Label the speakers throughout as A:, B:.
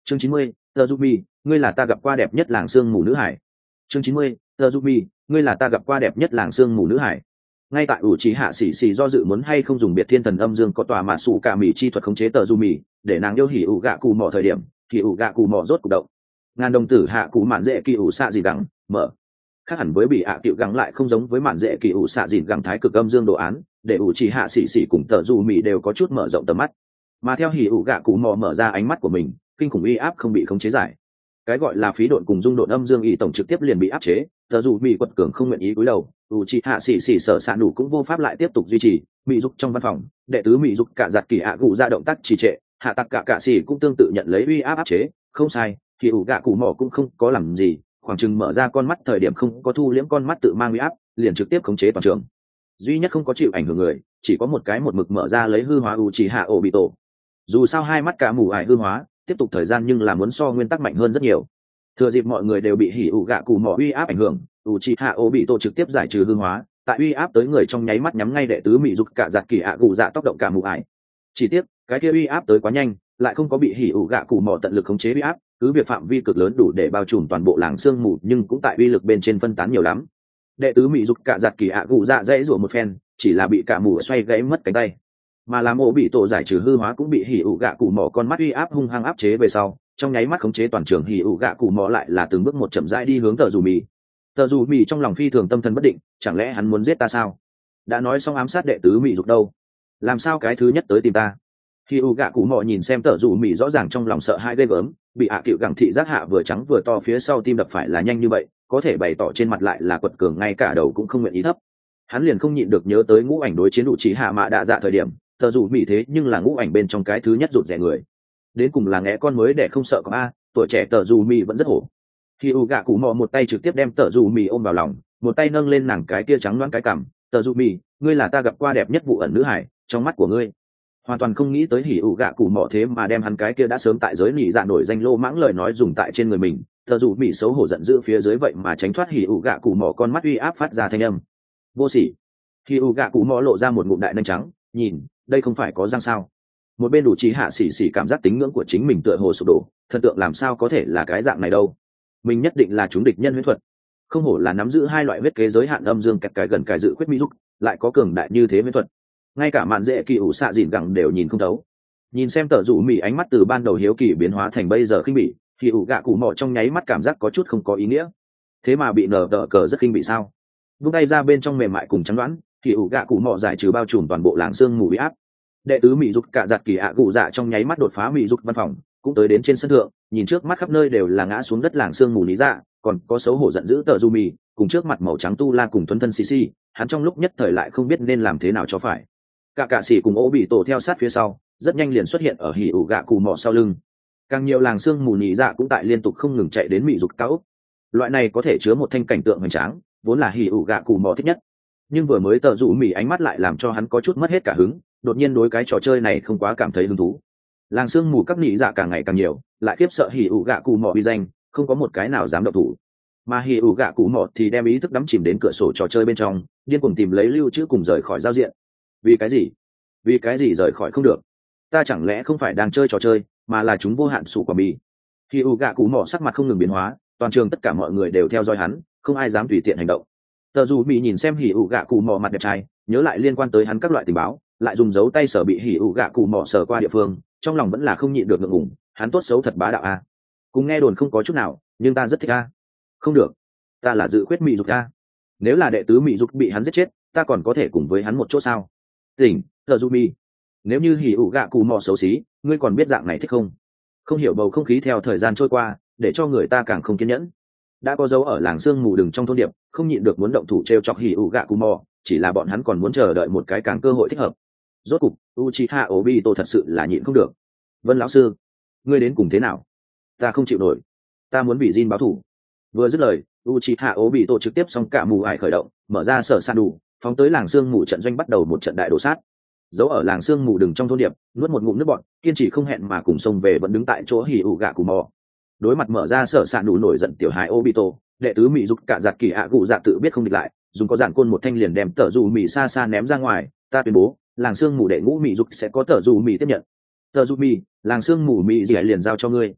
A: Chương 90, tờ du mi, ngươi là ta gặp qua đẹp nhất làng sương mù nữ hải. Chương 90, tờ du mi, ngươi là ta gặp qua đẹp nhất làng sương mù nữ hải. Ngay tại ủ trí hạ xỉ xỉ do dự muốn hay không dùng biệt thiên thần âm dương có tòa mạ sủ cả mì chi thuật khống chế tờ du mì để nàng yêu hỉ ủ gạ cù mò thời điểm thì ủ gạ cù mò rốt cục động. Ngàn đồng tử hạ cù mạn dễ kỳ ủ xạ gì gắng mở, khác hẳn với bị hạ tiệu gắng lại không giống với mạn dễ kỳ ủ xạ dìn gắng thái cực âm dương đồ án, để ủ trí hạ xỉ xỉ cùng tờ du mì đều có chút mở rộng tầm mắt. Mà theo hỉ ủ gạ cù mò mở ra ánh mắt của mình, kinh khủng uy áp không bị khống chế giải. Cái gọi là phí độn cùng dung độn âm dương y tổng trực tiếp liền bị áp chế, tờ dù mỹ quật cường không nguyện ý cúi đầu, u chi hạ xỉ xỉ sở s ạ nủ cũng vô pháp lại tiếp tục duy trì. Mỹ dục trong văn phòng, đệ tứ mỹ dục cả giặt kỳ ạ cụ ra động tác trì trệ, hạ tặc cả xỉ cũng tương tự nhận lấy uy áp áp chế. Không sai, thì ủ gạ cụ mỏ cũng không có làm gì, khoảng chừng mở ra con mắt thời điểm không có thu liễm con mắt tự mang uy áp, liền trực tiếp khống chế toàn trường. Duy nhất không có chịu ảnh hưởng người, chỉ có một cái một mực mở ra lấy hư hóa u chi hạ ổ bị tổ. Dù sao hai mắt cả mù ải hư hóa, tiếp tục thời gian nhưng là muốn so nguyên tắc mạnh hơn rất nhiều. Thừa dịp mọi người đều bị hỉ ủ gạ cụ mỏ uy áp ảnh hưởng, Uchiha Obito trực tiếp giải trừ hư hóa, tại uy áp tới người trong nháy mắt nhắm ngay đệ tứ mỹ dục cả giặt kỳ ạ cụ dạ tốc động cả mù ải. Chỉ tiếc, cái kia uy áp tới quá nhanh, lại không có bị hỉ ủ gạ cụ mỏ tận lực khống chế uy áp, cứ việc phạm vi cực lớn đủ để bao trùm toàn bộ làng sương mù, nhưng cũng tại uy lực bên trên phân tán nhiều lắm. Đệ tứ mỹ dục cả giặt kỳ ạ cụ dạ dãy rủa một phen, chỉ là bị cả mù xoay gãy mất cánh tay. Mà làm ổ bị tổ giải trừ hư hóa cũng bị hỉ ủ gạ cụ mỏ con mắt uy áp hung hăng áp chế về sau, trong nháy mắt khống chế toàn trường hỉ ủ gạ cụ mỏ lại là từng bước một chậm rãi đi hướng tờ dù mì trong lòng phi thường tâm thần bất định, chẳng lẽ hắn muốn giết ta sao? Đã nói xong ám sát đệ tứ mì dục đâu, làm sao cái thứ nhất tới tìm ta? Hỉ ủ gạ cụ mỏ nhìn xem tờ dù mì rõ ràng trong lòng sợ hãi ghê gớm, bị ạ cựu gẳng thị giác hạ vừa trắng vừa to phía sau tim đập phải là nhanh như vậy, có thể bày tỏ trên mặt lại là quật cường, ngay cả đầu cũng không nguyện ý thấp. Hắn liền không nhịn được nhớ tới ngũ ảnh đối chiến đủ trí hạ mạ đạ dạ thời điểm, tờ dù mì thế nhưng là ngũ ảnh bên trong cái thứ nhất rụt rè người, đến cùng là ngẽ con mới để không sợ có a, tuổi trẻ tờ dù mì vẫn rất hổ. Khi u gạ cụ mò một tay trực tiếp đem tờ dù mì ôm vào lòng, một tay nâng lên nàng cái kia trắng loáng cái cằm. Tờ dù mì, ngươi là ta gặp qua đẹp nhất vụ ẩn nữ hải, trong mắt của ngươi. Hoàn toàn không nghĩ tới hỉ ủ gạ cụ mò thế mà đem hắn cái kia đã sớm tại giới nỉ dạ nổi danh lô mãng lời nói dùng tại trên người mình. Tờ dù mì xấu hổ giận dữ phía dưới vậy mà tránh thoát hỉ ủ gạ cụ mò con mắt uy áp phát ra thanh âm vô sỉ. Khi u gạ cụ mò lộ ra một ngụm đại nanh trắng, nhìn, đây không phải có răng sao? Một bên đủ trí hạ xỉ xỉ cảm giác tín ngưỡng của chính mình tựa hồ sụp đổ, thần tượng làm sao có thể là cái dạng này đâu? Mình nhất định là chúng địch nhân huyết thuật, không hổ là nắm giữ hai loại huyết kế giới hạn âm dương kẹt cái gần cái dự khuyết mỹ dục, lại có cường đại như thế huyết thuật, ngay cả mạn dễ kỳ ủ xạ dìn gẳng đều nhìn không thấu. Nhìn xem tờ rủ mì ánh mắt từ ban đầu hiếu kỳ biến hóa thành bây giờ khinh bỉ, thì ủ gạ cụ mò trong nháy mắt cảm giác có chút không có ý nghĩa, thế mà bị nở đỡ cờ rất khinh bỉ sao? Vung tay ra bên trong mềm mại cùng trắng đoán, thì ủ gạ cụ mò giải trừ bao trùm toàn bộ làng sương mù bị áp. Đệ tứ mỹ dục cả giặt kỳ ạ cụ dạ trong nháy mắt đột phá mỹ dục văn phòng, cũng tới đến trên sân thượng, nhìn trước mắt khắp nơi đều là ngã xuống đất làng sương mù lý dạ, còn có xấu hổ giận dữ tờ du mì cùng trước mặt màu trắng tu la cùng tuấn thân xì, hắn trong lúc nhất thời lại không biết nên làm thế nào cho phải. Cả sĩ cùng ố bị tổ theo sát phía sau, rất nhanh liền xuất hiện ở hỉ ủ gạ cụ mò sau lưng. Càng nhiều làng sương mù lý dạ cũng tại liên tục không ngừng chạy đến mỹ dục cao ốc. Loại này có thể chứa một thanh cảnh tượng hoành tráng, vốn là hỉ ủ gạ cụ mò thích nhất. Nhưng vừa mới tờ rủ mì ánh mắt lại làm cho hắn có chút mất hết cả hứng, đột nhiên đối cái trò chơi này không quá cảm thấy hứng thú. Làng sương mù các nị dạ càng ngày càng nhiều, lại khiếp sợ hỉ ủ gạ cụ mò uy danh, không có một cái nào dám động thủ. Mà hỉ ủ gạ cụ mò thì đem ý thức đắm chìm đến cửa sổ trò chơi bên trong, điên cuồng tìm lấy lưu trữ cùng rời khỏi giao diện. Vì cái gì rời khỏi không được? Ta chẳng lẽ không phải đang chơi trò chơi, mà là chúng vô hạn sủ quả mì? Hỉ ủ gạ cụ mò sắc mặt không ngừng biến hóa, toàn trường tất cả mọi người đều theo dõi hắn, không ai dám tùy tiện hành động. Tờ dù bị nhìn xem hỉ ủ gạ cụ mò mặt đẹp trai, nhớ lại liên quan tới hắn các loại tình báo, lại dùng dấu tay sở bị hỉ ủ gạ cụ mò sở qua địa phương, trong lòng vẫn là không nhịn được ngượng ngùng. Hắn tốt xấu thật bá đạo a, cùng nghe đồn không có chút nào, nhưng ta rất thích a. Không được, ta là dự khuyết mỹ dục a, nếu là đệ tứ mỹ dục bị hắn giết chết, ta còn có thể cùng với hắn một chỗ sao? Tỉnh, tờ dù bị, nếu như hỉ ủ gạ cụ mò xấu xí, ngươi còn biết dạng này thích không? Không hiểu bầu không khí theo thời gian trôi qua, để cho người ta càng không kiên nhẫn. Đã có dấu ở làng sương mù đừng trong thôn điệp, không nhịn được muốn động thủ trêu chọc hỉ ủ gạ cụ mò, chỉ là bọn hắn còn muốn chờ đợi một cái càng cơ hội thích hợp. Rốt cục Uchiha Obito thật sự là nhịn không được. Vân lão sư, ngươi đến cùng thế nào? Ta không chịu nổi, ta muốn bị Jin báo thù. Vừa dứt lời, Uchiha Obito trực tiếp xong cả mù ải khởi động, mở ra sở san đủ, phóng tới làng sương mù trận doanh bắt đầu một trận đại đổ sát. Dấu ở làng sương mù đừng trong thôn điệp, nuốt một ngụm nước bọt, kiên trì không hẹn mà cùng xông về vẫn đứng tại chỗ hỉ ủ gạ cụ mò. Đối mặt mở ra sở san đủ nổi giận tiểu hài Obito, đệ tứ mỹ dục cả giặt kỳ ạ cụ dạ tự biết không địch lại, dùng có giản côn một thanh liền đem tờ dù mỹ xa xa ném ra ngoài. Ta tuyên bố, làng sương mù đệ ngũ mỹ dục sẽ có tờ dù mỹ tiếp nhận. Tờ dù mỹ, làng sương mù mỹ gì liền giao cho ngươi.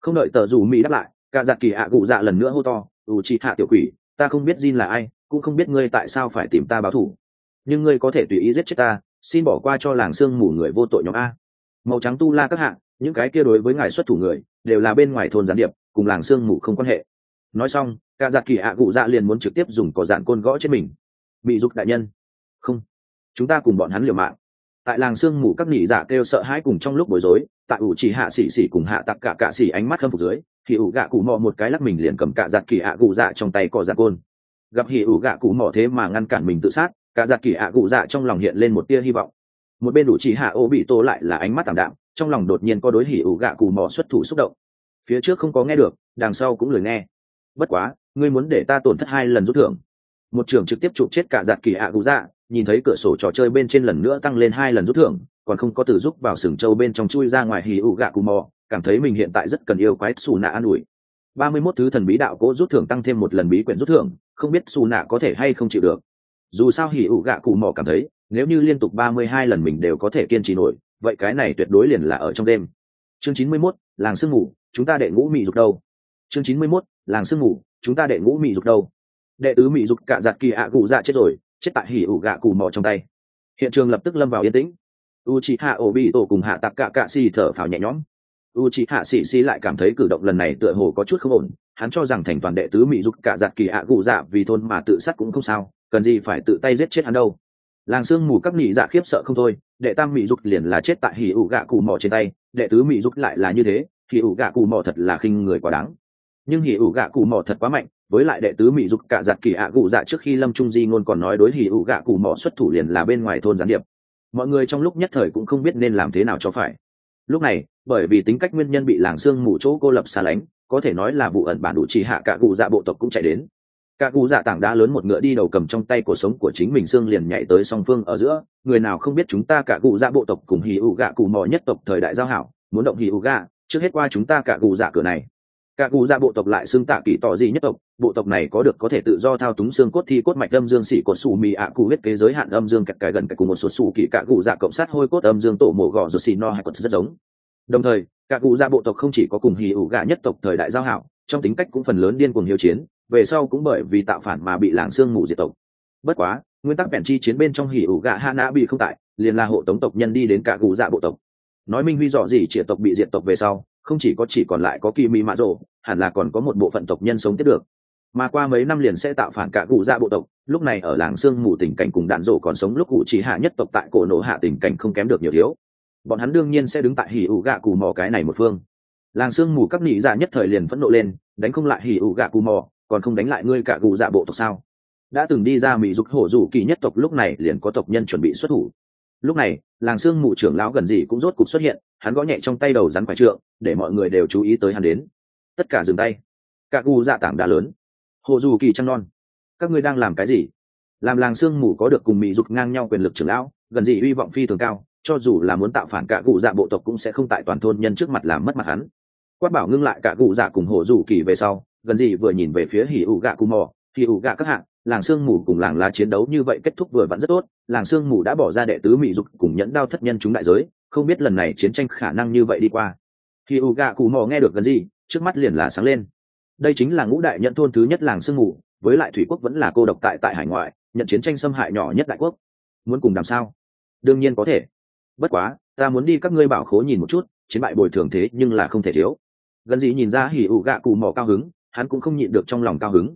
A: Không đợi tờ dù mỹ đáp lại, cả giặt kỳ ạ cụ dạ lần nữa hô to, chị hạ tiểu quỷ, ta không biết Jin là ai, cũng không biết ngươi tại sao phải tìm ta báo thù, nhưng ngươi có thể tùy ý giết chết ta, xin bỏ qua cho làng sương mù người vô tội nhóm a. Màu trắng tu la các hạ, những cái kia đối với ngài xuất thủ người đều là bên ngoài thôn gián điệp, cùng làng sương mù không quan hệ. Nói xong, cả giặt kỳ ạ cụ dạ liền muốn trực tiếp dùng cỏ dạn côn gõ chết mình. Bị dục đại nhân, không, chúng ta cùng bọn hắn liều mạng. Tại làng sương mù các nhị dạ kêu sợ hãi cùng trong lúc bối rối, tại ủ chỉ hạ xỉ xỉ cùng hạ tặc cả cạ xỉ ánh mắt khâm phục dưới, thì ủ gạ cụ mò một cái lắc mình liền cầm cả giặt kỳ ạ cụ dạ trong tay cỏ dạn côn. Gặp hỉ ủ gạ cụ mò thế mà ngăn cản mình tự sát, cả giặt kỳ ạ cụ dạ trong lòng hiện lên một tia hy vọng. Một bên ủ chỉ hạ ô bị tô lại là ánh mắt tạm đạm, trong lòng đột nhiên có đối hỉ ủ gạ cụ mò xuất thủ xúc động. Phía trước không có nghe được, đằng sau cũng lười nghe. Bất quá, ngươi muốn để ta tổn thất 2 lần rút thưởng. Một trưởng trực tiếp chụp chết cả giặt kỳ ạ cụ dạ, nhìn thấy cửa sổ trò chơi bên trên lần nữa tăng lên 2 lần rút thưởng, còn không có từ giúp vào sừng châu bên trong chui ra ngoài hỉ ủ gạ cụ mò, cảm thấy mình hiện tại rất cần yêu quái xù nạ an ủi. 31 thứ thần bí đạo cố rút thưởng tăng thêm 1 lần bí quyển rút thưởng, không biết xù nạ có thể hay không chịu được. Dù sao hỉ ủ gạ cụ mò cảm thấy, nếu như liên tục 32 lần mình đều có thể kiên trì nổi, vậy cái này tuyệt đối liền là ở trong đêm. Chương 91, làng sương mù, chúng ta đệ ngũ mị dục đâu? Chương 91, làng sương mù, chúng ta đệ ngũ mị dục đâu? Đệ tứ mị dục cả giặt kỳ ạ cụ dạ chết rồi, chết tại hỉ ủ gạ cụ mò trong tay. Hiện trường lập tức lâm vào yên tĩnh. Uchiha Obito cùng hạ tặc cả cạ xì thở phào nhẹ nhõm. Uchiha xì xì lại cảm thấy cử động lần này tựa hồ có chút không ổn, hắn cho rằng thành toàn đệ tứ mị dục cả giặt kỳ ạ cụ dạ vì thôn mà tự sát cũng không sao, cần gì phải tự tay giết chết hắn đâu. Làng sương mù các nhị dạ khiếp sợ không thôi, đệ tam mị dục liền là chết tại hỉ ủ gạ cụ mò trên tay, đệ tứ mị dục lại là như thế, hỉ ủ gạ cụ mò thật là khinh người quá đáng. Nhưng hỉ ủ gạ cụ mò thật quá mạnh, với lại đệ tứ mị dục cả giặt kỳ ạ cụ dạ trước khi lâm trung di ngôn còn nói đối hỉ ủ gạ cụ mò xuất thủ liền là bên ngoài thôn gián điệp. Mọi người trong lúc nhất thời cũng không biết nên làm thế nào cho phải. Lúc này, bởi vì tính cách nguyên nhân bị làng sương mù chỗ cô lập xa lánh, có thể nói là vụ ẩn bản đủ chỉ hạ cả cụ dạ bộ tộc cũng chạy đến. Cả cụ dạ tảng đá lớn một ngựa đi đầu cầm trong tay cuộc sống của chính mình xương liền nhảy tới song phương ở giữa, người nào không biết chúng ta cả cụ dạ bộ tộc cùng hỉ ủ gạ cụ mò nhất tộc thời đại giao hảo, muốn động hỉ ủ gạ, trước hết qua chúng ta cả cụ dạ cửa này. Cả cụ dạ bộ tộc lại xưng tạ kỳ tỏ gì nhất tộc, bộ tộc này có được có thể tự do thao túng xương cốt thi cốt mạch âm dương sĩ của sủ mì ạ cụ huyết kế giới hạn âm dương kẹt cái gần cái cùng một số sủ kỳ cả cụ dạ cộng sát hôi cốt âm dương tổ mộ gò ruột xì no hay quật rất giống. Đồng thời, cả cụ dạ bộ tộc không chỉ có cùng hỉ ủ gạ nhất tộc thời đại giao hảo, trong tính cách cũng phần lớn điên cuồng hiếu chiến, về sau cũng bởi vì tạo phản mà bị làng sương mù diệt tộc. Bất quá, nguyên tắc bèn chi chiến bên trong hỉ ủ gạ hana bị không tại, liền là hộ tống tộc nhân đi đến cả cụ dạ bộ tộc. Nói minh huy dọ gì triệt tộc bị diệt tộc về sau, không chỉ còn lại có kỳ mỹ mạ rồ, hẳn là còn có một bộ phận tộc nhân sống tiếp được. Mà qua mấy năm liền sẽ tạo phản cả cụ dạ bộ tộc, lúc này ở làng sương mù tình cảnh cùng đạn rổ còn sống lúc cụ chỉ hạ nhất tộc tại cổ nổ hạ tình cảnh không kém được nhiều thiếu. Bọn hắn đương nhiên sẽ đứng tại hỉ ủ gạ cù mò cái này một phương. Làng sương mù các nhị dạ nhất thời liền phẫn nộ lên, đánh không lại hỉ ủ gạ cù mò, còn không đánh lại ngươi cả cụ dạ bộ tộc sao? Đã từng đi ra mỹ dục hổ rủ kỳ nhất tộc lúc này liền có tộc nhân chuẩn bị xuất thủ. Lúc này, làng sương mù trưởng lão gần gì cũng rốt cục xuất hiện, hắn gõ nhẹ trong tay đầu rắn phải trượng, để mọi người đều chú ý tới hắn đến. Tất cả dừng tay. Cả cụ dạ tảng đá lớn, hồ dù kỳ trăng non, các ngươi đang làm cái gì? Làm làng sương mù có được cùng mỹ dục ngang nhau quyền lực trưởng lão, gần gì hy vọng phi thường cao, cho dù là muốn tạo phản cả cụ dạ bộ tộc cũng sẽ không tại toàn thôn nhân trước mặt làm mất mặt hắn. Quát bảo ngưng lại cả cụ dạ cùng hồ dù kỳ về sau, gần gì vừa nhìn về phía hỉ ủ gạ cù mò, hỉ ủ gạ các hạng, làng sương mù cùng làng lá chiến đấu như vậy kết thúc vừa vặn rất tốt, làng sương mù đã bỏ ra đệ tứ mỹ dục cùng nhẫn đao thất nhân chúng đại giới, không biết lần này chiến tranh khả năng như vậy đi qua. Hỉ ủ gạ cù mò nghe được gần gì, trước mắt liền là sáng lên. Đây chính là ngũ đại nhận thôn thứ nhất làng sương mù, với lại thủy quốc vẫn là cô độc tại hải ngoại, nhận chiến tranh xâm hại nhỏ nhất đại quốc. Muốn cùng làm sao? Đương nhiên có thể. Bất quá, ta muốn đi các ngươi bảo khố nhìn một chút, chiến bại bồi thường thế nhưng là không thể thiếu. Gần gì nhìn ra hỉ ủ gạ cù mò cao hứng, hắn cũng không nhịn được trong lòng cao hứng,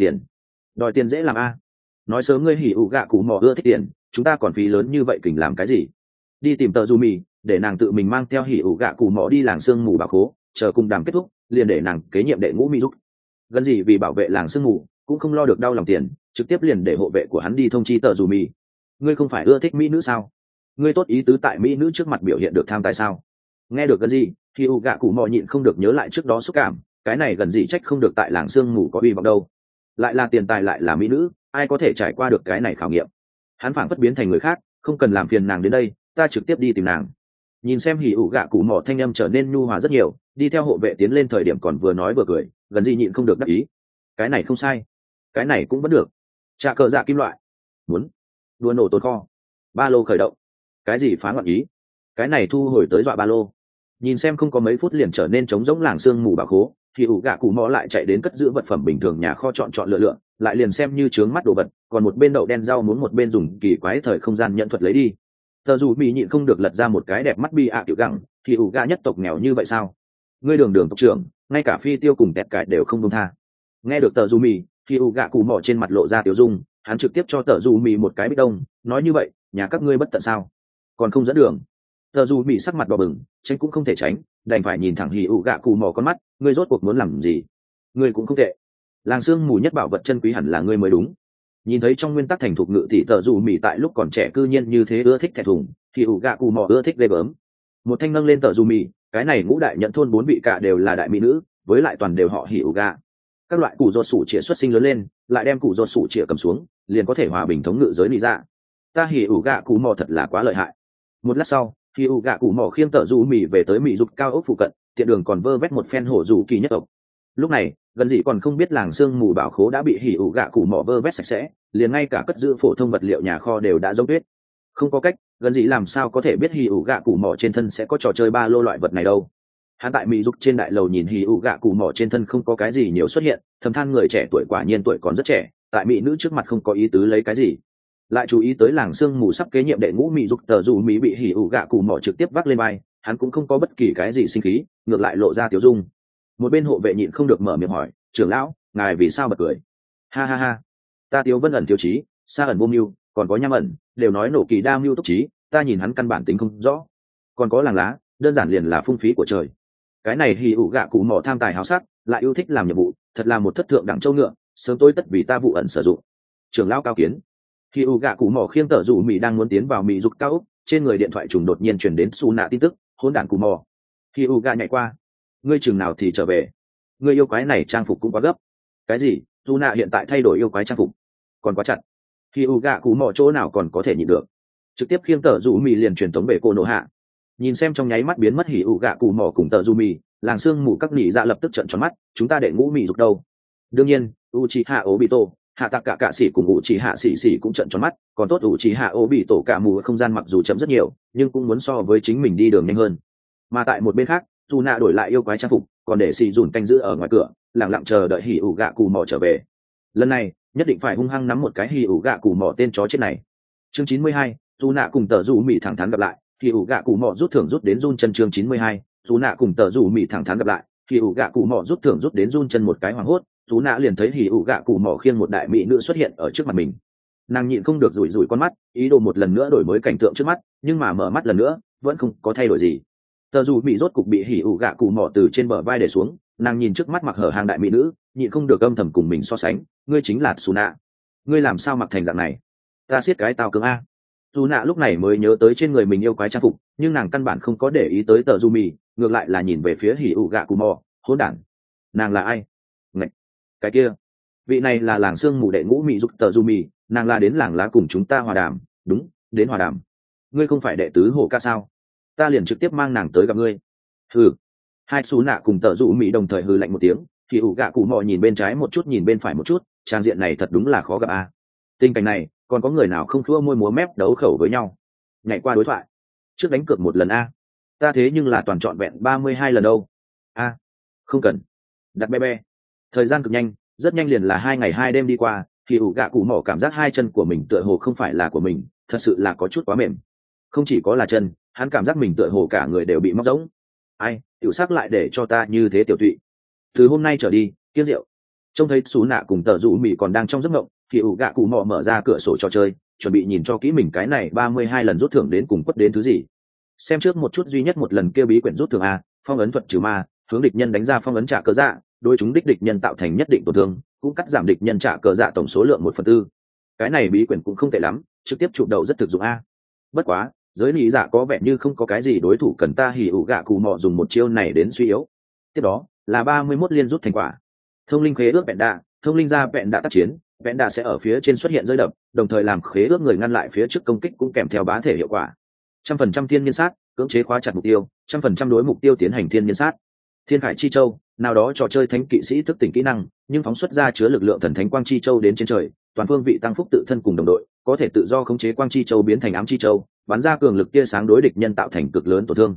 A: đòi tiền dễ làm a. Nói sớm ngươi hỉ ủ gạ cù mò ưa thích tiền, chúng ta còn phí lớn như vậy kình làm cái gì? Đi tìm tờ du mì, để nàng tự mình mang theo hỉ ủ gạ cù mò đi làng sương mù bảo khố, chờ cùng đàm kết thúc liền để nàng kế nhiệm đệ ngũ mỹ giúp. Gần gì vì bảo vệ làng sương mù cũng không lo được đau lòng tiền, trực tiếp liền để hộ vệ của hắn đi thông chi tờ dù mì. Ngươi không phải ưa thích mỹ nữ sao? Ngươi tốt ý tứ tại mỹ nữ trước mặt biểu hiện được tham tài sao? Nghe được gần gì thì u gạ cụ mò nhịn không được nhớ lại trước đó xúc cảm, cái này gần gì trách không được tại làng sương mù có uy vọng đâu, lại là tiền tài lại là mỹ nữ, ai có thể trải qua được cái này khảo nghiệm. Hắn phảng phất biến thành người khác, không cần làm phiền nàng đến đây, ta trực tiếp đi tìm nàng. Nhìn xem hỉ ủ gạ cụ mò thanh âm trở nên nhu hòa rất nhiều, đi theo hộ vệ tiến lên thời điểm còn vừa nói vừa cười, gần gì nhịn không được đắc ý. Cái này không sai, cái này cũng vẫn được. Trà cờ dạ kim loại, muốn đua nổ tồn kho, ba lô khởi động. Cái gì phá loạn ý? Cái này thu hồi tới dọa ba lô. Nhìn xem không có mấy phút liền trở nên trống rỗng làng sương mù bảo khố, thì ủ gạ cụ mò lại chạy đến cất giữ vật phẩm bình thường nhà kho chọn lựa, lại liền xem như trướng mắt đồ vật, còn một bên đậu đen rau muốn một bên dùng kỳ quái thời không gian nhận thuật lấy đi. Tờ dù bị nhịn không được lật ra một cái đẹp mắt bi tiểu gẳng, thì ủ gạ nhất tộc nghèo như vậy sao? Ngươi đường tộc trưởng, ngay cả phi tiêu cùng tẹt cải đều không công tha. Nghe được tờ dù mì, thì ủ gạ cụ mò trên mặt lộ ra tiểu dung, hắn trực tiếp cho tờ dù mì một cái bích đông, nói như vậy, nhà các ngươi bất tận sao? Còn không dẫn đường. Tờ dù mì sắc mặt đỏ bừng, tránh cũng không thể tránh, đành phải nhìn thẳng hì ủ gạ cụ mò con mắt, ngươi rốt cuộc muốn làm gì? Ngươi cũng không tệ, làng sương mù nhất bảo vật chân quý hẳn là ngươi mới đúng. Nhìn thấy trong nguyên tắc thành thục ngự tỷ tờ dù mì tại lúc còn trẻ cư nhiên như thế ưa thích thẹn thùng, thì ủ gạ cụ mò ưa thích ghê gớm. Một thanh nâng lên tờ dù mì, cái này ngũ đại nhận thôn 4 vị cả đều là đại mỹ nữ, với lại toàn đều họ hì ủ gạ. Các loại cụ ruột sủ chĩa xuất sinh lớn lên, lại đem cụ ruột sủ chĩa cầm xuống, liền có thể hòa bình thống ngự giới lý dạ. Ta hì ủ gạ cụ mò thật là quá lợi hại. Một lát sau, hì ủ gạ cụ mò khiêng tờ dù mì về tới mỹ dục cao ốc phụ cận, tiện đường còn vơ vét một phen hổ dù kỳ nhất tộc. Lúc này gần dị còn không biết làng sương mù bảo khố đã bị hỉ ủ gạ cụ mỏ vơ vét sạch sẽ, liền ngay cả cất giữ phổ thông vật liệu nhà kho đều đã dấu tuyết. Không có cách, gần dị làm sao có thể biết hỉ ủ gạ cụ mỏ trên thân sẽ có trò chơi ba lô loại vật này đâu. Hắn tại mỹ dục trên đại lầu nhìn hỉ ủ gạ cụ mỏ trên thân không có cái gì nhiều xuất hiện, thầm than người trẻ tuổi quả nhiên tuổi còn rất trẻ, tại mỹ nữ trước mặt không có ý tứ lấy cái gì. Lại chú ý tới làng sương mù sắp kế nhiệm đệ ngũ mỹ dục tờ dù mỹ bị hỉ ủ gạ cụ mỏ trực tiếp vác lên vai, hắn cũng không có bất kỳ cái gì sinh khí, ngược lại lộ ra tiểu dung. Một bên hộ vệ nhịn không được mở miệng hỏi, trưởng lão, ngài vì sao bật cười? Ha ha ha, ta Tiếu Vân ẩn tiêu chí, xa ẩn vô mưu, còn có nham ẩn, đều nói nổ kỳ đa mưu túc trí, ta nhìn hắn căn bản tính không rõ. Còn có làng lá, đơn giản liền là phung phí của trời. Cái này hì ủ gạ cụ mỏ tham tài háo sắc, lại yêu thích làm nhiệm vụ, thật là một thất thượng đẳng châu ngựa, sớm tối tất vì ta vụ ẩn sử dụng. Trưởng lão cao kiến. Hì ủ gạ cụ mỏ khiêng tở rủ mỹ đang muốn tiến vào mỹ dục cao ốc, trên người điện thoại trùng đột nhiên truyền đến Su Nạ tin tức, hỗn đản cụ mỏ. Hì ủ gạ nhảy qua, ngươi chừng nào thì trở về? Ngươi yêu quái này trang phục cũng quá gấp. Cái gì? Su Nạ hiện tại thay đổi yêu quái trang phục, còn quá chặt. Hì ủ gạ cụ mỏ chỗ nào còn có thể nhịn được, trực tiếp khiêng tở rủ mỹ liền truyền tống về cô nổ hạ. Nhìn xem trong nháy mắt biến mất hỉ ủ gạ cụ mỏ cùng tợ du mì, làng sương mù các nỉ dạ lập tức trợn tròn mắt, chúng ta đệ ngũ mì dục đâu? Đương nhiên Uchiha Obito, hạ tạc cả sĩ cùng Uchiha sĩ sĩ cũng trợn tròn mắt, còn tốt Uchiha Obito cả mù không gian mặc dù chậm rất nhiều, nhưng cũng muốn so với chính mình đi đường nhanh hơn. Mà tại một bên khác, Tuna đổi lại yêu quái trang phục, còn để xì dùn canh giữ ở ngoài cửa, lặng lặng chờ đợi hỉ ủ gạ cụ mỏ trở về. Lần này nhất định phải hung hăng nắm một cái hỉ ủ gạ cụ mỏ tên chó chết này. Chương 92, Tuna cùng tợ du mì thẳng thắn gặp lại. Thì ủ gạ cụ mỏ rút thưởng rút đến run chân. Chương 92, chú nạ cùng tờ rủ mị thẳng thắn gặp lại. Thì ủ gạ cụ mỏ rút thưởng rút đến run chân một cái hoảng hốt, chú nạ liền thấy hỉ ủ gạ cụ mỏ khiêng một đại mỹ nữ xuất hiện ở trước mặt mình. Nàng nhịn không được rủi rủi con mắt, ý đồ một lần nữa đổi mới cảnh tượng trước mắt, nhưng mà mở mắt lần nữa vẫn không có thay đổi gì. Tờ rủ mị rốt cục bị hỉ ủ gạ cụ mỏ từ trên bờ vai để xuống, nàng nhìn trước mắt mặc hở hàng đại mỹ nữ, nhịn không được âm thầm cùng mình so sánh, ngươi chính là Su nạ, ngươi làm sao mặc thành dạng này? Ta siết cái tao cứng a. Dù nạ lúc này mới nhớ tới trên người mình yêu quái trang phục, nhưng nàng căn bản không có để ý tới tờ du mì, ngược lại là nhìn về phía hỉ ủ gạ cụ mò, hỗn đản. Nàng là ai? Ngạch, cái kia, vị này là làng sương mù đệ ngũ mị dục tờ du mì, nàng là đến làng lá cùng chúng ta hòa đàm. Đúng, đến hòa đàm. Ngươi không phải đệ tứ hổ ca sao? Ta liền trực tiếp mang nàng tới gặp ngươi. Hừ. Hai xú nạ cùng tờ du mì đồng thời hừ lạnh một tiếng, hỉ ủ gạ cụ mò nhìn bên trái một chút nhìn bên phải một chút, trang diện này thật đúng là khó gặp a. Tình cảnh này còn có người nào không thua môi múa mép đấu khẩu với nhau? Nhảy qua đối thoại, trước đánh cược một lần a. Ta thế nhưng là toàn trọn vẹn 32 lần đâu. A, không cần. Đặt be be. Thời gian cực nhanh, rất nhanh liền là 2 ngày 2 đêm đi qua, thì ủ gạ cụ mỏ cảm giác hai chân của mình tựa hồ không phải là của mình, thật sự là có chút quá mềm. Không chỉ có là chân, hắn cảm giác mình tựa hồ cả người đều bị móc rỗng. Ai, tiểu sắc lại để cho ta như thế tiểu tụy. Từ hôm nay trở đi, kiêng rượu. Trông thấy Sú Nạ cùng tờ rủ mì còn đang trong giấc mộng, thì ủ gạ cụ mò mở ra cửa sổ trò chơi, chuẩn bị nhìn cho kỹ mình cái này 32 lần rút thưởng đến cùng quất đến thứ gì. Xem trước một chút duy nhất một lần kêu bí quyển rút thưởng a, phong ấn thuật trừ ma, hướng địch nhân đánh ra phong ấn trả cờ dạ, đối chúng đích địch nhân tạo thành nhất định tổn thương, cũng cắt giảm địch nhân trả cờ dạ tổng số lượng 1/4. Cái này bí quyển cũng không tệ lắm, trực tiếp chụp đầu rất thực dụng a. Bất quá, giới lý giả có vẻ như không có cái gì đối thủ cần ta hỉ ủ gạ cụ mò dùng một chiêu này đến suy yếu. Tiếp đó là 31 liên rút thành quả. Thông linh khế ước vẹn đạ, thông linh ra vẹn đạ tác chiến, vẹn đạ sẽ ở phía trên xuất hiện rơi đập, đồng thời làm khế ước người ngăn lại phía trước công kích cũng kèm theo bá thể hiệu quả. 100% thiên nhiên sát, cưỡng chế khóa chặt mục tiêu, 100% đối mục tiêu tiến hành thiên nhiên sát. Thiên khải chi châu, nào đó trò chơi thánh kỵ sĩ thức tỉnh kỹ năng, nhưng phóng xuất ra chứa lực lượng thần thánh quang chi châu đến trên trời, toàn phương vị tăng phúc tự thân cùng đồng đội, có thể tự do khống chế quang chi châu biến thành ám chi châu, bắn ra cường lực tia sáng đối địch nhân tạo thành cực lớn tổn thương.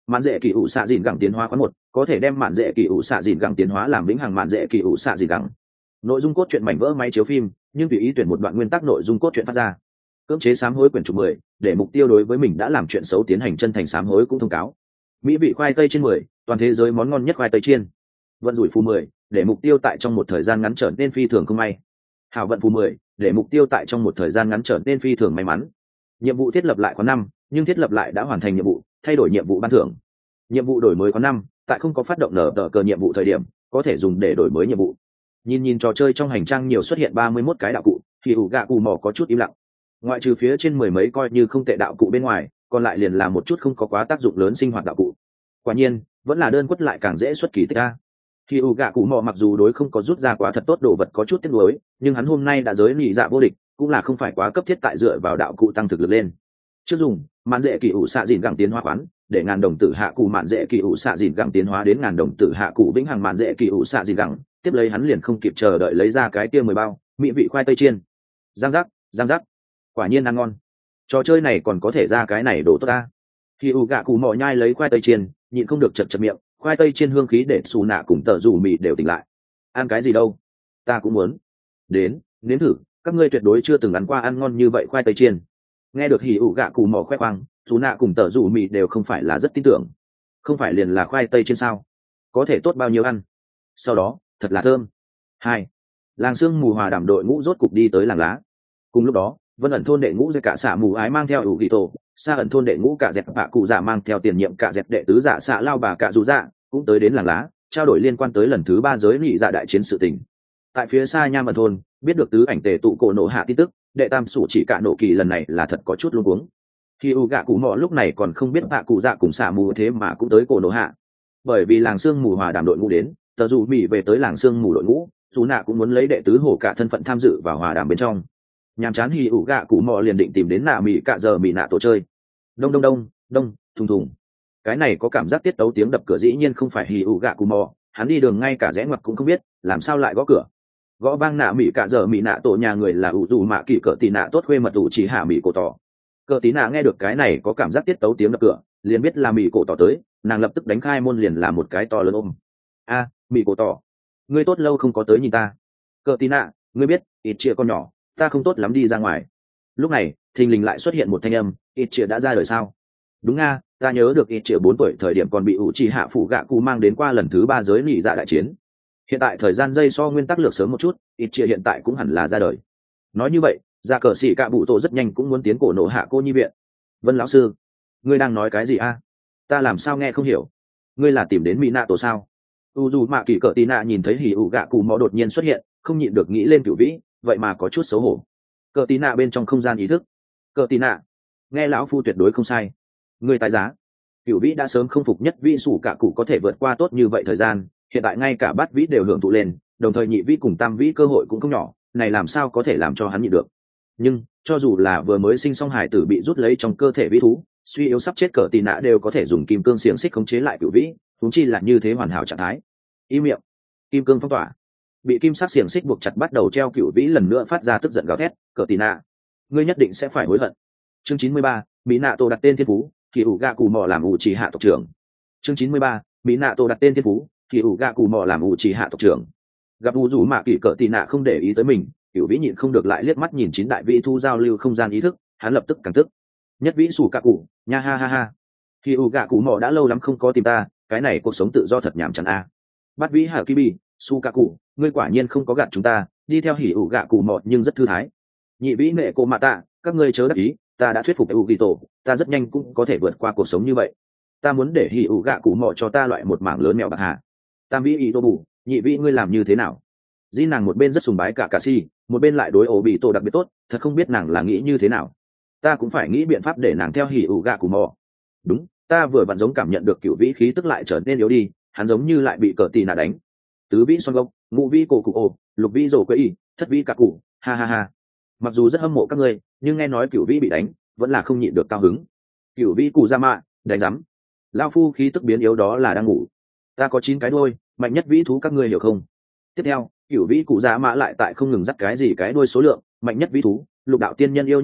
A: mạn dễ kỳ ủ xạ dìn gẳng tiến hóa khoán một có thể đem mạn dễ kỳ ủ xạ dìn gẳng tiến hóa làm vĩnh hằng mạn dễ kỳ ủ xạ dìn gẳng. Nội dung cốt truyện mảnh vỡ máy chiếu phim, nhưng tùy ý tuyển một đoạn nguyên tắc nội dung cốt truyện phát ra. Cưỡng chế sám hối quyển trục 10, để mục tiêu đối với mình đã làm chuyện xấu tiến hành chân thành sám hối cũng thông cáo. Mỹ vị khoai tây trên 10, toàn thế giới món ngon nhất khoai tây chiên. Vận rủi phù 10, để mục tiêu tại trong một thời gian ngắn trở nên phi thường không may. Hảo vận phù 10, để mục tiêu tại trong một thời gian ngắn trở nên phi thường may mắn. Nhiệm vụ thiết lập lại có 5, nhưng thiết lập lại đã hoàn thành nhiệm vụ, thay đổi nhiệm vụ ban thưởng. Nhiệm vụ đổi mới có 5, tại không có phát động nở tờ cờ nhiệm vụ thời điểm, có thể dùng để đổi mới nhiệm vụ. Nhìn trò chơi trong hành trang nhiều xuất hiện 31 cái đạo cụ, thì ủ gạ cụ mỏ có chút im lặng. Ngoại trừ phía trên mười mấy coi như không tệ đạo cụ bên ngoài, còn lại liền là một chút không có quá tác dụng lớn sinh hoạt đạo cụ. Quả nhiên, vẫn là đơn quất lại càng dễ xuất kỳ tích a. Thì ủ gạ cụ mỏ mặc dù đối không có rút ra quá thật tốt đồ vật có chút tiếc nuối, nhưng hắn hôm nay đã giới nhị dạ vô địch, cũng là không phải quá cấp thiết tại dựa vào đạo cụ tăng thực lực lên. Trước dùng mạn dễ kỳ ủ xạ dìn gẳng tiến hóa khoán để ngàn đồng tử hạ cụ mạn dễ kỳ ủ xạ dìn gẳng tiến hóa đến ngàn đồng tử hạ cụ vĩnh hằng mạn dễ kỳ ủ xạ dìn gẳng, tiếp lấy hắn liền không kịp chờ đợi lấy ra cái kia 10 bao mỹ vị khoai tây chiên. Giang giác, quả nhiên ăn ngon. Trò chơi này còn có thể ra cái này đồ tốt ta. Khi u gạ cụ mò nhai lấy khoai tây chiên, nhịn không được chật miệng, khoai tây chiên hương khí để xù nạ cùng tợ rủ mì đều tỉnh lại. Ăn cái gì đâu, ta cũng muốn. Đến, nếm thử, các ngươi tuyệt đối chưa từng ăn qua ăn ngon như vậy khoai tây chiên. Nghe được hỉ ủ gạ cụ mò khoe khoang, xù nạ cùng tợ rủ mì đều không phải là rất tin tưởng. Không phải liền là khoai tây chiên sao, có thể tốt bao nhiêu ăn. Sau đó thật là thơm. Hai, làng sương mù hòa đảm đội ngũ rốt cục đi tới làng lá. Cùng lúc đó, vân ẩn thôn đệ ngũ dây cả xạ mù ái mang theo ủ ghi tổ, xa ẩn thôn đệ ngũ cả dẹp bạ cụ dạ mang theo tiền nhiệm cả dẹp đệ tứ dạ xạ lao bà cả dù dạ cũng tới đến làng lá, trao đổi liên quan tới lần thứ 3 giới nghị dạ đại chiến sự tình. Tại phía xa nham ẩn thôn, biết được tứ ảnh tề tụ cổ nổ hạ tin tức, đệ tam sủ chỉ cả nổ kỳ lần này là thật có chút luống cuống. Khi u gạ cụ mọ lúc này còn không biết bạ cụ dạ cùng xạ mù thế mà cũng tới cổ nổ hạ, bởi vì làng sương mù hòa đàm đội ngũ đến, tờ dù mỹ về tới làng sương mù đội ngũ, dù nạ cũng muốn lấy đệ tứ hổ cả thân phận tham dự vào hòa đàm bên trong. Nhàm chán hì ủ gạ cụ mò liền định tìm đến nạ mỹ cạ giờ mỹ nạ tổ chơi. Đông thùng thùng. Cái này có cảm giác tiết tấu tiếng đập cửa dĩ nhiên không phải hì ủ gạ cụ mò, hắn đi đường ngay cả rẽ ngoặt cũng không biết, làm sao lại gõ cửa. Gõ vang nạ mỹ cạ giờ mỹ nạ tổ nhà người là ủ dù mạ kỳ cỡ tì nạ tốt khuê mật ủ chỉ hạ mỹ cổ tỏ. Cỡ tí nạ nghe được cái này có cảm giác tiết tấu tiếng đập cửa, liền biết là mỹ cổ tỏ tới, nàng lập tức đánh khai môn liền là một cái to lớn ôm. A, mỹ cổ tỏ, ngươi tốt lâu không có tới nhìn ta. Cỡ tí nạ, ngươi biết ít chia con nhỏ, ta không tốt lắm đi ra ngoài. Lúc này thình lình lại xuất hiện một thanh âm, ít chia đã ra đời sao? Đúng nga, ta nhớ được ít chia 4 tuổi thời điểm còn bị ủ trì hạ phụ gạ cụ mang đến qua lần thứ 3 giới nỉ dạ đại chiến. Hiện tại thời gian dây so nguyên tắc lược sớm một chút, ít chia hiện tại cũng hẳn là ra đời. Nói như vậy ra cờ xỉ cạ bụ tổ rất nhanh cũng muốn tiến cổ nổ hạ cô nhi viện. Vân lão sư, ngươi đang nói cái gì a? Ta làm sao nghe không hiểu. Ngươi là tìm đến mỹ nạ tổ sao? U dù mạ kỳ cỡ tí nạ nhìn thấy hỉ ủ gạ cụ mò đột nhiên xuất hiện, không nhịn được nghĩ lên cửu vĩ, vậy mà có chút xấu hổ. Cỡ tí nạ bên trong không gian ý thức. Cỡ tí nạ, nghe lão phu tuyệt đối không sai. Người tài giá. Cửu vĩ đã sớm không phục nhất vĩ sủ cả cụ có thể vượt qua tốt như vậy thời gian, hiện tại ngay cả bát vĩ đều hưởng thụ lên, đồng thời nhị vĩ cùng tam vĩ cơ hội cũng không nhỏ, này làm sao có thể làm cho hắn nhịn được. Nhưng cho dù là vừa mới sinh xong hải tử bị rút lấy trong cơ thể vĩ thú, suy yếu sắp chết cỡ tí nạ đều có thể dùng kim cương xiềng xích khống chế lại cửu vĩ, huống chi là như thế hoàn hảo trạng thái. Ý miệng. Kim cương phong tỏa. Bị kim sắc xiềng xích buộc chặt bắt đầu treo cửu vĩ lần nữa phát ra tức giận gào thét, cỡ tí nạ, ngươi nhất định sẽ phải hối hận. Chương 93, mỹ nạ tổ đặt tên thiên phú, kỳ ủ gạ cù mò làm ủ trì hạ tộc trưởng. Chương 93, mỹ nạ tổ đặt tên thiên phú, kỳ ủ gạ cù mò làm ủ trì hạ tộc trưởng. Gặp u rủ mạ kỳ cỡ tí nạ không để ý tới mình, cửu vĩ nhịn không được lại liếc mắt nhìn chín đại vĩ thu giao lưu không gian ý thức, hắn lập tức càng tức. Nhất vĩ sủ cả cụ, nha ha ha ha. Kỳ ủ gạ cù mò đã lâu lắm không có tìm ta, cái này cuộc sống tự do thật nhảm chán a. Bát vĩ hà kibi, su cả cụ, ngươi quả nhiên không có gạt chúng ta, đi theo hỉ ủ gạ cụ mò nhưng rất thư thái. Nhị vĩ nệ cô mạ tạ, các ngươi chớ đắc ý, ta đã thuyết phục u kỳ tổ, ta rất nhanh cũng có thể vượt qua cuộc sống như vậy. Ta muốn để hỉ ủ gạ cụ mò cho ta loại một mảng lớn mèo bạc hà. Tam vĩ ý tô bù, nhị vĩ ngươi làm như thế nào? Di nàng một bên rất sùng bái cả cà si, một bên lại đối ổ bị tổ đặc biệt tốt, thật không biết nàng là nghĩ như thế nào. Ta cũng phải nghĩ biện pháp để nàng theo hỉ ủ gạ cụ mò. Đúng, ta vừa vặn giống cảm nhận được cửu vĩ khí tức lại trở nên yếu đi, hắn giống như lại bị cờ tì nạ đánh. Tứ vĩ son gốc, ngũ vĩ cổ cụ ồ, lục vĩ rổ quấy y, thất vĩ cả cụ, ha ha ha. Mặc dù rất hâm mộ các ngươi, nhưng nghe nói cửu vĩ bị đánh, vẫn là không nhịn được cao hứng. Cửu vĩ cụ ra mạ, đánh rắm. Lao phu khí tức biến yếu đó là đang ngủ. Ta có 9 cái đuôi, mạnh nhất vĩ thú các ngươi hiểu không? Tiếp theo, cửu vĩ cụ ra mạ lại tại không ngừng dắt cái gì cái đuôi số lượng, mạnh nhất vĩ thú, lục đạo tiên nhân yêu nhất tể,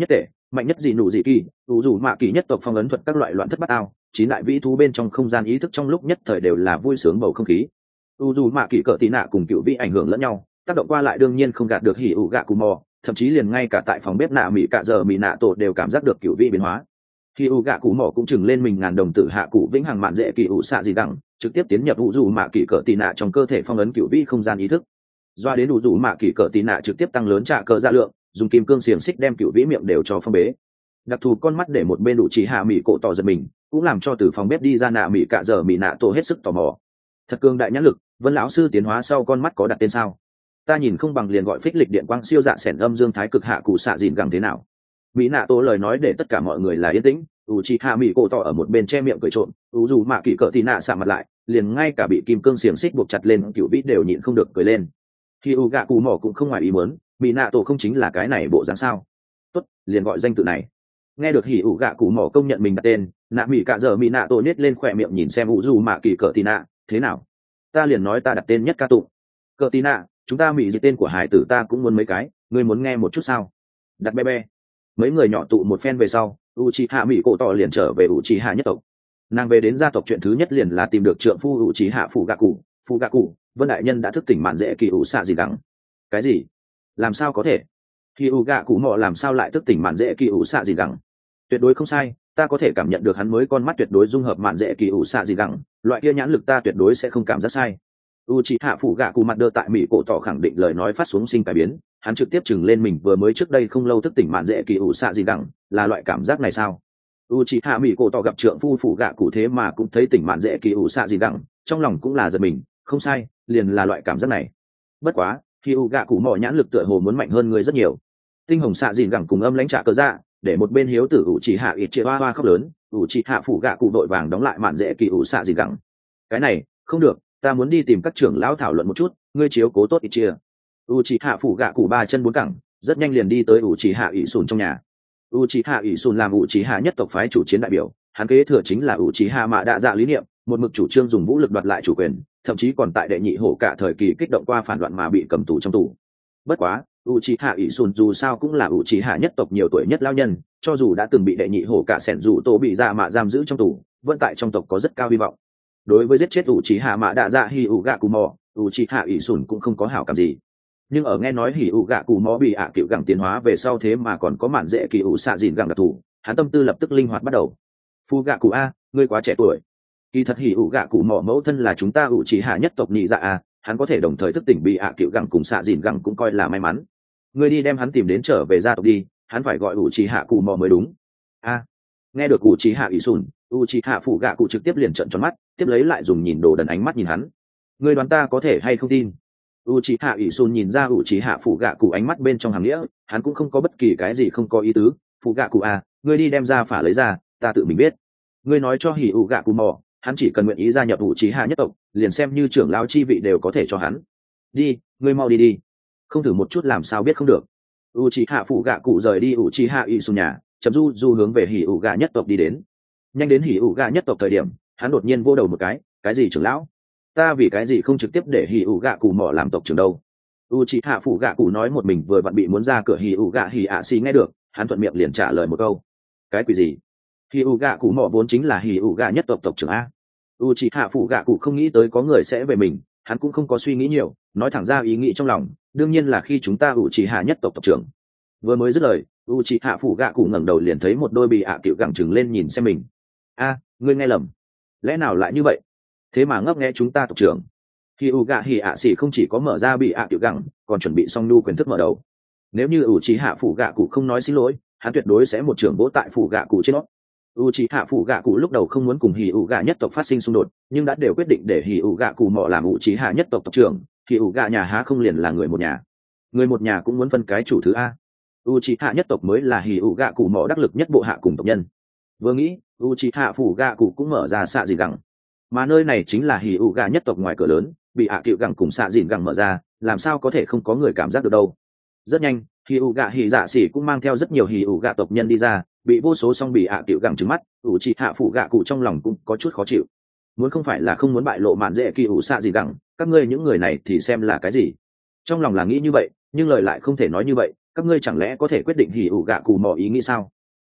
A: mạnh nhất dị nụ dị kỳ ủ dù mạ kỳ nhất tộc phong ấn thuật các loại loạn thất bát ao, chín đại vĩ thú bên trong không gian ý thức trong lúc nhất thời đều là vui sướng bầu không khí. ủ dù mạ kỳ cỡ tì nạ cùng cựu vĩ ảnh hưởng lẫn nhau, tác động qua lại đương nhiên không gạt được hỉ ủ gạ cù mò, thậm chí liền ngay cả tại phòng bếp nạ mỹ cạ giờ mỹ nạ tổ đều cảm giác được cựu vĩ biến hóa. Hỉ ủ gạ cù mò cũng chừng lên mình ngàn đồng tử hạ cụ vĩnh hằng mạn dễ kỳ ủ xạ gì đẳng, trực tiếp tiến nhập ủ dù mạ kỳ cỡ tì nạ trong cơ thể phong ấn cựu vĩ không gian ý thức. Doa đến ủ dù mạ kỳ cỡ tì nạ trực tiếp tăng lớn trả cỡ dạ lượng, dùng kim cương xiềng xích đem cựu vĩ miệng đều cho phong bế. Đặc thù con mắt để một bên đủ chỉ hạ mỹ cổ tỏ giật mình, cũng làm cho từ phòng bếp đi ra nạ mỹ cạ giờ mỹ nạ tổ hết sức tò mò. Thật cường đại nhãn lực, Vân lão sư tiến hóa sau con mắt có đặt tên sao? Ta nhìn không bằng liền gọi phích lịch điện quang siêu dạ sẻn âm dương thái cực hạ cụ xạ dìn gẳng thế nào? Mỹ nạ tổ lời nói để tất cả mọi người là yên tĩnh. U chi hạ mỹ cổ tỏ ở một bên che miệng cười trộm, u dù mạ kỳ cỡ thì nạ xạ mặt lại, liền ngay cả bị kim cương xiềng xích buộc chặt lên cựu vĩ đều nhịn không được cười lên. Khi u gạ cụ mỏ cũng không ngoài ý muốn, Mỹ nạ tổ không chính là cái này bộ dáng sao? Tốt, liền gọi danh tự này. Nghe được hỉ ủ gạ cụ mỏ công nhận mình đặt tên, nạ mỹ cạ giờ mỹ nạ tổ nết lên khỏe miệng nhìn xem u dù mạ kỳ cỡ tì nạ, thế nào? Ta liền nói ta đặt tên nhất ca tụng. Cỡ tì nạ, chúng ta mỹ dịch tên của hải tử ta cũng muốn mấy cái, ngươi muốn nghe một chút sao? Đặt be be. Mấy người nhỏ tụ một phen về sau, Uchiha mỹ cổ tỏ liền trở về Uchiha nhất tộc. Nàng về đến gia tộc chuyện thứ nhất liền là tìm được trượng phu Uchiha Phụ Gạ Cụ, Vân đại nhân đã thức tỉnh mạn dễ kỳ ủ xạ gì đắng. Cái gì? Làm sao có thể? Khi u gạ cụ mọ làm sao lại thức tỉnh mạn dễ kỳ ủ xạ gì đắng? Tuyệt đối không sai, ta có thể cảm nhận được hắn mới con mắt tuyệt đối dung hợp mạn dễ kỳ ủ xạ gì đắng, loại kia nhãn lực ta tuyệt đối sẽ không cảm giác sai. Uchiha Phụ Gạ Cụ mặt đơ tại mỹ cổ tỏ khẳng định lời nói phát xuống sinh cải biến, hắn trực tiếp chừng lên mình vừa mới trước đây không lâu thức tỉnh mạn dễ kỳ ủ xạ gì đắng, là loại cảm giác này sao? Uchiha mỹ cổ tỏ gặp trượng phu Phụ Gạ Cụ thế mà cũng thấy tỉnh mạn dễ kỳ ủ xạ gì đắng, trong lòng cũng là giật mình, không sai, liền là loại cảm giác này. Bất quá, khi u gạ cụ mỏ nhãn lực tựa hồ muốn mạnh hơn người rất nhiều. Tinh hồng xạ dìn gẳng cùng âm lãnh trả cờ dạ, để một bên hiếu tử ủ chỉ hạ ít chia hoa khóc lớn, ủ chỉ hạ Phụ Gạ Cụ đội vàng đóng lại mạn dễ kỳ ủ xạ dìn gẳng. Cái này không được, ta muốn đi tìm các trưởng lão thảo luận một chút, ngươi chiếu cố tốt ít chia. U chỉ hạ Phụ Gạ Cụ ba chân bốn cẳng, rất nhanh liền đi tới ủ chỉ hạ ỷ sùn trong nhà. U chỉ hạ ỷ sùn làm ủ chỉ hạ nhất tộc phái chủ chiến đại biểu, hắn kế thừa chính là ủ chỉ hạ mạ đa dạ lý niệm, một mực chủ trương dùng vũ lực đoạt lại chủ quyền, thậm chí còn tại đệ nhị hổ cả thời kỳ kích động qua phản loạn mà bị cầm tù trong tù. Bất quá, Uchiha Isun dù sao cũng là Uchiha nhất tộc nhiều tuổi nhất lao nhân, cho dù đã từng bị đệ nhị hổ cả sẻn dù tổ bị dạ mạ giam giữ trong tù, vẫn tại trong tộc có rất cao hy vọng. Đối với giết chết Uchiha mạ đa dạ Hyuga Uchiha Isun cũng không có hảo cảm gì. Nhưng ở nghe nói Hyuga bị cựu gẳng tiến hóa về sau thế mà còn có mạn dễ kỳ ủ xạ dìn gẳng đặc thù, hắn tâm tư lập tức linh hoạt bắt đầu. Phu gạ cụ a, ngươi quá trẻ tuổi. Kỳ thật Hyuga mẫu thân là chúng ta Uchiha nhất tộc nhị dạ a, hắn có thể đồng thời thức tỉnh bị cựu gẳng cùng xạ dìn gẳng cũng coi là may mắn. Ngươi đi đem hắn tìm đến trở về gia tộc đi, hắn phải gọi Uchiha mới đúng. A. Nghe được Uchiha Isun, Uchiha Phụ Gạ Cụ trực tiếp liền trợn tròn mắt, tiếp lấy lại dùng nhìn đồ đần ánh mắt nhìn hắn. Ngươi đoán ta có thể hay không tin? Uchiha Isun nhìn ra Uchiha Phụ Gạ Cụ ánh mắt bên trong hàm nghĩa, hắn cũng không có bất kỳ cái gì không có ý tứ. Phụ Gạ Cụ a, ngươi đi đem ra phả lấy ra, ta tự mình biết. Ngươi nói cho Hyuga hắn chỉ cần nguyện ý gia nhập Uchiha nhất tộc, liền xem như trưởng lão chi vị đều có thể cho hắn. Đi, ngươi mau đi. Không thử một chút làm sao biết không được. Uchiha Phụ Gạ Cụ rời đi Uchiha Isun nhà, chậm du hướng về Hyuga nhất tộc đi đến. Nhanh đến Hyuga nhất tộc thời điểm, hắn đột nhiên vô đầu một cái gì trưởng lão? Ta vì cái gì không trực tiếp để Hyuga làm tộc trưởng đâu? Uchiha Phụ Gạ Cụ nói một mình vừa vặn bị muốn ra cửa Hyuga Hiashi nghe được, hắn thuận miệng liền trả lời một câu. Cái quỷ gì? Hyuga vốn chính là Hyuga nhất tộc tộc trưởng a. Uchiha Phụ Gạ Cụ không nghĩ tới có người sẽ về mình, hắn cũng không có suy nghĩ nhiều, nói thẳng ra ý nghĩ trong lòng, đương nhiên là khi chúng ta Uchiha nhất tộc tộc trưởng. Vừa mới dứt lời, Uchiha Phụ Gạ Cụ ngẩng đầu liền thấy một đôi bị cựu gẳng trừng lên nhìn xem mình. A, ngươi nghe lầm. Lẽ nào lại như vậy? Thế mà ngấp nghe chúng ta tộc trưởng. Hyuga Hiashi không chỉ có mở ra bị cựu gẳng, còn chuẩn bị xong nu quyền thức mở đầu. Nếu như Uchiha Phụ Gạ Cụ không nói xin lỗi, hắn tuyệt đối sẽ một trưởng vỗ tại Phụ Gạ Cụ trên nó. Uchiha Phụ Gạ Cụ lúc đầu không muốn cùng Hyuga nhất tộc phát sinh xung đột, nhưng đã đều quyết định để Hyuga làm Uchiha nhất tộc tộc trưởng, Hyuga nhà há không liền là người một nhà. Người một nhà cũng muốn phân cái chủ thứ a. Uchiha nhất tộc mới là Hyuga đắc lực nhất bộ hạ cùng tộc nhân. Vừa nghĩ, Uchiha Phụ Gạ Cụ cũng mở ra xạ dìn gẳng. Mà nơi này chính là Hyuga nhất tộc ngoài cửa lớn, bị cựu gẳng cùng xạ dìn gẳng mở ra, làm sao có thể không có người cảm giác được đâu. Rất nhanh, Hyuga Hiashi cũng mang theo rất nhiều Hyuga tộc nhân đi ra, bị vô số song bị cựu gẳng trừng mắt, Uchiha Phụ Gạ Cụ trong lòng cũng có chút khó chịu. Muốn không phải là không muốn bại lộ mạn dễ kỳ ủ xạ gì gẳng, các ngươi những người này thì xem là cái gì? Trong lòng là nghĩ như vậy, nhưng lời lại không thể nói như vậy, các ngươi chẳng lẽ có thể quyết định Hyuga ý nghĩ sao?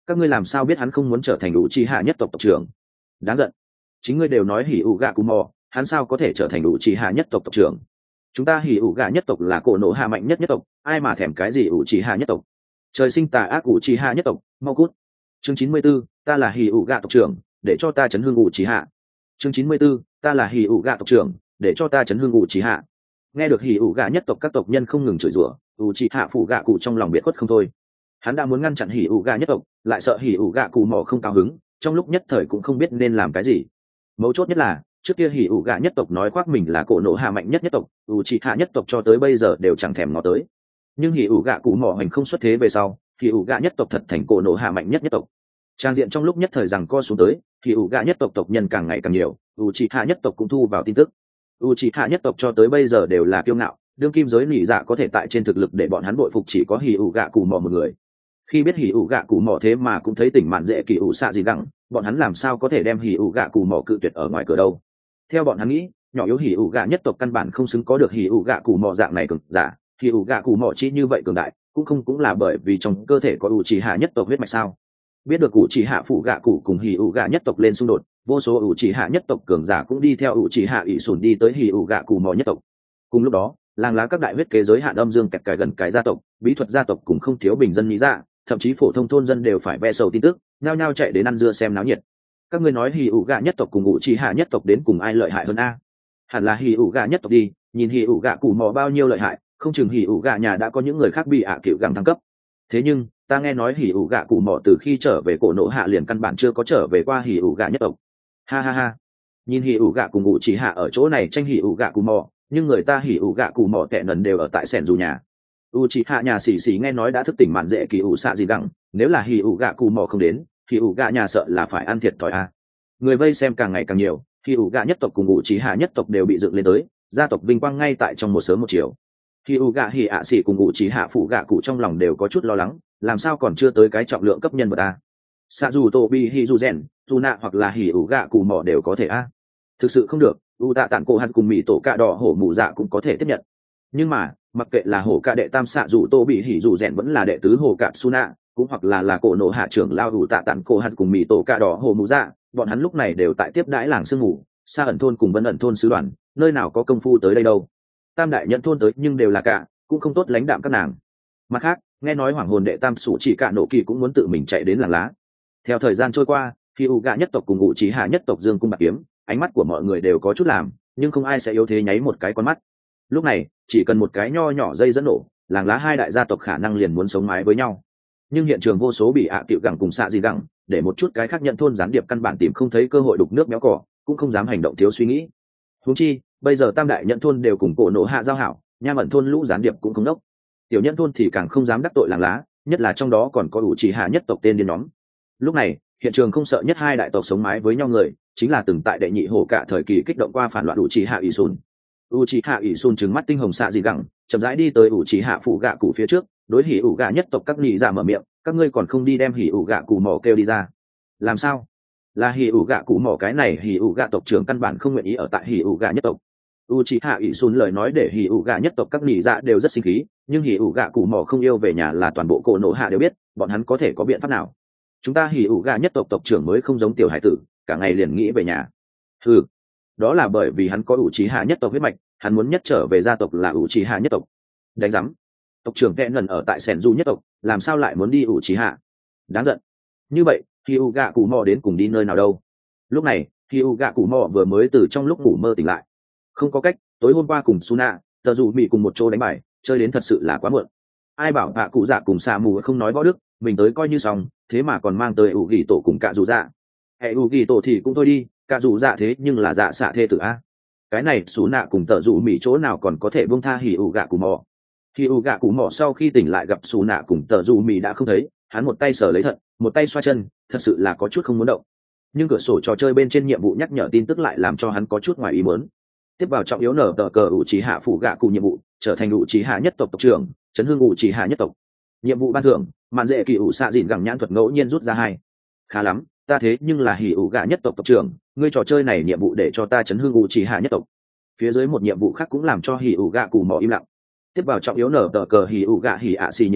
A: Các ngươi làm sao biết hắn không muốn trở thành ủ trì hạ nhất tộc tộc trưởng? Đáng giận, chính ngươi đều nói hỉ ủ gạ cù mò, hắn sao có thể trở thành ủ trì hạ nhất tộc tộc trưởng? Chúng ta hỉ ủ gạ nhất tộc là cổ nổ hạ mạnh nhất nhất tộc, ai mà thèm cái gì ủ trì hạ nhất tộc? Trời sinh tà ác ủ trì hạ nhất tộc, mau cút. Chương 94, ta là hỉ ủ gạ tộc trưởng, để cho ta chấn hương ủ trì hạ. Chương 94, ta là hỉ ủ gạ tộc trưởng, để cho ta chấn hương ủ trì hạ. Nghe được hỉ ủ gạ nhất tộc các tộc nhân không ngừng chửi rủa, ủ trì hạ phụ gạ cụ trong lòng biệt khuất không thôi. Hắn đã muốn ngăn chặn hỉ ủ gạ nhất tộc, lại sợ hỉ ủ gạ cụ mò không cao hứng, trong lúc nhất thời cũng không biết nên làm cái gì. Mấu chốt nhất là trước kia hỉ ủ gạ nhất tộc nói khoác mình là cổ nổ hạ mạnh nhất nhất tộc, ủ trì hạ nhất tộc cho tới bây giờ đều chẳng thèm ngó tới. Nhưng hỉ ủ gạ cụ mò hành không xuất thế về sau, hỉ ủ gạ nhất tộc thật thành cổ nổ hạ mạnh nhất nhất tộc. Trang diện trong lúc nhất thời rằng co xuống tới, hỉ ủ gạ nhất tộc tộc nhân càng ngày càng nhiều, ủ trì hạ nhất tộc cũng thu vào tin tức. ủ trì hạ nhất tộc cho tới bây giờ đều là kiêu ngạo, đương kim giới nỉ dạ có thể tại trên thực lực để bọn hắn bội phục chỉ có hỉ ủ gạ cụ mò một người. Khi biết hỉ ủ gạ cụ mò thế mà cũng thấy tỉnh mạn dễ kỳ ủ xạ gì gẳng, bọn hắn làm sao có thể đem hỉ ủ gạ cụ mò cự tuyệt ở ngoài cửa đâu. Theo bọn hắn nghĩ, nhỏ yếu hỉ ủ gạ nhất tộc căn bản không xứng có được hỉ ủ gạ cụ mò dạng này cường giả. Hỉ ủ gạ cụ mò chỉ như vậy cường đại cũng là bởi vì trong cơ thể có ủ trì hạ nhất tộc huyết mạch sao? Biết được ủ trì hạ phụ gạ cụ cùng hỉ ủ gạ nhất tộc lên xung đột, vô số ủ trì hạ nhất tộc cường giả cũng đi theo ủ trì hạ ỷ sùn đi tới hỉ ủ gạ cụ mò nhất tộc. Cùng lúc đó, làng lá các đại huyết kế giới hạn âm dương kẹt cài gần cái gia tộc, bí thuật gia tộc cũng không thiếu bình dân nghĩ ra, thậm chí phổ thông thôn dân đều phải ve sầu tin tức, nhao nhao chạy đến ăn dưa xem náo nhiệt. Các ngươi nói hỉ ủ gạ nhất tộc cùng ủ trì hạ nhất tộc đến cùng ai lợi hại hơn a? Hẳn là hỉ ủ gạ nhất tộc đi, nhìn hỉ ủ gạ cụ mò bao nhiêu lợi hại, không chừng hỉ ủ gạ nhà đã có những người khác bị cựu gẳng thăng cấp. Thế nhưng ta nghe nói hỉ ủ gạ cụ mò từ khi trở về cổ nổ hạ liền căn bản chưa có trở về qua hỉ ủ gạ nhất tộc. Ha ha ha, nhìn hỉ ủ gạ cùng ủ trì hạ ở chỗ này tranh hỉ ủ gạ cụ mò, nhưng người ta hỉ ủ gạ cụ mò tệ nần đều ở tại sẻn dù nhà. U trì hạ nhà xì xì nghe nói đã thức tỉnh mạn dễ kỳ ủ xạ gì gẳng, nếu là hỉ ủ gạ cụ mò không đến, hỉ ủ gạ nhà sợ là phải ăn thiệt thòi a. Người vây xem càng ngày càng nhiều, hỉ ủ gạ nhất tộc cùng ủ trì hạ nhất tộc đều bị dựng lên tới, gia tộc vinh quang ngay tại trong một sớm một chiều. Hỉ ủ gạ hỉ ạ xỉ cùng ủ trì hạ phụ gạ cụ trong lòng đều có chút lo lắng, làm sao còn chưa tới cái trọng lượng cấp nhân vật a? Xạ dù tổ bi hỉ dù rèn, dù nạ hoặc là hỉ ủ gạ cụ mò đều có thể a. Thực sự không được, u tạ tản cô hạt cùng mỹ tổ cạ đỏ hổ mù dạ cũng có thể tiếp nhận. Nhưng mà mặc kệ là hổ cạ đệ tam xạ dù tô bị hỉ dù rèn vẫn là đệ tứ hổ cạ suna, cũng hoặc là cổ nổ hạ trưởng lao u tạ tản cô hạt cùng mỹ tổ cạ đỏ hổ mù dạ, bọn hắn lúc này đều tại tiếp đãi làng sương mù xa ẩn thôn cùng vân ẩn thôn sứ đoàn, nơi nào có công phu tới đây đâu. Tam đại nhận thôn tới nhưng đều là cạ, cũng không tốt lãnh đạm các nàng. Mặt khác nghe nói hoàng hồn đệ tam sủ chỉ cạ nổ kỳ cũng muốn tự mình chạy đến làng lá. Theo thời gian trôi qua, khi u gạ nhất tộc cùng u trí hạ nhất tộc dương cung bạc kiếm, ánh mắt của mọi người đều có chút làm, nhưng không ai sẽ yếu thế nháy một cái con mắt. Lúc này chỉ cần một cái nho nhỏ dây dẫn nổ, làng lá hai đại gia tộc khả năng liền muốn sống mái với nhau. Nhưng hiện trường vô số bị tiệu gẳng cùng xạ gì gẳng, để một chút cái khác nhận thôn gián điệp căn bản tìm không thấy cơ hội đục nước méo cỏ, cũng không dám hành động thiếu suy nghĩ. Huống chi bây giờ tam đại nhận thôn đều cùng cổ nổ hạ giao hảo, nham ẩn thôn lũ gián điệp cũng không đốc, tiểu nhân thôn thì càng không dám đắc tội làng lá, nhất là trong đó còn có ủ trì hạ nhất tộc tên điên nhóm. Lúc này hiện trường không sợ nhất hai đại tộc sống mái với nhau người, chính là từng tại đệ nhị hổ cả thời kỳ kích động qua phản loạn ủ trì hạ ỷ sùn. ủ trì hạ ỷ sùn trừng mắt tinh hồng xạ gì gẳng, chậm rãi đi tới ủ trì hạ phụ gạ cụ phía trước, đối hỉ ủ gạ nhất tộc các nhị ra mở miệng, các ngươi còn không đi đem hỉ ủ gạ cụ mỏ kêu đi ra. Làm sao? Là hỉ ủ gạ cụ mỏ cái này hỉ ủ gạ tộc trưởng căn bản không nguyện ý ở tại hỉ ủ gạ nhất tộc. ủ trì hạ ỷ sùn lời nói để hỉ ủ gạ nhất tộc các nhị ra đều rất sinh khí, nhưng hỉ ủ gạ cụ mỏ không yêu về nhà là toàn bộ cổ nổ hạ đều biết, bọn hắn có thể có biện pháp nào? Chúng ta hỉ ủ gạ nhất tộc tộc trưởng mới không giống tiểu hải tử, cả ngày liền nghĩ về nhà. Ừ, đó là bởi vì hắn có ủ trì hạ nhất tộc huyết mạch, hắn muốn nhất trở về gia tộc là ủ trì hạ nhất tộc. Đánh giám, tộc trưởng kẹn lần ở tại sẻn du nhất tộc, làm sao lại muốn đi ủ trì hạ? Đáng giận. Như vậy hỉ ủ gạ cụ mò đến cùng đi nơi nào đâu? Lúc này hỉ ủ gạ cụ mò vừa mới từ trong lúc ngủ mơ tỉnh lại. Không có cách, tối hôm qua cùng Suna tờ dù bị cùng một chỗ đánh bài, chơi đến thật sự là quá muộn. Ai bảo hạ cụ dạ cùng xà mù không nói võ đức, mình tới coi như xong, thế mà còn mang tới ủ ghi tổ cùng cạ dù dạ. Hệ ủ ghi tổ thì cũng thôi đi, cạ dù dạ thế nhưng là dạ xạ thê tử a. Cái này xú nạ cùng tợ dù mỉ chỗ nào còn có thể buông tha hỉ ủ gạ cụ mò. Hỉ ủ gạ cụ mò sau khi tỉnh lại gặp xú nạ cùng tợ dù mỉ đã không thấy, hắn một tay sờ lấy thận, một tay xoa chân, thật sự là có chút không muốn động. Nhưng cửa sổ trò chơi bên trên nhiệm vụ nhắc nhở tin tức lại làm cho hắn có chút ngoài ý muốn. Tiếp vào trọng yếu nở tờ cờ ủ trí hạ phụ gạ cụ nhiệm vụ, trở thành ủ trí hạ nhất tộc tộc trưởng, chấn hương ủ trí hạ nhất tộc. Nhiệm vụ ban thưởng, mạn dễ kỳ ủ xạ dịn gẳng nhãn thuật ngẫu nhiên rút ra 2. Khá lắm, ta thế nhưng là hỉ ủ gạ nhất tộc tộc trưởng, ngươi trò chơi này nhiệm vụ để cho ta chấn hương ủ trí hạ nhất tộc. Phía dưới một nhiệm vụ khác cũng làm cho hỉ ủ gạ cụ mò im lặng. Tiếp vào trọng yếu nở tờ cờ hỉ ủ gạ hỉ ạ xì nhiệm vụ,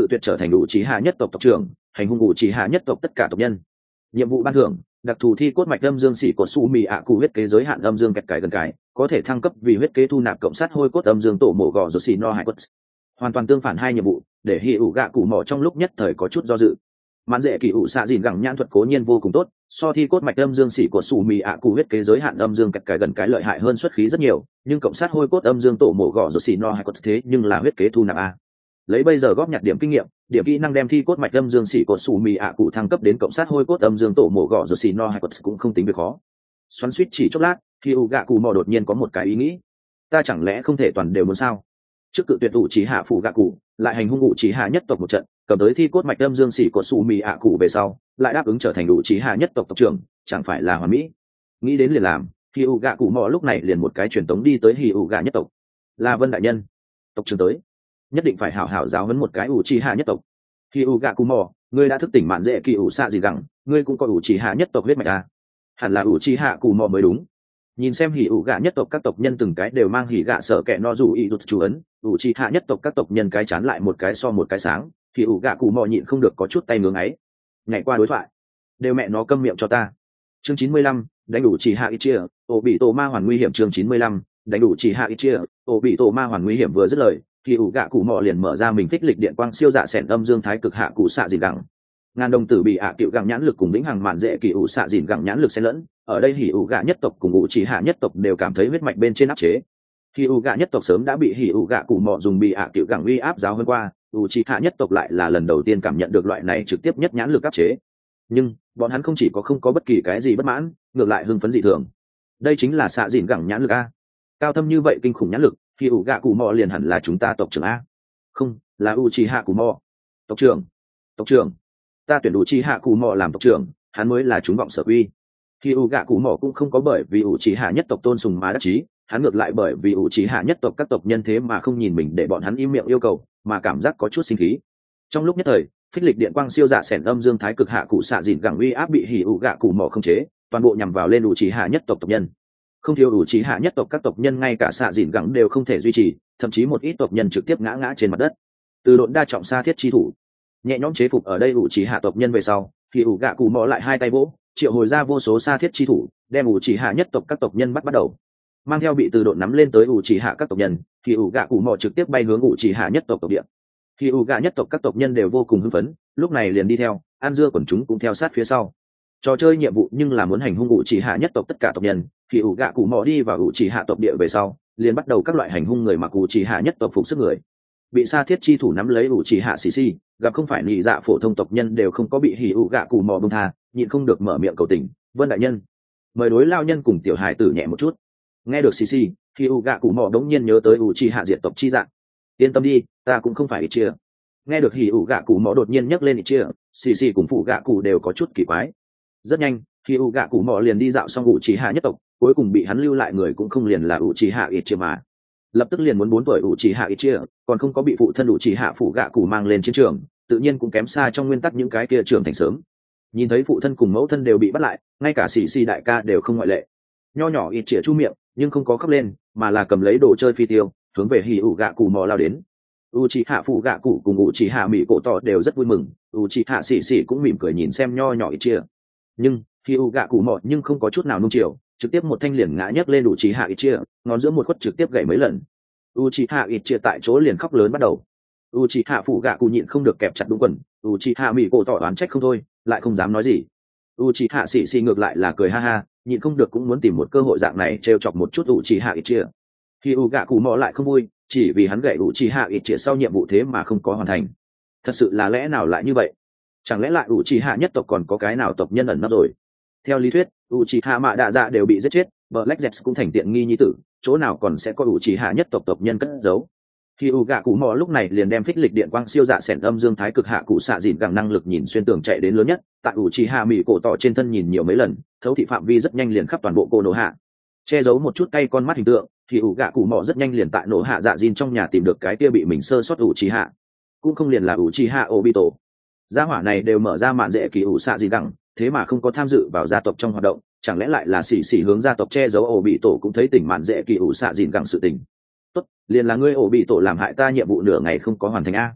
A: cự tuyệt trở thành ủ trì hạ nhất tộc tộc trưởng, hành hung ủ trì hạ nhất tộc tất cả tộc nhân. Nhiệm vụ ban thưởng: đặc thù thi cốt mạch âm dương sĩ của su mì ạ cụ huyết kế giới hạn âm dương kẹt cái gần cái, có thể thăng cấp vì huyết kế thu nạp cộng sát hôi cốt âm dương tổ mộ gò rột xì no hải cốt. Hoàn toàn tương phản hai nhiệm vụ, để hỉ ủ gạ cụ mỏ trong lúc nhất thời có chút do dự. Mạn dễ kỳ ủ xạ dìn gẳng nhãn thuật cố nhiên vô cùng tốt, so thi cốt mạch âm dương sĩ của su mì ạ cụ huyết kế giới hạn âm dương kẹt cái gần cái lợi hại hơn xuất khí rất nhiều, nhưng cộng sát hôi cốt âm dương tổ mộ gò rột xì no hải cốt thế nhưng là huyết kế thu nạp a. Lấy bây giờ góp nhặt điểm kinh nghiệm, điểm kỹ năng đem thi cốt mạch âm dương sĩ của su mì ạ cụ thăng cấp đến cộng sát hôi cốt âm dương tổ mộ gò rột xì no hải cốt cũng không tính việc khó. Xoắn suýt chỉ chốc lát, khi u gạ cụ mò đột nhiên có một cái ý nghĩ: ta chẳng lẽ không thể toàn đều muốn sao? Trước cự tuyệt ủ chỉ hạ phủ gạ cụ, lại hành hung ủ chỉ hạ nhất tộc một trận, cầm tới thi cốt mạch âm dương sĩ của su mì ạ cụ về sau, lại đáp ứng trở thành ủ chỉ hạ nhất tộc tộc trưởng, chẳng phải là hoàn mỹ? Nghĩ đến liền làm, khi u gạ cụ mò lúc này liền một cái truyền tống đi tới hì ủ gạ nhất tộc. Là Vân đại nhân, tộc trưởng tới, nhất định phải hảo hảo giáo huấn một cái ủ chỉ hạ nhất tộc. Khi u gạ cụ mò, ngươi đã thức tỉnh mạn dễ kỳ ủ xạ gì gẳng, ngươi cũng có ủ chỉ hạ nhất tộc huyết mạch à? Hẳn là ủ chỉ hạ cụ mò mới đúng. Nhìn xem hỉ ủ gạ nhất tộc các tộc nhân từng cái đều mang hỉ gạ sợ kẻ no dù ý đột chú ấn, ủ chỉ hạ nhất tộc các tộc nhân cái chán lại một cái so một cái sáng, hỉ ủ gạ cụ mò nhịn không được có chút tay ngưỡng ấy. Ngày qua đối thoại, đều mẹ nó câm miệng cho ta. Chương 95, đánh đủ chỉ hạ ít chia, ổ bị tổ ma hoàn nguy hiểm. Chương 95, đánh đủ chỉ hạ ít chia, ổ bị tổ ma hoàn nguy hiểm. Vừa dứt lời, hỉ ủ gạ cụ mò liền mở ra mình phích lịch điện quang siêu dạ sẹn âm dương thái cực hạ cụ xạ dìn gẳng. Ngàn đồng tử bị ạ tiểu gẳng nhãn lực cùng lĩnh hàng mạn dễ kỳ ủ xạ dìn gẳng nhãn lực xen lẫn, ở đây hỉ ủ gạ nhất tộc cùng ủ chỉ hạ nhất tộc đều cảm thấy huyết mạch bên trên áp chế. Hỉ ủ gạ nhất tộc sớm đã bị hỉ ủ gạ cụ mò dùng bị ạ tiểu gẳng uy áp giáo hơn qua, ủ chỉ hạ nhất tộc lại là lần đầu tiên cảm nhận được loại này trực tiếp nhất nhãn lực áp chế. Nhưng bọn hắn không chỉ có không có bất kỳ cái gì bất mãn, ngược lại hưng phấn dị thường. Đây chính là xạ dìn gẳng nhãn lực a, cao thâm như vậy kinh khủng nhãn lực, hỉ ủ gạ cụ mò liền hẳn là chúng ta tộc trưởng a. Không, là ủ chỉ hạ cụ mò. Tộc trưởng, tộc trưởng, ta tuyển đủ chi hạ cụ mò làm tộc trưởng, hắn mới là chúng vọng sở uy. Khi u gạ cụ mò cũng không có bởi vì ủ chỉ hạ nhất tộc tôn sùng mà đắc chí, hắn ngược lại bởi vì ủ chỉ hạ nhất tộc các tộc nhân thế mà không nhìn mình để bọn hắn im miệng yêu cầu, mà cảm giác có chút sinh khí. Trong lúc nhất thời, phích lịch điện quang siêu dạ sẻn âm dương thái cực hạ cụ xạ dìn gẳng uy áp bị hỉ ủ gạ cụ mò không chế, toàn bộ nhằm vào lên ủ chỉ hạ nhất tộc tộc nhân. Không thiếu ủ chỉ hạ nhất tộc các tộc nhân ngay cả xạ dìn gẳng đều không thể duy trì, thậm chí một ít tộc nhân trực tiếp ngã trên mặt đất. Từ độn đa trọng xa thiết chi thủ, nhẹ nhõm chế phục ở đây ủ chỉ hạ tộc nhân về sau, thì ủ gạ cụ mò lại hai tay vỗ, triệu hồi ra vô số xa thiết chi thủ, đem ủ chỉ hạ nhất tộc các tộc nhân bắt đầu mang theo bị từ độn nắm lên tới ủ chỉ hạ các tộc nhân, thì ủ gạ cụ mò trực tiếp bay hướng ủ chỉ hạ nhất tộc tộc địa. Thì ủ gạ nhất tộc các tộc nhân đều vô cùng hưng phấn, lúc này liền đi theo an dưa quần chúng cũng theo sát phía sau. Trò chơi nhiệm vụ nhưng là muốn hành hung ủ chỉ hạ nhất tộc tất cả tộc nhân. Thì ủ gạ cụ mò đi vào ủ chỉ hạ tộc địa về sau, liền bắt đầu các loại hành hung người mặc ủ chỉ hạ nhất tộc phục sức người. Bị sa thiết chi thủ nắm lấy ủ chỉ hạ xì xì, gặp không phải nhị dạ phổ thông tộc nhân đều không có bị hỉ ủ gạ cụ mò bông tha, nhịn không được mở miệng cầu tình: Vân đại nhân, mời đối lao nhân cùng tiểu hải tử nhẹ một chút. Nghe được xì xì, hỉ ủ gạ cụ mò đống nhiên nhớ tới ủ chỉ hạ diệt tộc chi dạng. Yên tâm đi, ta cũng không phải ít chia. Nghe được hỉ ủ gạ cụ mò đột nhiên nhắc lên ít chia, xì xì cùng phụ gạ cụ đều có chút kỳ quái. Rất nhanh, hỉ ủ gạ cụ mò liền đi dạo xong ủ chỉ hạ nhất tộc, cuối cùng bị hắn lưu lại người cũng không liền là ủ chỉ hạ ít chia mà. Lập tức liền muốn 4 tuổi ủ chỉ hạ ít chia, còn không có bị phụ thân ủ chỉ hạ phụ gạ cụ mang lên chiến trường, tự nhiên cũng kém xa trong nguyên tắc những cái kia trưởng thành sớm. Nhìn thấy phụ thân cùng mẫu thân đều bị bắt lại, ngay cả xì xì đại ca đều không ngoại lệ. Nho nhỏ ít chia chu miệng nhưng không có khóc lên, mà là cầm lấy đồ chơi phi tiêu hướng về hỉ ủ gạ cụ mò lao đến. ủ chỉ hạ phụ gạ cụ cùng ủ chỉ hạ mỹ cổ tỏ đều rất vui mừng, ủ chỉ hạ xì xì cũng mỉm cười nhìn xem nho nhỏ ít chia. Nhưng hỉ ủ gạ cụ mò nhưng không có chút nào nung chiều, trực tiếp một thanh liền ngã nhấc lên ủ chỉ hạ ít chia, ngón giữa một khuất trực tiếp gãy mấy lần. Uchiha ít chia tại chỗ liền khóc lớn bắt đầu. Uchiha phụ gạ cụ nhịn không được kẹp chặt đúng quần, Uchiha mỹ cổ tỏ oán trách không thôi, lại không dám nói gì. Uchiha xì xì ngược lại là cười ha ha, nhịn không được cũng muốn tìm một cơ hội dạng này trêu chọc một chút Uchiha ít chia. Khi gạ cụ mò lại không vui, chỉ vì hắn gậy Uchiha ít chia sau nhiệm vụ thế mà không có hoàn thành. Thật sự là lẽ nào lại như vậy? Chẳng lẽ lại Uchiha nhất tộc còn có cái nào tộc nhân ẩn nấp rồi? Theo lý thuyết, Uchiha mạ đạ dạ đều bị giết chết, Black Jets cũng thành tiện nghi nhi tử, chỗ nào còn sẽ có Uchiha nhất tộc nhân cất giấu. Khi gạ cụ mò lúc này liền đem phích lịch điện quang siêu dạ sẻn âm dương thái cực hạ cụ xạ dìn gẳng năng lực nhìn xuyên tường chạy đến lớn nhất, tại Uchiha mỹ cổ tỏ trên thân nhìn nhiều mấy lần, thấu thị phạm vi rất nhanh liền khắp toàn bộ cô nổ hạ. Che giấu một chút cay con mắt hình tượng, thì gạ cụ mò rất nhanh liền tại nổ hạ dạ dìn trong nhà tìm được cái kia bị mình sơ sót Uchiha. Cũng không liền là Uchiha Obito. Gia hỏa này đều mở ra mạn dễ kỳ ủ xạ dìn gẳng, thế mà không có tham dự vào gia tộc trong hoạt động, chẳng lẽ lại là xỉ xỉ hướng gia tộc che giấu ổ bị tổ cũng thấy tỉnh mạn dễ kỳ ủ xạ dìn gẳng sự tình. Tốt, liền là ngươi ổ bị tổ làm hại ta nhiệm vụ nửa ngày không có hoàn thành a.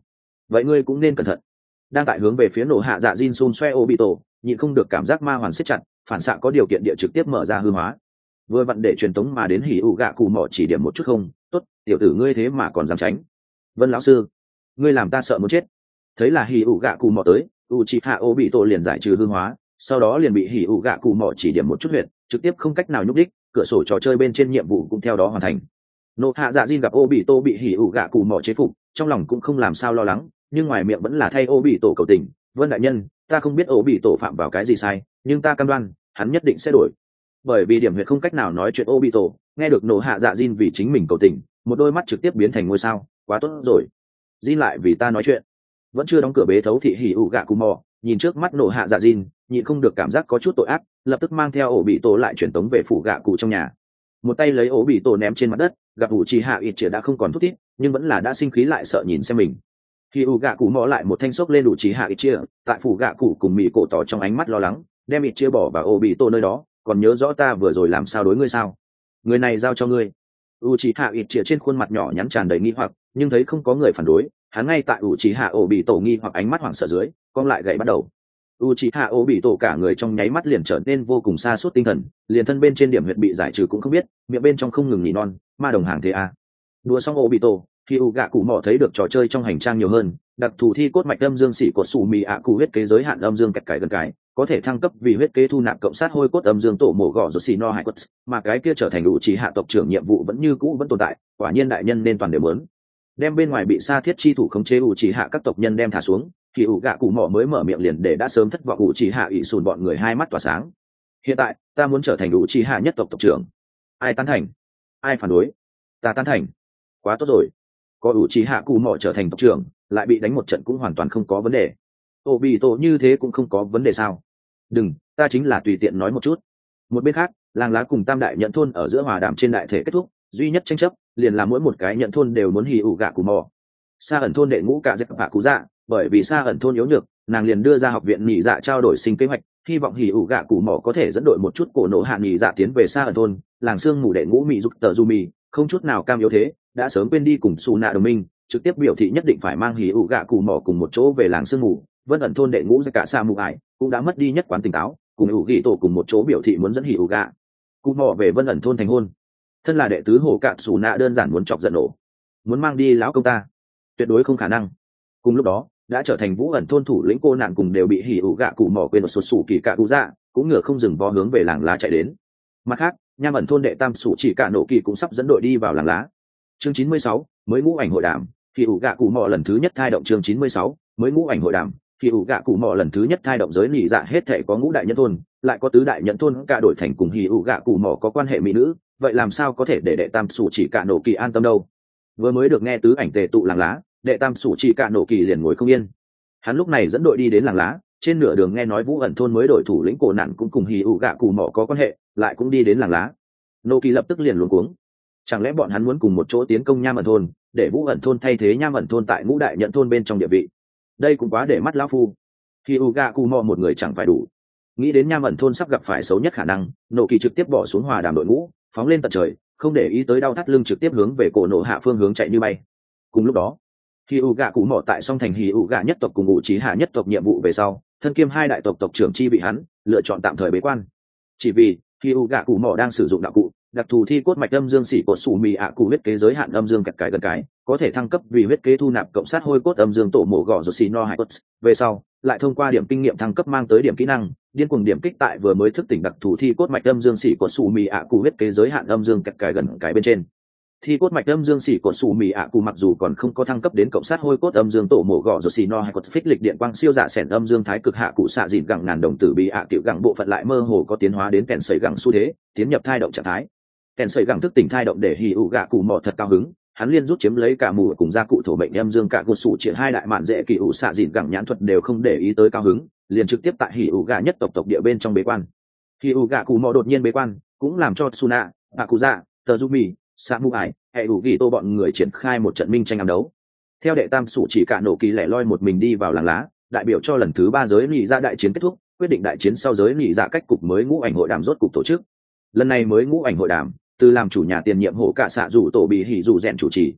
A: vậy ngươi cũng nên cẩn thận. Đang tại hướng về phía nổ hạ dạ Jin xun xoe Obito, nhịn không được cảm giác ma hoàn siết chặt, phản xạ có điều kiện địa trực tiếp mở ra hư hóa. Vừa vặn để truyền tống mà đến hỉ ủ gạ cụ mỏ chỉ điểm một chút không, tốt, tiểu tử ngươi thế mà còn dám tránh. Vân lão sư, ngươi làm ta sợ muốn chết. Thấy là hỉ ủ gạ cụ mỏ tới, Uchiha Obito liền giải trừ hư hóa, sau đó liền bị hỉ ủ gạ cụ mỏ chỉ điểm một chút huyệt, trực tiếp không cách nào nhúc đích, cửa sổ trò chơi bên trên nhiệm vụ cũng theo đó hoàn thành. Nộ hạ dạ Jin gặp Obito bị hỉ ủ gạ cụ mỏ chế phục, trong lòng cũng không làm sao lo lắng, nhưng ngoài miệng vẫn là thay Obito cầu tình. Vân đại nhân, ta không biết Obito phạm vào cái gì sai, nhưng ta cam đoan hắn nhất định sẽ đổi. Bởi vì điểm huyệt không cách nào nói chuyện Obito, nghe được nộ hạ dạ Jin vì chính mình cầu tình, một đôi mắt trực tiếp biến thành ngôi sao, quá tốt rồi. Jin lại vì ta nói chuyện. Vẫn chưa đóng cửa bế thấu thị hỉ ủ gạ cụ mỏ, nhìn trước mắt nộ hạ dạ Jin, nhịn không được cảm giác có chút tội ác, lập tức mang theo Obito lại chuyển tống về phủ gạ cụ trong nhà. Một tay lấy Obito ném trên mặt đất, gặp Uchiha Itchia đã không còn thút thít, nhưng vẫn là đã sinh khí lại sợ nhìn xem mình. Khi u gạ cụ mò lại một thanh sốc lên Uchiha Itchia, tại phủ gạ cụ cùng mị cổ tỏ trong ánh mắt lo lắng, đem Itchia bỏ vào Obito nơi đó, còn nhớ rõ ta vừa rồi làm sao đối ngươi sao? Người này giao cho ngươi. Uchiha Itchia trên khuôn mặt nhỏ nhắn tràn đầy nghi hoặc, nhưng thấy không có người phản đối, hắn ngay tại Uchiha Obito nghi hoặc ánh mắt hoảng sợ dưới, con lại gậy bắt đầu. Uchiha Obito cả người trong nháy mắt liền trở nên vô cùng sa sút tinh thần, liền thân bên trên điểm huyệt bị giải trừ cũng không biết, miệng bên trong không ngừng nỉ non, ma đồng hàng thế à. Đùa xong Obito, khi u gạ cụ mỏ thấy được trò chơi trong hành trang nhiều hơn, đặc thù thi cốt mạch âm dương sĩ của sủ mì ạ cụ huyết kế giới hạn âm dương kẹt cải gần cái, có thể thăng cấp vì huyết kế thu nạp cộng sát hôi cốt âm dương tổ mổ gọ rồi xì no hải quất, mà cái kia trở thành đủ chỉ hạ tộc trưởng nhiệm vụ vẫn như cũ vẫn tồn tại, quả nhiên đại nhân nên toàn đều muốn. Đem bên ngoài bị sa thiết chi thủ khống chế ủ chỉ hạ các tộc nhân đem thả xuống, thì ủ gạ cụ mỏ mới mở miệng liền để đã sớm thất vọng ủ chỉ hạ ỷ sùn bọn người hai mắt tỏa sáng. Hiện tại ta muốn trở thành ủ chỉ hạ nhất tộc tộc trưởng. Ai tán thành? Ai phản đối? Ta tán thành. Quá tốt rồi, có ủ chỉ hạ cụ mỏ trở thành tộc trưởng, lại bị đánh một trận cũng hoàn toàn không có vấn đề. Obito như thế cũng không có vấn đề sao? Đừng, ta chính là tùy tiện nói một chút. Một bên khác, làng lá cùng tam đại nhận thôn ở giữa hòa đàm trên đại thể kết thúc, duy nhất tranh chấp liền là mỗi một cái nhận thôn đều muốn hì ủ gạ cụ mỏ. Sa ẩn thôn đệ ngũ cả dẹp bạ cụ dạ, bởi vì Sa ẩn thôn yếu nhược, nàng liền đưa ra học viện nhị dạ trao đổi sinh kế hoạch, hy vọng hì ủ gạ cụ mỏ có thể dẫn đội một chút cổ nổ hạ nhị dạ tiến về Sa ẩn thôn. Làng xương mù đệ ngũ mị dục tờ du mì không chút nào cam yếu thế, đã sớm quên đi cùng Su nạ đồng minh, trực tiếp biểu thị nhất định phải mang hì ủ gạ cụ mỏ cùng một chỗ về làng xương mù. Vân ẩn thôn đệ ngũ ra cả Sa mù ải cũng đã mất đi nhất quán tỉnh táo, cùng ủ ghi tổ cùng một chỗ biểu thị muốn dẫn hì ủ gạ cụ mỏ về Vân ẩn thôn thành hôn. Thân là đệ tứ hồ cạn Su nạ đơn giản muốn chọc giận nổ, muốn mang đi lão công ta, tuyệt đối không khả năng. Cùng lúc đó, đã trở thành vũ ẩn thôn thủ lĩnh cô nạn cùng đều bị hỉ ủ gạ cụ mỏ quên một sụt sủ kỳ cạ cụ dạ, cũng ngựa không dừng vó hướng về làng lá chạy đến. Mặt khác, nham ẩn thôn đệ tam sủ chỉ cạ nổ kỳ cũng sắp dẫn đội đi vào làng lá. Chương 96, mới ngũ ảnh hội đàm, hỉ ủ gạ cụ mỏ lần thứ nhất thai động. Chương 96, mới ngũ ảnh hội đàm, hỉ ủ gạ cụ mỏ lần thứ nhất thai động. Giới nỉ dạ hết thể có ngũ đại nhân thôn, lại có tứ đại nhân thôn cả đổi thành cùng hỉ ủ gạ cụ mỏ có quan hệ mỹ nữ, vậy làm sao có thể để đệ tam sủ chỉ cạ nổ kỳ an tâm đâu? Vừa mới được nghe tứ ảnh tề tụ làng lá, đệ tam sủ chỉ cạ nổ kỳ liền ngồi không yên. Hắn lúc này dẫn đội đi đến làng lá, trên nửa đường nghe nói vũ ẩn thôn mới đổi thủ lĩnh cổ nạn cũng cùng hì ủ gạ cụ mỏ có quan hệ, lại cũng đi đến làng lá. Nô kỳ lập tức liền luống cuống. Chẳng lẽ bọn hắn muốn cùng một chỗ tiến công nham ẩn thôn, để vũ ẩn thôn thay thế nham ẩn thôn tại ngũ đại nhận thôn bên trong địa vị? Đây cũng quá để mắt lão phu. Hì ủ gạ cụ mỏ một người chẳng phải đủ. Nghĩ đến nham ẩn thôn sắp gặp phải xấu nhất khả năng, nô kỳ trực tiếp bỏ xuống hòa đàm đội ngũ, phóng lên tận trời, không để ý tới đau thắt lưng, trực tiếp hướng về cổ nổ hạ phương hướng chạy như bay. Cùng lúc đó, hì ủ gạ cụ mỏ tại song thành hì ủ gạ nhất tộc cùng ngụ trí hạ nhất tộc nhiệm vụ về sau, thân kiêm hai đại tộc tộc trưởng chi bị hắn lựa chọn tạm thời bế quan. Chỉ vì hì ủ gạ cụ mỏ đang sử dụng đạo cụ đặc thù thi cốt mạch âm dương xỉ cột sủ mì ạ cụ huyết kế giới hạn âm dương kẹt cái gần cái, có thể thăng cấp vì huyết kế thu nạp cộng sát hôi cốt âm dương tổ mổ gọ rồi xì no hải cốt. Về sau lại thông qua điểm kinh nghiệm thăng cấp mang tới điểm kỹ năng điên cuồng điểm kích tại vừa mới thức tỉnh đặc thù thi cốt mạch âm dương xỉ cột sủ mì ạ cụ huyết kế giới hạn âm dương kẹt cái gần cái bên trên. Thi cốt mạch âm dương xỉ cột sủ mì ạ cụ mặc dù còn không có thăng cấp đến cộng sát hôi cốt âm dương tổ mổ gọ rồi xì no hải cốt phích lịch điện quang siêu dạ sẻn âm dương thái cực hạ cụ xạ dịn gẳng ngàn đồng tử bị ạ tiểu gẳng bộ phận lại mơ hồ có tiến hóa đến kèn sẩy gẳng xu thế tiến nhập thai động trạng thái. Kèn sẩy gẳng thức tỉnh thai động để hì ủ gạ cụ mỏ thật cao hứng, hắn liên rút chiếm lấy cả mù cùng gia cụ thổ mệnh âm dương cả cột sủ triển hai đại mạn dễ kỳ ủ xạ dịn gẳng nhãn thuật đều không để ý tới cao hứng, liền trực tiếp tại hì ủ gạ nhất tộc địa bên trong bế quan. Hì ủ gạ cụ mỏ đột nhiên bế quan cũng làm cho Suna, Akuza, Tazumi, Samurai, hệ ủ ghi tô bọn người triển khai một trận minh tranh ám đấu. Theo đệ tam sủ chỉ cả nổ kỳ lẻ loi một mình đi vào làng lá, đại biểu cho lần thứ 3 giới nhị dạ đại chiến kết thúc, quyết định đại chiến sau giới nhị dạ cách cục mới ngũ ảnh hội đàm rốt cục tổ chức. Lần này mới ngũ ảnh hội đàm từ làm chủ nhà tiền nhiệm hộ cả xạ rủ tổ bị hỉ rủ rèn chủ trì.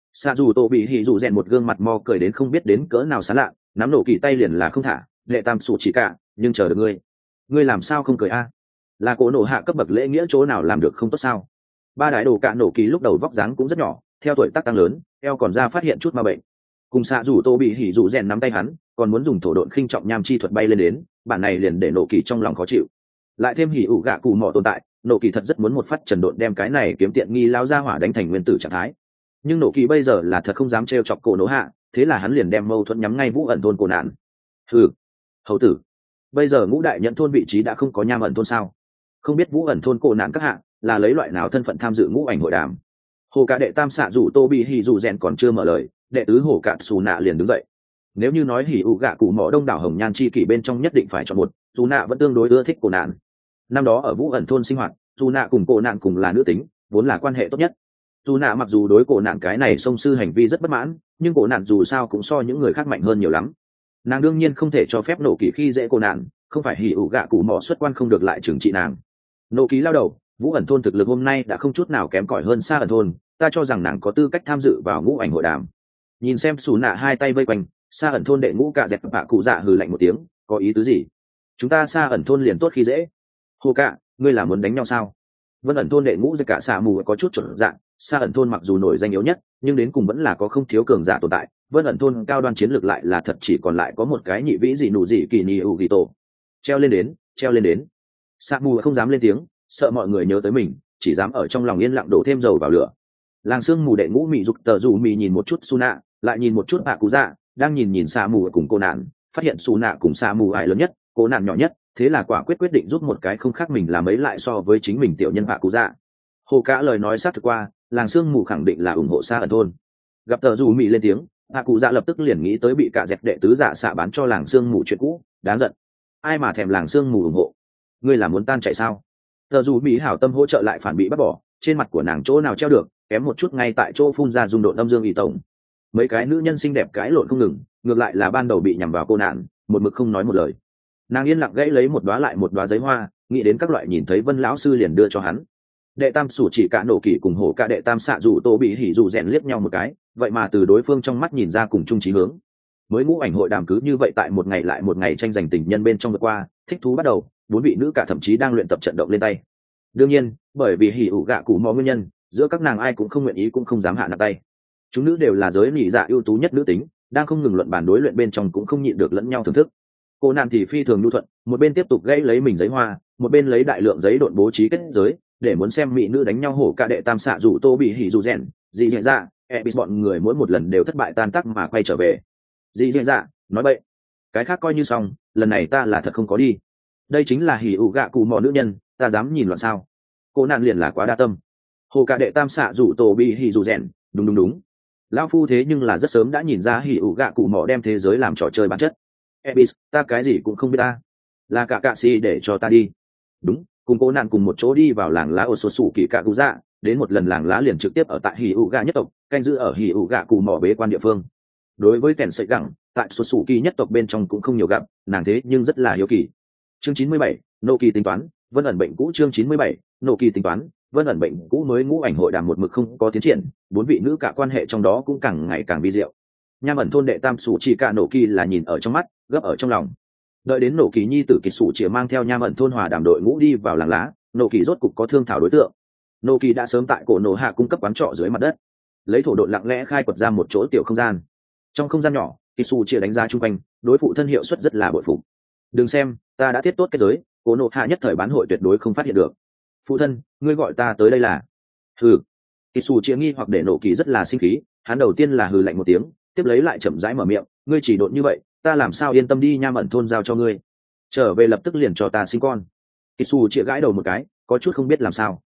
A: xạ dù tô bị hỉ dù rèn một gương mặt mo cười đến không biết đến cỡ nào sán lạ, nắm nổ kỳ tay liền là không thả. Đệ tam sủ chỉ cả, nhưng chờ được ngươi làm sao không cười a? Là cổ nổ hạ cấp bậc lễ nghĩa chỗ nào làm được không tốt sao? Ba đại đồ cạn nổ kỳ lúc đầu vóc dáng cũng rất nhỏ, theo tuổi tác tăng lớn, eo còn ra phát hiện chút ma bệnh. Cùng xạ dù tô bị hỉ dù rèn nắm tay hắn, còn muốn dùng thổ độn khinh trọng nham chi thuật bay lên đến, bản này liền để nổ kỳ trong lòng khó chịu. Lại thêm hỉ ủ gạ cụ mọ tồn tại, nổ kỳ thật rất muốn một phát trần độn đem cái này kiếm tiện nghi lao ra hỏa đánh thành nguyên tử trạng thái. Nhưng nổ kỳ bây giờ là thật không dám trêu chọc cổ nổ hạ, thế là hắn liền đem mâu thuẫn nhắm ngay Vũ ẩn thôn cổ nạn. Hừ, hầu tử, bây giờ ngũ đại nhận thôn vị trí đã không có nham ẩn thôn sao? Không biết Vũ ẩn thôn cổ nạn các hạ là lấy loại nào thân phận tham dự ngũ ảnh hội đàm? Hồ cả đệ tam xạ dù tô bị hỉ dù rèn còn chưa mở lời, đệ tứ hồ cạn xù nạ liền đứng dậy. Nếu như nói hỉ ủ gạ cụ mỏ đông đảo hồng nhan chi kỷ bên trong nhất định phải chọn một, dù nạ vẫn tương đối ưa thích cổ nạn. Năm đó ở Vũ ẩn thôn sinh hoạt, dù nạ cùng cổ nạn cùng là nữ tính, vốn là quan hệ tốt nhất. Dù nạ mặc dù đối cổ nạn cái này sông sư hành vi rất bất mãn, nhưng cổ nạn dù sao cũng so những người khác mạnh hơn nhiều lắm. Nàng đương nhiên không thể cho phép nổ kỳ khi dễ cổ nạn, không phải hỉ ủ gạ cụ mỏ xuất quan không được lại trừng trị nàng. Nổ ký lao đầu, Vũ ẩn thôn thực lực hôm nay đã không chút nào kém cỏi hơn Sa ẩn thôn, ta cho rằng nàng có tư cách tham dự vào ngũ ảnh hội đàm. Nhìn xem xù nạ hai tay vây quanh, Sa ẩn thôn đệ ngũ cạ dẹp bạ cụ dạ hừ lạnh một tiếng, có ý tứ gì? Chúng ta Sa ẩn thôn liền tốt khi dễ. Hồ cạ, ngươi là muốn đánh nhau sao? Vân ẩn thôn đệ ngũ dẹp cả xạ mù có chút chuẩn dạng, Sa ẩn thôn mặc dù nổi danh yếu nhất, nhưng đến cùng vẫn là có không thiếu cường giả tồn tại. Vân ẩn thôn cao đoan chiến lược lại là thật chỉ còn lại có một cái nhị vĩ gì nụ gì kỳ ni u ghi tổ. Treo lên đến. Sa mù không dám lên tiếng, sợ mọi người nhớ tới mình, chỉ dám ở trong lòng yên lặng đổ thêm dầu vào lửa. Làng sương mù đệ ngũ mị dục tờ dù mị nhìn một chút su nạ, lại nhìn một chút bạ cụ dạ, đang nhìn Sa mù cùng cô nạn, phát hiện su nạ cùng Sa mù ải lớn nhất, cô nạn nhỏ nhất, thế là quả quyết định giúp một cái không khác mình làm ấy lại so với chính mình tiểu nhân bạ cụ dạ. Hồ cả lời nói xác thực qua, làng sương mù khẳng định là ủng hộ Sa ẩn thôn. Gặp tờ dù mị lên tiếng, bạ cụ dạ lập tức liền nghĩ tới bị cả dẹp đệ tứ dạ xạ bán cho làng sương mù chuyện cũ, đáng giận. Ai mà thèm làng sương mù ủng hộ? Ngươi là muốn tan chạy sao? Tờ dù mỹ hảo tâm hỗ trợ lại phản bị bắt bỏ, trên mặt của nàng chỗ nào treo được, kém một chút ngay tại chỗ phun ra rung độn âm dương ỷ tổng. Mấy cái nữ nhân xinh đẹp cãi lộn không ngừng, ngược lại là ban đầu bị nhằm vào cô nạn, một mực không nói một lời. Nàng yên lặng gãy lấy một đóa lại một đóa giấy hoa, nghĩ đến các loại nhìn thấy Vân lão sư liền đưa cho hắn. Đệ tam sủ chỉ cả nổ kỳ cùng hổ cả đệ tam xạ dù tô bị hỉ dù rèn liếc nhau một cái, vậy mà từ đối phương trong mắt nhìn ra cùng chung chí hướng. Mới ngũ ảnh hội đàm cứ như vậy tại một ngày lại một ngày tranh giành tình nhân bên trong vượt qua, thích thú bắt đầu, bốn vị nữ cả thậm chí đang luyện tập trận động lên tay. Đương nhiên, bởi vì hỉ ủ gạ cụ mò nguyên nhân, giữa các nàng ai cũng không nguyện ý cũng không dám hạ nặng tay. Chúng nữ đều là giới nị dạ ưu tú nhất nữ tính, đang không ngừng luận bàn đối luyện bên trong cũng không nhịn được lẫn nhau thưởng thức. Cô nạn thì phi thường nhu thuận, một bên tiếp tục gãy lấy mình giấy hoa, một bên lấy đại lượng giấy độn bố trí kết giới, để muốn xem mỹ nữ đánh nhau hổ cả đệ tam xạ dù tô bị hỉ dù rèn, dị hiện ra, ebis bọn người mỗi một lần đều thất bại tan tác mà quay trở về. Dị hiện ra, nói bậy, cái khác coi như xong, lần này ta là thật không có đi. Đây chính là hỉ ủ gạ cụ mò nữ nhân, ta dám nhìn loạn sao? Cô nạn liền là quá đa tâm. Hồ cả đệ tam xạ dù tô bị hỉ dù rèn, đúng. Lão phu thế nhưng là rất sớm đã nhìn ra hỉ ủ gạ cụ mò đem thế giới làm trò chơi bản chất. Ebis, ta cái gì cũng không biết ta. Là cả cạ si để cho ta đi. Đúng, cùng cô nạn cùng một chỗ đi vào làng lá ở số sủ kỳ cạ cụ dạ, đến một lần làng lá liền trực tiếp ở tại hỉ ủ gạ nhất tộc, canh giữ ở hỉ ủ gạ cụ mò bế quan địa phương. Đối với kẻn sợi gẳng, tại số sủ kỳ nhất tộc bên trong cũng không nhiều gặp, nàng thế nhưng rất là hiếu kỳ. Chương 97, nô kỳ tính toán, Vân ẩn bệnh cũ. Chương 97, nô kỳ tính toán, Vân ẩn bệnh cũ. Mới ngũ ảnh hội đàm một mực không có tiến triển, bốn vị nữ cả quan hệ trong đó cũng càng ngày càng vi diệu. Nham ẩn thôn đệ tam sủ chỉ cả nổ kỳ là nhìn ở trong mắt, gấp ở trong lòng. Đợi đến nổ kỳ nhi tử kỳ sủ chỉ mang theo nham ẩn thôn hòa đàm đội ngũ đi vào làng lá, nổ kỳ rốt cục có thương thảo đối tượng. Nổ kỳ đã sớm tại cổ nổ hạ cung cấp quán trọ dưới mặt đất, lấy thổ độn lặng lẽ khai quật ra một chỗ tiểu không gian. Trong không gian nhỏ, kỳ sủ chỉ đánh giá chung quanh, đối phụ thân hiệu suất rất là bội phục. Đừng xem, ta đã thiết tốt cái giới, cổ nổ hạ nhất thời bán hội tuyệt đối không phát hiện được. Phụ thân, ngươi gọi ta tới đây là? Hừ. Kỳ sủ chỉ nghi hoặc để nổ kỳ rất là sinh khí, hắn đầu tiên là hừ lạnh một tiếng, tiếp lấy lại chậm rãi mở miệng, ngươi chỉ độn như vậy, ta làm sao yên tâm đi nham ẩn thôn giao cho ngươi? Trở về lập tức liền cho ta sinh con. Kỳ sủ chĩa gãi đầu một cái, có chút không biết làm sao.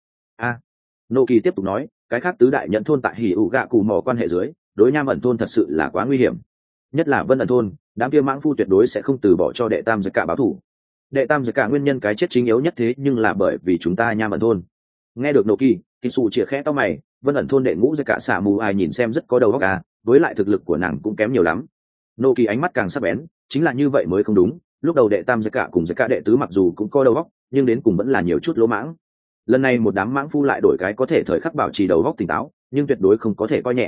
A: Nô kỳ tiếp tục nói, cái khác tứ đại nhận thôn tại hỉ ủ gạ cù mò quan hệ dưới, đối nham ẩn thôn thật sự là quá nguy hiểm. Nhất là Vân ẩn thôn, đám kia mãng phu tuyệt đối sẽ không từ bỏ cho đệ tam giật cả báo thủ. Đệ tam giật cả nguyên nhân cái chết chính yếu nhất thế nhưng là bởi vì chúng ta nham ẩn thôn. Nghe được nô kỳ sủ chĩa khẽ to mày, Vân ẩn thôn đệ ngũ giật cả xả mù ai nhìn xem rất có đầu óc với lại thực lực của nàng cũng kém nhiều lắm. Nô kỳ ánh mắt càng sắc bén, chính là như vậy mới không đúng. Lúc đầu đệ tam giật cả cùng giật cả đệ tứ mặc dù cũng có đầu óc, nhưng đến cùng vẫn là nhiều chút lỗ mãng. Lần này một đám mãng phu lại đổi cái có thể thời khắc bảo trì đầu óc tỉnh táo, nhưng tuyệt đối không có thể coi nhẹ.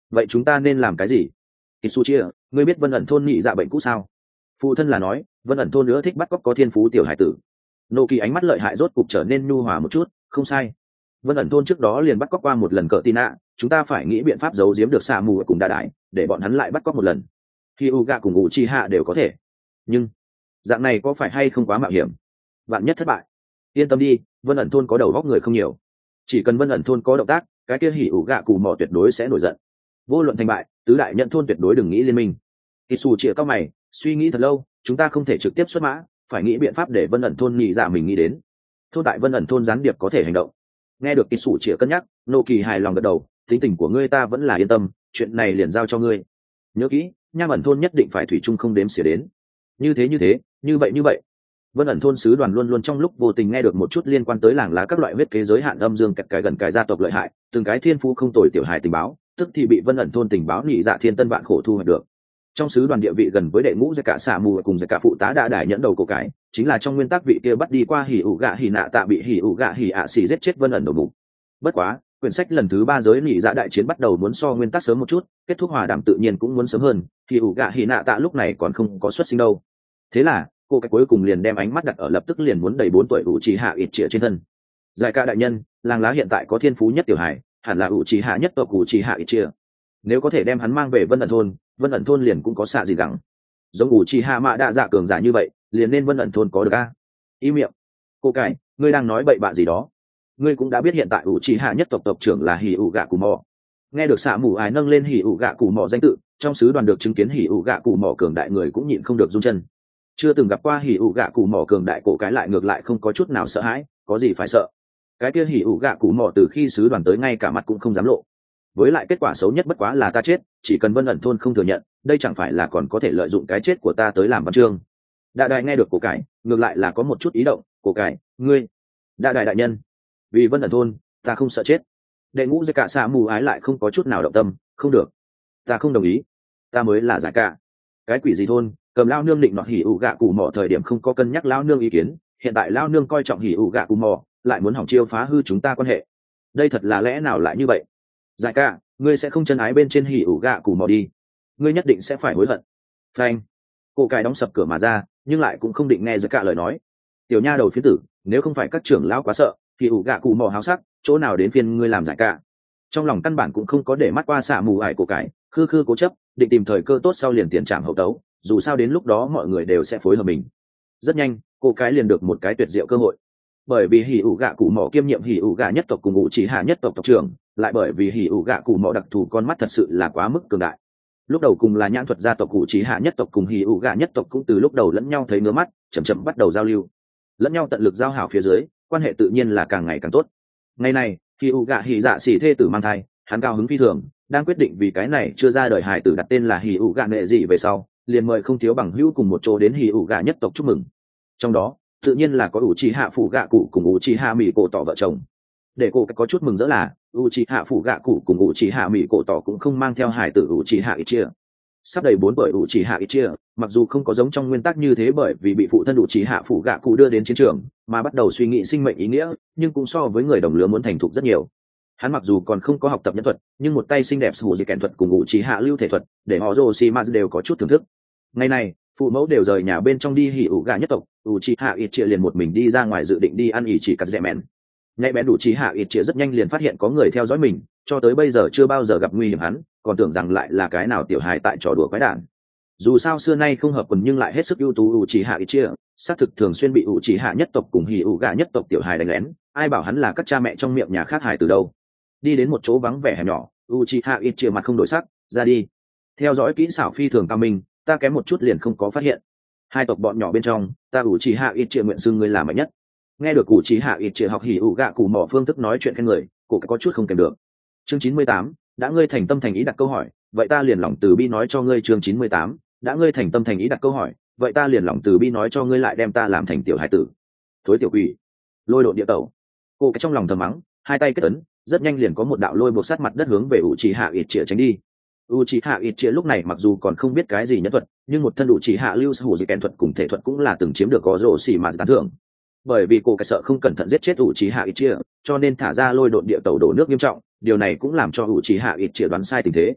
A: vậy chúng ta nên làm cái gì? Isuchia, ngươi biết Vân ẩn thôn nhị dạ bệnh cũ sao? Phụ thân là nói Vân ẩn thôn nữa thích bắt cóc có thiên phú tiểu hải tử. Nô Kỳ ánh mắt lợi hại rốt cục trở nên nhu hòa một chút. Không sai, Vân ẩn thôn trước đó liền bắt cóc qua một lần cỡ tin ạ, chúng ta phải nghĩ biện pháp giấu giếm được xạ mù cùng đa đại để bọn hắn lại bắt cóc một lần. Hyuga cùng Uchiha đều có thể, nhưng dạng này có phải hay không quá mạo hiểm? Vạn nhất thất bại. Yên tâm đi, Vân ẩn thôn có đầu góc người không nhiều, chỉ cần Vân ẩn thôn có động tác, cái kia Hyuga cùng mỏ tuyệt đối sẽ nổi giận. Vô luận thành bại, tứ đại nhận thôn tuyệt đối đừng nghĩ liên minh. Kisu chĩa cao mày, suy nghĩ thật lâu, chúng ta không thể trực tiếp xuất mã, phải nghĩ biện pháp để Vân ẩn thôn nghĩ dạ mình nghĩ đến. Thôn tại Vân ẩn thôn gián điệp có thể hành động. Nghe được Kisu chĩa cân nhắc, Nô Kỳ hài lòng gật đầu, tính tình của ngươi ta vẫn là yên tâm, chuyện này liền giao cho ngươi. Nhớ kỹ, Nham ẩn thôn nhất định phải thủy chung không đếm xỉa đến. Như thế, như vậy. Vân ẩn thôn sứ đoàn luôn luôn trong lúc vô tình nghe được một chút liên quan tới làng lá các loại huyết kế giới hạn âm dương kẹt cái gần cái gia tộc lợi hại, từng cái thiên phú không tồi tiểu hài tình báo, tức thì bị Vân ẩn thôn tình báo nhị dạ thiên tân vạn khổ thu hoạch được. Trong sứ đoàn địa vị gần với đệ ngũ giai cả xạ mù cùng giai cả phụ tá đã đại nhẫn đầu cổ cái, chính là trong nguyên tắc vị kia bắt đi qua hỉ ủ gạ hỉ nạ tạ bị hỉ ủ gạ hỉ ạ xì giết chết Vân ẩn đầu mục. Bất quá, quyển sách lần thứ 3 giới nhị dạ đại chiến bắt đầu muốn so nguyên tắc sớm một chút, kết thúc hòa đàm tự nhiên cũng muốn sớm hơn, hỉ ủ gạ hỉ nạ tạ lúc này còn không có xuất sinh đâu. Thế là cô cái cuối cùng liền đem ánh mắt đặt ở lập tức liền muốn đầy 4 tuổi Uchiha Itchia trên thân. Giải ca đại nhân, làng lá hiện tại có thiên phú nhất tiểu hải, hẳn là Uchiha nhất tộc Uchiha Itchia. Nếu có thể đem hắn mang về Vân ẩn thôn liền cũng có xạ gì gắng. Giống Uchiha Mạ Đa Dạ cường giả như vậy, liền nên Vân ẩn thôn có được a. Im miệng. Cô cái, ngươi đang nói bậy bạ gì đó? Ngươi cũng đã biết hiện tại Uchiha nhất tộc tộc trưởng là Hyuga Kumo. Nghe được xạ mù ái nâng lên Hyuga Kumo danh tự, trong sứ đoàn được chứng kiến Hyuga Kumo cường đại người cũng nhịn không được run chân. Chưa từng gặp qua Hyuga Kumo cường đại cổ cái lại ngược lại không có chút nào sợ hãi, có gì phải sợ? Cái kia Hyuga Kumo từ khi sứ đoàn tới ngay cả mặt cũng không dám lộ. Với lại kết quả xấu nhất bất quá là ta chết, chỉ cần Vân ẩn thôn không thừa nhận, đây chẳng phải là còn có thể lợi dụng cái chết của ta tới làm văn chương. Đại đại nghe được cổ cái, ngược lại là có một chút ý động, cổ cái, ngươi, đại đại đại nhân, vì Vân ẩn thôn, ta không sợ chết. Đệ ngũ giai cả xạ mù ái lại không có chút nào động tâm, không được, ta không đồng ý, ta mới là giải cả. Cái quỷ gì thôn, cầm lao nương định nọt hỉ ủ gạ cụ mỏ thời điểm không có cân nhắc lao nương ý kiến, hiện tại lao nương coi trọng hỉ ủ gạ cụ mỏ, lại muốn hỏng chiêu phá hư chúng ta quan hệ. Đây thật là lẽ nào lại như vậy? Giải ca, ngươi sẽ không chân ái bên trên hỉ ủ gạ cụ mỏ đi, ngươi nhất định sẽ phải hối hận. Phanh. Cô cái đóng sập cửa mà ra, nhưng lại cũng không định nghe giải ca lời nói. Tiểu nha đầu phiến tử, nếu không phải các trưởng lão quá sợ, hỉ ủ gạ cụ mỏ háo sắc, chỗ nào đến phiên ngươi làm giải ca? Trong lòng căn bản cũng không có để mắt qua xạ mù ải cổ cái, khư cố chấp, định tìm thời cơ tốt sau liền tiền trảm hậu tấu, dù sao đến lúc đó mọi người đều sẽ phối hợp mình. Rất nhanh, cô cái liền được một cái tuyệt diệu cơ hội. Bởi vì hỉ ủ gạ cụ mỏ kiêm nhiệm hỉ ủ gạ nhất tộc cùng ngụ chỉ hạ nhất tộc tộc trưởng, lại bởi vì hỉ ủ gạ cụ mỏ đặc thù con mắt thật sự là quá mức cường đại. Lúc đầu cùng là nhãn thuật gia tộc cụ chỉ hạ nhất tộc cùng hỉ ủ gạ nhất tộc cũng từ lúc đầu lẫn nhau thấy ngứa mắt, chậm chậm bắt đầu giao lưu, lẫn nhau tận lực giao hảo phía dưới, quan hệ tự nhiên là càng ngày càng tốt. Ngày này, hỉ ủ gạ hỉ dạ xỉ thê tử mang thai, hắn cao hứng phi thường, đang quyết định vì cái này chưa ra đời hài tử đặt tên là hỉ ủ gạ nệ dị về sau, liền mời không thiếu bằng hữu cùng một chỗ đến hỉ ủ gạ nhất tộc chúc mừng. Trong đó tự nhiên là có Uchiha phụ gạ cụ cùng Uchiha mỹ cổ tỏ vợ chồng. Để cô có chút mừng rỡ là Uchiha phụ gạ cụ cùng Uchiha mỹ cổ tỏ cũng không mang theo hài tử Uchiha Itchia. Sắp đầy 4 tuổi Uchiha Itchia, mặc dù không có giống trong nguyên tắc như thế bởi vì bị phụ thân Uchiha phụ gạ cụ đưa đến chiến trường mà bắt đầu suy nghĩ sinh mệnh ý nghĩa, nhưng cũng so với người đồng lứa muốn thành thục rất nhiều. Hắn mặc dù còn không có học tập nhân thuật, nhưng một tay xinh đẹp sủ gì kèn thuật cùng Uchiha lưu thể thuật, để họ Orochimaru đều có chút thưởng thức. Ngày này, phụ mẫu đều rời nhà bên trong đi hỉ ủ gạ nhất tộc, Uchiha Itchia liền một mình đi ra ngoài dự định đi ăn ỉ chỉ cắt dẻ mèn. Nhạy bén Uchiha Itchia rất nhanh liền phát hiện có người theo dõi mình, cho tới bây giờ chưa bao giờ gặp nguy hiểm hắn, còn tưởng rằng lại là cái nào tiểu hài tại trò đùa quái đản. Dù sao xưa nay không hợp quần nhưng lại hết sức ưu tú Uchiha Itchia, xác thực thường xuyên bị Uchiha nhất tộc cùng hỉ ủ gạ nhất tộc tiểu hài đánh lén, ai bảo hắn là các cha mẹ trong miệng nhà khác hài từ đâu. Đi đến một chỗ vắng vẻ hẻm nhỏ, Uchiha Itchia mặt không đổi sắc, ra đi. Theo dõi kỹ xảo phi thường cao minh, ta kém một chút liền không có phát hiện. Hai tộc bọn nhỏ bên trong, ta Uchiha Itchia nguyện xưng ngươi là mạnh nhất. Nghe được Uchiha Itchia học hỉ ủ gạ cụ mỏ phương thức nói chuyện khen người, cô có chút không kèm được. Chương 98, đã ngươi thành tâm thành ý đặt câu hỏi, vậy ta liền lòng từ bi nói cho ngươi. Chương 98, đã ngươi thành tâm thành ý đặt câu hỏi, vậy ta liền lòng từ bi nói cho ngươi lại đem ta làm thành tiểu hải tử. Thối tiểu quỷ, lôi độn địa tẩu. Cô cái trong lòng thầm mắng, hai tay kết ấn, rất nhanh liền có một đạo lôi buộc sát mặt đất hướng về Uchiha Itchia tránh đi. Uchiha Itchia lúc này mặc dù còn không biết cái gì nhân thuật, nhưng một thân Uchiha lưu hủ dị kèn thuật cùng thể thuật cũng là từng chiếm được có rổ xỉ mà tán thưởng. Bởi vì cô cái sợ không cẩn thận giết chết Uchiha Itchia, cho nên thả ra lôi độn địa tẩu đổ nước nghiêm trọng, điều này cũng làm cho Uchiha Itchia đoán sai tình thế.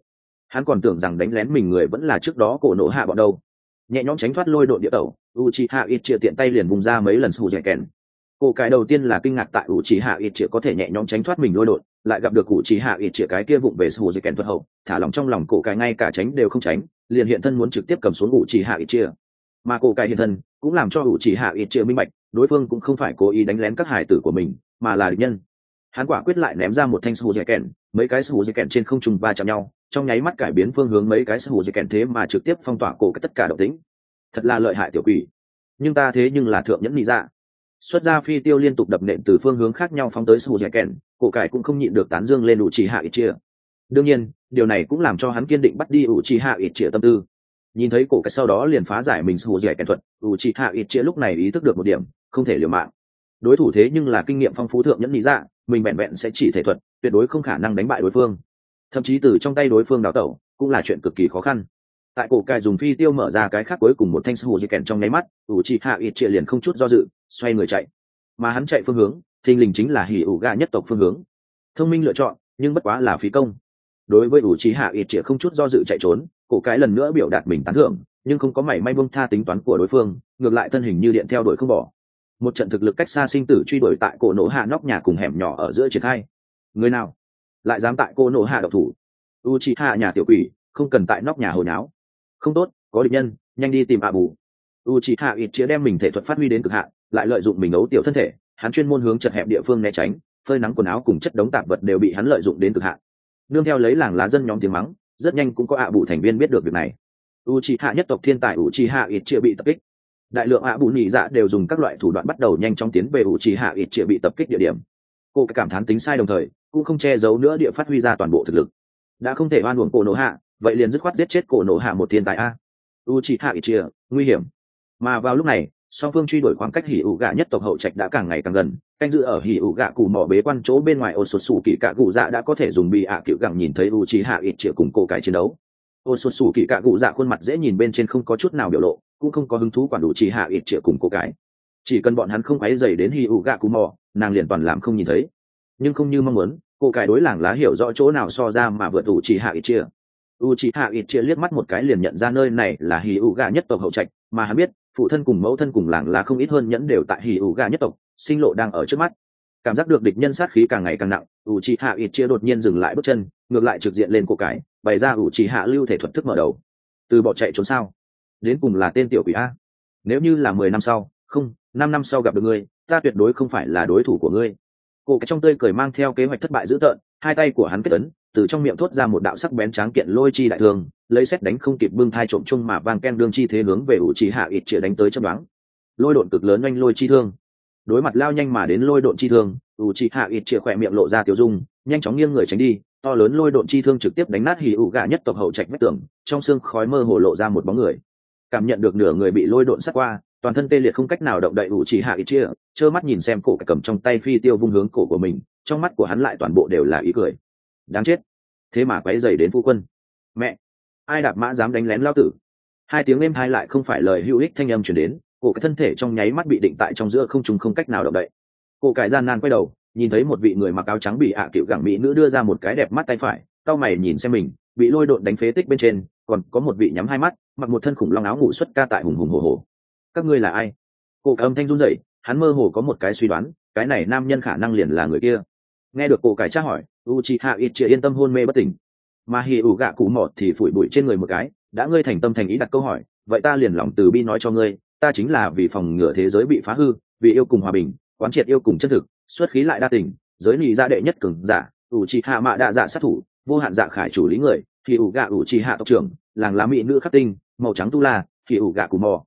A: Hắn còn tưởng rằng đánh lén mình người vẫn là trước đó cổ nổ hạ bọn đâu. Nhẹ nhõm tránh thoát lôi độn địa tẩu, Uchiha Itchia tiện tay liền vùng ra mấy lần sù dẻ kèn. Cô cái đầu tiên là kinh ngạc tại Uchiha Itchia có thể nhẹ nhõm tránh thoát mình lôi độn, lại gặp được Uchiha Itchia cái kia vụng về sù dẻ kèn thuật hậu, thả lòng trong lòng cổ cái ngay cả tránh đều không tránh, liền hiện thân muốn trực tiếp cầm xuống Uchiha Itchia. Mà cổ cái hiện thân cũng làm cho Uchiha Itchia minh bạch, đối phương cũng không phải cố ý đánh lén các hải tử của mình, mà là địch nhân. Hắn quả quyết lại ném ra một thanh sù dẻ kèn, mấy cái sù dẻ kèn trên không trung va chạm nhau, trong nháy mắt cải biến phương hướng mấy cái sù dẻ kèn thế mà trực tiếp phong tỏa cổ cái tất cả động tĩnh. Thật là lợi hại tiểu quỷ, nhưng ta thế nhưng là thượng nhẫn nhị dạ. Xuất ra phi tiêu liên tục đập nện từ phương hướng khác nhau phóng tới sù dẻ kèn, cổ cải cũng không nhịn được tán dương lên Uchiha Itchia. Đương nhiên điều này cũng làm cho hắn kiên định bắt đi Uchiha Itchia tâm tư. Nhìn thấy cổ cái sau đó liền phá giải mình sù dẻ kèn thuật, Uchiha Itchia lúc này ý thức được một điểm, không thể liều mạng. Đối thủ thế nhưng là kinh nghiệm phong phú thượng nhẫn nhị dạ, mình vẹn vẹn sẽ chỉ thể thuật, tuyệt đối không khả năng đánh bại đối phương. Thậm chí từ trong tay đối phương đào tẩu cũng là chuyện cực kỳ khó khăn. Tại cổ cài dùng phi tiêu mở ra cái khác cuối cùng một thanh sù dẻ kèn trong nháy mắt, Uchiha Itchia liền không chút do dự xoay người chạy. Mà hắn chạy phương hướng thình lình chính là hỉ ủ gà nhất tộc phương hướng. Thông minh lựa chọn nhưng bất quá là phí công. Đối với Uchiha Itchia không chút do dự chạy trốn, cổ cái lần nữa biểu đạt mình tán thưởng, nhưng không có mảy may buông tha tính toán của đối phương, ngược lại thân hình như điện theo đuổi không bỏ. Một trận thực lực cách xa sinh tử truy đuổi tại cổ nổ hạ nóc nhà cùng hẻm nhỏ ở giữa triển khai. Người nào lại dám tại cổ nổ hạ độc thủ? Uchiha nhà tiểu quỷ, không cần tại nóc nhà hồi náo. Không tốt, có địch nhân, nhanh đi tìm bù. Uchiha Itchia đem mình thể thuật phát huy đến cực hạn, lại lợi dụng mình ấu tiểu thân thể, hắn chuyên môn hướng chật hẹp địa phương né tránh, phơi nắng quần áo cùng chất đống tạp vật đều bị hắn lợi dụng đến cực hạn. Nương theo lấy làng lá dân nhóm tiếng mắng, rất nhanh cũng có bù thành viên biết được việc này. Uchiha nhất tộc thiên tài Uchiha Itchia bị tập kích. Đại lượng bù nhị dạ đều dùng các loại thủ đoạn bắt đầu nhanh chóng tiến về Uchiha Itchia bị tập kích địa điểm. Cô cảm thán tính sai đồng thời, cũng không che giấu nữa địa phát huy ra toàn bộ thực lực. Đã không thể oan uổng cổ nổ hạ, vậy liền dứt khoát giết chết cổ nổ hạ một thiên tài a. Uchiha Itchia nguy hiểm. Mà vào lúc này, song phương truy đuổi khoảng cách hỉ ủ gạ nhất tộc hậu trạch đã càng ngày càng gần, canh giữ ở hỉ ủ gạ cù mỏ bế quan chỗ bên ngoài ô sột sủ kỳ cạ cụ dạ đã có thể dùng bị cựu gẳng nhìn thấy Uchiha Itchia cùng cổ cải chiến đấu. Ô sột sủ kỳ cạ cụ dạ khuôn mặt dễ nhìn bên trên không có chút nào biểu lộ, cũng không có hứng thú quản Uchiha Itchia cùng cổ cải. Chỉ cần bọn hắn không quấy dày đến hỉ ủ gạ cù mỏ, nàng liền toàn làm không nhìn thấy. Nhưng không như mong muốn, cổ cải đối làng lá hiểu rõ chỗ nào so ra mà vượt Uchiha Itchia. Uchiha Itchia liếc mắt một cái liền nhận ra nơi này là hỉ ủ gạ nhất tộc hậu trạch, mà hắn biết phụ thân cùng mẫu thân cùng làng là không ít hơn nhẫn đều tại hỉ ủ gà nhất tộc, sinh lộ đang ở trước mắt. Cảm giác được địch nhân sát khí càng ngày càng nặng, Uchiha Itchia đột nhiên dừng lại bước chân, ngược lại trực diện lên cổ cái, bày ra Uchiha lưu thể thuật thức mở đầu. Từ bỏ chạy trốn sao? Đến cùng là tên tiểu quỷ a. Nếu như là 10 năm sau, không, 5 năm sau gặp được ngươi, ta tuyệt đối không phải là đối thủ của ngươi. Cổ cái trong tươi cười mang theo kế hoạch thất bại dữ tợn, hai tay của hắn kết ấn, từ trong miệng thốt ra một đạo sắc bén tráng kiện lôi chi đại thương, lấy xét đánh không kịp bưng thai trộm chung mà vang ken đương chi thế hướng về Uchiha Itchia đánh tới chớp đoán. Lôi độn cực lớn oanh lôi chi thương. Đối mặt lao nhanh mà đến lôi độn chi thương, Uchiha Itchia khỏe miệng lộ ra tiểu dung, nhanh chóng nghiêng người tránh đi, to lớn lôi độn chi thương trực tiếp đánh nát hỉ ủ gà nhất tộc hậu trạch vách tường, trong xương khói mơ hồ lộ ra một bóng người. Cảm nhận được nửa người bị lôi độn sát qua, toàn thân tê liệt không cách nào động đậy Uchiha Itchia, trơ mắt nhìn xem cổ cầm trong tay phi tiêu vung hướng cổ của mình, trong mắt của hắn lại toàn bộ đều là ý cười. Đáng chết, thế mà quấy rầy đến phu quân. Mẹ, ai đạp mã dám đánh lén lao tử? Hai tiếng êm hai lại không phải lời hữu ích thanh âm truyền đến, cổ cái thân thể trong nháy mắt bị định tại trong giữa không trung không cách nào động đậy. Cổ cái gian nan quay đầu, nhìn thấy một vị người mặc áo trắng bị cựu gẳng mỹ nữ đưa ra một cái đẹp mắt tay phải, cau mày nhìn xem mình, bị lôi độn đánh phế tích bên trên, còn có một vị nhắm hai mắt, mặc một thân khủng long áo ngủ xuất ca tại hùng hùng hổ hổ. Các ngươi là ai? Cổ cái âm thanh run rẩy, hắn mơ hồ có một cái suy đoán, cái này nam nhân khả năng liền là người kia. Nghe được cổ cái tra hỏi, Uchiha Itchia yên tâm hôn mê bất tỉnh. Mà hỉ ủ gạ cụ mọt thì phủi bụi trên người một cái, đã ngươi thành tâm thành ý đặt câu hỏi, vậy ta liền lòng từ bi nói cho ngươi, ta chính là vì phòng ngừa thế giới bị phá hư, vì yêu cùng hòa bình, quán triệt yêu cùng chân thực, xuất khí lại đa tình, giới nị gia đệ nhất cường giả, Uchiha mạ đa dạ sát thủ, vô hạn dạ khải chủ lý người, hỉ ủ gạ Uchiha tộc trưởng, làng lá mỹ nữ khắc tinh, màu trắng tu la, hỉ ủ gạ cụ mò.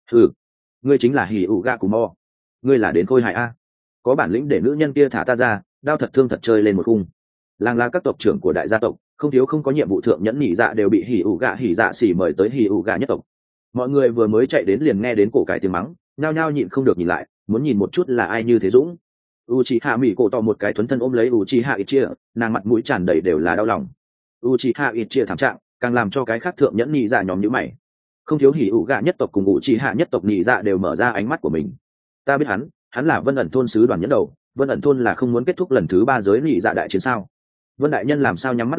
A: Ngươi chính là hỉ ủ gạ cụ mò, ngươi là đến khôi hài a. Có bản lĩnh để nữ nhân kia thả ta ra, đao thật thương thật chơi lên một khung. Làng lá các tộc trưởng của đại gia tộc không thiếu không có nhiệm vụ thượng nhẫn nhị dạ đều bị hỉ ủ gạ hỉ dạ xỉ mời tới hỉ ủ gạ nhất tộc. Mọi người vừa mới chạy đến liền nghe đến cổ cái tiếng mắng, nhao nhao nhịn không được nhìn lại, muốn nhìn một chút là ai như thế dũng. Uchiha mỹ cổ to một cái thuấn thân ôm lấy Uchiha Itchia, nàng mặt mũi tràn đầy đều là đau lòng. Uchiha Itchia thảm trạng càng làm cho cái khác thượng nhẫn nhị dạ nhóm nhíu mày. Không thiếu hỉ ủ gạ nhất tộc cùng Uchiha nhất tộc nhị dạ đều mở ra ánh mắt của mình. Ta biết hắn là Vân ẩn thôn sứ đoàn nhẫn đầu, Vân ẩn thôn là không muốn kết thúc lần thứ 3 giới nhị dạ đại chiến sao? Vân đại nhân làm sao nhắm mắt lại,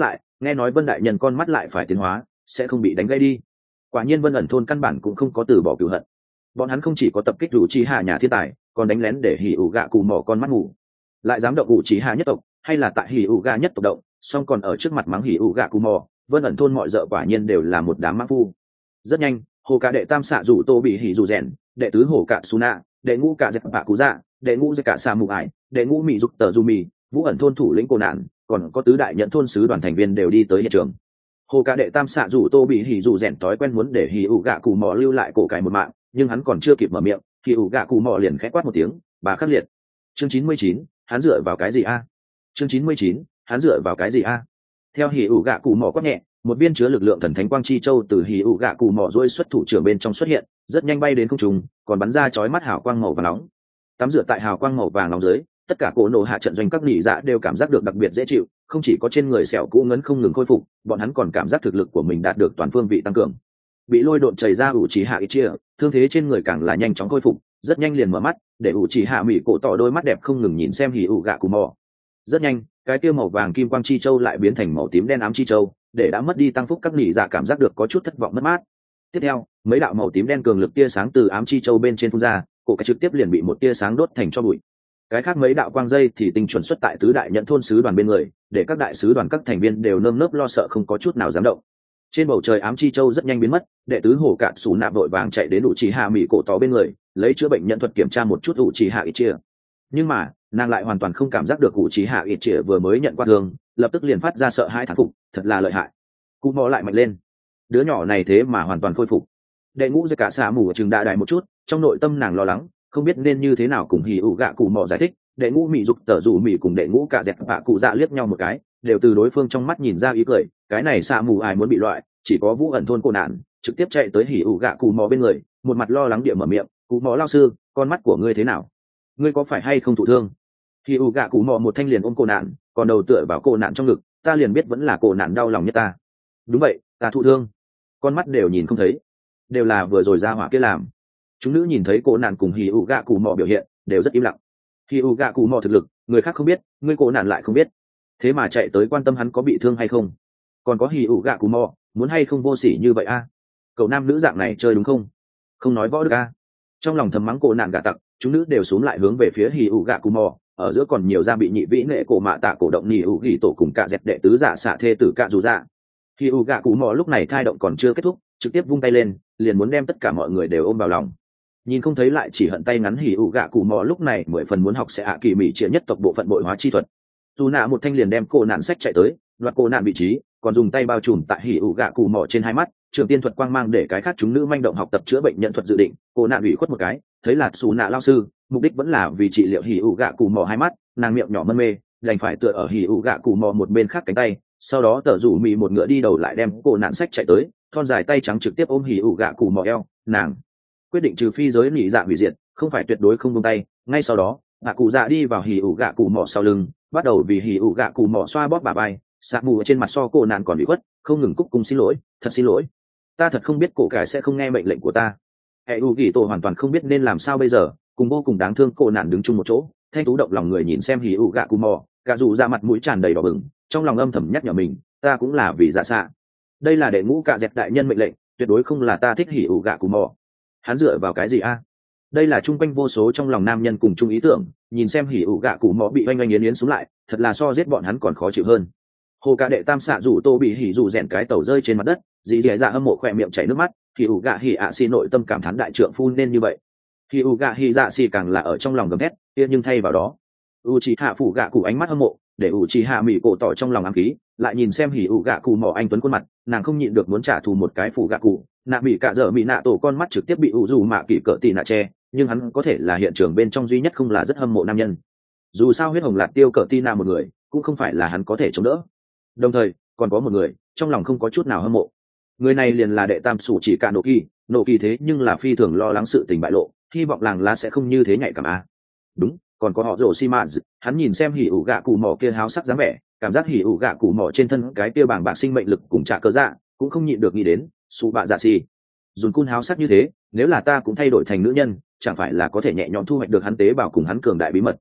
A: nghe nói Vân đại nhân con mắt lại phải tiến hóa, sẽ không bị đánh gãy đi. Quả nhiên Vân ẩn thôn căn bản cũng không có từ bỏ cửu hận. Bọn hắn không chỉ có tập kích rủ trí hạ nhà thiên tài, còn đánh lén để hỉ ủ gạ cù mò con mắt ngủ, lại dám động ủ trí hạ nhất tộc, hay là tại hỉ ủ gạ nhất tộc động, song còn ở trước mặt mắng hỉ ủ gạ cù mò. Vân ẩn thôn mọi dợ quả nhiên đều là một đám mã phu. Rất nhanh, hồ cả đệ tam xạ rủ tô bị hỉ rủ rèn, đệ tứ hồ cả suna, đệ ngũ cả dẹp bạ cú dạ, đệ ngũ dẹp cả sa mù ải, đệ ngũ mỹ dục tờ du mì, vũ ẩn thôn thủ lĩnh cô nạn, còn có tứ đại nhận thôn sứ đoàn thành viên đều đi tới hiện trường. Hồ cả đệ tam xạ rủ tô bị hỉ rủ rèn thói quen muốn để hỉ ủ gạ cù mò lưu lại cổ cải một mạng, nhưng hắn còn chưa kịp mở miệng, hỉ ủ gạ cù mò liền khẽ quát một tiếng, bà khắc liệt. Chương 99, hắn dựa vào cái gì a? Chương 99, hắn dựa vào cái gì a? Theo hỉ ủ gạ cù mò quát nhẹ, một viên chứa lực lượng thần thánh quang chi châu từ hỉ ủ gạ cù mò rôi xuất thủ trưởng bên trong xuất hiện, rất nhanh bay đến không trung, còn bắn ra chói mắt hào quang màu vàng nóng. Tắm rửa tại hào quang màu vàng nóng dưới, tất cả cổ nổ hạ trận doanh các nỉ dạ đều cảm giác được đặc biệt dễ chịu, không chỉ có trên người sẹo cũ ngấn không ngừng khôi phục, bọn hắn còn cảm giác thực lực của mình đạt được toàn phương vị tăng cường. Bị lôi độn chảy ra ủ trì hạ ít chia, thương thế trên người càng là nhanh chóng khôi phục, rất nhanh liền mở mắt, để ủ trì hạ mỹ cổ tỏ đôi mắt đẹp không ngừng nhìn xem hỉ ủ gạ cù mò. Rất nhanh, cái tiêu màu vàng kim quang chi châu lại biến thành màu tím đen ám chi châu, để đã mất đi tăng phúc các nỉ dạ cảm giác được có chút thất vọng mất mát. Tiếp theo, mấy đạo màu tím đen cường lực tia sáng từ ám chi châu bên trên phun ra, cổ cái trực tiếp liền bị một tia sáng đốt thành cho bụi. Cái khác mấy đạo quang dây thì tinh chuẩn xuất tại tứ đại nhận thôn sứ đoàn bên người, để các đại sứ đoàn các thành viên đều nơm nớp lo sợ không có chút nào dám động. Trên bầu trời ám chi châu rất nhanh biến mất, đệ tứ hổ cạn sủ nạp vội vàng chạy đến ủ trì hạ mỹ cổ tỏ bên người, lấy chữa bệnh nhận thuật kiểm tra một chút ủ trì hạ ít chia. Nhưng mà nàng lại hoàn toàn không cảm giác được ủ trì hạ ít chia vừa mới nhận qua thương, lập tức liền phát ra sợ hãi thán phục, thật là lợi hại. Cụ mò lại mạnh lên, đứa nhỏ này thế mà hoàn toàn khôi phục. Đệ ngũ giơ cả xả mù chừng đại đại một chút, trong nội tâm nàng lo lắng, không biết nên như thế nào cùng hỉ ủ gạ cụ mò giải thích. Đệ ngũ mỹ dục tờ rủ mỹ cùng đệ ngũ cả dẹp bạ cụ dạ liếc nhau một cái, đều từ đối phương trong mắt nhìn ra ý cười. Cái này xả mù ai muốn bị loại, chỉ có vũ ẩn thôn cô nạn trực tiếp chạy tới hỉ ủ gạ cụ mò bên người, một mặt lo lắng địa mở miệng, cụ mò lao sư, con mắt của ngươi thế nào, ngươi có phải hay không thụ thương? Hỉ ủ gạ cụ mò một thanh liền ôm cô nạn, còn đầu tựa vào cô nạn trong ngực, ta liền biết vẫn là cô nạn đau lòng nhất ta. Đúng vậy, ta thụ thương, con mắt đều nhìn không thấy, đều là vừa rồi ra hỏa kia làm. Chúng nữ nhìn thấy cô nạn cùng hỉ ủ gạ cụ mò biểu hiện, đều rất im lặng. Hỉ ủ gạ cụ mò thực lực, người khác không biết, ngươi cô nạn lại không biết, thế mà chạy tới quan tâm hắn có bị thương hay không. Còn có hỉ ủ gạ cụ mò, muốn hay không vô sỉ như vậy a? Cậu nam nữ dạng này chơi đúng không? Không nói võ được a? Trong lòng thầm mắng cô nạn gạ tặc, chúng nữ đều xuống lại hướng về phía hỉ ủ gạ cụ mò, ở giữa còn nhiều gia bị nhị vĩ nghệ cổ mạ tạ cổ động nhị ủ gỉ tổ cùng cả dẹp đệ tứ giả xạ thê tử cạ dù dạ. Hỉ ủ gạ cụ mò lúc này thai động còn chưa kết thúc, trực tiếp vung tay lên, liền muốn đem tất cả mọi người đều ôm vào lòng. Nhìn không thấy lại chỉ hận tay ngắn hỉ ủ gạ cụ mò lúc này mười phần muốn học sẽ ạ kỳ mỹ chia nhất tộc bộ phận bội hóa chi thuật. Dù nạ một thanh liền đem cô nạn sách chạy tới, đoạt cô nạn vị trí, còn dùng tay bao trùm tại hỉ ủ gạ cụ mò trên hai mắt, trường tiên thuật quang mang để cái khác chúng nữ manh động học tập chữa bệnh nhận thuật dự định. Cô nạn ủy khuất một cái, thấy là xù nạ lao sư, mục đích vẫn là vì trị liệu hỉ ủ gạ cụ mò hai mắt, nàng miệng nhỏ mân mê, đành phải tựa ở hỉ ủ gạ cụ mò một bên khác cánh tay, sau đó tở rủ mì một ngựa đi đầu lại đem cô nạn sách chạy tới, thon dài tay trắng trực tiếp ôm hỉ ủ gạ cụ mò eo, nàng quyết định trừ phi giới nỉ dạ hủy diệt, không phải tuyệt đối không buông tay. Ngay sau đó gạ cụ dạ đi vào hỉ ủ gạ cụ mò sau lưng, bắt đầu vì hỉ ủ gạ cụ mò xoa bóp bà vai, sạ mù ở trên mặt so cô nạn còn bị khuất, không ngừng cúc cung xin lỗi, thật xin lỗi, ta thật không biết cổ cải sẽ không nghe mệnh lệnh của ta. Hệ u gỉ tổ hoàn toàn không biết nên làm sao bây giờ, cùng vô cùng đáng thương cô nạn đứng chung một chỗ, thanh tú động lòng người nhìn xem hỉ ủ gạ cụ mò, gạ dù ra mặt mũi tràn đầy đỏ bừng, trong lòng âm thầm nhắc nhở mình, ta cũng là vì dạ xạ, đây là đệ ngũ cạ dẹp đại nhân mệnh lệnh, tuyệt đối không là ta thích hỉ ủ gạ cụ mò. Hắn dựa vào cái gì a? Đây là chung quanh vô số trong lòng nam nhân cùng chung ý tưởng, nhìn xem hỉ ủ gạ cụ mò bị oanh oanh yến yến xuống lại, thật là so giết bọn hắn còn khó chịu hơn. Hồ cả đệ tam xạ rủ tô bị hỉ rủ rèn cái tàu rơi trên mặt đất, dì dì dạ hâm mộ khỏe miệng chảy nước mắt, hỉ ủ gạ hỉ ạ xì nội tâm cảm thán đại trượng phu nên như vậy. Hỉ ủ gạ hỉ dạ xì càng là ở trong lòng gầm thét, kia nhưng thay vào đó u chị hạ phủ gạ cụ ánh mắt hâm mộ, để u chị hạ mỹ cổ tỏ trong lòng ám khí, lại nhìn xem hỉ ủ gạ cụ mò anh tuấn khuôn mặt, nàng không nhịn được muốn trả thù một cái phủ gạ cụ. Nạ bị cả dở mỹ nạ tổ con mắt trực tiếp bị ủ dù mạ kỳ cỡ tì nạ che, nhưng hắn có thể là hiện trường bên trong duy nhất không là rất hâm mộ nam nhân. Dù sao huyết hồng lạt tiêu cỡ tì nạ một người cũng không phải là hắn có thể chống đỡ. Đồng thời còn có một người trong lòng không có chút nào hâm mộ, người này liền là đệ tam sủ chỉ cả nộ kỳ thế nhưng là phi thường lo lắng sự tình bại lộ, hy vọng làng lá sẽ không như thế nhạy cảm a. Đúng, còn có họ rồ xi mã, hắn nhìn xem hỉ ủ gạ cụ mỏ kia háo sắc dáng vẻ, cảm giác hỉ ủ gạ cụ mỏ trên thân cái kia bảng bạc sinh mệnh lực cùng trả cơ dạ, cũng không nhịn được nghĩ đến su bạ dạ xì dùn cun háo sắc như thế, nếu là ta cũng thay đổi thành nữ nhân, chẳng phải là có thể nhẹ nhõm thu hoạch được hắn tế bào cùng hắn cường đại bí mật.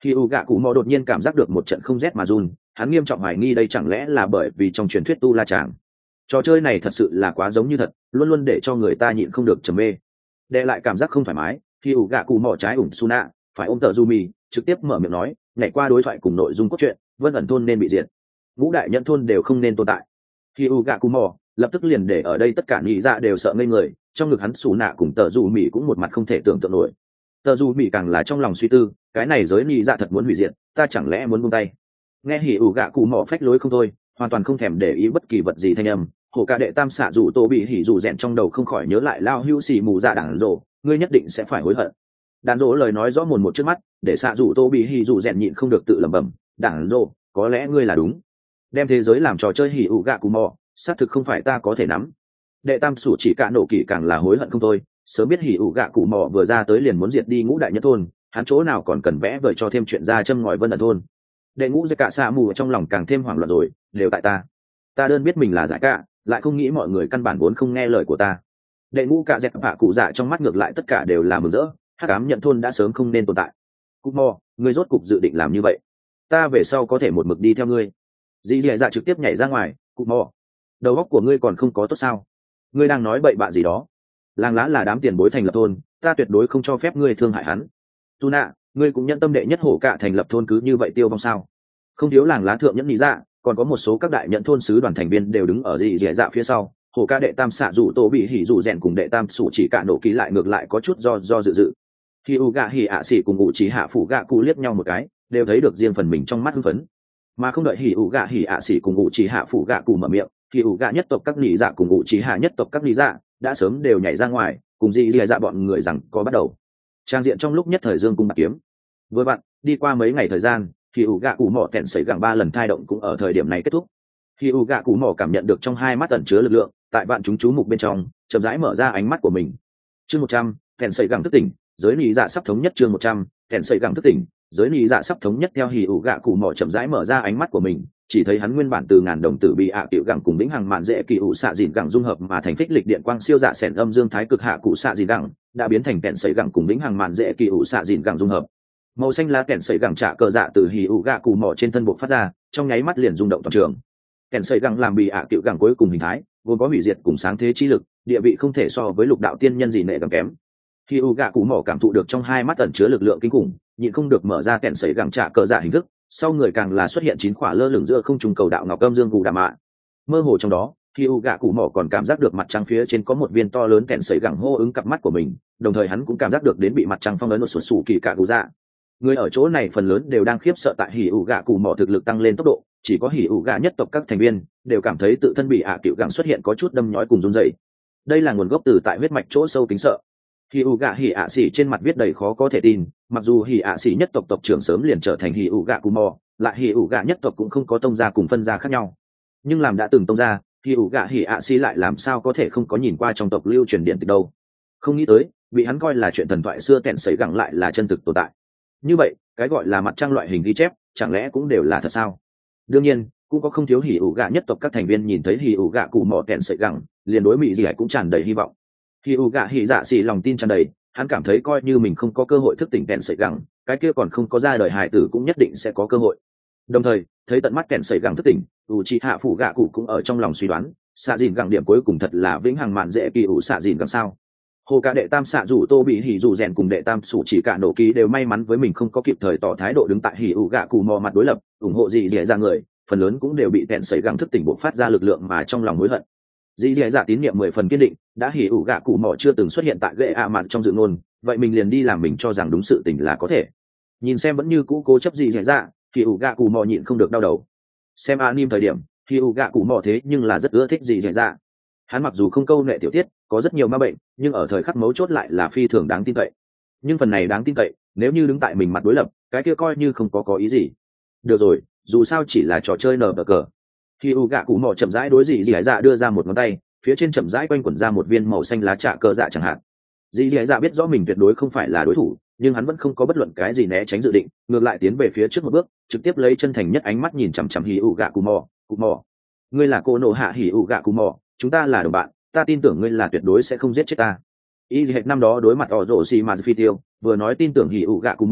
A: Khi u gạ cụ mò đột nhiên cảm giác được một trận không rét mà run, hắn nghiêm trọng hoài nghi đây chẳng lẽ là bởi vì trong truyền thuyết tu la chàng. Trò chơi này thật sự là quá giống như thật, luôn luôn để cho người ta nhịn không được trầm mê. Đè lại cảm giác không thoải mái, khi u gạ cụ mò trái ủng Suna phải ôm tờ Jumi, trực tiếp mở miệng nói, nhảy qua đối thoại cùng nội dung cốt truyện, Vân ẩn thôn nên bị diệt, ngũ đại nhận thôn đều không nên tồn tại. Khi u gạ cụ mò lập tức liền để ở đây tất cả nhị dạ đều sợ ngây người, trong ngực hắn Suna cùng tờ Jumi cũng một mặt không thể tưởng tượng nổi. Tờ Jumi càng là trong lòng suy tư, cái này giới nhị dạ thật muốn hủy diệt, ta chẳng lẽ muốn buông tay. Nghe hỉ ủ gạ cụ mò phách lối không thôi, hoàn toàn không thèm để ý bất kỳ vật gì thanh âm. Hổ ca đệ tam xạ rủ tô bị hỉ rủ rèn trong đầu không khỏi nhớ lại lao hưu xì mù dạ đàn rổ, ngươi nhất định sẽ phải hối hận. Đàn rổ lời nói rõ mồn một trước mắt, để xạ rủ tô bị hỉ rủ rèn nhịn không được tự lẩm bẩm, đàn rổ, có lẽ ngươi là đúng. Đem thế giới làm trò chơi hỉ ủ gạ cụ mò, xác thực không phải ta có thể nắm. Đệ tam sủ chỉ cả nổ kỳ càng là hối hận không thôi, sớm biết hỉ ủ gạ cụ mò vừa ra tới liền muốn diệt đi ngũ đại nhất thôn, hắn chỗ nào còn cần vẽ vời cho thêm chuyện ra châm ngòi Vân ẩn thôn. Đệ ngũ giải cả xạ mù trong lòng càng thêm hoảng loạn rồi, đều tại ta đơn biết mình là giải cả, lại không nghĩ mọi người căn bản vốn không nghe lời của ta. Đệ ngũ cả dẹp hạ cụ dạ trong mắt ngược lại tất cả đều là mừng rỡ, hắc ám nhận thôn đã sớm không nên tồn tại. Cúc mò, ngươi rốt cục dự định làm như vậy, ta về sau có thể một mực đi theo ngươi. Dì dì dạ trực tiếp nhảy ra ngoài. Cúc mò, đầu óc của ngươi còn không có tốt sao? Ngươi đang nói bậy bạ gì đó? Làng lá là đám tiền bối thành lập thôn, ta tuyệt đối không cho phép ngươi thương hại hắn. Tuna, ngươi cũng nhận tâm đệ nhất hổ cả thành lập thôn cứ như vậy tiêu vong sao? Không thiếu làng lá thượng nhẫn lý dạ, còn có một số các đại nhận thôn sứ đoàn thành viên đều đứng ở dị dẻ dạ phía sau. Hổ ca đệ tam xạ rủ tổ bị hỉ rủ rèn cùng đệ tam sủ chỉ cả nổ ký lại ngược lại có chút do dự. Khi u gạ hỉ ạ xỉ cùng ngụ chỉ hạ phủ gạ cụ liếc nhau một cái, đều thấy được riêng phần mình trong mắt hưng phấn. Mà không đợi hỉ u gạ hỉ ạ xỉ cùng ngụ chỉ hạ phủ gạ cụ mở miệng, thì u gạ nhất tộc các lý dạ cùng ngụ chỉ hạ nhất tộc các lý dạ đã sớm đều nhảy ra ngoài, cùng dị dẻ dạ bọn người rằng có bắt đầu. Trang diện trong lúc nhất thời dương cung bạc kiếm. Vừa vặn đi qua mấy ngày thời gian, thì ủ gạ cụ mỏ kẹn xảy gẳng 3 lần thai động cũng ở thời điểm này kết thúc. Khi ủ gạ cụ mỏ cảm nhận được trong hai mắt ẩn chứa lực lượng, tại bạn chúng chú mục bên trong chậm rãi mở ra ánh mắt của mình. Chương 100, kẹn xảy gẳng thức tỉnh, giới lý dạ sắp thống nhất. Chương 100, kẹn xảy gẳng thức tỉnh, giới lý dạ sắp thống nhất. Theo hỉ ủ gạ cụ mỏ chậm rãi mở ra ánh mắt của mình, chỉ thấy hắn nguyên bản từ ngàn đồng tử bị ạ tiểu gẳng cùng lĩnh hàng mạn dễ kỳ ủ xạ dìn gẳng dung hợp mà thành phích lịch điện quang siêu dạ sẻn âm dương thái cực hạ cụ xạ dìn gẳng đã biến thành kẹn xảy gẳng cùng lĩnh hàng mạn dễ kỳ ủ xạ dìn gẳng dung hợp. Màu xanh lá kẹn sẩy gẳng trả cờ dạ từ hỉ ủ gạ cụ mỏ trên thân bộ phát ra, trong nháy mắt liền rung động toàn trường. Kẹn sẩy gẳng làm bị ạ tiểu gẳng cuối cùng hình thái, gồm có hủy diệt cùng sáng thế chi lực, địa vị không thể so với lục đạo tiên nhân gì nệ càng kém. Hỉ ủ gạ cụ mỏ cảm thụ được trong hai mắt ẩn chứa lực lượng kinh khủng, nhịn không được mở ra kẹn sẩy gẳng trả cờ dạ hình thức, sau người càng là xuất hiện 9 quả lơ lửng giữa không trung cầu đạo ngọc âm dương gù đà mạ. Mơ hồ trong đó, hỉ ủ gạ cụ mỏ còn cảm giác được mặt trăng phía trên có một viên to lớn kẹn sẩy gẳng hô ứng cặp mắt của mình, đồng thời hắn cũng cảm giác được đến bị mặt trăng phong ấn một sụt sù kỳ cả cụ dạ. Người ở chỗ này phần lớn đều đang khiếp sợ tại hỉ ủ gạ cụ mỏ thực lực tăng lên tốc độ, chỉ có hỉ ủ gạ nhất tộc các thành viên đều cảm thấy tự thân bị ạ tiểu gẳng xuất hiện có chút đâm nhói cùng run rẩy. Đây là nguồn gốc từ tại huyết mạch chỗ sâu kính sợ. Hỉ ủ gạ hỉ ạ xỉ trên mặt viết đầy khó có thể tin, mặc dù hỉ ạ xỉ nhất tộc tộc trưởng sớm liền trở thành hỉ ủ gạ cụ mỏ, lại hỉ ủ gạ nhất tộc cũng không có tông gia cùng phân gia khác nhau. Nhưng làm đã từng tông gia, hỉ ủ gạ hỉ ạ xỉ lại làm sao có thể không có nhìn qua trong tộc lưu truyền điện tịch đâu. Không nghĩ tới, bị hắn coi là chuyện thần thoại xưa kẹn sấy gẳng lại là chân thực tồn tại. Như vậy cái gọi là mặt trăng loại hình ghi chép chẳng lẽ cũng đều là thật sao? Đương nhiên cũng có không thiếu hỉ ủ gạ nhất tộc các thành viên nhìn thấy hỉ ủ gạ cụ mỏ kẹn sợi gẳng, liền đối mỹ gì cũng tràn đầy hy vọng. Hỉ ủ gạ hỉ dạ xỉ lòng tin tràn đầy, hắn cảm thấy coi như mình không có cơ hội thức tỉnh kẹn sợi gẳng, cái kia còn không có ra đời hải tử cũng nhất định sẽ có cơ hội. Đồng thời thấy tận mắt kẹn sợi gẳng thức tỉnh, chị hạ phủ gạ cụ cũng ở trong lòng suy đoán, xạ dìn gẳng điểm cuối cùng thật là vĩnh hằng mạn dễ kỳ ủ xạ dìn gẳng sao? Hồ cả đệ tam xạ rủ tô bị hỉ rủ rèn cùng đệ tam sủ chỉ cả nổ ký đều may mắn với mình không có kịp thời tỏ thái độ đứng tại hỉ ủ gạ cụ mò mặt đối lập ủng hộ dì dì ra người, phần lớn cũng đều bị tẹn sấy gẳng thức tỉnh bộ phát ra lực lượng mà trong lòng hối hận. Dì dì dạ tín nhiệm 10 phần kiên định, đã hỉ ủ gạ cụ mò chưa từng xuất hiện tại gệ ạ mặt trong dự ngôn, vậy mình liền đi làm mình cho rằng đúng sự tình là có thể. Nhìn xem vẫn như cũ cố chấp dì dì dạ, hỉ ủ gạ cụ mò nhịn không được đau đầu. Xem anime thời điểm hỉ ủ gạ cụ mò thế nhưng là rất ưa thích dì dì dạ. Hắn mặc dù không câu nệ tiểu tiết, có rất nhiều ma bệnh, nhưng ở thời khắc mấu chốt lại là phi thường đáng tin cậy. Nhưng phần này đáng tin cậy, nếu như đứng tại mình mặt đối lập, cái kia coi như không có ý gì. Được rồi, dù sao chỉ là trò chơi nở cờ. Khi u gạ cụ mỏ chậm rãi đối dì dì dạ đưa ra một ngón tay, phía trên chậm rãi quanh quẩn ra một viên màu xanh lá trạ cờ dạ chẳng hạn. Dì dì dạ biết rõ mình tuyệt đối không phải là đối thủ, nhưng hắn vẫn không có bất luận cái gì né tránh dự định, ngược lại tiến về phía trước một bước, trực tiếp lấy chân thành nhất ánh mắt nhìn chằm chằm hỉ ủ gạ cụ mỏ. Ngươi là cô nộ hạ hỉ ủ gạ cụ mỏ, chúng ta là đồng bạn, ta tin tưởng ngươi là tuyệt đối sẽ không giết chết ta. Y hệt năm đó đối mặt ỏ rổ xì mà phi tiêu, vừa nói tin tưởng hỉ ủ gạ cụ mò,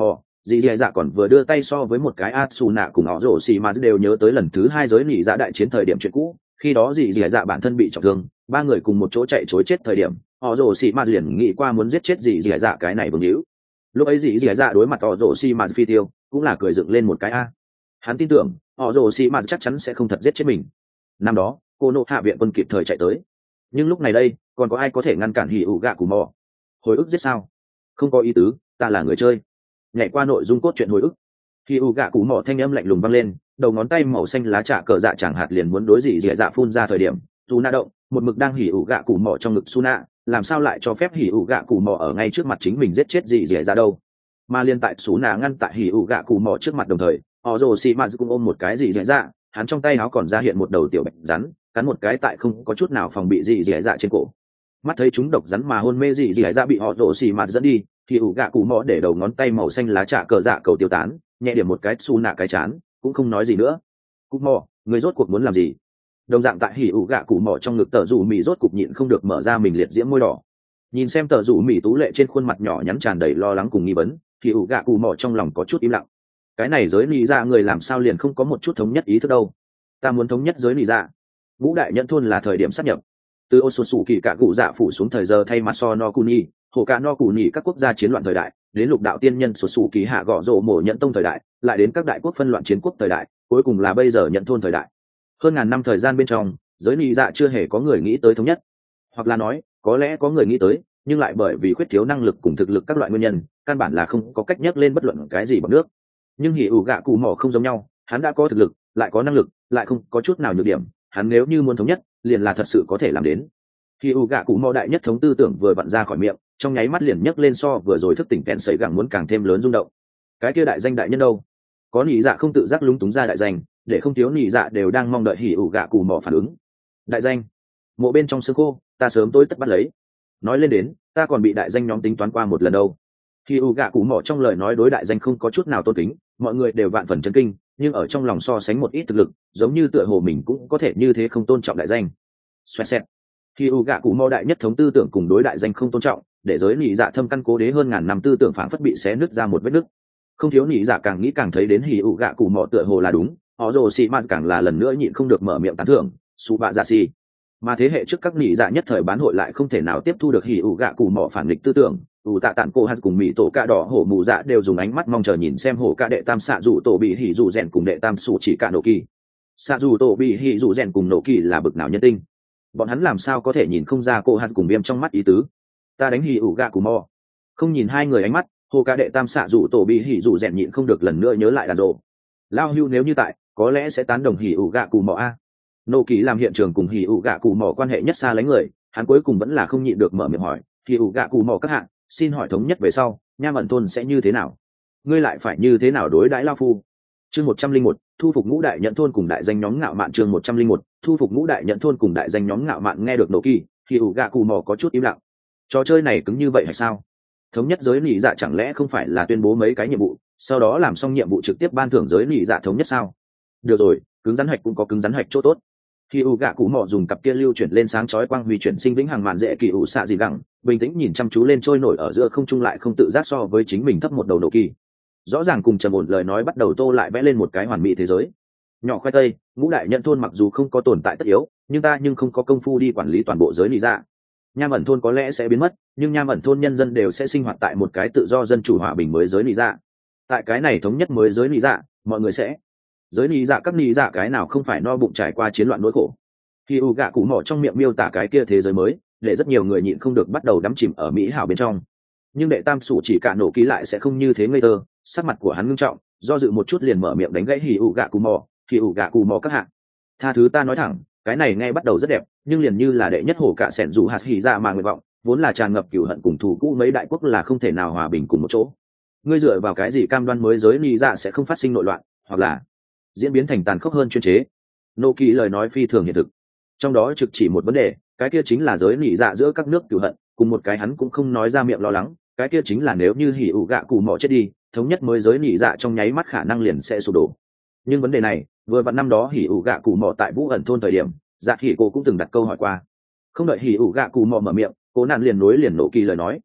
A: dì dì dạ còn vừa đưa tay so với một cái Asuna cùng họ rổ xì mà đều nhớ tới lần thứ hai giới nỉ dạ đại chiến thời điểm chuyện cũ. Khi đó dì dì dạ bản thân bị trọng thương, ba người cùng một chỗ chạy chối chết thời điểm, họ rổ xì mà liền nghĩ qua muốn giết chết dì dì dạ cái này vương hữu. Lúc ấy dì dì dạ đối mặt họ rổ xì mà phi tiêu cũng là cười dựng lên một cái a. Hắn tin tưởng họ rổ xì mà chắc chắn sẽ không thật giết chết mình. Năm đó cô nộ hạ viện quân kịp thời chạy tới, nhưng lúc này đây còn có ai có thể ngăn cản hỉ ủ gạ cù mò? Hồi ức giết sao? Không có ý tứ, ta là người chơi. Nhảy qua nội dung cốt truyện hồi ức, hỉ ủ gạ cù mò thanh âm lạnh lùng vang lên, đầu ngón tay màu xanh lá trà cờ dạ chẳng hạt liền muốn đối dị dạ phun ra thời điểm, dù na động một mực đang hỉ ủ gạ cù mò trong ngực Suna, làm sao lại cho phép hỉ ủ gạ cù mò ở ngay trước mặt chính mình giết chết dị dạ đâu? Mà liên tại Suna ngăn tại hỉ ủ gạ cù mò trước mặt đồng thời, họ rồ xì mạt cũng ôm một cái dị dạ, hắn trong tay áo còn ra hiện một đầu tiểu bạch rắn, cắn một cái tại không có chút nào phòng bị dị dạ trên cổ. Mắt thấy chúng độc rắn mà hôn mê dị dạ bị họ rồ xì mạt dẫn đi, thì ủ gạ cụ mò để đầu ngón tay màu xanh lá trà cờ dạ cầu tiêu tán, nhẹ điểm một cái su nạ cái chán, cũng không nói gì nữa. Cụ mò, người rốt cuộc muốn làm gì? Đồng dạng tại hỉ ủ gạ cụ mò trong ngực tờ rủ mì rốt cục nhịn không được mở ra mình liệt diễm môi đỏ. Nhìn xem tờ rủ mì tú lệ trên khuôn mặt nhỏ nhắn tràn đầy lo lắng cùng nghi vấn, thì ủ gạ cụ mò trong lòng có chút im lặng. Cái này giới nị dạ người làm sao liền không có một chút thống nhất ý thức đâu? Ta muốn thống nhất giới nị dạ. Ngũ đại nhẫn thôn là thời điểm sắp nhập. Từ ô sột sủ kỳ cả cụ dạ phủ xuống thời giờ thay mặt so no kuni hồ cả no kuni các quốc gia chiến loạn thời đại, đến lục đạo tiên nhân sột sủ kỳ hạ gõ rộ mổ nhận tông thời đại, lại đến các đại quốc phân loạn chiến quốc thời đại, cuối cùng là bây giờ nhận thôn thời đại. Hơn ngàn năm thời gian bên trong, giới nị dạ chưa hề có người nghĩ tới thống nhất, hoặc là nói có lẽ có người nghĩ tới, nhưng lại bởi vì khuyết thiếu năng lực cùng thực lực các loại nguyên nhân, căn bản là không có cách nhắc lên bất luận cái gì bằng nước. Nhưng hỉ ủ gạ cụ mỏ không giống nhau, hắn đã có thực lực, lại có năng lực, lại không có chút nào nhược điểm, hắn nếu như muốn thống nhất liền là thật sự có thể làm đến. Hỉ ủ gạ cụ mỏ đại nhất thống tư tưởng vừa vặn ra khỏi miệng, trong nháy mắt liền nhấc lên so vừa rồi thức tỉnh kẹn sấy gẳng muốn càng thêm lớn rung động. Cái kia đại danh đại nhân đâu? Có nhị dạ không tự giác lúng túng ra đại danh, để không thiếu nhị dạ đều đang mong đợi hỉ ủ gạ cụ mỏ phản ứng. Đại danh? Mộ bên trong xương khô, ta sớm tối tất bắt lấy. Nói lên đến, ta còn bị đại danh nhóm tính toán qua một lần đâu. Hỉ ủ gạ cụ mỏ trong lời nói đối đại danh không có chút nào tôn kính, mọi người đều vạn phần chấn kinh, nhưng ở trong lòng so sánh một ít thực lực, giống như tựa hồ mình cũng có thể như thế không tôn trọng đại danh. Xoẹt xẹt. Khi u gạ cụ mò đại nhất thống tư tưởng cùng đối đại danh không tôn trọng, để giới nhị dạ thâm căn cố đế hơn ngàn năm tư tưởng phảng phất bị xé nứt ra một vết nứt. Không thiếu nhị dạ càng nghĩ càng thấy đến hỉ ủ gạ cụ mò tựa hồ là đúng, họ rồ xì mà càng là lần nữa nhịn không được mở miệng tán thưởng, su bạ dạ xì. Mà thế hệ trước các nhị dạ nhất thời bán hội lại không thể nào tiếp thu được hỉ ủ gạ cụ mò phản nghịch tư tưởng, ủ tạ tản cô hạt cùng mỹ tổ cạ đỏ hổ mù dạ đều dùng ánh mắt mong chờ nhìn xem hổ cạ đệ tam xạ dù tổ bị hỉ dù rèn cùng đệ tam sủ chỉ cạ nổ kỳ. Xạ dù tổ bị hỉ dù rèn cùng nổ kỳ là bực nào nhân tinh, bọn hắn làm sao có thể nhìn không ra cô hạt cùng viêm trong mắt ý tứ. Ta đánh hỉ ủ gạ cụ mò. Không nhìn hai người ánh mắt, hổ cạ đệ tam xạ dù tổ bị hỉ dù rèn nhịn không được lần nữa nhớ lại đàn rộ. Lao hưu nếu như tại có lẽ sẽ tán đồng hỉ ủ gạ cụ mò a. Nô kỳ làm hiện trường cùng hỉ ủ gạ cụ mò quan hệ nhất xa lánh người, hắn cuối cùng vẫn là không nhịn được mở miệng hỏi, hỉ ủ gạ cụ mò các hạng, xin hỏi thống nhất về sau nham ẩn thôn sẽ như thế nào? Ngươi lại phải như thế nào đối đãi lao phu? Chương 101, thu phục ngũ đại nhận thôn cùng đại danh nhóm ngạo mạn. Chương 101, thu phục ngũ đại nhận thôn cùng đại danh nhóm ngạo mạn. Nghe được nổ kỳ, thì ủ gạ cù mò có chút im lặng. Trò chơi này cứng như vậy hay sao? Thống nhất giới nị dạ chẳng lẽ không phải là tuyên bố mấy cái nhiệm vụ, sau đó làm xong nhiệm vụ trực tiếp ban thưởng giới nị dạ thống nhất sao? Được rồi, cứng rắn hạch cũng có cứng rắn hạch chỗ tốt. Khi u gạ cụ mò dùng cặp kia lưu chuyển lên sáng chói quang huy chuyển sinh vĩnh hằng mạn dễ kỳ ủ xạ gì gẳng, bình tĩnh nhìn chăm chú lên trôi nổi ở giữa không trung lại không tự giác so với chính mình thấp một đầu nổ kỳ. Rõ ràng cùng trầm ổn lời nói bắt đầu tô lại vẽ lên một cái hoàn mỹ thế giới. Nhỏ khoai tây, ngũ đại nhận thôn mặc dù không có tồn tại tất yếu, nhưng ta nhưng không có công phu đi quản lý toàn bộ giới nị dạ. Nham ẩn thôn có lẽ sẽ biến mất, nhưng nham ẩn thôn nhân dân đều sẽ sinh hoạt tại một cái tự do dân chủ hòa bình mới giới nị dạ. Tại cái này thống nhất mới giới nị dạ, mọi người sẽ giới nị dạ các nị dạ cái nào không phải no bụng trải qua chiến loạn nỗi khổ. Khi u gạ cụ mỏ trong miệng miêu tả cái kia thế giới mới, để rất nhiều người nhịn không được bắt đầu đắm chìm ở mỹ hảo bên trong. Nhưng đệ tam sủ chỉ cả nổ ký lại sẽ không như thế ngây thơ, sắc mặt của hắn ngưng trọng, do dự một chút liền mở miệng đánh gãy hỉ ủ gạ cụ mỏ. Hỉ ủ gạ cụ mỏ các hạng, tha thứ ta nói thẳng, cái này nghe bắt đầu rất đẹp, nhưng liền như là đệ nhất hổ cả sẻn dù hạt hỉ ra mà nguyện vọng, vốn là tràn ngập cửu hận cùng thù cũ mấy đại quốc là không thể nào hòa bình cùng một chỗ. Ngươi dựa vào cái gì cam đoan mới giới nị dạ sẽ không phát sinh nội loạn, hoặc là diễn biến thành tàn khốc hơn chuyên chế? Nô kỳ lời nói phi thường hiện thực, trong đó trực chỉ một vấn đề, cái kia chính là giới nị dạ giữa các nước cửu hận, cùng một cái hắn cũng không nói ra miệng lo lắng, cái kia chính là nếu như hỉ ủ gạ cụ mỏ chết đi, thống nhất mới giới nị dạ trong nháy mắt khả năng liền sẽ sụp đổ. Nhưng vấn đề này vừa vặn năm đó hỉ ủ gạ cụ mỏ tại vũ ẩn thôn thời điểm, dạ hỉ cô cũng từng đặt câu hỏi qua. Không đợi hỉ ủ gạ cụ mỏ mở miệng, cô nạn liền nối liền nổ kỳ lời nói,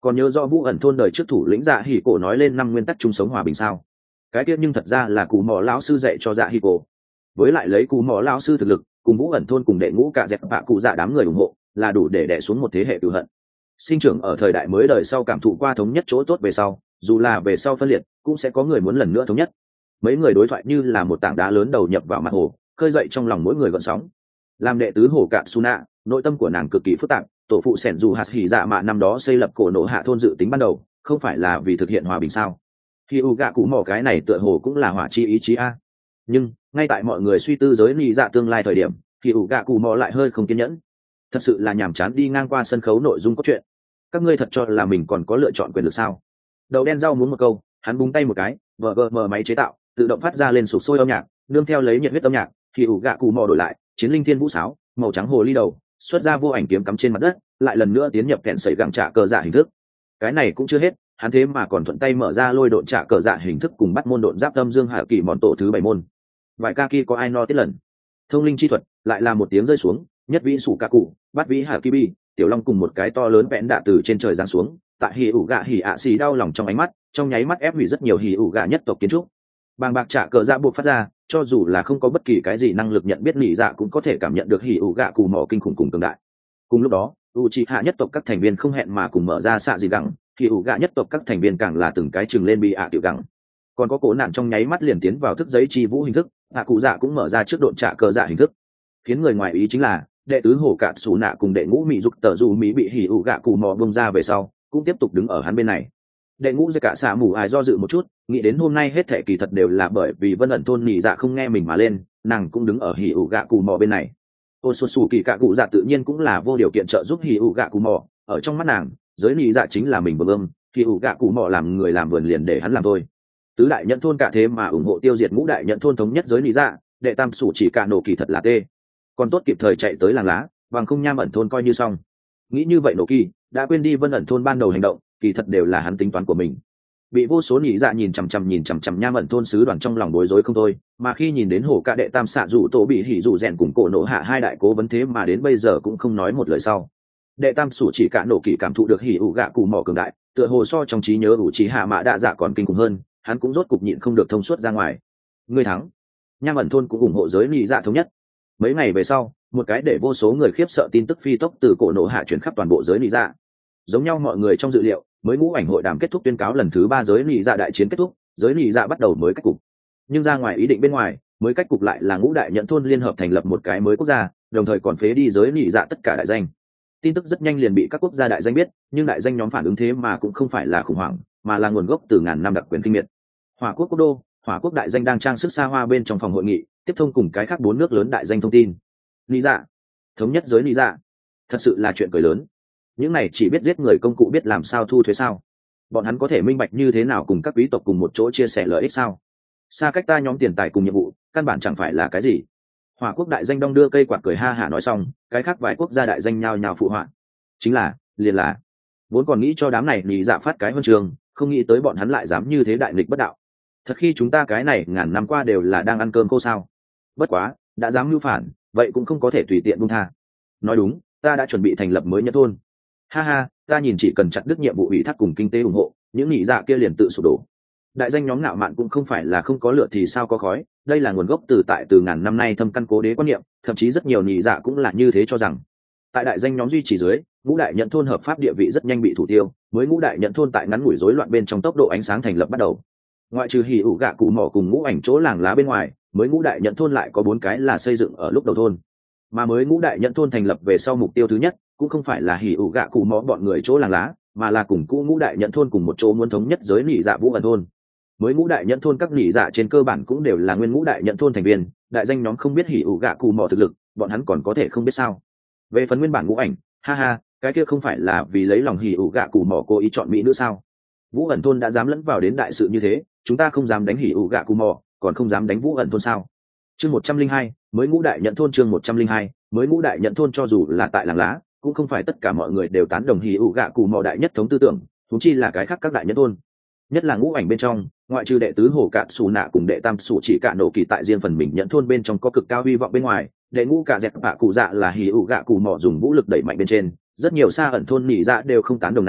A: Còn nhớ rõ Vũ ẩn thôn đời trước thủ lĩnh Dạ Hỉ Cổ nói lên 5 nguyên tắc chung sống hòa bình sao? Cái kia nhưng thật ra là Cù Mỏ lão sư dạy cho Dạ Hỉ Cổ. Với lại lấy Cù Mỏ lão sư thực lực, cùng Vũ ẩn thôn cùng đệ ngũ cả dẹp bạ cụ dạ đám người ủng hộ, là đủ để đè xuống một thế hệ cừu hận. Sinh trưởng ở thời đại mới đời sau cảm thụ qua thống nhất chỗ tốt về sau, dù là về sau phân liệt, cũng sẽ có người muốn lần nữa thống nhất. Mấy người đối thoại như là một tảng đá lớn đầu nhập vào mặt hồ, khơi dậy trong lòng mỗi người gợn sóng. Làm đệ tứ hồ cạn Suna, nội tâm của nàng cực kỳ phức tạp. Tổ phụ sẻn dù hạt hỉ dạ mạ năm đó xây lập cổ nổ hạ thôn dự tính ban đầu, không phải là vì thực hiện hòa bình sao? Khi u gạ cụ mỏ cái này tựa hồ cũng là hỏa chi ý chí a. Nhưng ngay tại mọi người suy tư giới lý dạ tương lai thời điểm, thì u gạ cụ mỏ lại hơi không kiên nhẫn. Thật sự là nhàm chán đi ngang qua sân khấu nội dung cốt truyện. Các ngươi thật cho là mình còn có lựa chọn quyền lực sao? Đầu đen rau muốn một câu, hắn búng tay một cái, vờ máy chế tạo tự động phát ra lên sục sôi âm nhạc, nương theo lấy nhiệt huyết âm nhạc, thì ủ gạ cụ mò đổi lại chiến linh thiên vũ sáo màu trắng hồ ly đầu xuất ra vô ảnh kiếm cắm trên mặt đất, lại lần nữa tiến nhập kẹn sẩy gặng trả cờ dạ hình thức. Cái này cũng chưa hết, hắn thế mà còn thuận tay mở ra lôi độn trả cờ dạ hình thức cùng bắt môn độn giáp âm dương hạ kỳ mòn tổ thứ 7 môn. Vài ca kia có ai no tiết lần. Thông linh chi thuật lại là một tiếng rơi xuống, nhất vĩ sủ ca cụ bắt vĩ hạ kỳ bi tiểu long cùng một cái to lớn vẽn đạ từ trên trời giáng xuống, tại hỉ ủ gạ hỉ ạ xì đau lòng trong ánh mắt, trong nháy mắt ép hủy rất nhiều hỉ ủ gạ nhất tộc kiến trúc. Bàng bạc trả cờ dạ buộc phát ra, cho dù là không có bất kỳ cái gì năng lực nhận biết nỉ dạ cũng có thể cảm nhận được hỉ ủ gạ cù mỏ kinh khủng cùng cường đại. Cùng lúc đó Uchiha nhất tộc các thành viên không hẹn mà cùng mở ra xạ dị gẳng, hỉ ủ gạ nhất tộc các thành viên càng là từng cái chừng lên bị ạ tiểu gẳng. Còn có cố nạn trong nháy mắt liền tiến vào thức giấy chi vũ hình thức, hạ cụ dạ cũng mở ra trước độn trả cờ dạ hình thức. Khiến người ngoài ý chính là đệ tứ hổ cạn xù nạ cùng đệ ngũ mỹ dục tờ dù mỹ bị hỉ ủ gạ cù mỏ bông ra về sau, cũng tiếp tục đứng ở hắn bên này. Đệ ngũ dây cả xạ mù ai do dự một chút, nghĩ đến hôm nay hết thệ kỳ thật đều là bởi vì vân ẩn thôn nhị dạ không nghe mình mà lên, nàng cũng đứng ở hỉ ủ gạ cù mò bên này. Ôn xuân xù kỳ cạ cụ dạ tự nhiên cũng là vô điều kiện trợ giúp hỉ ủ gạ cù mò, ở trong mắt nàng giới nhị dạ chính là mình bơm ương, hỉ ủ gạ cù mò làm người làm vườn liền để hắn làm thôi. Tứ đại nhận thôn cả thế mà ủng hộ tiêu diệt ngũ đại nhận thôn thống nhất giới nhị dạ, đệ tam sủ chỉ cạ nổ kỳ thật là tê, còn tốt kịp thời chạy tới làng lá, bằng không nham ẩn thôn coi như xong. Nghĩ như vậy nổ kỳ đã quên đi vân ẩn thôn ban đầu hành động, kỳ thật đều là hắn tính toán của mình. Bị vô số nhị dạ nhìn chằm chằm nham ẩn thôn sứ đoàn trong lòng bối rối không thôi, mà khi nhìn đến hổ ca đệ tam xạ rủ tổ bị hỉ rủ rèn cùng cổ nổ hạ hai đại cố vấn thế mà đến bây giờ cũng không nói một lời sau. Đệ tam sủ chỉ cả nổ kỳ cảm thụ được hỉ ủ gạ cù mỏ cường đại, tựa hồ so trong trí nhớ ủ trí hạ mã đạ dạ còn kinh khủng hơn, hắn cũng rốt cục nhịn không được thông suốt ra ngoài. Người thắng. Nham ẩn thôn cũng ủng hộ giới nhị dạ thống nhất. Mấy ngày về sau, một cái để vô số người khiếp sợ tin tức phi tốc từ cổ nổ hạ chuyển khắp toàn bộ giới nhị dạ. Giống nhau mọi người trong dự liệu, mới ngũ ảnh hội đàm kết thúc tuyên cáo lần thứ 3 giới nhị dạ đại chiến kết thúc, giới nhị dạ bắt đầu mới cách cục. Nhưng ra ngoài ý định bên ngoài, mới cách cục lại là ngũ đại nhận thôn liên hợp thành lập một cái mới quốc gia, đồng thời còn phế đi giới nhị dạ tất cả đại danh. Tin tức rất nhanh liền bị các quốc gia đại danh biết, nhưng đại danh nhóm phản ứng thế mà cũng không phải là khủng hoảng, mà là nguồn gốc từ ngàn năm đặc quyền kinh miệt. Hỏa quốc quốc đô, Hỏa quốc đại danh đang trang sức xa hoa bên trong phòng hội nghị, tiếp thông cùng cái khác 4 nước lớn đại danh thông tin. Nhị dạ, thống nhất giới nhị dạ, thật sự là chuyện cười lớn. Những này chỉ biết giết người công cụ biết làm sao thu thuế sao? Bọn hắn có thể minh bạch như thế nào cùng các quý tộc cùng một chỗ chia sẻ lợi ích sao? Xa cách ta nhóm tiền tài cùng nhiệm vụ, căn bản chẳng phải là cái gì. Hỏa quốc đại danh đong đưa cây quạt cười ha hả nói xong, cái khác vài quốc gia đại danh nhao nhao phụ họa. Chính là, liền là, vốn còn nghĩ cho đám này nhị dạ phát cái huân trường, không nghĩ tới bọn hắn lại dám như thế đại nghịch bất đạo. Thật khi chúng ta cái này ngàn năm qua đều là đang ăn cơm khô sao? Bất quá, đã dám mưu phản, vậy cũng không có thể tùy tiện buông tha. Nói đúng, ta đã chuẩn bị thành lập mới nhất thôn. Ha ha, ta nhìn chỉ cần chặt đứt nhiệm vụ ủy thác cùng kinh tế ủng hộ, những nhị dạ kia liền tự sụp đổ. Đại danh nhóm ngạo mạn cũng không phải là không có lửa thì sao có khói, đây là nguồn gốc từ ngàn năm nay thâm căn cố đế quan niệm, thậm chí rất nhiều nhị dạ cũng là như thế cho rằng. Tại đại danh nhóm duy trì dưới, ngũ đại nhận thôn hợp pháp địa vị rất nhanh bị thủ tiêu, mới ngũ đại nhận thôn tại ngắn ngủi rối loạn bên trong tốc độ ánh sáng thành lập bắt đầu. Ngoại trừ hỉ ủ gạ cụ mỏ cùng ngũ ảnh chỗ làng lá bên ngoài, mới ngũ đại nhận thôn lại có 4 cái là xây dựng ở lúc đầu thôn. Mà mới ngũ đại nhận thôn thành lập về sau mục tiêu thứ nhất cũng không phải là hỉ ủ gạ cụ mỏ bọn người chỗ làng lá, mà là cùng cũ ngũ đại nhận thôn cùng một chỗ muốn thống nhất giới nhị dạ vũ ẩn thôn. Mới ngũ đại nhận thôn các nhị dạ trên cơ bản cũng đều là nguyên ngũ đại nhận thôn thành viên, đại danh nhóm không biết hỉ ủ gạ cụ mỏ thực lực, bọn hắn còn có thể không biết sao? Về phần nguyên bản ngũ ảnh, ha ha, cái kia không phải là vì lấy lòng hỉ ủ gạ cụ mỏ cố ý chọn mỹ nữa sao? Vũ ẩn thôn đã dám lẫn vào đến đại sự như thế, chúng ta không dám đánh hỉ ủ gạ cụ mỏ, còn không dám đánh Vũ ẩn thôn sao? Chương 102, mới ngũ đại nhận thôn chương 102, mới ngũ đại nhận thôn cho dù là tại làng lá, cũng không phải tất cả mọi người đều tán đồng hỉ ủ gạ cụ mỏ đại nhất thống tư tưởng, thú chi là cái khác các đại nhất thôn. Nhất là ngũ ảnh bên trong, ngoại trừ đệ tứ hổ cạn xù nạ cùng đệ tam sủ chỉ cạn nổ kỳ tại riêng phần mình nhận thôn bên trong có cực cao hy vọng bên ngoài, đệ ngũ cả dẹp bạ cụ dạ là hỉ ủ gạ cụ mỏ dùng vũ lực đẩy mạnh bên trên, rất nhiều xa ẩn thôn nhị dạ đều không tán đồng nàng,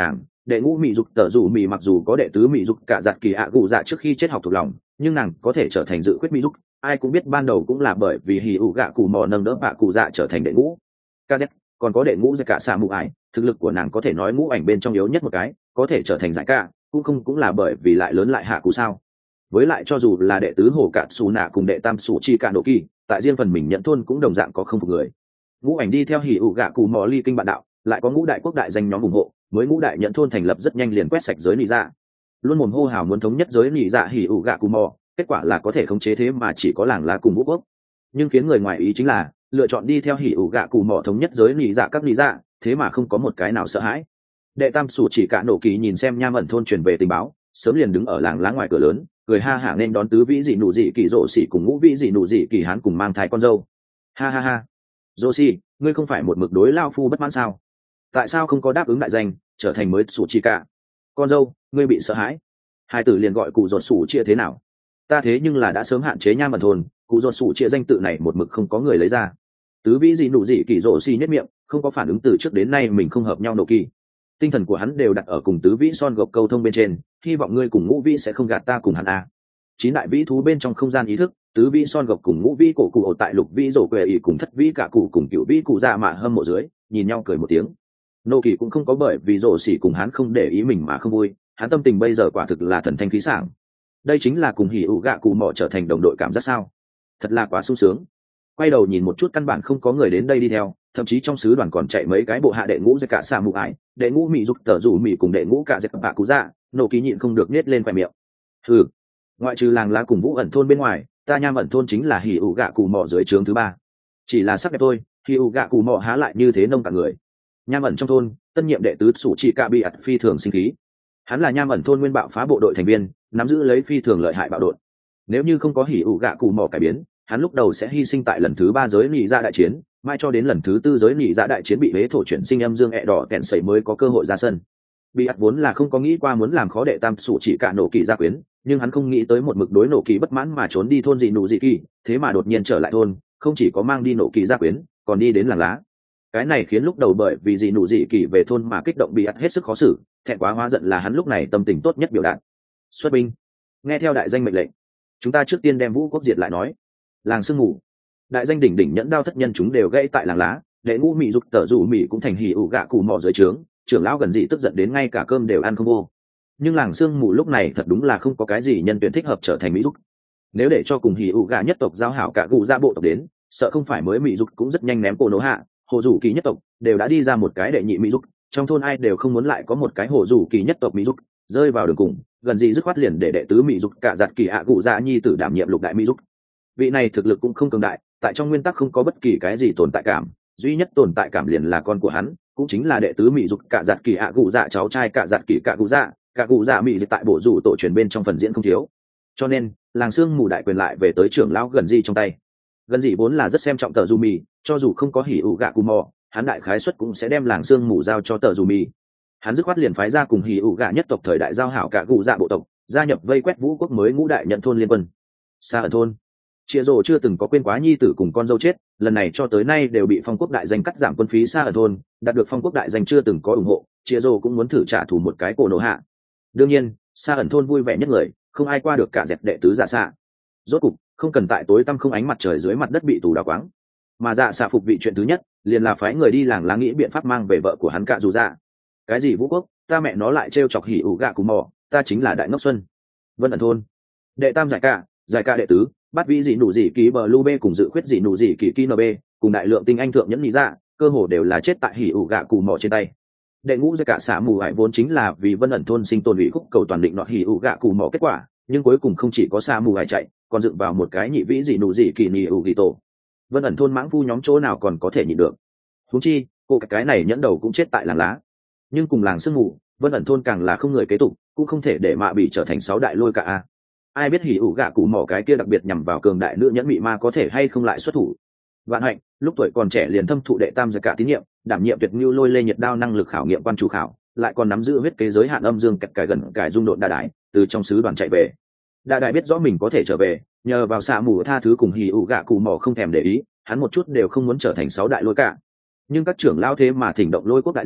A: Đệ ngũ mỹ dục tờ rủ mỹ mặc dù có đệ tứ mỹ dục cả giặt kỳ ạ gù dạ trước khi chết học thuộc lòng, nhưng nàng có thể trở thành dự khuyết mỹ dục, ai cũng biết ban đầu cũng là bởi vì hỉ ủ gạ cụ mò nâng đỡ bạ cụ dạ trở thành đệ ngũ kz. Còn có đệ ngũ giải cả xạ mù ải, thực lực của nàng có thể nói ngũ ảnh bên trong yếu nhất một cái, có thể trở thành giải cả cũng là bởi vì lại lớn lại hạ cụ sao. Với lại cho dù là đệ tứ hồ cạn xù nạ cùng đệ tam xù chi cạn độ kỳ, tại riêng phần mình nhận thôn cũng đồng dạng có không phục người. Ngũ ảnh đi theo hỉ ủ gạ cụ mò ly kinh bạn đạo, lại có ngũ đại quốc đại danh nhóm ủng hộ, mới ngũ đại nhận thôn thành lập rất nhanh liền quét sạch giới nị dạ, luôn mồm hô hào muốn thống nhất giới nị dạ hỉ ủ gạ cụ mò, kết quả là có thể khống chế thế mà chỉ có làng lá cùng vũ quốc. Nhưng khiến người ngoài ý chính là lựa chọn đi theo hỉ ủ gạ cụ mò thống nhất giới nị dạ các nị dạ, thế mà không có một cái nào sợ hãi. Đệ tam sủ chỉ cả nổ kỳ nhìn xem nham ẩn thôn truyền về tình báo, sớm liền đứng ở làng lá ngoài cửa lớn, cười ha hả nên đón tứ vĩ dị nụ dị kỳ rộ xỉ cùng ngũ vĩ dị nụ dị kỳ hán cùng mang thai con dâu. Ha ha ha, rộ xỉ, ngươi không phải một mực đối lao phu bất mãn sao? Tại sao không có đáp ứng đại danh trở thành mới sủ chỉ cả? Con dâu, ngươi bị sợ hãi? Hai tử liền gọi cụ ruột sủ chia thế nào? Ta thế nhưng là đã sớm hạn chế nham ẩn thôn, cụ ruột sủ chia danh tự này một mực không có người lấy ra. Tứ vĩ dị nụ dị kỳ rộ xỉ nhất miệng, không có phản ứng từ trước đến nay mình không hợp nhau nổ kỳ. Tinh thần của hắn đều đặt ở cùng tứ vĩ son gộc câu thông bên trên, hy vọng ngươi cùng ngũ vĩ sẽ không gạt ta cùng hắn a. Chín đại vĩ thú bên trong không gian ý thức, tứ vĩ son gộc cùng ngũ vĩ cổ cụ ở tại lục vĩ rổ quệ ỉ cùng thất vĩ cả cụ cùng cựu vĩ cụ dạ mạ hâm mộ dưới, nhìn nhau cười một tiếng. Nô kỳ cũng không có bởi vì rổ xỉ cùng hắn không để ý mình mà không vui, hắn tâm tình bây giờ quả thực là thần thanh khí sảng. Đây chính là cùng hỉ ủ gạ cụ mỏ trở thành đồng đội cảm giác sao? Thật là quá sung sướng. Quay đầu nhìn một chút căn bản không có người đến đây đi theo, thậm chí trong sứ đoàn còn chạy mấy cái bộ hạ đệ ngũ giai cả xạ mù ải, đệ ngũ mỹ dục tờ rủ mỹ cùng đệ ngũ cả giai bạ cú dạ, nổ kỳ nhịn không được nết lên khoe miệng. Hừ, ngoại trừ làng lá cùng vũ ẩn thôn bên ngoài, ta nham ẩn thôn chính là hỉ ủ gạ cụ mỏ dưới trướng thứ ba. Chỉ là sắc đẹp thôi, hỉ ủ gạ cụ mỏ há lại như thế nông cả người. Nham ẩn trong thôn, tân nhiệm đệ tứ sủ chỉ cạ bị ặt phi thường sinh khí. Hắn là nham ẩn thôn nguyên bạo phá bộ đội thành viên, nắm giữ lấy phi thường lợi hại bạo đội. Nếu như không có hỉ ủ gạ cụ mỏ cải biến, hắn lúc đầu sẽ hy sinh tại lần thứ ba giới nị dạ đại chiến, mai cho đến lần thứ tư giới nị dạ đại chiến bị huế thổ chuyển sinh âm dương ẹ đỏ kẹn sẩy mới có cơ hội ra sân. Bị ắt vốn là không có nghĩ qua muốn làm khó đệ tam sủ chỉ cả nổ kỳ gia quyến, nhưng hắn không nghĩ tới một mực đối nổ kỳ bất mãn mà trốn đi thôn dị nụ dị kỳ, thế mà đột nhiên trở lại thôn, không chỉ có mang đi nổ kỳ gia quyến, còn đi đến làng lá. Cái này khiến lúc đầu bởi vì dị nụ dị kỳ về thôn mà kích động bị ắt hết sức khó xử, thẹn quá hóa giận là hắn lúc này tâm tình tốt nhất biểu đạt. Xuất binh, nghe theo đại danh mệnh lệnh, chúng ta trước tiên đem vũ quốc diệt lại nói. Làng sương mù, đại danh đỉnh đỉnh nhẫn đao thất nhân chúng đều gãy tại làng lá, đệ ngũ mỹ dục tờ rủ mỹ cũng thành hỉ ủ gạ cụ mò dưới trướng, trưởng lão gần dị tức giận đến ngay cả cơm đều ăn không vô. Nhưng làng sương mù lúc này thật đúng là không có cái gì nhân tuyển thích hợp trở thành mỹ dục. Nếu để cho cùng hỉ ủ gạ nhất tộc giao hảo cả cụ ra bộ tộc đến, sợ không phải mới mỹ dục cũng rất nhanh ném cổ nổ hạ. Hồ rủ kỳ nhất tộc đều đã đi ra một cái đệ nhị mỹ dục, trong thôn ai đều không muốn lại có một cái hồ rủ kỳ nhất tộc mỹ dục, rơi vào đường cùng, gần dị dứt khoát liền để đệ tứ mỹ dục cả giặt kỳ ạ cụ dạ nhi tử đảm nhiệm lục đại mỹ dục. Vị này thực lực cũng không cường đại, tại trong nguyên tắc không có bất kỳ cái gì tồn tại cảm, duy nhất tồn tại cảm liền là con của hắn, cũng chính là đệ tứ mỹ dục cả giặt kỳ ạ cụ dạ cháu trai cả giặt kỳ cả cụ dạ mỹ dịch tại bộ rủ tổ truyền bên trong phần diễn không thiếu. Cho nên làng sương mù đại quyền lại về tới trưởng lão gần dị trong tay. Gần dị vốn là rất xem trọng tờ dù mì, cho dù không có hỉ ủ gạ cù mò, hắn đại khái suất cũng sẽ đem làng sương mù giao cho tờ dù mì. Hắn dứt khoát liền phái ra cùng hỉ ủ gạ nhất tộc thời đại giao hảo cả cụ dạ bộ tộc, gia nhập vây quét vũ quốc mới ngũ đại nhận thôn liên quân. Xa ở thôn, Chia rồ chưa từng có quên quá nhi tử cùng con dâu chết, lần này cho tới nay đều bị phong quốc đại danh cắt giảm quân phí xa ở thôn, đạt được phong quốc đại danh chưa từng có ủng hộ, Chia rồ cũng muốn thử trả thù một cái cổ nổ hạ. Đương nhiên, xa ẩn thôn vui vẻ nhất người, không ai qua được cả dẹp đệ tứ dạ xạ. Rốt cục, không cần tại tối tăm không ánh mặt trời dưới mặt đất bị tù đào quáng, mà dạ xạ phục vị chuyện thứ nhất, liền là phái người đi làng lá nghĩ biện pháp mang về vợ của hắn cả dù dạ. Cái gì vũ quốc, ta mẹ nó lại trêu chọc hỉ ủ gạ cù mò, ta chính là đại ngốc xuân. Vân ẩn thôn, đệ tam giải ca đệ tứ, bắt vĩ dị nụ dị kỳ bờ lu bê cùng dự khuyết dị nụ dị kỳ kỳ nb, cùng đại lượng tinh anh thượng nhẫn lý dạ, cơ hồ đều là chết tại hỉ ủ gạ cù mò trên tay. Đệ ngũ giai cả xã mù hải vốn chính là vì Vân ẩn thôn sinh tồn ủy khúc cầu toàn định nọt hỉ ủ gạ cù mò kết quả, nhưng cuối cùng không chỉ có xã mù hải chạy, còn dựng vào một cái nhị vĩ dị nụ dị kỳ nì ủ ghi tổ. Vân ẩn thôn mãng phu nhóm chỗ nào còn có thể nhịn được. Huống chi cô cái này nhẫn đầu cũng chết tại làng lá. Nhưng cùng làng sương mù, Vân ẩn thôn càng là không người kế tục, cũng không thể để mạ bị trở thành sáu đại lôi cả a. Ai biết hỉ ủ gạ cụ mỏ cái kia đặc biệt nhằm vào cường đại nữ nhẫn mị ma có thể hay không lại xuất thủ. Vạn hạnh, lúc tuổi còn trẻ liền thâm thụ đệ tam giai cả tín nhiệm, đảm nhiệm tuyệt ngưu lôi lê nhiệt đao năng lực khảo nghiệm quan chủ khảo, lại còn nắm giữ huyết kế giới hạn âm dương kẹt cải gần cải dung độn đa đại, từ trong sứ đoàn chạy về. Đa đại biết rõ mình có thể trở về, nhờ vào xạ mù tha thứ cùng hỉ ủ gạ cụ mỏ không thèm để ý, hắn một chút đều không muốn trở thành sáu đại lôi cả. Nhưng các trưởng lao thế mà thỉnh động lôi quốc đại danh,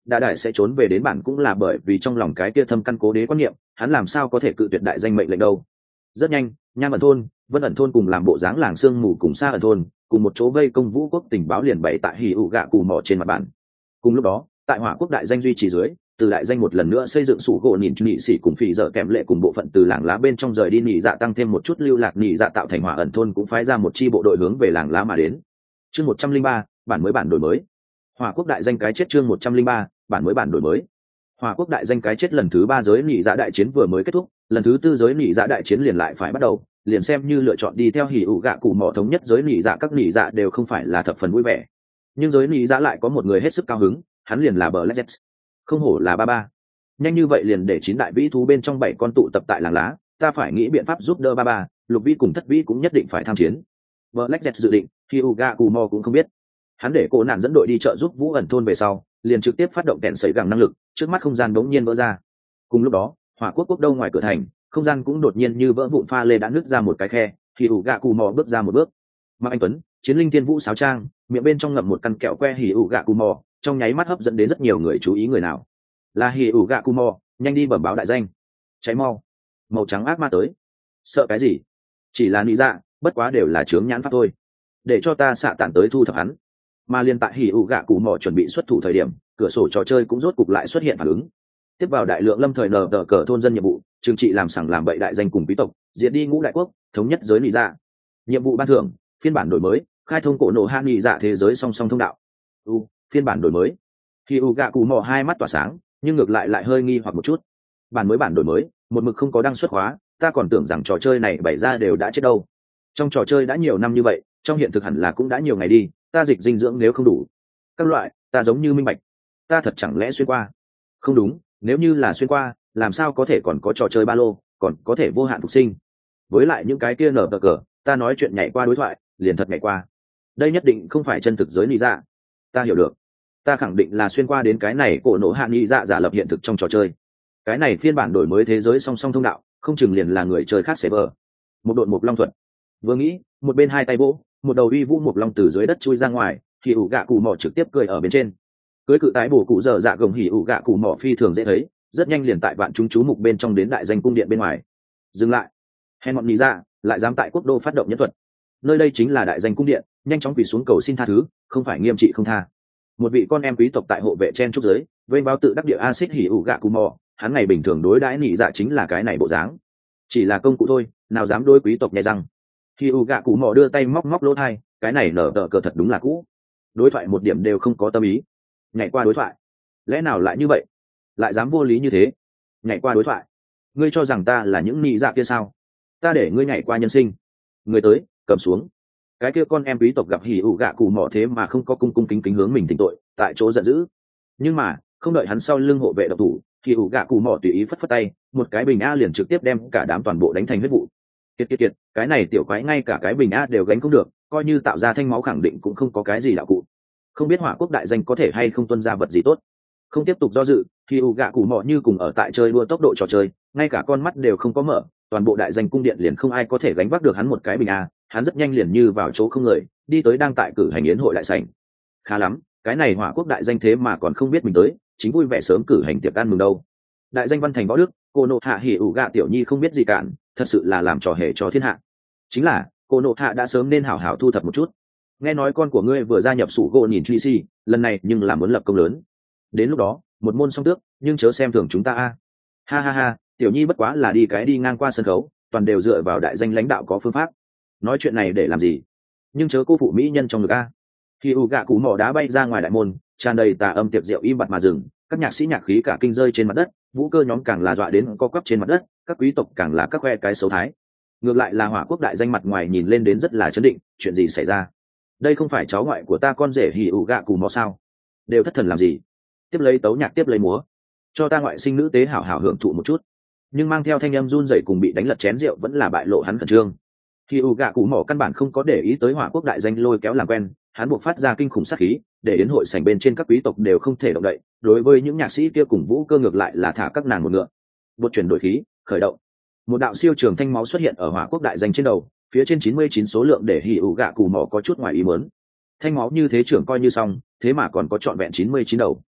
A: Đa đại sẽ trốn về đến bản cũng là bởi vì trong lòng cái kia thâm căn cố đế quan niệm, hắn làm sao có thể cự tuyệt đại danh mệnh lệnh đâu. Rất nhanh, Nham ẩn thôn, Vân ẩn thôn cùng làm bộ dáng làng sương mù cùng Sa ẩn thôn cùng một chỗ vây công Vũ quốc tình báo liền bày tại hỉ ủ gạ cù mò trên mặt bản. Cùng lúc đó, tại Hỏa quốc đại danh duy trì dưới, từ đại danh một lần nữa xây dựng sủ gỗ nhìn nhị sĩ cùng phỉ dở kèm lệ cùng bộ phận từ làng lá bên trong rời đi nhị dạ tăng thêm một chút lưu lạc nhị dạ tạo thành Hỏa ẩn thôn cũng phái ra một chi bộ đội hướng về làng lá mà đến. Chương 103, bản mới bản đổi mới. Hỏa quốc đại danh cái chết chương 103, bản mới bản đổi mới. Hỏa quốc đại danh cái chết lần thứ 3 giới nhị dạ đại chiến vừa mới kết thúc, lần thứ 4 giới nhị dạ đại chiến liền lại phải bắt đầu, liền xem như lựa chọn đi theo hỉ ủ gạ cụ mỏ thống nhất giới nhị dạ các nhị dạ đều không phải là thập phần vui vẻ. Nhưng giới nhị dạ lại có một người hết sức cao hứng, hắn liền là Black Jets. Không hổ là ba. Nhanh như vậy liền để 9 đại vĩ thú bên trong 7 con tụ tập tại làng lá, ta phải nghĩ biện pháp giúp đỡ ba. Lục vĩ cùng thất vĩ cũng nhất định phải tham chiến. Black Jets dự định, hỉ ủ gạ cụ mỏ cũng không biết. Hắn để cô nạn dẫn đội đi trợ giúp Vũ ẩn thôn về sau, liền trực tiếp phát động kẹn sấy gẳng năng lực, trước mắt không gian bỗng nhiên vỡ ra. Cùng lúc đó, Hỏa quốc quốc đâu ngoài cửa thành, không gian cũng đột nhiên như vỡ vụn, pha lê đã nứt ra một cái khe, thì ủ gạ cù mò bước ra một bước. Mạc Anh Tuấn, chiến linh tiên vũ sáo trang, miệng bên trong ngậm một căn kẹo que hỉ ủ gạ cù mò, trong nháy mắt hấp dẫn đến rất nhiều người chú ý. Người nào? Là hỉ ủ gạ cù mò, nhanh đi bẩm báo đại danh. Cháy mau. Màu trắng ác ma tới. Sợ cái gì? Chỉ là nị dạ, bất quá đều là chướng nhãn pháp thôi. Để cho ta xạ tản tới thu thập hắn. Mà liên tại hỉ ủ gạ cù mò chuẩn bị xuất thủ thời điểm, cửa sổ trò chơi cũng rốt cục lại xuất hiện phản ứng. Tiếp vào đại lượng lâm thời nở cờ thôn dân nhiệm vụ, trừng trị làm sằng làm bậy đại danh cùng quý tộc, diệt đi ngũ đại quốc, thống nhất giới nị dạ. Nhiệm vụ ban thưởng, phiên bản đổi mới, khai thông cổ nổ hạ nị dạ thế giới song song thông đạo. Phiên bản đổi mới. Khi u gạ cụ mò hai mắt tỏa sáng, nhưng ngược lại hơi nghi hoặc một chút. Bản mới bản đổi mới, một mực không có đăng xuất khóa, ta còn tưởng rằng trò chơi này bày ra đều đã chết đâu. Trong trò chơi đã nhiều năm như vậy, trong hiện thực hẳn là cũng đã nhiều ngày đi, ta dịch dinh dưỡng nếu không đủ. Các loại, ta giống như minh bạch. Ta thật chẳng lẽ xuyên qua? Không đúng, nếu như là xuyên qua, làm sao có thể còn có trò chơi ba lô, còn có thể vô hạn phục sinh. Với lại những cái kia nở cờ, ta nói chuyện nhảy qua đối thoại, liền thật nhảy qua. Đây nhất định không phải chân thực giới nị dạ. Ta hiểu được. Ta khẳng định là xuyên qua đến cái này cổ nổ hạ nị dạ giả lập hiện thực trong trò chơi. Cái này phiên bản đổi mới thế giới song song thông đạo, không chừng liền là người chơi khác server. Một đội một long thuật. Vừa nghĩ, một bên hai tay vỗ, một đầu uy vũ một long từ dưới đất chui ra ngoài, thì ủ gạ cụ mỏ trực tiếp cười ở bên trên. Cưới cự tái bổ cụ dở dạ gồng hỉ ủ gạ cụ mỏ phi thường dễ thấy, rất nhanh liền tại vạn chúng chú mục bên trong đến đại danh cung điện bên ngoài. Dừng lại. Hèn bọn nhị dạ, lại dám tại quốc đô phát động nhân thuật. Nơi đây chính là đại danh cung điện, nhanh chóng quỳ xuống cầu xin tha thứ, không phải nghiêm trị không tha. Một vị con em quý tộc tại hộ vệ chen trúc giới, vênh báo tự đắc địa acid hỉ ủ gạ cụ mỏ, hắn ngày bình thường đối đãi nhị dạ chính là cái này bộ dáng. Chỉ là công cụ thôi, nào dám đối quý tộc nhẹ răng. Hỉ ủ gạ cụ mỏ đưa tay móc móc lỗ tai, cái này nở tờ cờ thật đúng là cũ. Đối thoại một điểm đều không có tâm ý. Nhảy qua đối thoại, lẽ nào lại như vậy, lại dám vô lý như thế. Nhảy qua đối thoại, ngươi cho rằng ta là những nị dạ kia sao? Ta để ngươi nhảy qua nhân sinh. Người tới, cầm xuống. Cái kia con em quý tộc gặp hỉ ủ gạ cụ mỏ thế mà không có cung cung kính kính hướng mình tỉnh tội, tại chỗ giận dữ. Nhưng mà không đợi hắn sau lưng hộ vệ độc thủ, hỉ ủ gạ cụ mỏ tùy ý phất phất tay, một cái bình a liền trực tiếp đem cả đám toàn bộ đánh thành huyết vụ. Kiệt, cái này tiểu quái ngay cả cái bình a đều gánh không được, coi như tạo ra thanh máu khẳng định cũng không có cái gì đạo cụ. Không biết Hỏa quốc đại danh có thể hay không tuân ra vật gì tốt. Không tiếp tục do dự, thì ủ gạ cụ mỏ như cùng ở tại chơi đua tốc độ trò chơi, ngay cả con mắt đều không có mở, toàn bộ đại danh cung điện liền không ai có thể gánh vác được hắn một cái bình a. Hắn rất nhanh liền như vào chỗ không người, đi tới đang tại cử hành yến hội đại sảnh. Khá lắm, cái này Hỏa quốc đại danh thế mà còn không biết mình tới, chính vui vẻ sớm cử hành tiệc ăn mừng đâu. Đại danh văn thành võ đức, cô nộ hạ hỉ ủ gạ tiểu nhi không biết gì cản, thật sự là làm trò hề cho thiên hạ. Chính là cô nộ hạ đã sớm nên hảo hảo thu thập một chút. Nghe nói con của ngươi vừa gia nhập sủ gỗ nhìn truy si, lần này nhưng là muốn lập công lớn. Đến lúc đó một môn song tước, nhưng chớ xem thường chúng ta a. Ha, tiểu nhi bất quá là đi ngang qua sân khấu, toàn đều dựa vào đại danh lãnh đạo có phương pháp. Nói chuyện này để làm gì? Nhưng chớ cô phụ mỹ nhân trong ngực a. Khi u gạ cụ mỏ đá bay ra ngoài đại môn, tràn đầy tà âm tiệc rượu im bặt mà dừng, các nhạc sĩ nhạc khí cả kinh rơi trên mặt đất, vũ cơ nhóm càng là dọa đến co quắp trên mặt đất, các quý tộc càng là các khoe cái xấu thái. Ngược lại là Hỏa quốc đại danh mặt ngoài nhìn lên đến rất là chấn định, chuyện gì xảy ra? Đây không phải cháu ngoại của ta con rể hỉ ủ gạ cù mò sao? Đều thất thần làm gì? Tiếp lấy tấu nhạc, tiếp lấy múa, cho ta ngoại sinh nữ tế hảo hảo hưởng thụ một chút. Nhưng mang theo thanh âm run rẩy cùng bị đánh lật chén rượu vẫn là bại lộ hắn khẩn trương. Hỉ ủ gạ cù mò căn bản không có để ý tới Hỏa quốc đại danh lôi kéo làm quen, hắn buộc phát ra kinh khủng sát khí, để đến hội sảnh bên trên các quý tộc đều không thể động đậy. Đối với những nhạc sĩ kia cùng vũ cơ ngược lại là thả các nàng một ngựa. Bột chuyển đổi khí, khởi động. Một đạo siêu trường thanh máu xuất hiện ở Hỏa quốc đại danh trên đầu, phía trên 99 số lượng để hỉ ủ gạ cù mỏ có chút ngoài ý muốn. Thanh máu như thế trưởng coi như xong, thế mà còn có trọn vẹn 99 đầu.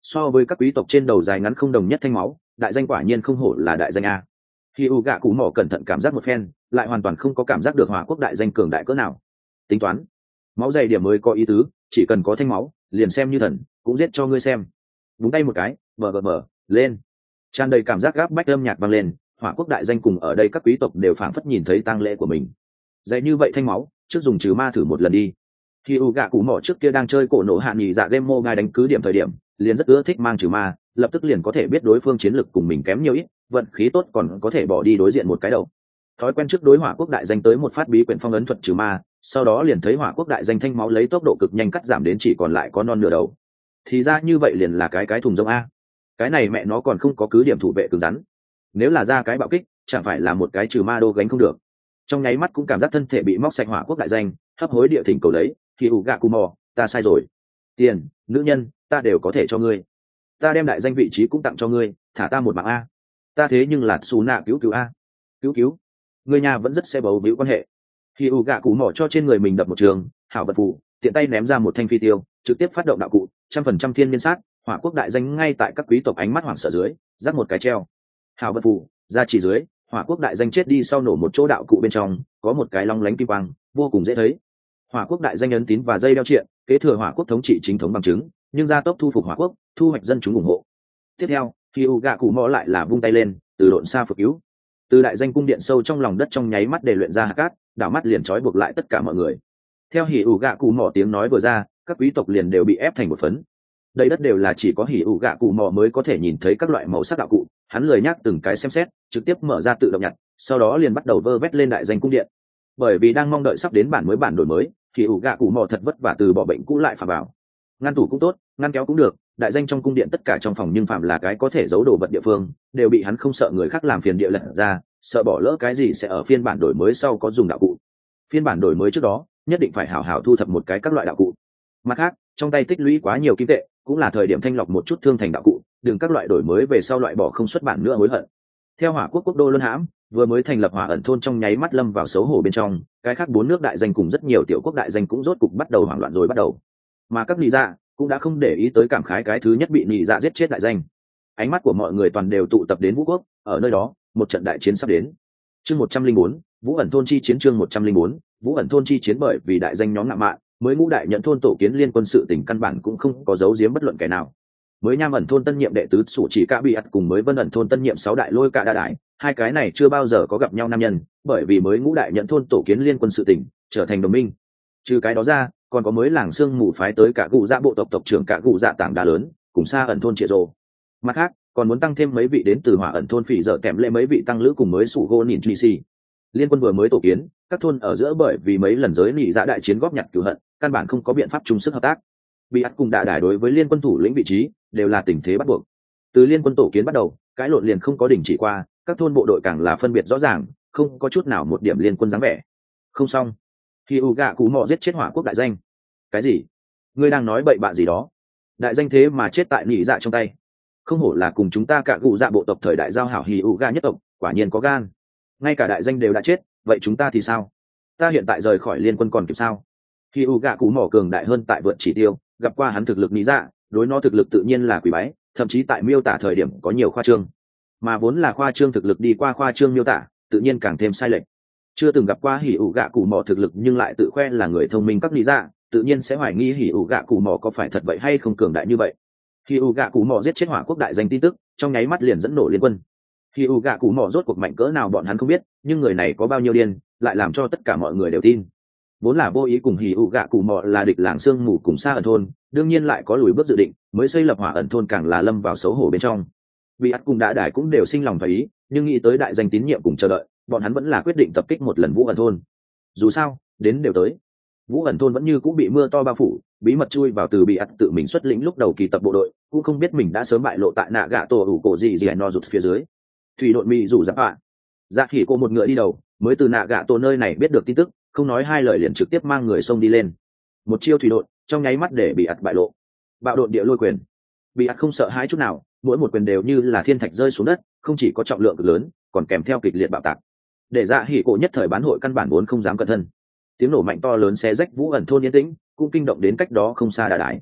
A: so với các quý tộc trên đầu dài ngắn không đồng nhất thanh máu, đại danh quả nhiên không hổ là đại danh a. Khi u gạ cụ mỏ cẩn thận cảm giác một phen, lại hoàn toàn không có cảm giác được hỏa quốc đại danh cường đại cỡ nào. Tính toán, máu dày điểm mới có ý tứ, chỉ cần có thanh máu liền xem như thần cũng giết cho ngươi xem. Búng tay một cái, bờ lên, tràn đầy cảm giác gáp bách âm nhạc vang lên. Hỏa quốc đại danh cùng ở đây các quý tộc đều phảng phất nhìn thấy tang lễ của mình. Dày như vậy thanh máu, trước dùng trừ ma thử một lần đi. Khi u gạ cụ mỏ trước kia đang chơi cổ nổ hạ nghỉ dạ game mô gai đánh cứ điểm thời điểm, liền rất ưa thích mang trừ ma, lập tức liền có thể biết đối phương chiến lực cùng mình kém nhiều ít, vận khí tốt còn có thể bỏ đi đối diện một cái đầu. Thói quen trước đối hỏa quốc đại danh tới một phát bí quyển phong ấn thuật trừ ma, sau đó liền thấy hỏa quốc đại danh thanh máu lấy tốc độ cực nhanh cắt giảm đến chỉ còn lại có non nửa đầu. Thì ra như vậy liền là cái thùng rông a. Cái này mẹ nó còn không có cứ điểm thủ vệ cứng rắn. Nếu là ra cái bạo kích, chẳng phải là một cái trừ ma đô gánh không được. Trong nháy mắt cũng cảm giác thân thể bị móc sạch hỏa quốc đại danh, hấp hối địa thỉnh cầu đấy, khi ủ gạ cù mò, ta sai rồi. Tiền, nữ nhân, ta đều có thể cho ngươi. Ta đem đại danh vị trí cũng tặng cho ngươi, thả ta một mạng a. Ta thế nhưng là xù nạ cứu a. Cứu. Người nhà vẫn rất sẽ bấu víu quan hệ. Khi ủ gạ cù mò cho trên người mình đập một trường, hảo vật phù, tiện tay ném ra một thanh phi tiêu, trực tiếp phát động đạo cụ, 100% thiên niên sát, hỏa quốc đại danh ngay tại các quý tộc ánh mắt hoảng sợ dưới, dắt một cái treo. Hảo vật phù, ra chỉ dưới, hỏa quốc đại danh chết đi sau nổ một chỗ đạo cụ bên trong, có một cái long lánh kim quang, vô cùng dễ thấy. Hỏa quốc đại danh ấn tín và dây đeo triện, kế thừa hỏa quốc thống trị chính thống bằng chứng, nhưng gia tốc thu phục hỏa quốc, thu hoạch dân chúng ủng hộ. Tiếp theo, khi u gạ cụ mò lại là vung tay lên, từ độn xa phược cứu. Từ đại danh cung điện sâu trong lòng đất trong nháy mắt để luyện ra hạt cát, đảo mắt liền trói buộc lại tất cả mọi người. Theo hỉ ủ gạ cụ mò tiếng nói vừa ra, các quý tộc liền đều bị ép thành một phấn. Đây đất đều là chỉ có hỉ ủ gạ cụ mò mới có thể nhìn thấy các loại màu sắc đạo cụ, hắn lười nhắc từng cái xem xét, trực tiếp mở ra tự động nhặt, sau đó liền bắt đầu vơ vét lên đại danh cung điện. Bởi vì đang mong đợi sắp đến bản đổi mới, hỉ ủ gạ cụ mò thật vất vả từ bỏ bệnh cũ lại phạm vào. Ngăn tủ cũng tốt, ngăn kéo cũng được, đại danh trong cung điện tất cả trong phòng nhưng phạm là cái có thể giấu đồ vật địa phương, đều bị hắn không sợ người khác làm phiền địa lật ra, sợ bỏ lỡ cái gì sẽ ở phiên bản đổi mới sau có dùng đạo cụ. Phiên bản đổi mới trước đó, nhất định phải hảo hảo thu thập một cái các loại đạo cụ. Mặt khác, trong tay tích lũy quá nhiều kim tệ, cũng là thời điểm thanh lọc một chút thương thành đạo cụ, đừng các loại đổi mới về sau loại bỏ không xuất bản nữa hối hận. Theo hỏa quốc quốc đô luân hãm, vừa mới thành lập hỏa ẩn thôn trong nháy mắt lâm vào xấu hổ bên trong, cái khác 4 nước đại danh cùng rất nhiều tiểu quốc đại danh cũng rốt cục bắt đầu hoảng loạn rồi bắt đầu. Mà các nị dạ cũng đã không để ý tới cảm khái cái thứ nhất bị nị dạ giết chết đại danh. Ánh mắt của mọi người toàn đều tụ tập đến Vũ quốc, ở nơi đó, một trận đại chiến sắp đến. Chương 104, Vũ ẩn thôn chi chiến. Chương 104, Vũ ẩn thôn chi chiến. Bởi vì đại danh nhóm ngạ mạn, mới ngũ đại nhận thôn tổ kiến liên quân sự tình căn bản cũng không có giấu giếm bất luận kẻ nào. Mới nham ẩn thôn tân nhiệm đệ tứ sủ chỉ cả bị ắt cùng mới vân ẩn thôn tân nhiệm 6 đại lôi cả đa đại, hai cái này chưa bao giờ có gặp nhau nam nhân, bởi vì mới ngũ đại nhận thôn tổ kiến liên quân sự tình, trở thành đồng minh. Trừ cái đó ra, còn có mới làng xương mù phái tới cả cụ dạ bộ tộc tộc trưởng cả cụ dạ tảng đá lớn, cùng xa ẩn thôn triệt rồ. Mặt khác, còn muốn tăng thêm mấy vị đến từ hỏa ẩn thôn phỉ dở kèm lệ mấy vị tăng lữ cùng mới sủ gô nhìn chi. Liên quân vừa mới tổ kiến, các thôn ở giữa bởi vì mấy lần giới nị dạ đại chiến góp nhặt cửu hận, căn bản không có biện pháp chung sức hợp tác. Bị ắt cùng đạ đài đối với liên quân thủ lĩnh vị trí đều là tình thế bắt buộc. Từ liên quân tổ kiến bắt đầu, cái lộn liền không có đình chỉ qua, các thôn bộ đội càng là phân biệt rõ ràng, không có chút nào một điểm liên quân dáng vẻ. Không xong, khi u gạ cụ mò giết chết hỏa quốc đại danh. Cái gì? Ngươi đang nói bậy bạ gì đó? Đại danh thế mà chết tại nị dạ trong tay. Không hổ là cùng chúng ta cả cụ dạ bộ tộc thời đại giao hảo hì u gạ nhất tộc, quả nhiên có gan. Ngay cả đại danh đều đã chết, vậy chúng ta thì sao? Ta hiện tại rời khỏi liên quân còn kịp sao? Hì u gạ cụ mò cường đại hơn tại vượt chỉ tiêu, gặp qua hắn thực lực nị dạ, đối nó thực lực tự nhiên là quỷ bái, thậm chí tại miêu tả thời điểm có nhiều khoa trương. Mà vốn là khoa trương thực lực đi qua khoa trương miêu tả, tự nhiên càng thêm sai lệch. Chưa từng gặp qua hỉ ủ gạ cụ mò thực lực nhưng lại tự khoe là người thông minh các lý dạ, tự nhiên sẽ hoài nghi hỉ ủ gạ cụ mò có phải thật vậy hay không cường đại như vậy. Hỉ ủ gạ cụ mò giết chết hỏa quốc đại danh tin tức, trong nháy mắt liền dẫn nổ liên quân. Hỉ ủ gạ cụ mò rốt cuộc mạnh cỡ nào bọn hắn không biết, nhưng người này có bao nhiêu điên, lại làm cho tất cả mọi người đều tin. Vốn là vô ý cùng hỉ ủ gạ cụ mò là địch làng xương mù cùng xa ẩn thôn, đương nhiên lại có lùi bước dự định, mới xây lập hỏa ẩn thôn càng là lâm vào xấu hổ bên trong. Vì ắt cùng đã đài cũng đều sinh lòng phải ý, nhưng nghĩ tới đại danh tín nhiệm cùng chờ đợi, bọn hắn vẫn là quyết định tập kích một lần Vũ ẩn thôn. Dù sao, đến đều tới, Vũ ẩn thôn vẫn như cũng bị mưa to bao phủ, bí mật chui vào từ bị ắt tự mình xuất lĩnh lúc đầu kỳ tập bộ đội, cũng không biết mình đã sớm bại lộ tại nạ gạ tổ ủ cổ gì no rụt phía dưới. Thủy đội mì rủ giáp ạ, dạ khỉ cô một ngựa đi đầu, mới từ nạ gạ tổ nơi này biết được tin tức, không nói hai lời liền trực tiếp mang người xông đi lên. Một chiêu thủy đội, trong nháy mắt để bị ắt bại lộ. Bạo độn địa lôi quyền, bị ắt không sợ hãi chút nào, mỗi một quyền đều như là thiên thạch rơi xuống đất, không chỉ có trọng lượng cực lớn, còn kèm theo kịch liệt bạo tạc. Để dạ hỉ cổ nhất thời bán hội căn bản vốn không dám cẩn thân. Tiếng nổ mạnh to lớn xé rách Vũ ẩn thôn yên tĩnh, cũng kinh động đến cách đó không xa đà đái.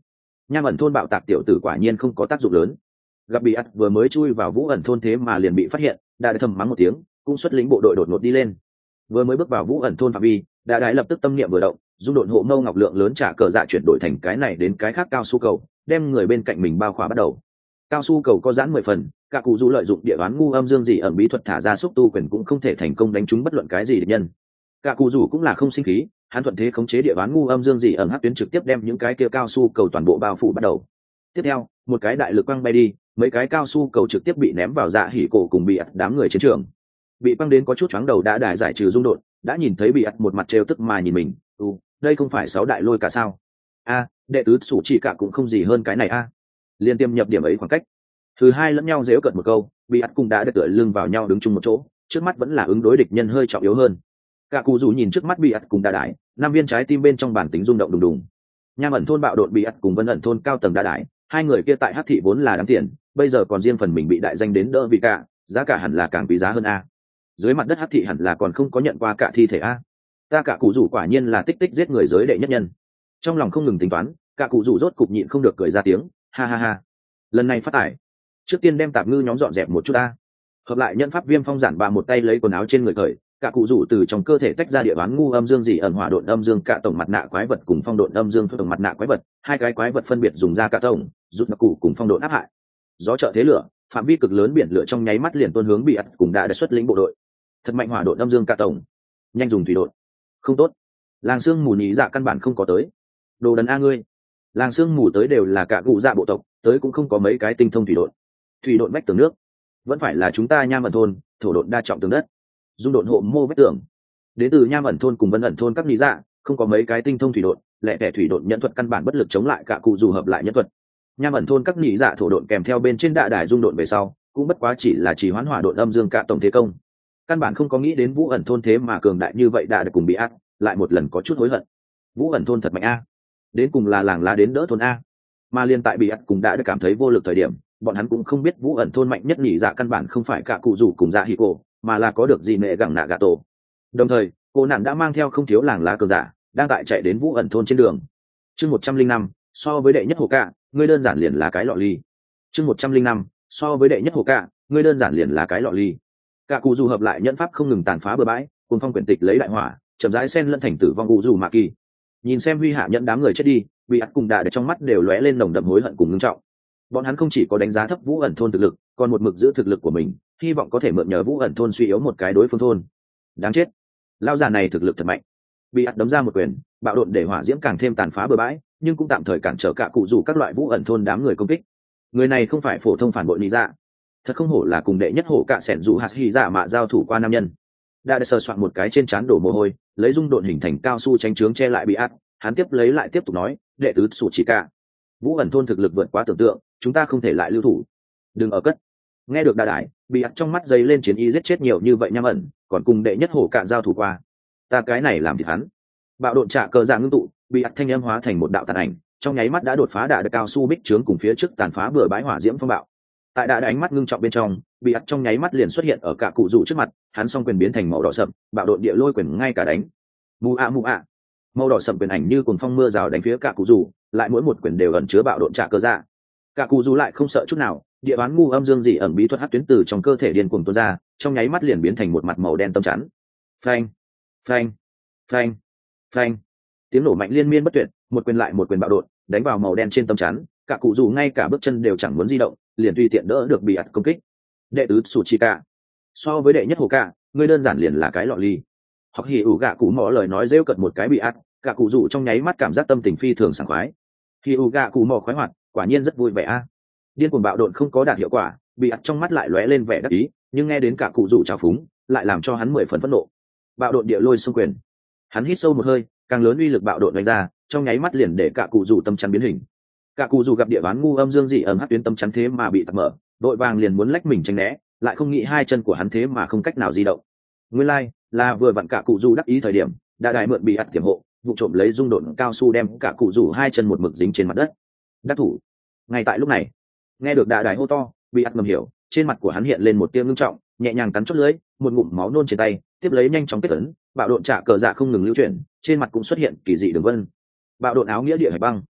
A: Nham ẩn thôn bạo tạc tiểu tử quả nhiên không có tác dụng lớn. Gặp bị ắt vừa mới chui vào vũ ẩn thôn thế mà liền bị phát hiện, đã thầm mắng một tiếng, cũng xuất lĩnh bộ đội đột ngột đi lên. Vừa mới bước vào vũ ẩn thôn phạm vi, đã đại lập tức tâm niệm vừa động, dung độn hộ mâu ngọc lượng lớn trả cờ dạ chuyển đổi thành cái này đến cái khác cao su cầu, đem người bên cạnh mình bao khỏa bắt đầu. Cao su cầu có giãn 10 phần, cả cụ du lợi dụng địa đoán ngu âm dương dị ẩn bí thuật thả ra xúc tu quyền cũng không thể thành công đánh trúng bất luận cái gì địch nhân. Cả cụ du cũng là không sinh khí, hắn thuận thế khống chế địa đoán ngu âm dương dị ẩn hắc tuyến trực tiếp đem những cái kia cao su cầu toàn bộ bao phủ bắt đầu. Tiếp theo, một cái đại lực quăng bay đi, mấy cái cao su cầu trực tiếp bị ném vào dạ hỉ cổ cùng bị ắt đám người chiến trường. Bị băng đến có chút choáng đầu đã đại giải trừ dung đột, đã nhìn thấy bị ắt một mặt trêu tức mà nhìn mình, đây không phải 6 đại lôi cả sao? Đệ tứ sủ chỉ cả cũng không gì hơn cái này liên tiêm nhập điểm ấy khoảng cách. Thứ hai lẫn nhau giễu cợt một câu, bị ắt cùng đã được tựa lưng vào nhau đứng chung một chỗ, trước mắt vẫn là ứng đối địch nhân hơi trọng yếu hơn. Cả cụ rủ nhìn trước mắt bị ắt cùng đã đái, 5 viên trái tim bên trong bản tính rung động đùng đùng. Nham ẩn thôn bạo đột bị ắt cùng Vân ẩn thôn cao tầng đã đái, hai người kia tại hắc thị vốn là đáng tiền, bây giờ còn riêng phần mình bị đại danh đến đỡ vì cả, giá cả hẳn là càng quý giá hơn dưới mặt đất hắc thị hẳn là còn không có nhận qua cả thi thể ta cả cụ rủ quả nhiên là tích tích giết người giới đệ nhất nhân. Trong lòng không ngừng tính toán, cả cụ rủ rốt cục nhịn không được cười ra tiếng, ha ha ha, lần này phát tải, trước tiên đem tạp ngư nhóm dọn dẹp một chút hợp lại nhận pháp viêm phong giản bà một tay lấy quần áo trên người cởi, cả cụ rủ từ trong cơ thể tách ra địa bán ngu âm dương dị ẩn hỏa độn âm dương cả tổng mặt nạ quái vật cùng phong độn âm dương tổng mặt nạ quái vật, hai cái quái vật phân biệt dùng ra cả tổng rút mặc cụ cùng phong độn áp hại. Gió trợ thế lửa, phạm vi cực lớn biển lửa trong nháy mắt liền tuôn hướng bị ắt cùng đã xuất lĩnh bộ đội. Thật mạnh hỏa độn âm dương cả tổng, nhanh dùng thủy độn. Không tốt, làng xương mù nhị dạ căn bản không có tới. Đồ đần ngươi, làng xương mù tới đều là cả cụ dạ bộ tộc, tới cũng không có mấy cái tinh thông thủy độn. Thủy độn vách tường nước, vẫn phải là chúng ta Nham ẩn thôn, thổ độn đa trọng tường đất. Dung độn hộ mô vách tường, đến từ Nham ẩn thôn cùng Vân ẩn thôn các nhị dạ, không có mấy cái tinh thông thủy độn, lẻ tẻ thủy độn nhận thuật căn bản bất lực chống lại cả cụ dù hợp lại nhận thuật. Nham ẩn thôn các nhị dạ thổ độn kèm theo bên trên đạ đài dung độn về sau, cũng bất quá chỉ là chỉ hoán hỏa độn âm dương cả tổng thế công. Căn bản không có nghĩ đến vũ ẩn thôn thế mà cường đại như vậy đã được cùng bị ác, lại một lần có chút hối hận. Vũ ẩn thôn thật mạnh đến cùng là làng lá đến đỡ thôn mà liên tại bị ác cũng đã được cảm thấy vô lực thời điểm, bọn hắn cũng không biết vũ ẩn thôn mạnh nhất nhị dạ căn bản không phải cả cụ rủ cùng dạ hỉ cổ, mà là có được gì nệ gẳng nạ gà tổ. Đồng thời cô nạn đã mang theo không thiếu làng lá cường giả đang tại chạy đến vũ ẩn thôn trên đường. Chương 105, so với đệ nhất hồ cạ, ngươi đơn giản liền là cái lọ ly. Chương 105, so với đệ nhất hồ cạ, ngươi đơn giản liền là cái lọ ly. Cả cụ dù hợp lại nhẫn pháp không ngừng tàn phá bừa bãi, cùng phong quyển tịch lấy đại hỏa chậm rãi xen lẫn thành tử vong cụ dù mạ kỳ. Nhìn xem huy hạ nhẫn đám người chết đi, bị ắt cùng đạ để trong mắt đều lóe lên nồng đậm hối hận cùng ngưng trọng. Bọn hắn không chỉ có đánh giá thấp vũ ẩn thôn thực lực, còn một mực giữ thực lực của mình, hy vọng có thể mượn nhờ vũ ẩn thôn suy yếu một cái đối phương thôn. Đáng chết, lao già này thực lực thật mạnh. Bị ắt đấm ra một quyền, bạo độn để hỏa diễm càng thêm tàn phá bừa bãi, nhưng cũng tạm thời cản trở cả cụ rủ các loại vũ ẩn thôn đám người công kích. Người này không phải phổ thông phản bội lý dạ, thật không hổ là cùng đệ nhất hổ cả sẻn dụ hạt hy dạ mạ giao thủ qua nam nhân. Đã sờ soạn một cái trên trán đổ mồ hôi, lấy dung độn hình thành cao su tránh trướng che lại bị ắt, hắn tiếp lấy lại tiếp tục nói, đệ tứ sủ chỉ cả, vũ ẩn thôn thực lực vượt quá tưởng tượng, chúng ta không thể lại lưu thủ. Đừng ở cất. Nghe được đa đại, bị ắt trong mắt dấy lên chiến ý giết chết nhiều như vậy Nham ẩn, còn cùng đệ nhất hổ cả giao thủ qua. Ta cái này làm thịt hắn. Bạo độn trả cờ dạng ngưng tụ, bị ắt thanh âm hóa thành một đạo tàn ảnh, trong nháy mắt đã đột phá đạ được cao su bích trướng cùng phía trước tàn phá bừa bãi hỏa diễm phong bạo. Tại đạ ánh mắt ngưng trọng bên trong, bị ắt trong nháy mắt liền xuất hiện ở cả cụ rủ trước mặt, hắn song quyền biến thành màu đỏ sậm, bạo độn địa lôi quyền ngay cả đánh. Mù ạ, màu đỏ sậm quyền ảnh như cuồng phong mưa rào đánh phía cả cụ rủ, lại mỗi một quyền đều ẩn chứa bạo độn trả cờ dạ. Cả cụ rủ lại không sợ chút nào, địa bán ngu âm dương dị ẩn bí thuật hắc tuyến từ trong cơ thể điên cuồng tuôn ra, trong nháy mắt liền biến thành một mặt màu đen tấm chắn. Phanh, phanh, phanh, phanh, tiếng nổ mạnh liên miên bất tuyệt, một quyền lại một quyền bạo độn đánh vào màu đen trên tấm chắn, cả cụ rủ ngay cả bước chân đều chẳng muốn di động, liền tùy tiện đỡ được bị ắt công kích. Đệ tứ sủ chỉ cả, so với đệ nhất hồ cả, ngươi đơn giản liền là cái lọ ly. Hoặc hỉ ủ gạ cụ mỏ lời nói rêu cận một cái bị ắt, cả cụ rủ trong nháy mắt cảm giác tâm tình phi thường sảng khoái. Hỉ ủ gạ cụ mỏ khoái hoạt, quả nhiên rất vui vẻ điên cuồng bạo độn không có đạt hiệu quả, bị ắt trong mắt lại lóe lên vẻ đắc ý, nhưng nghe đến cả cụ rủ trào phúng, lại làm cho hắn 10 phần phẫn nộ. Bạo độn địa lôi xung quyền, hắn hít sâu một hơi, càng lớn uy lực bạo độn đánh ra, trong nháy mắt liền để cả cụ rủ tâm chắn biến hình. Cả cụ rủ gặp địa bán ngu âm dương dị ẩm hắc tuyến tâm chắn thế mà bị tạt mở, đội vàng liền muốn lách mình tránh né, lại không nghĩ hai chân của hắn thế mà không cách nào di động. Nguyên lai là vừa vặn cả cụ rủ đắc ý thời điểm, đã đại mượn bị ắt tiềm hộ, vụ trộm lấy dung độn cao su đem cả cụ rủ hai chân một mực dính trên mặt đất. Đắc thủ. Ngay tại lúc này, nghe được đại hô to, bị ắt ngầm hiểu, trên mặt của hắn hiện lên một tia ngưng trọng, nhẹ nhàng cắn chốt lưỡi, một ngụm máu nôn trên tay, tiếp lấy nhanh chóng kết ấn, bạo độn trả cờ dạ không ngừng lưu chuyển, trên mặt cũng xuất hiện kỳ dị đường vân. Bạo độn áo nghĩa địa hải băng,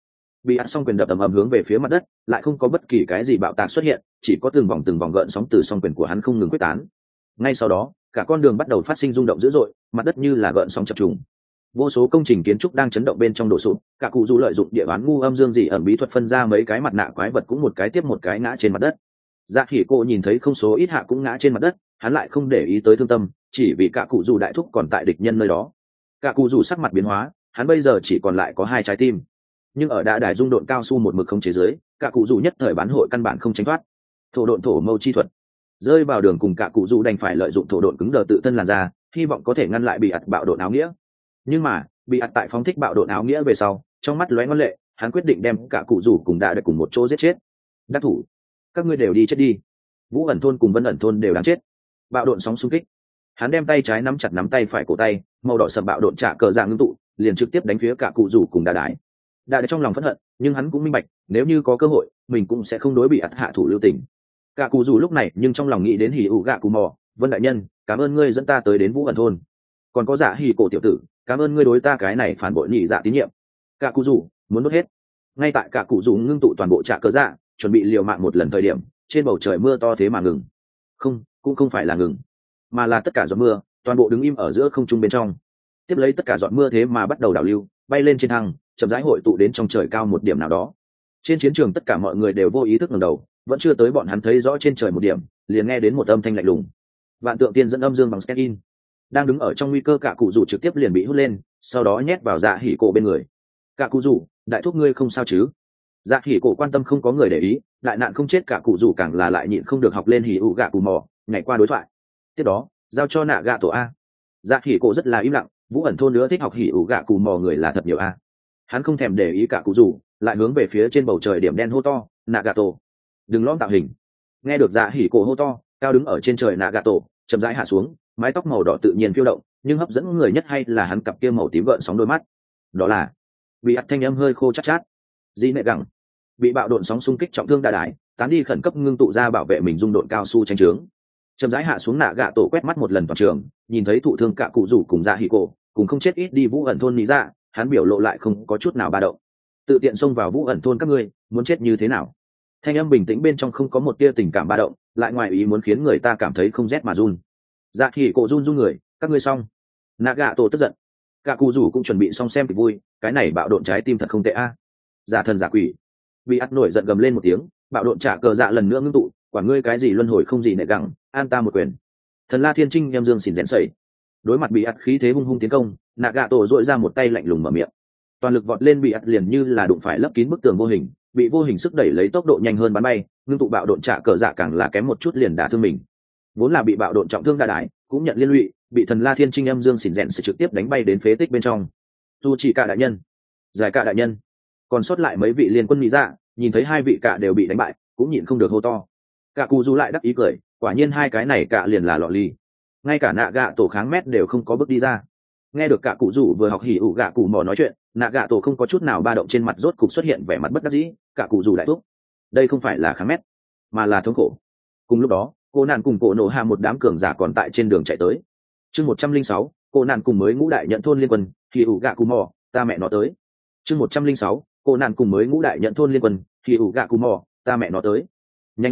A: bị ắt xong quyền đập ầm ầm hướng về phía mặt đất, lại không có bất kỳ cái gì bạo tạc xuất hiện, chỉ có từng vòng gợn sóng từ song quyền của hắn không ngừng quyết tán. Ngay sau đó, cả con đường bắt đầu phát sinh rung động dữ dội, mặt đất như là gợn sóng chập trùng. Vô số công trình kiến trúc đang chấn động bên trong đổ sụp, cả cụ dù lợi dụng địa bán ngu âm dương dị ẩn bí thuật phân ra mấy cái mặt nạ quái vật cũng một cái tiếp một cái ngã trên mặt đất. Dạ Hỉ Cổ nhìn thấy không số ít hạ cũng ngã trên mặt đất, hắn lại không để ý tới thương tâm, chỉ vì cả cụ dù đại thúc còn tại địch nhân nơi đó. Cả cụ dù sắc mặt biến hóa, hắn bây giờ chỉ còn lại có hai trái tim, nhưng ở đại đài dung độn cao su một mực không chế giới, cả cụ dù nhất thời bán hội căn bản không tránh thoát. Thổ độn thổ mâu chi thuật rơi vào đường cùng cả cụ dù đành phải lợi dụng thổ độn cứng đờ tự thân làn ra, hy vọng có thể ngăn lại bị ạt bạo độn áo nghĩa. Nhưng mà bị ạt tại phóng thích bạo độn áo nghĩa về sau, trong mắt lóe ngân lệ, hắn quyết định đem cả cụ dù cùng đại để cùng một chỗ giết chết. Đắc thủ, các ngươi đều đi chết đi. Vũ ẩn thôn cùng Vân ẩn thôn đều đáng chết. Bạo độn sóng xung kích, hắn đem tay trái nắm chặt nắm tay phải cổ tay, màu đỏ sầm bạo độn trả cờ dạng ngưng tụ, liền trực tiếp đánh phía cả cụ dù cùng đại đái. Đại đái trong lòng phẫn hận, nhưng hắn cũng minh bạch, nếu như có cơ hội, mình cũng sẽ không đối bị ạt hạ thủ lưu tình. Cả cụ dù lúc này nhưng trong lòng nghĩ đến Hỉ ủ gạ cụ mò, Vân đại nhân, cảm ơn ngươi dẫn ta tới đến Vũ ẩn thôn. Còn có Dạ Hỉ Cổ tiểu tử, cảm ơn ngươi đối ta cái này phản bội nhị dạ tín nhiệm. Cả cụ dù muốn đốt hết. Ngay tại cả cụ dù ngưng tụ toàn bộ trả cờ dạ, chuẩn bị liều mạng một lần thời điểm, trên bầu trời mưa to thế mà ngừng. Không, cũng không phải là ngừng, mà là tất cả giọt mưa toàn bộ đứng im ở giữa không trung bên trong. Tiếp lấy tất cả giọt mưa thế mà bắt đầu đảo lưu, bay lên trên thăng, chậm rãi hội tụ đến trong trời cao một điểm nào đó. Trên chiến trường tất cả mọi người đều vô ý thức ngẩng đầu, vẫn chưa tới bọn hắn thấy rõ trên trời một điểm, liền nghe đến một âm thanh lạnh lùng. Vạn tượng tiên dẫn âm dương bằng scan-in. Đang đứng ở trong nguy cơ cả cụ rủ trực tiếp liền bị hút lên, sau đó nhét vào Dạ Hỉ Cổ bên người. Cả cụ rủ, đại thúc ngươi không sao chứ? Dạ Hỉ Cổ quan tâm không có người để ý, lại nạn không chết cả cụ rủ càng là lại nhịn không được học lên hỉ ủ gạ cụ mò, nhảy qua đối thoại. Tiếp đó, giao cho nạ gạ tổ a. Dạ Hỉ Cổ rất là im lặng, Vũ ẩn thôn nữa thích học hỉ ủ gạ cụ mò người là thật nhiều a. Hắn không thèm để ý cả cụ rủ, lại hướng về phía trên bầu trời điểm đen hô to, nạ gạ tổ, đừng lõm tạo hình. Nghe được Dạ Hỉ Cổ hô to, cao đứng ở trên trời nạ gạ tổ chậm rãi hạ xuống, mái tóc màu đỏ tự nhiên phiêu động, nhưng hấp dẫn người nhất hay là hắn cặp kia màu tím gợn sóng đôi mắt. Đó là bị ắt thanh âm hơi khô chát chát. Di nệ gẳng bị bạo độn sóng xung kích trọng thương đại đái, tán đi khẩn cấp ngưng tụ ra bảo vệ mình dung độn cao su tranh trướng. Chậm rãi hạ xuống nạ gạ tổ quét mắt một lần toàn trường, nhìn thấy thụ thương cả cụ rủ cùng Dạ Hỉ Cổ cùng không chết ít đi Vũ ẩn thôn lý dạ, hắn biểu lộ lại không có chút nào ba động. Tự tiện xông vào Vũ ẩn thôn các ngươi muốn chết như thế nào? Thanh âm bình tĩnh bên trong không có một tia tình cảm ba động, lại ngoài ý muốn khiến người ta cảm thấy không rét mà run. Dạ Hỉ Cổ run run người, các ngươi xong. Nạ gạ tổ tức giận, cả cụ rủ cũng chuẩn bị xong xem kịch vui, cái này bạo độn trái tim thật không tệ a. Giả thần giả quỷ. Bị ắt nổi giận gầm lên một tiếng, bạo độn trả cờ dạ lần nữa ngưng tụ, quả ngươi cái gì luân hồi không gì nệ gẳng, an ta một quyền. Thần La Thiên Trinh em dương xỉn rẽn sẩy. Đối mặt bị ắt khí thế hung hung tiến công, nạ gạ tổ dội ra một tay lạnh lùng mở miệng. Toàn lực vọt lên bị ắt liền như là đụng phải lấp kín bức tường vô hình, bị vô hình sức đẩy lấy tốc độ nhanh hơn bắn bay, ngưng tụ bạo độn trả cờ dạ càng là kém một chút liền đả thương mình. Vốn là bị bạo độn trọng thương đa đái, cũng nhận liên lụy, bị Thần La Thiên Trinh em dương xỉn rẽn sẽ trực tiếp đánh bay đến phế tích bên trong. Tu chỉ cả đại nhân, giải cả đại nhân, còn sót lại mấy vị liên quân nghĩ ra, nhìn thấy hai vị cả đều bị đánh bại, cũng nhịn không được hô to. Cả cụ du lại đắc ý cười, quả nhiên hai cái này cả liền là lọ ly, ngay cả nạ gạ tổ kháng mét đều không có bước đi ra. Nghe được cả cụ rủ vừa học hỉ ủ gạ cụ mò nói chuyện, nạ gạ tổ không có chút nào ba động, trên mặt rốt cục xuất hiện vẻ mặt bất đắc dĩ. Cả cụ rủ đại thúc, đây không phải là kháng mét, mà là thống khổ. Cùng lúc đó, cô nạn cùng cổ nổ hạ một đám cường giả còn tại trên đường chạy tới. Chương 106, cô nạn cùng mới ngũ đại nhận thôn liên quân, hỉ ủ gạ cụ mò, ta mẹ nó tới. Chương 106, cô nạn cùng mới ngũ đại nhận thôn liên quân, hỉ ủ gạ cụ mò, ta mẹ nó tới. Nhanh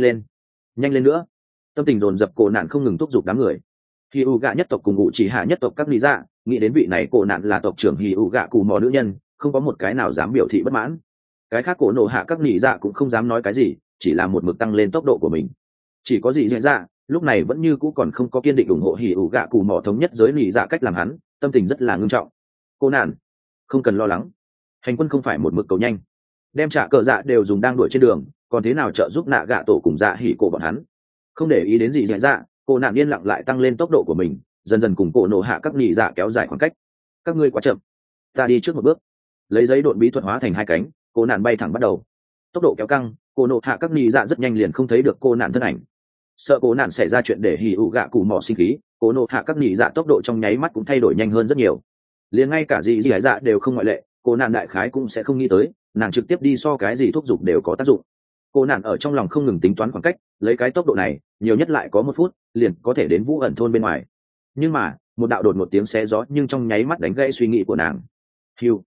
A: lên nữa. Tâm tình dồn dập cổ nạn không ngừng thúc giục đám người. Hỉ ủ gạ nhất tộc cùng ngụ chỉ hạ nhất tộc các lý dạ, nghĩ đến vị này cổ nạn là tộc trưởng hỉ ủ gạ cụ mò nữ nhân, không có một cái nào dám biểu thị bất mãn. Cái khác cổ nổ hạ các lý dạ cũng không dám nói cái gì, chỉ là một mực tăng lên tốc độ của mình. Chỉ có gì dạ lúc này vẫn như cũ còn không có kiên định ủng hộ hỉ ủ gạ cụ mò thống nhất giới lý dạ cách làm hắn, tâm tình rất là ngưng trọng. Cô nạn, không cần lo lắng, hành quân không phải một mực cầu nhanh, đem trả cờ dạ đều dùng đang đuổi trên đường, còn thế nào trợ giúp nạ gạ tổ cùng dạ hỉ cổ bọn hắn. Không để ý đến gì dạ, cô nạn yên lặng lại tăng lên tốc độ của mình, dần dần cùng cổ nổ hạ các nhị dạ kéo dài khoảng cách. Các ngươi quá chậm, ta đi trước một bước. Lấy giấy độn bí thuật hóa thành hai cánh, cô nạn bay thẳng bắt đầu. Tốc độ kéo căng, cổ nổ hạ các nhị dạ rất nhanh liền không thấy được cô nạn thân ảnh. Sợ cô nạn xảy ra chuyện để hỉ ủ gạ cụ mỏ sinh khí, cổ nổ hạ các nhị dạ tốc độ trong nháy mắt cũng thay đổi nhanh hơn rất nhiều. Liền ngay cả gì dạ đều không ngoại lệ, cô nạn đại khái cũng sẽ không nghĩ tới, nàng trực tiếp đi so cái gì thúc giục đều có tác dụng. Cô nạn ở trong lòng không ngừng tính toán khoảng cách, lấy cái tốc độ này nhiều nhất lại có 1 phút liền có thể đến Vũ ẩn thôn bên ngoài. Nhưng mà một đạo đột một tiếng xé gió nhưng trong nháy mắt đánh gãy suy nghĩ của nàng. Hưu,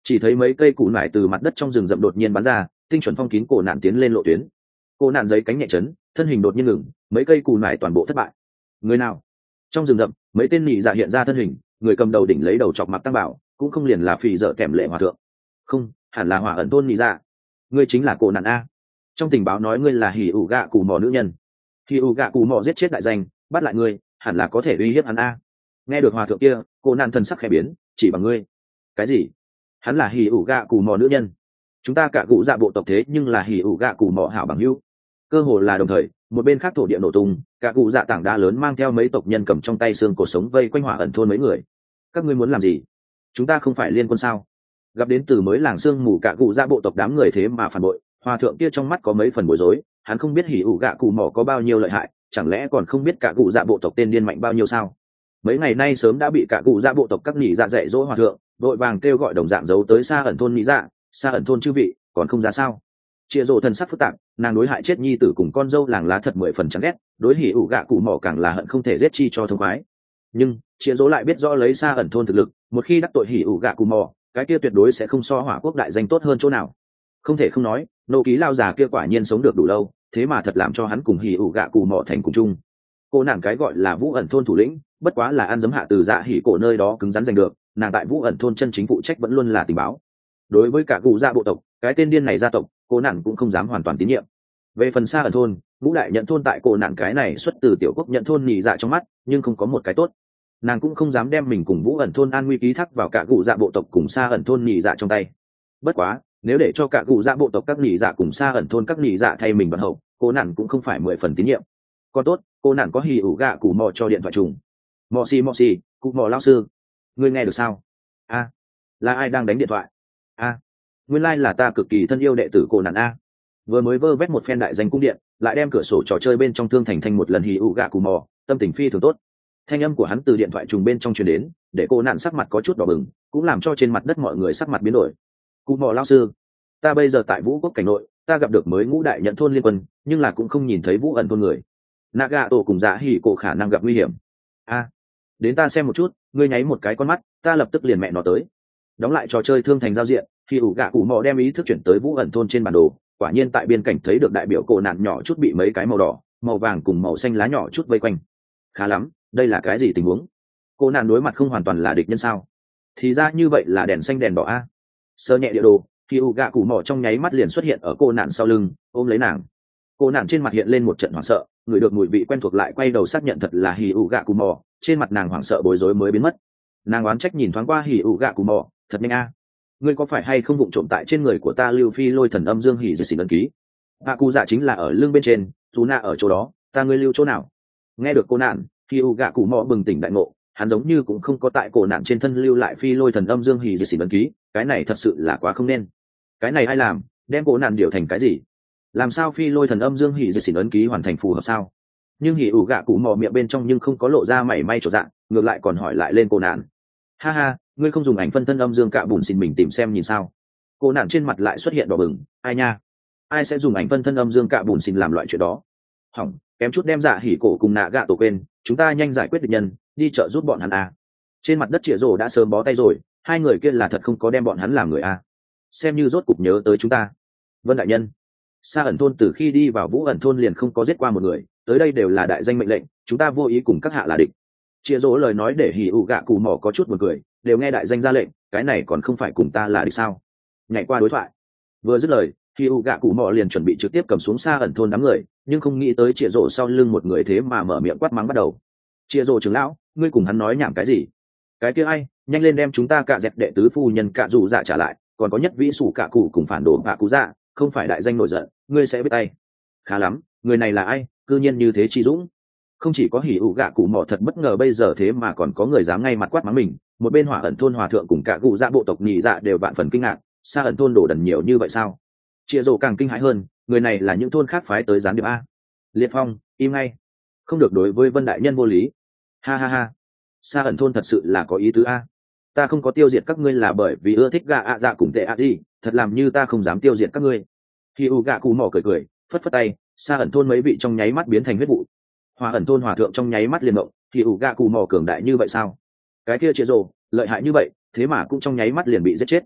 A: chỉ thấy mấy cây củ nải từ mặt đất trong rừng rậm đột nhiên bắn ra, tinh chuẩn phong kín cổ nạn tiến lên lộ tuyến. Cổ nạn giấy cánh nhẹ chấn, thân hình đột nhiên ngừng, mấy cây củ nải toàn bộ thất bại. Người nào? Trong rừng rậm, mấy tên nhị dạ hiện ra thân hình, người cầm đầu đỉnh lấy đầu chọc mặc tăng bảo, cũng không liền là phì dở kèm lệ hòa thượng. Không, hẳn là hỏa ẩn thôn nhị dạ. Ngươi chính là cổ nạn a. Trong tình báo nói ngươi là hỉ ủ gạ cù mò nữ nhân. Hỉ ủ gạ cù mò giết chết đại danh, bắt lại ngươi, hẳn là có thể uy hiếp hắn a. Nghe được hòa thượng kia, cổ nạn thần sắc khẽ biến, chỉ bằng ngươi. Cái gì? Hắn là hỉ ủ gạ cù mò nữ nhân? Chúng ta cả cụ dạ bộ tộc thế nhưng là hỉ ủ gạ cù mò hảo bằng hữu. Cơ hồ là đồng thời, một bên khác thổ địa nổ tung, cả cụ dạ tảng đá lớn mang theo mấy tộc nhân cầm trong tay xương cổ sống vây quanh hỏa ẩn thôn mấy người. Các ngươi muốn làm gì? Chúng ta không phải liên quân sao? Gặp đến từ mới làng xương mù cả cụ dạ bộ tộc đám người thế mà phản bội, hòa thượng kia trong mắt có mấy phần bối rối, hắn không biết hỉ ủ gạ cụ mỏ có bao nhiêu lợi hại, chẳng lẽ còn không biết cả cụ dạ bộ tộc tên điên mạnh bao nhiêu sao? Mấy ngày nay sớm đã bị cả cụ dạ bộ tộc các nhị dạ dạy dỗ hòa thượng, đội vàng kêu gọi đồng dạng giấu tới xa ẩn thôn nhị dạ, xa ẩn thôn chư vị, còn không ra sao? Chia rồ thần sắc phức tạp, nàng đối hại chết nhi tử cùng con dâu làng lá thật 10 phần chán ghét, đối hỉ ủ gạ cụ mỏ càng là hận không thể giết chi cho thông khoái. Nhưng chia rồ lại biết rõ lấy xa ẩn thôn thực lực, một khi đắc tội hỉ ủ gạ cụ mỏ, cái kia tuyệt đối sẽ không so hỏa quốc đại danh tốt hơn chỗ nào. Không thể không nói, nô ký lao già kia quả nhiên sống được đủ lâu, thế mà thật làm cho hắn cùng hỉ ủ gạ cụ mỏ thành cùng chung. Cô nàng cái gọi là Vũ ẩn thôn thủ lĩnh, bất quá là ăn dấm hạ từ dạ hỉ cổ nơi đó cứng rắn giành được, nàng tại Vũ ẩn thôn chân chính phụ trách vẫn luôn là tình báo. Đối với cả cụ dạ bộ tộc, cái tên điên này gia tộc, cô nàng cũng không dám hoàn toàn tín nhiệm. Về phần xa ẩn thôn, Vũ đại nhận thôn tại cô nàng cái này xuất từ tiểu quốc nhận thôn nhị dạ trong mắt, nhưng không có một cái tốt. Nàng cũng không dám đem mình cùng Vũ ẩn thôn an nguy ký thác vào cả cụ dạ bộ tộc cùng xa ẩn thôn nhị dạ trong tay. Bất quá, nếu để cho cả cụ dạ bộ tộc các nhị dạ cùng xa ẩn thôn các nhị dạ thay mình bằng hậu, cô nàng cũng không phải 10 phần tín nhiệm. Còn tốt, cô nàng có hì ủ gạ cụ mò cho điện thoại trùng. Mò xì, cụ mò lao sư, ngươi nghe được sao? A, là ai đang đánh điện thoại? A, nguyên lai、là ta cực kỳ thân yêu đệ tử cô nàng a. Vừa mới vơ vét một phen đại danh cung điện, lại đem cửa sổ trò chơi bên trong thương thành một lần hì ủ gạ cụ mò, tâm tình phi thường tốt. Thanh âm của hắn từ điện thoại trùng bên trong truyền đến, để cô nạn sắc mặt có chút đỏ bừng, cũng làm cho trên mặt đất mọi người sắc mặt biến đổi. Cụ mò lao sư, ta bây giờ tại Vũ quốc cảnh nội, ta gặp được mới ngũ đại nhận thôn liên quân, nhưng là cũng không nhìn thấy Vũ ẩn thôn người. Naga tổ cùng dạ hỉ cổ khả năng gặp nguy hiểm. A, đến ta xem một chút, ngươi nháy một cái con mắt, ta lập tức liền mẹ nó tới. Đóng lại trò chơi thương thành giao diện, khi ủ gạ cụ mò đem ý thức chuyển tới Vũ ẩn thôn trên bản đồ, quả nhiên tại biên cảnh thấy được đại biểu cổ nạn nhỏ chút bị mấy cái màu đỏ, màu vàng cùng màu xanh lá nhỏ chút vây quanh. Khá lắm, đây là cái gì tình huống? Cô nạn đối mặt không hoàn toàn là địch nhân sao? Thì ra như vậy là đèn xanh đèn đỏ a. Sơ nhẹ địa đồ, khi ủ gạ cụ mò trong nháy mắt liền xuất hiện ở cô nạn sau lưng, ôm lấy nàng. Cô nạn trên mặt hiện lên một trận hoảng sợ, người được mùi vị quen thuộc lại quay đầu xác nhận thật là hỉ ủ gạ cù mò, trên mặt nàng hoảng sợ bối rối mới biến mất. Nàng oán trách nhìn thoáng qua hỉ ủ gạ cù mò, thật nhanh a. Ngươi có phải hay không vụng trộm tại trên người của ta lưu phi lôi thần âm dương hỉ dì xỉn ấn ký? Gạ cù dạ chính là ở lưng bên trên, chú nạ ở chỗ đó, ta ngươi lưu chỗ nào? Nghe được cô nạn, hỉ ủ gạ cù mò bừng tỉnh đại ngộ, hắn giống như cũng không có tại cổ nạn trên thân lưu lại phi lôi thần âm dương hỉ dì xỉn ấn ký, cái này thật sự là quá không nên. Cái này ai làm, đem cổ nạn điều thành cái gì? Làm sao phi lôi thần âm dương hỉ dì xỉn ấn ký hoàn thành phù hợp sao? Nhưng hỉ ủ gạ cụ mò miệng bên trong nhưng không có lộ ra mảy may chỗ dạng, ngược lại còn hỏi lại lên cô nạn. Ha ha, ngươi không dùng ảnh phân thân âm dương cạ bùn xin mình tìm xem nhìn sao? Cô nạn trên mặt lại xuất hiện đỏ bừng, ai nha? Ai sẽ dùng ảnh phân thân âm dương cạ bùn xin làm loại chuyện đó? Hỏng, kém chút đem dạ hỉ cổ cùng nạ gạ tổ quên, chúng ta nhanh giải quyết địch nhân, đi chợ giúp bọn hắn a. Trên mặt đất chĩa rồ đã sớm bó tay rồi, hai người kia là thật không có đem bọn hắn làm người a. Xem như rốt cục nhớ tới chúng ta. Vân đại nhân, Sa ẩn thôn từ khi đi vào Vũ ẩn thôn liền không có giết qua một người, tới đây đều là đại danh mệnh lệnh, chúng ta vô ý cùng các hạ là địch. Chia rỗ lời nói để hỉ ủ gạ cụ mỏ có chút buồn cười, đều nghe đại danh ra lệnh, cái này còn không phải cùng ta là địch sao? Nhảy qua đối thoại, vừa dứt lời, hỉ ủ gạ cụ mỏ liền chuẩn bị trực tiếp cầm xuống Sa ẩn thôn đám người, nhưng không nghĩ tới chia rỗ sau lưng một người thế mà mở miệng quát mắng bắt đầu. Chia rỗ trưởng lão, ngươi cùng hắn nói nhảm cái gì? Cái kia ai, nhanh lên đem chúng ta cạ dẹp đệ tứ phu nhân cạ dù dạ trả lại, còn có nhất vĩ sủ cạ cụ cùng phản đồ cạ cụ dạ, không phải đại danh nổi giận, ngươi sẽ biết tay. Khá lắm, người này là ai, cư nhiên như thế chi dũng. Không chỉ có hỉ ủ gạ cụ mỏ thật bất ngờ bây giờ thế mà còn có người dám ngay mặt quát mắng mình, một bên hỏa ẩn thôn hòa thượng cùng cả cụ dạ bộ tộc nhị dạ đều vạn phần kinh ngạc, Sa ẩn thôn đổ đần nhiều như vậy sao? Chia rồ càng kinh hãi hơn, người này là những thôn khác phái tới gián điệp a. Liệt Phong, im ngay, không được đối với Vân đại nhân vô lý. Ha ha ha, Sa ẩn thôn thật sự là có ý tứ a. Ta không có tiêu diệt các ngươi là bởi vì ưa thích gạ ạ dạ cùng tệ ạ gì, thật làm như ta không dám tiêu diệt các ngươi. Khi u gạ cụ mỏ cười cười, phất phất tay, Sa ẩn thôn mấy vị trong nháy mắt biến thành huyết vụ. Hòa ẩn thôn hòa thượng trong nháy mắt liền mộng, khi u gạ cụ mỏ cường đại như vậy sao? Cái kia chia rồ lợi hại như vậy, thế mà cũng trong nháy mắt liền bị giết chết.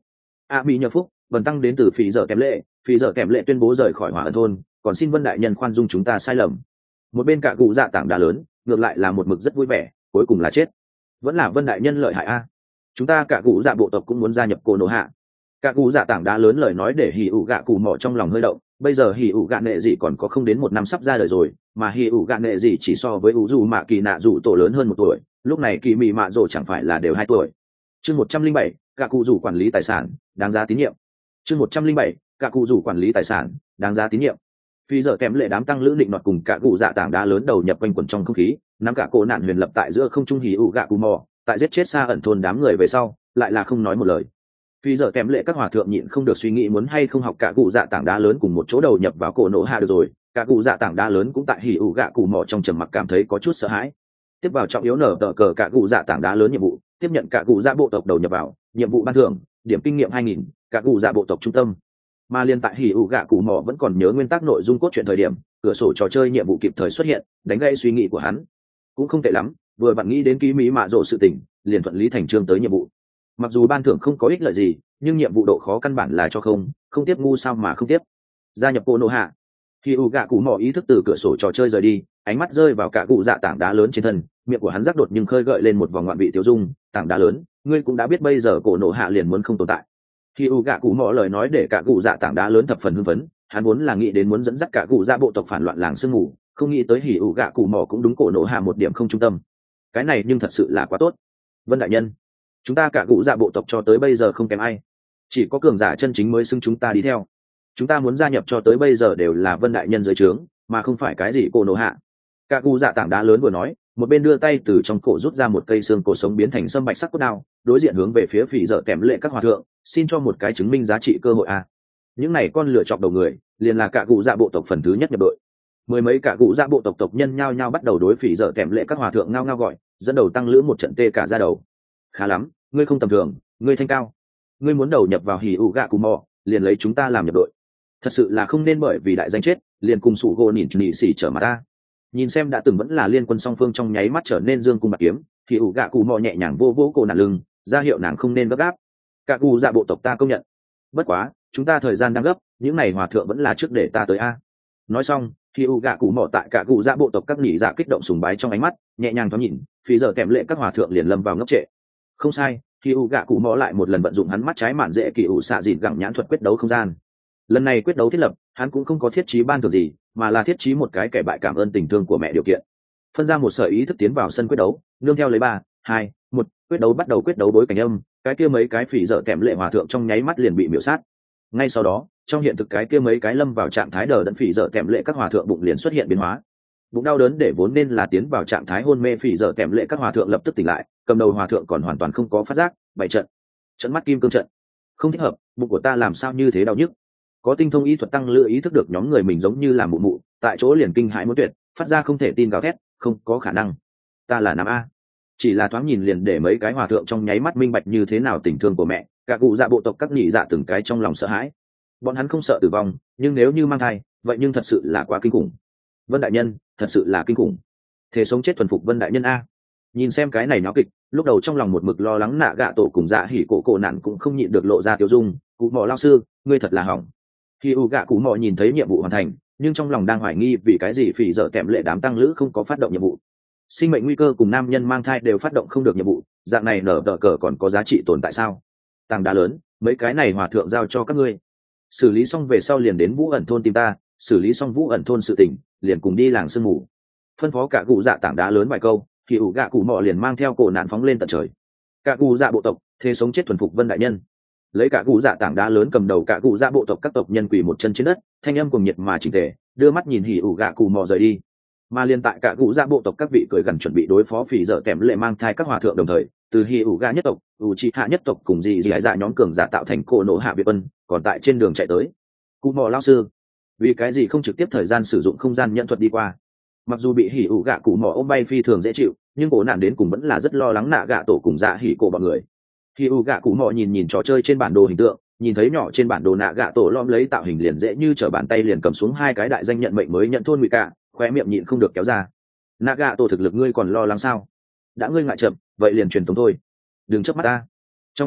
A: a mỹ nhờ phúc vần tăng đến từ phí giờ kèm lệ tuyên bố rời khỏi hỏa ẩn thôn, còn xin vân đại nhân khoan dung chúng ta sai lầm. Một bên cả cụ dạ tảng đá lớn ngược lại là một mực rất vui vẻ, cuối cùng là chết. Vẫn là vân đại nhân lợi hại a. Chúng ta cả cụ dạ bộ tộc cũng muốn gia nhập cô nô hạ. Cả cụ dạ tảng đá lớn lời nói để hỉ ủ gạ cụ mỏ trong lòng hơi động. Bây giờ hỉ ủ gạ nệ dị còn có không đến một năm sắp ra đời rồi, mà hỉ ủ gạ nệ dị chỉ so với ủ dù mạ kỳ nạ dù tổ lớn hơn 1 tuổi, lúc này kỳ mị mạ rồ chẳng phải là đều 2 tuổi. Chương 107, cả cụ rủ quản lý tài sản đáng giá tín nhiệm. Chương 107, cả cụ rủ quản lý tài sản đáng giá tín nhiệm. Phi giờ kèm lệ đám tăng lữ định nọt cùng cả cụ dạ tảng đá lớn đầu nhập quanh quẩn trong không khí, nắm cả cổ nạn huyền lập tại giữa không trung hỉ ủ gạ cụ mò, tại giết chết xa ẩn thôn đám người về sau, lại là không nói một lời. Phi giờ kèm lệ các hòa thượng nhịn không được suy nghĩ muốn hay không học cả cụ dạ tảng đá lớn cùng một chỗ đầu nhập vào cổ nổ hạ được rồi. Cả cụ dạ tảng đá lớn cũng tại hỉ ủ gạ cụ mò trong trầm mặc cảm thấy có chút sợ hãi. Tiếp vào trọng yếu nở tờ cờ cả cụ dạ tảng đá lớn nhiệm vụ, tiếp nhận cả cụ dạ bộ tộc đầu nhập vào, nhiệm vụ ban thưởng, điểm kinh nghiệm 2000, cả cụ dạ bộ tộc trung tâm. Mà liên tại hỉ ủ gạ cụ mò vẫn còn nhớ nguyên tắc nội dung cốt truyện thời điểm, cửa sổ trò chơi nhiệm vụ kịp thời xuất hiện, đánh gây suy nghĩ của hắn. Cũng không tệ lắm, vừa vặn nghĩ đến ký mỹ mạ rộ sự tình, liền thuận lý thành chương tới nhiệm vụ. Mặc dù ban thưởng không có ích lợi gì, nhưng nhiệm vụ độ khó căn bản là cho không tiếp ngu sao mà không tiếp. Gia nhập cô nô hạ. Hỉ ủ gạ cụ mò ý thức từ cửa sổ trò chơi rời đi, ánh mắt rơi vào cả cụ dạ tảng đá lớn trên thân, miệng của hắn rắc đột nhưng khơi gợi lên một vòng ngoạn vị tiêu dung. Tảng đá lớn, ngươi cũng đã biết bây giờ cổ nổ hạ liền muốn không tồn tại. Khi u gạ cụ mò lời nói để cả cụ dạ tảng đá lớn thập phần hưng phấn, hắn vốn là nghĩ đến muốn dẫn dắt cả cụ dạ bộ tộc phản loạn làng sương mù, không nghĩ tới hỉ ủ gạ cụ mò cũng đúng cổ nổ hạ một điểm không trung tâm. Cái này nhưng thật sự là quá tốt. Vân đại nhân, chúng ta cả cụ dạ bộ tộc cho tới bây giờ không kém ai, chỉ có cường giả chân chính mới xưng chúng ta đi theo. Chúng ta muốn gia nhập cho tới bây giờ đều là Vân đại nhân dưới trướng, mà không phải cái gì cổ nổ hạ. Cả cụ dạ tảng đá lớn vừa nói, một bên đưa tay từ trong cổ rút ra một cây xương cổ sống biến thành sâm bạch sắc cốt đao, đối diện hướng về phía phỉ dở kèm lệ các hòa thượng, xin cho một cái chứng minh giá trị cơ hội a. Những này con lựa chọc đầu người, liền là cả cụ dạ bộ tộc phần thứ nhất nhập đội. Mười mấy cả cụ dạ bộ tộc tộc nhân nhao nhao bắt đầu đối phỉ dở kèm lệ các hòa thượng ngao ngao gọi, dẫn đầu tăng lữ một trận tê cả ra đầu. Khá lắm, ngươi không tầm thường, ngươi thanh cao, ngươi muốn đầu nhập vào hỉ ủ gạ cù mò, liền lấy chúng ta làm nhập đội. Thật sự là không nên bởi vì đại danh chết, liền cùng sủ gỗ nhìn nhị xỉ trở mặt ta. Nhìn xem đã từng vẫn là liên quân song phương trong nháy mắt trở nên dương cung bạc kiếm, thì ủ gạ cụ mò nhẹ nhàng vô vô cổ nản lưng, ra hiệu nàng không nên gấp gáp. Cả cụ dạ bộ tộc ta công nhận. Bất quá, chúng ta thời gian đang gấp, những này hòa thượng vẫn là trước để ta tới a. Nói xong, thì ủ gạ cụ mò tại cả cụ dạ bộ tộc các nhị dạ kích động sùng bái trong ánh mắt, nhẹ nhàng thoáng nhìn, phí giờ kèm lệ các hòa thượng liền lâm vào ngốc trệ. Không sai, thì ủ gạ cụ mò lại một lần vận dụng hắn mắt trái mạn dễ kỳ ủ xạ dịn gẳng nhãn thuật quyết đấu không gian. Lần này quyết đấu thiết lập, hắn cũng không có thiết trí ban thưởng gì, mà là thiết trí một cái kẻ bại cảm ơn tình thương của mẹ điều kiện. Phân ra một sợi ý thức tiến vào sân quyết đấu, nương theo lấy 3, 2, 1, quyết đấu bắt đầu. Quyết đấu bối cảnh âm, cái kia mấy cái phỉ dở kèm lệ hòa thượng trong nháy mắt liền bị miểu sát. Ngay sau đó, trong hiện thực cái kia mấy cái lâm vào trạng thái đờ đẫn phỉ dở kèm lệ các hòa thượng bụng liền xuất hiện biến hóa. Bụng đau đớn để vốn nên là tiến vào trạng thái hôn mê phỉ dở kèm lệ các hòa thượng lập tức tỉnh lại, cầm đầu hòa thượng còn hoàn toàn không có phát giác, bảy trận mắt kim cương trận. Không thích hợp, bụng của ta làm sao như thế đau nhức. Có tinh thông y thuật tăng lựa ý thức được nhóm người mình giống như là mụ mụ, tại chỗ liền kinh hãi muốn tuyệt, phát ra không thể tin gào thét, không có khả năng, ta là nam a. Chỉ là thoáng nhìn liền để mấy cái hòa thượng trong nháy mắt minh bạch như thế nào tình thương của mẹ. Cả cụ dạ bộ tộc các nhị dạ từng cái trong lòng sợ hãi. Bọn hắn không sợ tử vong, nhưng nếu như mang thai, vậy nhưng thật sự là quá kinh khủng. Vân đại nhân, thật sự là kinh khủng. Thế sống chết thuần phục Vân đại nhân a. Nhìn xem cái này náo kịch, lúc đầu trong lòng một mực lo lắng nạ gạ tổ cùng dạ hỉ cổ nạn cũng không nhịn được lộ ra tiêu dung. Cụ mò lao sư, ngươi thật là hỏng. Khi u gạ cụ mò nhìn thấy nhiệm vụ hoàn thành, nhưng trong lòng đang hoài nghi vì cái gì phỉ dở kèm lệ đám tăng lữ không có phát động nhiệm vụ. Sinh mệnh nguy cơ cùng nam nhân mang thai đều phát động không được nhiệm vụ, dạng này nở đỡ cờ còn có giá trị tồn tại sao? Tàng đá lớn, mấy cái này hòa thượng giao cho các ngươi, xử lý xong về sau liền đến Vũ ẩn thôn tìm ta, xử lý xong Vũ ẩn thôn sự tình, liền cùng đi làng sương mù. Phân phó cả cụ dạ tảng đá lớn vài câu, thì ủ gạ cụ mò liền mang theo cổ nạn phóng lên tận trời. Cả cụ dạ bộ tộc, thế sống chết thuần phục Vân đại nhân. Lấy cả cụ dạ tảng đá lớn cầm đầu cả cụ dạ bộ tộc các tộc nhân quỳ một chân trên đất, thanh âm cùng nhiệt mà chỉnh tề, đưa mắt nhìn hỉ ủ gạ cụ mò rời đi. Mà liên tại cả cụ dạ bộ tộc các vị cười gần chuẩn bị đối phó phỉ dở kèm lệ mang thai các hòa thượng đồng thời, từ hỉ ủ gạ nhất tộc, ủ trị hạ nhất tộc cùng dị dạ nhóm cường giả tạo thành cổ nổ hạ biệt quân, còn tại trên đường chạy tới. Cụ mò lao sư, vì cái gì không trực tiếp thời gian sử dụng không gian nhận thuật đi qua? Mặc dù bị hỉ ủ gạ cụ mò ôm bay phi thường dễ chịu, nhưng cổ nạn đến cùng vẫn là rất lo lắng nạ gạ tổ cùng dạ hỉ cổ bọn người. Hỉ ủ gạ cụ mò nhìn trò chơi trên bản đồ hình tượng, nhìn thấy nhỏ trên bản đồ nạ gạ tổ lom lấy tạo hình liền dễ như trở bàn tay liền cầm xuống hai cái đại danh nhận mệnh mới nhận thôn ngụy cả, khóe miệng nhịn không được kéo ra. Nạ gạ tổ thực lực ngươi còn lo lắng sao? Đã ngươi ngại chậm, vậy liền truyền tống thôi, đừng chớp mắt ta. Trong nháy mắt,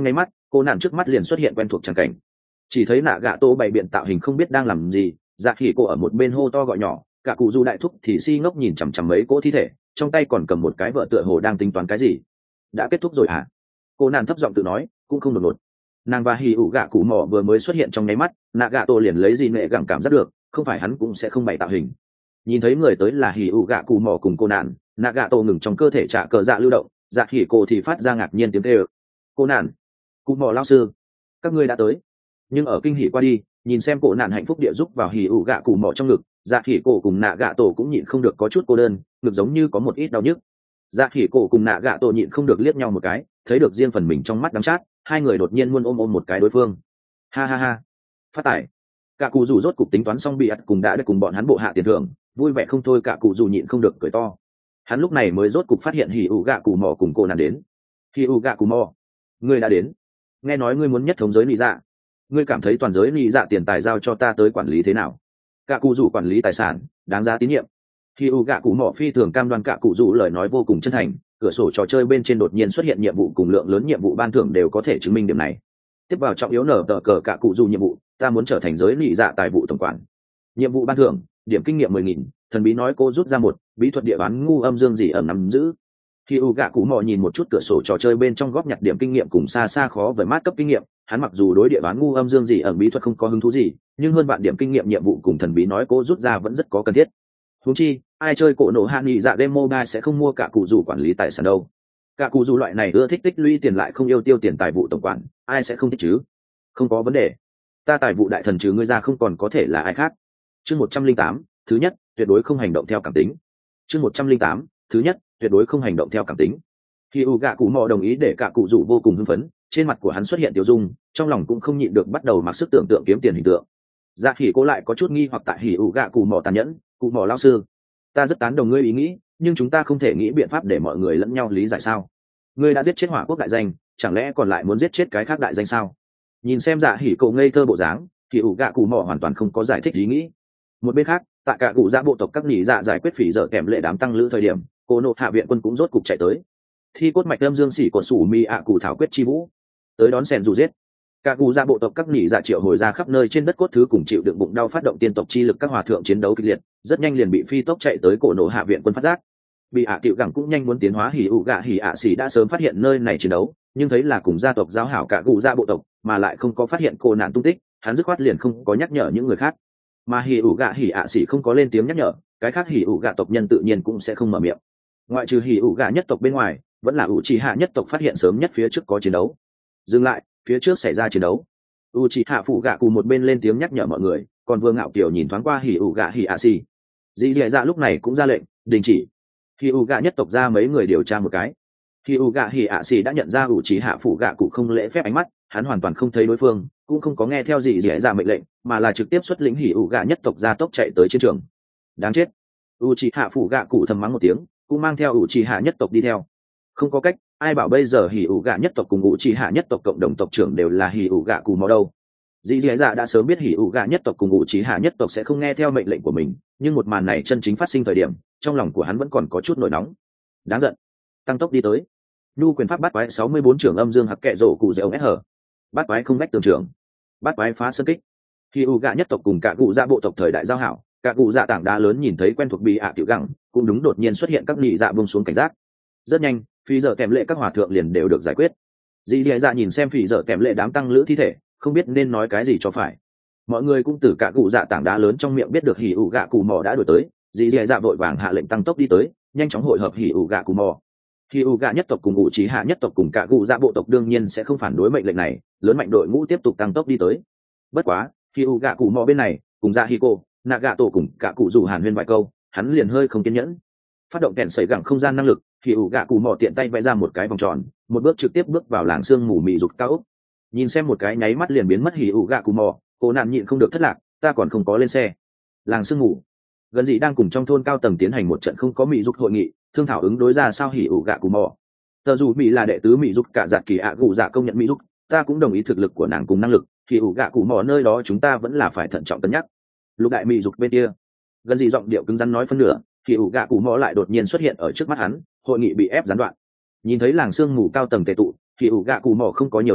A: cô nạn trước mắt liền xuất hiện quen thuộc tràng cảnh. Chỉ thấy nạ gạ tổ bày biện tạo hình không biết đang làm gì, dạ khỉ cô ở một bên hô to gọi nhỏ, cả cụ du đại thúc thì si ngốc nhìn chằm chằm mấy cỗ thi thể, trong tay còn cầm một cái vợ tựa hồ đang tính toán cái gì. Đã kết thúc rồi hả? Cô nạn thấp giọng tự nói, cũng không đột ngột. Nàng và hì ủ gạ cụ mỏ vừa mới xuất hiện trong nháy mắt, nạ gạ tổ liền lấy gì nệ gẳng cảm giác được, không phải hắn cũng sẽ không bày tạo hình. Nhìn thấy người tới là hì ủ gạ cụ mỏ cùng cô nạn, nạ gạ tổ ngừng trong cơ thể trả cờ dạ lưu động, dạ khỉ cô thì phát ra ngạc nhiên tiếng kêu. Cô nạn, cụ mỏ lao sư, các ngươi đã tới. Nhưng ở kinh hỉ qua đi, nhìn xem cổ nạn hạnh phúc địa giúp vào hì ủ gạ cụ mỏ trong ngực, dạ khỉ cổ cùng nạ gạ tổ cũng nhịn không được có chút cô đơn, ngực giống như có một ít đau nhức. Dạ khỉ cổ cùng nạ gạ tổ nhịn không được liếc nhau một cái, thấy được riêng phần mình trong mắt đắng chát, hai người đột nhiên luôn ôm một cái đối phương. Ha ha ha, phát tải. Cả cụ dù rốt cục tính toán xong bị ắt cùng đã được cùng bọn hắn bộ hạ tiền thưởng, vui vẻ không thôi, cả cụ dù nhịn không được cười to. Hắn lúc này mới rốt cục phát hiện hì ủ gạ cụ mỏ cùng cô nàng đến. Hì ủ gạ cụ mỏ, ngươi đã đến. Nghe nói ngươi muốn nhất thống giới nị dạ, ngươi cảm thấy toàn giới nị dạ tiền tài giao cho ta tới quản lý thế nào? Cả cụ dù quản lý tài sản đáng giá tín nhiệm. Hì ủ gạ cụ mỏ phi thường cam đoan, cả cụ dù lời nói vô cùng chân thành. Cửa sổ trò chơi bên trên đột nhiên xuất hiện nhiệm vụ cùng lượng lớn nhiệm vụ ban thưởng đều có thể chứng minh điểm này. Tiếp vào trọng yếu nở tờ cờ cả cụ dù nhiệm vụ, ta muốn trở thành giới nị dạ tài vụ tổng quản. Nhiệm vụ ban thưởng điểm kinh nghiệm 10.000, thần bí nói cô rút ra một bí thuật địa bán ngu âm dương gì ẩn nắm giữ. Khi u gạ cụ mò nhìn một chút cửa sổ trò chơi bên trong góp nhặt điểm kinh nghiệm cùng xa xa khó với mát cấp kinh nghiệm, hắn mặc dù đối địa bán ngu âm dương gì ẩn bí thuật không có hứng thú gì, nhưng hơn bạn điểm kinh nghiệm nhiệm vụ cùng thần bí nói cô rút ra vẫn rất có cần thiết. Huống chi ai chơi cổ nổ hạ nghị dạ game mobile sẽ không mua cả cụ dù quản lý tài sản đâu. Cả cụ dù loại này ưa thích tích lũy tiền lại không yêu tiêu tiền tài vụ tổng quản, ai sẽ không thích chứ? Không có vấn đề, ta tài vụ đại thần trừ ngươi ra không còn có thể là ai khác. Chương 108, thứ nhất, tuyệt đối không hành động theo cảm tính. Chương 108, thứ nhất, tuyệt đối không hành động theo cảm tính. Khi u gạ cụ mò đồng ý để cả cụ rủ vô cùng hưng phấn, trên mặt của hắn xuất hiện tiêu dung, trong lòng cũng không nhịn được bắt đầu mặc sức tưởng tượng kiếm tiền hình tượng. Dạ khỉ cô lại có chút nghi hoặc tại hỉ ủ gạ cụ mò tàn nhẫn, cụ mò lao sư, ta rất tán đồng ngươi ý nghĩ, nhưng chúng ta không thể nghĩ biện pháp để mọi người lẫn nhau lý giải sao? Ngươi đã giết chết hỏa quốc đại danh, chẳng lẽ còn lại muốn giết chết cái khác đại danh sao? Nhìn xem dạ hỉ cậu ngây thơ bộ dáng, hỉ ủ gạ cụ mò hoàn toàn không có giải thích ý nghĩ. Một bên khác, tại cả cụ dạ bộ tộc các nhị dạ giải quyết phỉ dở kèm lệ đám tăng lữ thời điểm, cô nộ hạ viện quân cũng rốt cục chạy tới. Thi cốt mạch lâm dương xỉ của sủ mi ạ cụ thảo quyết chi vũ tới đón sèn dù giết. Cả cụ dạ bộ tộc các nhị dạ triệu hồi ra khắp nơi trên đất cốt thứ cùng chịu đựng bụng đau phát động tiên tộc chi lực các hòa thượng chiến đấu kịch liệt, rất nhanh liền bị phi tốc chạy tới cổ nộ hạ viện quân phát giác. Bị ạ tiệu gẳng cũng nhanh muốn tiến hóa hỉ ủ gạ hỉ ạ xỉ đã sớm phát hiện nơi này chiến đấu, nhưng thấy là cùng gia tộc giáo hảo cả cụ dạ bộ tộc mà lại không có phát hiện cô nạn tung tích, hắn dứt khoát liền không có nhắc nhở những người khác. Mà hỉ ủ gạ hỉ ạ xỉ không có lên tiếng nhắc nhở, cái khác hỉ ủ gạ tộc nhân tự nhiên cũng sẽ không mở miệng. Ngoại trừ hỉ ủ gạ nhất tộc bên ngoài, vẫn là ủ trì hạ nhất tộc phát hiện sớm nhất phía trước có chiến đấu. Dừng lại, phía trước xảy ra chiến đấu. U trì hạ phụ gạ cụ một bên lên tiếng nhắc nhở mọi người, còn vương ngạo kiều nhìn thoáng qua hỉ ủ gạ hỉ ạ xỉ. Dì dì dạ lúc này cũng ra lệnh đình chỉ. Hỉ ủ gạ nhất tộc ra mấy người điều tra một cái. Hỉ ủ gạ hỉ ạ xỉ đã nhận ra ủ trì hạ phụ gạ cụ không lễ phép ánh mắt, hắn hoàn toàn không thấy đối phương, cũng không có nghe theo dì dì dạ mệnh lệnh, mà là trực tiếp xuất lĩnh hỉ ủ gạ nhất tộc ra tốc chạy tới chiến trường. Đáng chết. U trì hạ phụ gạ cụ thầm mắng một tiếng, cũng mang theo ủ trì hạ nhất tộc đi theo. Không có cách, ai bảo bây giờ hỉ ủ gạ nhất tộc cùng ủ trì hạ nhất tộc cộng đồng tộc trưởng đều là hỉ ủ gạ cụ mò đâu. Dì dì dạ đã sớm biết hỉ ủ gạ nhất tộc cùng ủ trì hạ nhất tộc sẽ không nghe theo mệnh lệnh của mình, nhưng một màn này chân chính phát sinh thời điểm, trong lòng của hắn vẫn còn có chút nổi nóng. Đáng giận. Tăng tốc đi tới. Nhu quyền pháp bắt quái 64 trưởng âm dương hặc kệ rổ cụ dẻo SH. Bắt quái không vách tường trưởng. Bắt quái phá sân kích. Hỉ ủ gạ nhất tộc cùng cả cụ dạ bộ tộc thời đại giao hảo, cả cụ dạ tảng đá lớn nhìn thấy quen thuộc bị ạ tiểu gẳng, cũng đúng đột nhiên xuất hiện các nhị dạ buông xuống cảnh giác. Rất nhanh, phi dở kèm lệ các hòa thượng liền đều được giải quyết. Dì dì dạ nhìn xem phi dở kèm lệ đám tăng lữ thi thể, không biết nên nói cái gì cho phải. Mọi người cũng từ cả cụ dạ tảng đá lớn trong miệng biết được hỉ ủ gạ cụ mò đã đuổi tới. Dì dì dạ vội vàng hạ lệnh tăng tốc đi tới, nhanh chóng hội hợp hỉ ủ gạ cụ mò. Hỉ ủ gạ nhất tộc cùng ủ trí hạ nhất tộc cùng cả cụ dạ bộ tộc đương nhiên sẽ không phản đối mệnh lệnh này, lớn mạnh đội ngũ tiếp tục tăng tốc đi tới. Bất quá, hỉ ủ gạ cụ mò bên này cùng dạ hỉ cô nạ gạ tổ cùng cả cụ rủ hàn huyên vài câu, hắn liền hơi không kiên nhẫn. Phát động kèn sẩy gẳng không gian năng lực, hỉ ủ gạ cụ mò tiện tay vẽ ra một cái vòng tròn, một bước trực tiếp bước vào làng sương mù mị rụt cao ốc. Nhìn xem một cái nháy mắt liền biến mất hỉ ủ gạ cụ mò, cô nạn nhịn không được thất lạc, ta còn không có lên xe. Làng sương mù gần gì đang cùng trong thôn cao tầng tiến hành một trận không có mị rụt hội nghị, thương thảo ứng đối ra sao hỉ ủ gạ cụ mò. Tờ dù mỹ là đệ tứ mị rụt cả giạt kỳ ạ cụ dạ công nhận mị rụt, ta cũng đồng ý thực lực của nàng cùng năng lực, hỉ ủ gạ cụ mò nơi đó chúng ta vẫn là phải thận trọng cân nhắc. Lục đại mị rụt bên kia, gần gì giọng điệu cứng rắn nói phân nửa, hỉ ủ gạ cụ mò lại đột nhiên xuất hiện ở trước mắt hắn, hội nghị bị ép gián đoạn. Nhìn thấy làng sương mù cao tầng tề tụ, hỉ ủ gạ cụ mò không có nhiều lời,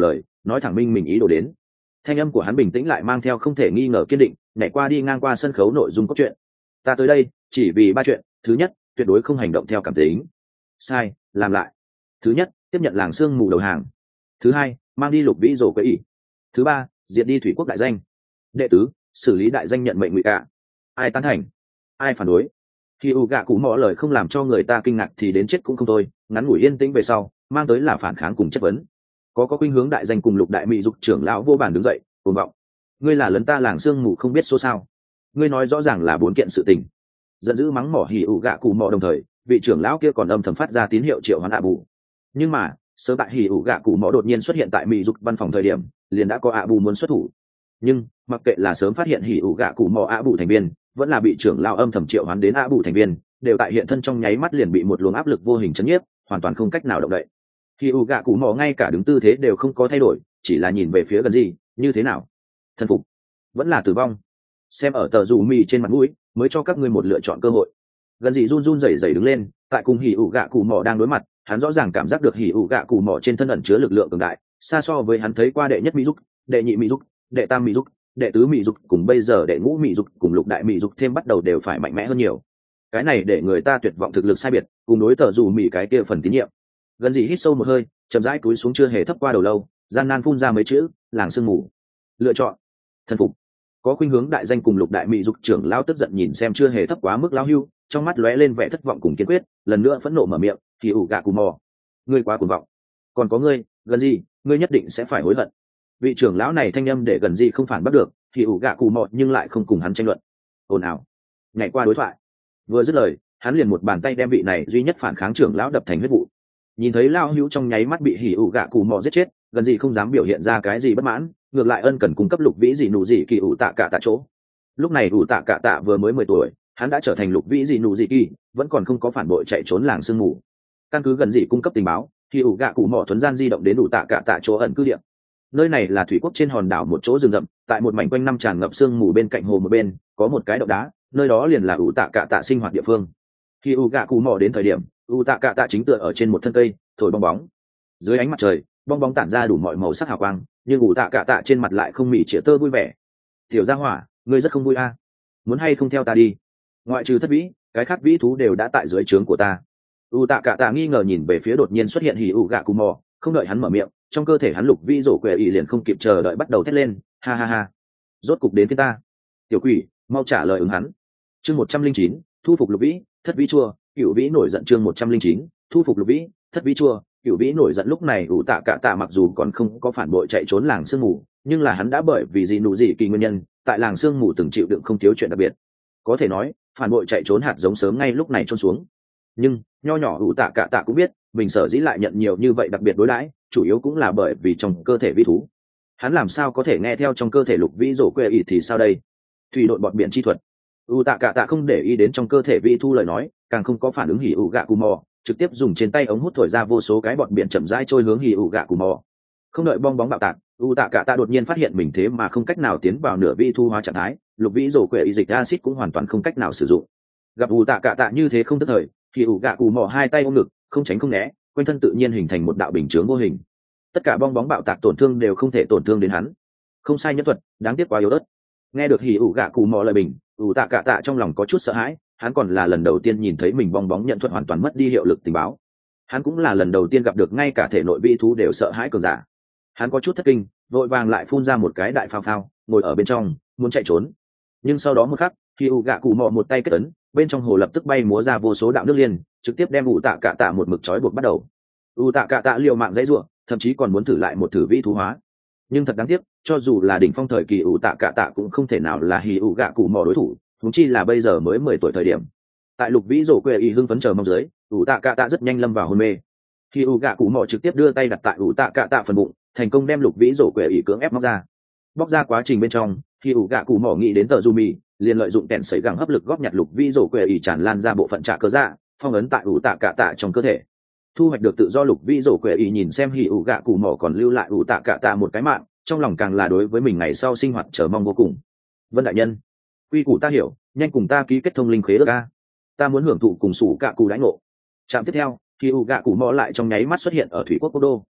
A: nói thẳng minh mình ý đồ đến. Thanh âm của hắn bình tĩnh lại mang theo không thể nghi ngờ kiên định, nhảy qua đi ngang qua sân khấu nội dung cốt truyện. Ta tới đây chỉ vì ba chuyện. Thứ nhất, tuyệt đối không hành động theo cảm tính. Sai, làm lại. Thứ nhất, tiếp nhận làng sương mù đầu hàng. Thứ hai, mang đi Lục Vĩ Rồ Quế ỷ. Thứ ba, diệt đi Thủy Quốc đại danh. Đệ tứ, xử lý đại danh nhận mệnh ngụy cả. Ai tán thành, ai phản đối? Khi u gạ cụ mò lời không làm cho người ta kinh ngạc thì đến chết cũng không thôi. Ngắn ngủi yên tĩnh về sau, mang tới là phản kháng cùng chất vấn. Có khuynh hướng đại danh cùng Lục đại mỹ dục trưởng lão vô bản đứng dậy, cuồng vọng. Ngươi là lấn ta làng sương mù không biết số sao? Ngươi nói rõ ràng là 4 kiện sự tình. Giận dữ mắng mỏ hỉ ủ gạ cụ mò, đồng thời vị trưởng lão kia còn âm thầm phát ra tín hiệu triệu hoán ạ bù. Nhưng mà sớm tại hỉ ủ gạ cụ mò đột nhiên xuất hiện tại mỹ dục văn phòng thời điểm, liền đã có ạ bù muốn xuất thủ. Nhưng mặc kệ là sớm phát hiện hỉ ủ gạ cụ mò ạ bù thành viên, vẫn là bị trưởng lão âm thầm triệu hoán đến ạ bù thành viên, đều tại hiện thân trong nháy mắt liền bị một luồng áp lực vô hình chấn nhiếp, hoàn toàn không cách nào động đậy. Hỉ ủ gạ cụ mò ngay cả đứng tư thế đều không có thay đổi, chỉ là nhìn về phía gần gì, như thế nào, thần phục vẫn là tử vong? Xem ở tờ rủ mì trên mặt mũi, mới cho các ngươi một lựa chọn cơ hội. Gần gì run run rẩy rẩy đứng lên, tại cùng hỉ ủ gạ cụ mò đang đối mặt, hắn rõ ràng cảm giác được hỉ ủ gạ cụ mò trên thân ẩn chứa lực lượng cường đại, xa so với hắn thấy qua đệ nhất mỹ dục, đệ nhị mỹ dục, đệ tam mỹ dục, đệ tứ mỹ dục cùng bây giờ đệ ngũ mỹ dục cùng lục đại mỹ dục thêm bắt đầu đều phải mạnh mẽ hơn nhiều. Cái này để người ta tuyệt vọng thực lực sai biệt, cùng đối tờ rủ mì cái kia phần tín nhiệm. Gần gì hít sâu một hơi, chậm rãi cúi xuống chưa hề thấp qua đầu lâu, gian nan phun ra mấy chữ, làng sương mù. Lựa chọn, thần phục. Có khuynh hướng đại danh cùng Lục đại mỹ dục trưởng lão tức giận nhìn xem chưa hề thấp quá mức lão hưu, trong mắt lóe lên vẻ thất vọng cùng kiên quyết, lần nữa phẫn nộ mở miệng, thì ủ gạ cù mò, ngươi quá cuồng vọng. Còn có ngươi, gần gì, ngươi nhất định sẽ phải hối hận. Vị trưởng lão này thanh âm để gần gì không phản bắt được, thì ủ gạ cù mò nhưng lại không cùng hắn tranh luận. Ồn ào, nhảy qua đối thoại. Vừa dứt lời, hắn liền một bàn tay đem vị này duy nhất phản kháng trưởng lão đập thành huyết vụ. Nhìn thấy lão hưu trong nháy mắt bị hỉ ủ gạ cù mò giết chết, gần gì không dám biểu hiện ra cái gì bất mãn, ngược lại ân cần cung cấp Lục Vĩ dị nụ dị kỳ ủ tạ cả tạ chỗ. Lúc này ủ tạ cả tạ vừa mới 10 tuổi, hắn đã trở thành Lục Vĩ dị nụ dị kỳ, vẫn còn không có phản bội chạy trốn làng sương mù. Căn cứ gần dị cung cấp tình báo, thì ủ gạ cụ mỏ thuấn gian di động đến ủ tạ cả tạ chỗ ẩn cư địa. Nơi này là thủy quốc trên hòn đảo một chỗ rừng rậm, tại một mảnh quanh năm tràn ngập sương mù bên cạnh hồ một bên, có một cái động đá, nơi đó liền là ủ tạ cả tạ sinh hoạt địa phương. Khi ủ gạ cụ mỏ đến thời điểm, ủ tạ cả tạ chính tựa ở trên một thân cây, thổi bong bóng. Dưới ánh mặt trời, bong bóng tản ra đủ mọi màu sắc hào quang, nhưng ủ tạ cả tạ trên mặt lại không mỉ chĩa tơ vui vẻ. Tiểu gia hỏa, ngươi rất không vui a? Muốn hay không theo ta đi? Ngoại trừ thất vĩ, cái khác vĩ thú đều đã tại dưới trướng của ta. ủ tạ cả tạ nghi ngờ nhìn về phía đột nhiên xuất hiện hỉ ủ gạ cù mò, không đợi hắn mở miệng, trong cơ thể hắn Lục Vĩ Rồ Quế ỷ liền không kịp chờ đợi bắt đầu thét lên, ha ha ha, rốt cục đến phía ta. Tiểu quỷ, mau trả lời ứng hắn. Chương 109, thu phục Lục Vĩ, thất vĩ chua, cửu vĩ nổi giận. Chương 109, thu phục Lục Vĩ, thất vĩ chua, cửu vĩ nổi giận. Lúc này ủ tạ cả tạ mặc dù còn không có phản bội chạy trốn làng sương mù, nhưng là hắn đã bởi vì gì nụ gì kỳ nguyên nhân, tại làng sương mù từng chịu đựng không thiếu chuyện đặc biệt. Có thể nói, phản bội chạy trốn hạt giống sớm ngay lúc này trôn xuống. Nhưng nho nhỏ ủ tạ cả tạ cũng biết, mình sở dĩ lại nhận nhiều như vậy đặc biệt đối đãi, chủ yếu cũng là bởi vì trong cơ thể vi thú. Hắn làm sao có thể nghe theo trong cơ thể Lục Vĩ Rồ Quế ỷ thì sao đây? Thủy đội bọt biển chi thuật. ủ tạ cả tạ không để ý đến trong cơ thể vi thú lời nói, càng không có phản ứng hỉ ủ gạ cù mò, trực tiếp dùng trên tay ống hút thổi ra vô số cái bọt biển chậm rãi trôi hướng hỉ ủ gạ cù mò. Không đợi bong bóng bạo tạc, ủ tạ cả tạ đột nhiên phát hiện mình thế mà không cách nào tiến vào nửa vi thu hóa trạng thái, Lục Vĩ Rồ Quế ỷ dịch acid cũng hoàn toàn không cách nào sử dụng. Gặp ủ tạ cả tạ như thế không tức thời, thì ủ gạ cù mò hai tay ôm ngực, không tránh không né, quanh thân tự nhiên hình thành một đạo bình chướng vô hình. Tất cả bong bóng bạo tạc tổn thương đều không thể tổn thương đến hắn. Không sai nhân thuật, đáng tiếc quá yếu ớt. Nghe được hỉ ủ gạ cù mò lời bình, ủ tạ cả tạ trong lòng có chút sợ hãi, hắn còn là lần đầu tiên nhìn thấy mình bong bóng nhận thuật hoàn toàn mất đi hiệu lực tình báo. Hắn cũng là lần đầu tiên gặp được ngay cả thể nội vi thú đều sợ hãi cường giả. Hắn có chút thất kinh, vội vàng lại phun ra một cái đại phao phao, ngồi ở bên trong, muốn chạy trốn. Nhưng sau đó một khắc, hỉ ủ gạ cù mò một tay kết ấn, bên trong hồ lập tức bay múa ra vô số đạo nước liên, trực tiếp đem ủ tạ cả tạ một mực trói buộc bắt đầu. ủ tạ cả tạ liều mạng dãy rủa, thậm chí còn muốn thử lại một thử vi thú hóa. Nhưng thật đáng tiếc, cho dù là đỉnh phong thời kỳ ủ tạ cả tạ cũng không thể nào là hỉ ủ gạ cù mò đối thủ, huống chi là bây giờ mới 10 tuổi thời điểm. Tại Lục Vĩ Rồ Quế ỷ hưng phấn chờ mong dưới, ủ tạ cả tạ rất nhanh lâm vào hôn mê. Hỉ ủ gạ cù mò trực tiếp đưa tay đặt tại ủ tạ cả tạ phần bụng, thành công đem Lục Vĩ Rồ Quế ỷ cưỡng ép móc ra. Bóc ra quá trình bên trong, hỉ ủ gạ cù mò nghĩ đến tờ Jumi, liền lợi dụng kẹn sấy gẳng hấp lực góp nhặt Lục Vĩ Rồ Quế ỷ tràn lan ra bộ phận trả cơ dạ, phong ấn tại ủ tạ cả tạ trong cơ thể. Thu hoạch được tự do, Lục Vĩ Rồ Quế ỷ nhìn xem hỉ ủ gạ cù mò còn lưu lại ủ tạ cả tạ một cái mạng, trong lòng càng là đối với mình ngày sau sinh hoạt chờ mong vô cùng. Vân đại nhân, quy củ ta hiểu, nhanh cùng ta ký kết thông linh khế ước a. Ta muốn hưởng thụ cùng sủ cạ cù đãi ngộ. Trạm tiếp theo, hỉ ủ gạ cù mò lại trong nháy mắt xuất hiện ở thủy quốc quốc đô.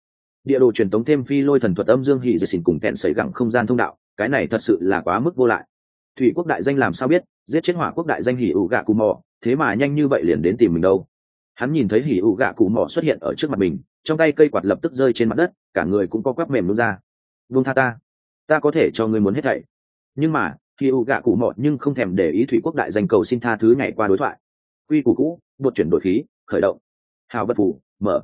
A: Địa đồ truyền tống thêm phi lôi thần thuật âm dương hỉ dệt xỉn cùng kẹn sấy gẳng không gian thông đạo, cái này thật sự là quá mức vô lại. Thủy quốc đại danh làm sao biết giết chết hỏa quốc đại danh hỉ ủ gạ cù mò, thế mà nhanh như vậy liền đến tìm mình đâu. Hắn nhìn thấy hỉ ủ gạ cù mò xuất hiện ở trước mặt mình, trong tay cây quạt lập tức rơi trên mặt đất, cả người cũng có quắp mềm luôn ra. Buông tha ta có thể cho ngươi muốn hết thảy. Nhưng mà hỉ ủ gạ cù mò nhưng không thèm để ý thủy quốc đại danh cầu xin tha thứ nhảy qua đối thoại. Quy củ cũ, buộc chuyển đổi khí, khởi động. Hào bất phủ, mở.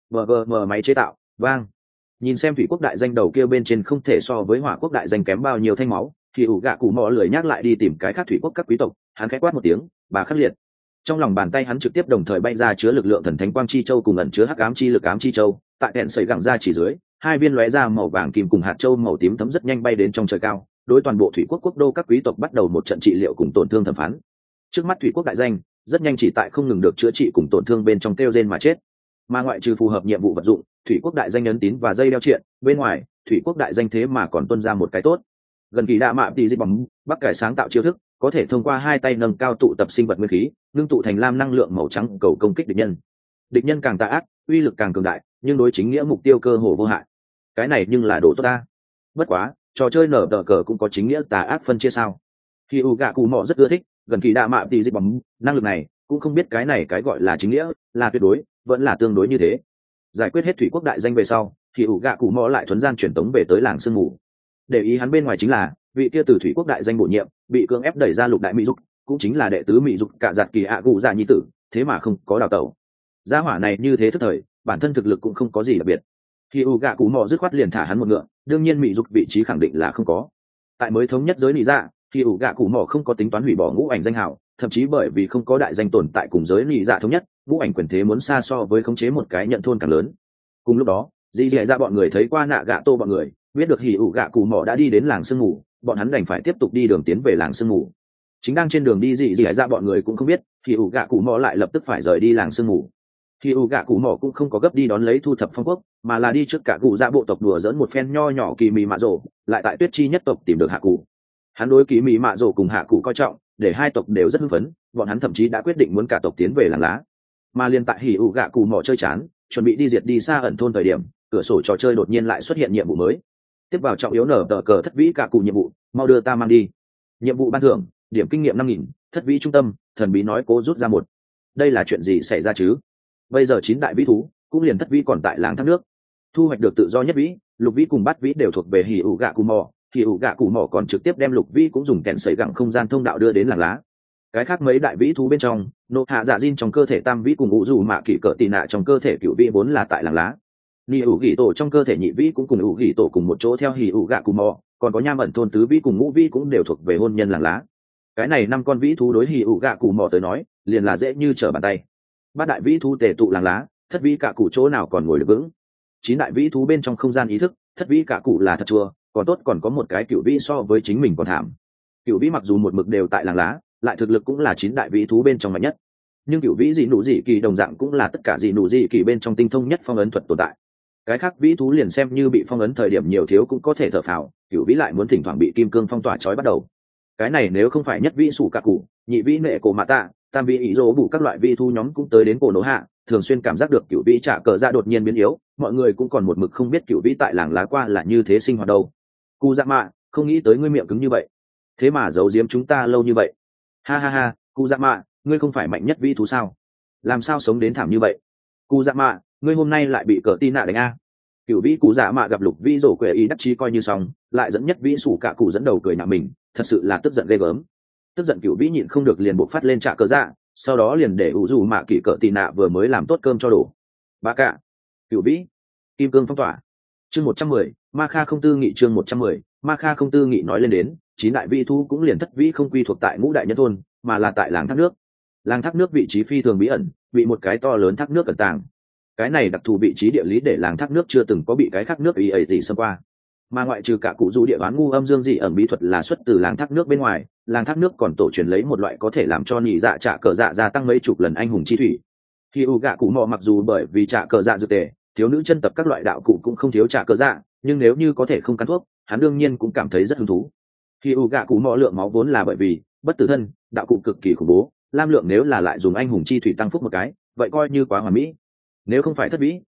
A: Mở máy chế tạo, vang. Nhìn xem thủy quốc đại danh đầu kia bên trên không thể so với hỏa quốc đại danh kém bao nhiêu thanh máu, thì ủ gạ cụ mò lười nhắc lại đi tìm cái khác thủy quốc các quý tộc, hắn khẽ quát một tiếng, bà khắc liệt. Trong lòng bàn tay hắn trực tiếp đồng thời bay ra chứa lực lượng thần thánh quang chi châu cùng ẩn chứa hắc ám chi lực ám chi châu, tại đèn sợi gẳng ra chỉ dưới, hai viên lóe ra màu vàng kim cùng hạt châu màu tím thấm rất nhanh bay đến trong trời cao, đối toàn bộ thủy quốc quốc đô các quý tộc bắt đầu một trận trị liệu cùng tổn thương thẩm phán. Trước mắt thủy quốc đại danh rất nhanh chỉ tại không ngừng được chữa trị cùng tổn thương bên trong kêu rên mà chết. Mà ngoại trừ phù hợp nhiệm vụ vật dụng, thủy quốc đại danh ấn tín và dây đeo triện, bên ngoài thủy quốc đại danh thế mà còn tuân ra một cái tốt. Gần kỳ đạ mạ tỷ dịch bóng bắc cải sáng tạo chiêu thức, có thể thông qua hai tay nâng cao tụ tập sinh vật nguyên khí, ngưng tụ thành lam năng lượng màu trắng cầu công kích địch nhân. Địch nhân càng tà ác, uy lực càng cường đại, nhưng đối chính nghĩa mục tiêu cơ hồ vô hại. Cái này nhưng là đồ tốt ta. Bất quá trò chơi nở đờ cờ cũng có chính nghĩa tà ác phân chia sao. Khi u gạ cụ mọ rất ưa thích gần kỳ đạ mạ tỷ dịch bóng năng lực này, cũng không biết cái này cái gọi là chính nghĩa là tuyệt đối vẫn là tương đối như thế. Giải quyết hết thủy quốc đại danh về sau, thì ủ gạ cụ mò lại thuấn gian truyền tống về tới làng sương mù. Để ý hắn bên ngoài chính là vị kia từ thủy quốc đại danh bổ nhiệm bị cưỡng ép đẩy ra lục đại mỹ dục, cũng chính là đệ tứ mỹ dục cả giạt kỳ ạ cụ già nhi tử, thế mà không có đào tẩu. Gia hỏa này như thế thức thời, bản thân thực lực cũng không có gì đặc biệt. Thì ủ gạ cụ mò dứt khoát liền thả hắn một ngựa, đương nhiên mỹ dục vị trí khẳng định là không có. Tại mới thống nhất giới lý dạ, thì ủ gạ cụ mò không có tính toán hủy bỏ ngũ ảnh danh hào, thậm chí bởi vì không có đại danh tồn tại cùng giới lý dạ thống nhất, ngũ ảnh quyền thế muốn xa so với khống chế một cái nhận thôn càng lớn. Cùng lúc đó dì dì dạ bọn người thấy qua nạ gạ tô bọn người, biết được hỉ ủ gạ cụ mỏ đã đi đến làng sương mù, bọn hắn đành phải tiếp tục đi đường tiến về làng sương mù. Chính đang trên đường đi dì dì dạ bọn người cũng không biết hỉ ủ gạ cụ mỏ lại lập tức phải rời đi làng sương mù. Hỉ ủ gạ cụ mỏ cũng không có gấp đi đón lấy thu thập phong quốc, mà là đi trước cả cụ dạ bộ tộc đùa dỡn một phen nho nhỏ kỳ mị mạ rổ, lại tại tuyết chi nhất tộc tìm được hạ cụ. Hắn đối kỳ mị mạ rổ cùng hạ cụ coi trọng, để hai tộc đều rất hưng phấn, bọn hắn thậm chí đã quyết định muốn cả tộc tiến về làng lá. Mà liên tại hỉ ủ gạ cụ mỏ chơi chán, chuẩn bị đi diệt đi xa ẩn thôn thời điểm, cửa sổ trò chơi đột nhiên lại xuất hiện nhiệm vụ mới. Tiếp vào trọng yếu nở tờ cờ thất vĩ cả cụ nhiệm vụ, mau đưa ta mang đi. Nhiệm vụ ban thưởng điểm kinh nghiệm 5.000, thất vĩ trung tâm thần bí nói cố rút ra một. Đây là chuyện gì xảy ra chứ? Bây giờ 9 đại vĩ thú cũng liền thất vĩ còn tại làng thác nước, thu hoạch được tự do nhất vĩ, lục vĩ cùng bát vĩ đều thuộc về hỉ ủ gạ cụ mỏ. Hỉ ủ gạ cụ mỏ còn trực tiếp đem lục vĩ cũng dùng kẹn sấy gẳng không gian thông đạo đưa đến làng lá. Cái khác mấy đại vĩ thú bên trong, nộ hạ dạ diên trong cơ thể tam vĩ cùng ủ dù mạ kỷ cỡ tì nạ trong cơ thể cựu vĩ vốn là tại làng lá. Nị ủ gỉ tổ trong cơ thể nhị vĩ cũng cùng ủ gỉ tổ cùng một chỗ theo hỉ ủ gạ cụ mò, còn có nham ẩn thôn tứ vĩ cùng ngũ vĩ cũng đều thuộc về hôn nhân làng lá. Cái này 5 con vĩ thú đối hỉ ủ gạ cụ mò tới nói liền là dễ như trở bàn tay. 3 đại vĩ thú tề tụ làng lá, thất vĩ cả cụ chỗ nào còn ngồi được vững. 9 đại vĩ thú bên trong không gian ý thức, thất vĩ cả cụ là thật chua, còn tốt còn có một cái cựu vĩ so với chính mình còn thảm. Cựu vĩ mặc dù một mực đều tại làng lá, lại thực lực cũng là 9 đại vĩ thú bên trong mạnh nhất, nhưng cựu vĩ dị nụ dị kỳ đồng dạng cũng là tất cả dị nụ dị kỳ bên trong tinh thông nhất phong ấn thuật tồn tại. Cái khác vĩ thú liền xem như bị phong ấn thời điểm nhiều thiếu cũng có thể thở phào, cựu vĩ lại muốn thỉnh thoảng bị kim cương phong tỏa trói bắt đầu. Cái này nếu không phải nhất vĩ sủ cả cụ, nhị vĩ nệ cổ mạ tạ, tam vĩ ý dỗ bù các loại vĩ thú nhóm cũng tới đến cổ nổ hạ, thường xuyên cảm giác được cựu vĩ trả cờ ra đột nhiên biến yếu, mọi người cũng còn một mực không biết cựu vĩ tại làng lá qua là như thế sinh hoạt đâu. Cụ dạ mạ, không nghĩ tới ngươi miệng cứng như vậy, thế mà giấu giếm chúng ta lâu như vậy. Ha ha ha, cụ dạ mạ, ngươi không phải mạnh nhất vĩ thú sao? Làm sao sống đến thảm như vậy? Cụ dạ mạ, ngươi hôm nay lại bị cờ tin nạ đánh a. Cựu vĩ cụ dạ mạ gặp lục vĩ rổ quệ ý đắc chí coi như xong, lại dẫn nhất vĩ sủ cả cụ dẫn đầu cười nhạo mình, thật sự là tức giận ghê gớm. Tức giận cựu vĩ nhịn không được liền buộc phát lên trả cờ dạ, sau đó liền để ủ dù mạ kỷ cờ tì nạ vừa mới làm tốt cơm cho đủ. Ba cả cựu vĩ kim cương phong tỏa. Chương 110, ma kha không tư nghị. Chương 110, ma kha không tư nghị. Nói lên đến 9 đại vĩ thú cũng liền thất vĩ không quy thuộc tại ngũ đại nhân thôn, mà là tại làng thác nước. Làng thác nước vị trí phi thường bí ẩn, bị một cái to lớn thác nước ẩn tàng. Cái này đặc thù vị trí địa lý để làng thác nước chưa từng có bị cái khác nước ý ấy gì xâm qua. Mà ngoại trừ cả cụ du địa bán ngu âm dương dị ẩn bí thuật là xuất từ làng thác nước bên ngoài, làng thác nước còn tổ truyền lấy một loại có thể làm cho nhị dạ trả cờ dạ gia tăng mấy chục lần anh hùng chi thủy. Khi u gạ cụ mò mặc dù bởi vì trả cờ dạ dược tề, thiếu nữ chân tập các loại đạo cụ cũng không thiếu trả cờ dạ, nhưng nếu như có thể không cắn thuốc, hắn đương nhiên cũng cảm thấy rất hứng thú. Khi u gạ cụ mò lượng máu vốn là bởi vì bất tử thân, đạo cụ cực kỳ khủng bố, lam lượng nếu là lại dùng anh hùng chi thủy tăng phúc một cái, vậy coi như quá hoàn mỹ. Nếu không phải thất vĩ,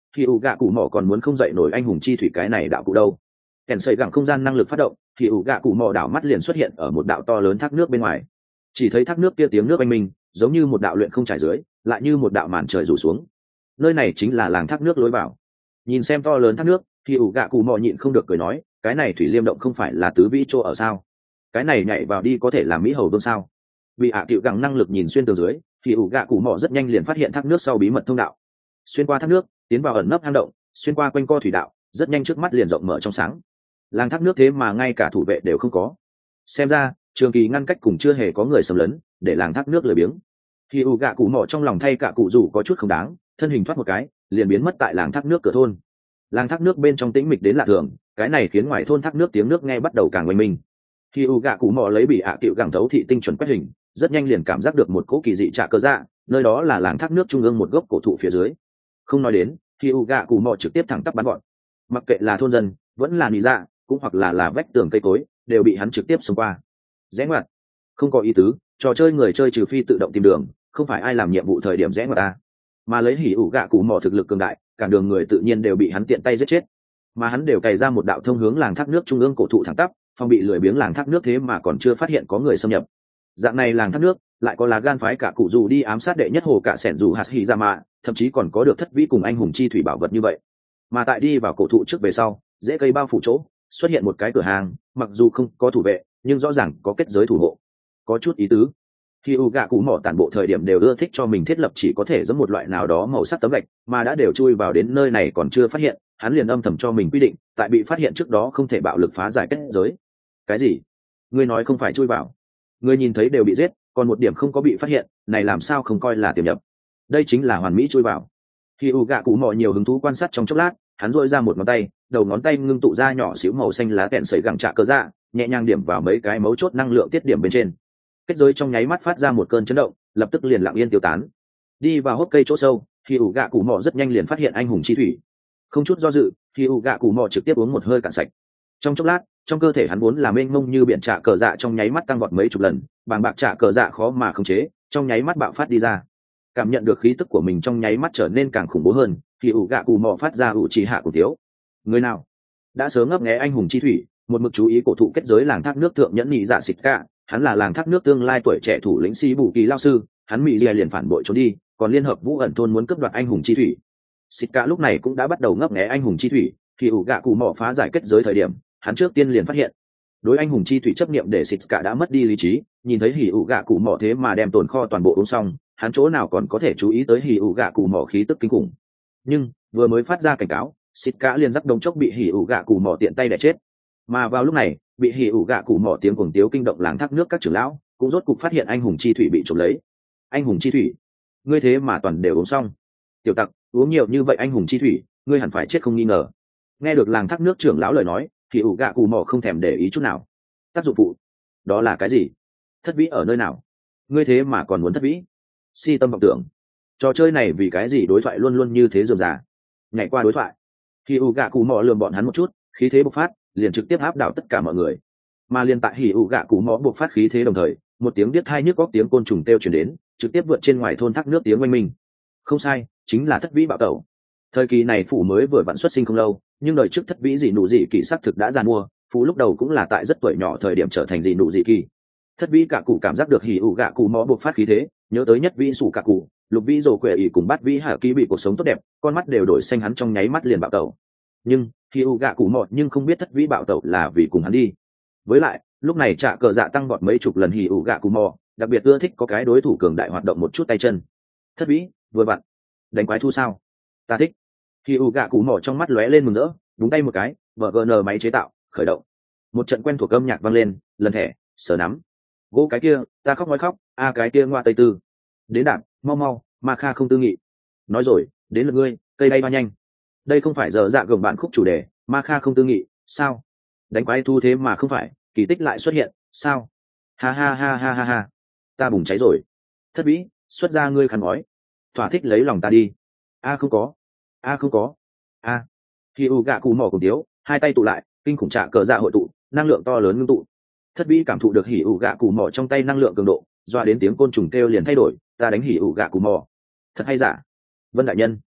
A: thì ủ gạ cụ mỏ còn muốn không dậy nổi anh hùng chi thủy cái này đạo cụ đâu. Kèn sợi gẳng không gian năng lực phát động, thì ủ gạ cụ mỏ đảo mắt liền xuất hiện ở một đạo to lớn thác nước bên ngoài. Chỉ thấy thác nước kia tiếng nước oanh minh, giống như một đạo luyện không trải dưới, lại như một đạo màn trời rủ xuống. Nơi này chính là làng thác nước lối vào. Nhìn xem to lớn thác nước, thì ủ gạ cụ mỏ nhịn không được cười nói, cái này thủy liêm động không phải là tứ vĩ chỗ ở sao? Cái này nhảy vào đi có thể làm mỹ hầu vương sao? Bị ạ tiệu gẳng năng lực nhìn xuyên từ dưới, thì ủ gạ cụ mỏ rất nhanh liền phát hiện thác nước sau bí mật thông đạo. Xuyên qua thác nước, tiến vào ẩn nấp hang động, xuyên qua quanh co thủy đạo, rất nhanh trước mắt liền rộng mở trong sáng. Làng thác nước thế mà ngay cả thủ vệ đều không có. Xem ra trường kỳ ngăn cách cùng chưa hề có người xâm lấn, để làng thác nước lười biếng. Thì ủ gạ cụ mỏ trong lòng thay cả cụ rủ có chút không đáng, thân hình thoát một cái liền biến mất tại làng thác nước cửa thôn. Làng thác nước bên trong tĩnh mịch đến lạ thường, cái này khiến ngoài thôn thác nước tiếng nước nghe bắt đầu càng oanh minh. Thì ủ gạ cụ mỏ lấy bị ạ cựu gẳng thấu thị tinh chuẩn quét hình, rất nhanh liền cảm giác được một cỗ kỳ dị trạ cơ dạ, nơi đó là làng thác nước trung ương một gốc cổ thụ phía dưới. Không nói đến, thì ủ gạ cụ mỏ trực tiếp thẳng tắp bắn gọn. Mặc kệ là thôn dân vẫn là nị dạ, cũng hoặc là vách tường cây cối, đều bị hắn trực tiếp xông qua. Rẽ ngoặt, không có ý tứ, trò chơi người chơi trừ phi tự động tìm đường, không phải ai làm nhiệm vụ thời điểm rẽ ngoặt ta. Mà lấy hỉ ủ gạ cụ mỏ thực lực cường đại, cản đường người tự nhiên đều bị hắn tiện tay giết chết. Mà hắn đều cày ra một đạo thông hướng làng thác nước trung ương cổ thụ thẳng tắp, phòng bị lười biếng làng thác nước thế mà còn chưa phát hiện có người xâm nhập. Dạng này làng thác nước lại có lá gan phái cả cụ dù đi ám sát đệ nhất hồ cả sẻn dù hạt hỉ ra mạ, thậm chí còn có được thất vĩ cùng anh hùng chi thủy bảo vật như vậy. Mà tại đi vào cổ thụ trước về sau, dễ cây bao phủ chỗ xuất hiện một cái cửa hàng, mặc dù không có thủ vệ nhưng rõ ràng có kết giới thủ hộ, có chút ý tứ. Khi u gạ cụ mỏ tản bộ thời điểm đều ưa thích cho mình thiết lập chỉ có thể giống một loại nào đó màu sắc tấm gạch, mà đã đều chui vào đến nơi này còn chưa phát hiện, hắn liền âm thầm cho mình quy định tại bị phát hiện trước đó không thể bạo lực phá giải kết giới. Cái gì? Ngươi nói không phải chui vào? Ngươi nhìn thấy đều bị giết, còn một điểm không có bị phát hiện, này làm sao không coi là tiềm nhập? Đây chính là hoàn mỹ chui vào. Khi u gạ cụ mỏ nhiều hứng thú quan sát trong chốc lát, hắn duỗi ra một ngón tay, đầu ngón tay ngưng tụ ra nhỏ xíu màu xanh lá kẹn sợi gẳng trạ cơ dạ, nhẹ nhàng điểm vào mấy cái mấu chốt năng lượng tiết điểm bên trên. Kết giới trong nháy mắt phát ra một cơn chấn động, lập tức liền lặng yên tiêu tán. Đi vào hốc cây chỗ sâu, khi ủ gạ cụ mỏ rất nhanh liền phát hiện anh hùng chi thủy. Không chút do dự, khi ủ gạ cụ mỏ trực tiếp uống một hơi cạn sạch. Trong chốc lát, trong cơ thể hắn vốn là mênh mông như biển trạ cờ dạ trong nháy mắt tăng vọt mấy chục lần, bàng bạc trạ cờ dạ khó mà khống chế, trong nháy mắt bạo phát đi ra. Cảm nhận được khí tức của mình trong nháy mắt trở nên càng khủng bố hơn, khi ủ gạ cụ mỏ phát ra ủ trì hạ cổ thiếu. Người nào đã sớm ngấp nghé anh hùng chi thủy, một mực chú ý cổ thụ kết giới làng thác nước thượng nhẫn nhị dạ xịt cả, hắn là làng thác nước tương lai tuổi trẻ thủ lĩnh sĩ bù kỳ lao sư, hắn mỹ ria liền phản bội trốn đi, còn liên hợp vũ ẩn thôn muốn cướp đoạt anh hùng chi thủy. Xịt cả lúc này cũng đã bắt đầu ngấp nghé anh hùng chi thủy, khi ủ gạ cụ mỏ phá giải kết giới thời điểm, hắn trước tiên liền phát hiện đối anh hùng chi thủy chấp niệm để xịt cả đã mất đi lý trí, nhìn thấy hỉ ủ gạ cụ mỏ thế mà đem tồn kho toàn bộ uống xong, hắn chỗ nào còn có thể chú ý tới hỉ ủ gạ cụ mỏ khí tức kinh khủng. Nhưng vừa mới phát ra cảnh cáo, xịt cả liền rắc đống chốc bị hỉ ủ gạ cụ mỏ tiện tay đè chết. Mà vào lúc này, bị hỉ ủ gạ cụ mỏ tiếng cuồng tiếu kinh động làng thác nước các trưởng lão, cũng rốt cục phát hiện anh hùng chi thủy bị trộm lấy. Anh hùng chi thủy? Ngươi thế mà toàn đều uống xong. Tiểu tặc, uống nhiều như vậy anh hùng chi thủy, ngươi hẳn phải chết không nghi ngờ. Nghe được làng thác nước trưởng lão lời nói, hỉ ủ gạ cụ mỏ không thèm để ý chút nào. Tác dụng phụ? Đó là cái gì? Thất vĩ ở nơi nào? Ngươi thế mà còn muốn thất vĩ? Si tâm vọng tưởng. Trò chơi này vì cái gì đối thoại luôn luôn như thế dườm già? Ngày qua đối thoại, hỉ ủ gạ cụ mỏ lườm bọn hắn một chút, khí thế bộc phát liền trực tiếp áp đảo tất cả mọi người. Mà liền tại hỉ ủ gạ cụ mỏ bộc phát khí thế đồng thời, một tiếng biết hai nhức góc tiếng côn trùng kêu chuyển đến, trực tiếp vượt trên ngoài thôn thác nước tiếng oanh minh. Không sai, chính là thất vĩ bạo tẩu. Thời kỳ này phủ mới vừa vặn xuất sinh không lâu, nhưng đời trước thất vĩ dị nụ dị kỳ sắc thực đã giàn mua, phú lúc đầu cũng là tại rất tuổi nhỏ thời điểm trở thành dị nụ dị kỳ. Thất vĩ cả cụ cảm giác được hỉ ủ gạ cụ mỏ bộc phát khí thế, nhớ tới nhất vĩ sủ cả cụ, lục vĩ rồ quệ ỉ cùng bát vĩ hạ ký bị cuộc sống tốt đẹp, con mắt đều đổi xanh, hắn trong nháy mắt liền bạo tẩu. Nhưng hỉ ủ gạ cụ mỏ nhưng không biết thất vĩ bạo tẩu là vì cùng hắn đi. Với lại lúc này trạ cờ dạ tăng vọt mấy chục lần, hỉ ủ gạ cụ mỏ đặc biệt ưa thích có cái đối thủ cường đại hoạt động một chút tay chân. Thất vĩ vừa vặn đánh quái thu sao, ta thích. Hỉ ủ gạ cụ mỏ trong mắt lóe lên mừng rỡ, đúng tay một cái, vgn máy chế tạo khởi động. Một trận quen thuộc âm nhạc vang lên, lần thẻ sở nắm gỗ cái kia ta khóc nói khóc, a cái kia ngoa tây tư đến đạn mau mau ma kha không tư nghị. Nói rồi, đến lượt ngươi, cây bay ba nhanh. Đây không phải giờ dạ gồng bạn khúc chủ đề, ma kha không tư nghị sao? Đánh quái thu thế mà không phải, kỳ tích lại xuất hiện sao? Ha ha ha ha ha ha, ta bùng cháy rồi. Thất vĩ, xuất ra ngươi khăn gói, thỏa thích lấy lòng ta đi. A không có, a không có, a. Khi u gạ cụ mỏ cùng tiếu, hai tay tụ lại, kinh khủng trạ cờ dạ hội tụ, năng lượng to lớn ngưng tụ. Thất vĩ cảm thụ được hỉ ủ gạ cụ mỏ trong tay năng lượng cường độ, doa đến tiếng côn trùng kêu liền thay đổi, ta đánh hỉ ủ gạ cụ mỏ. Thật hay giả? Vân đại nhân,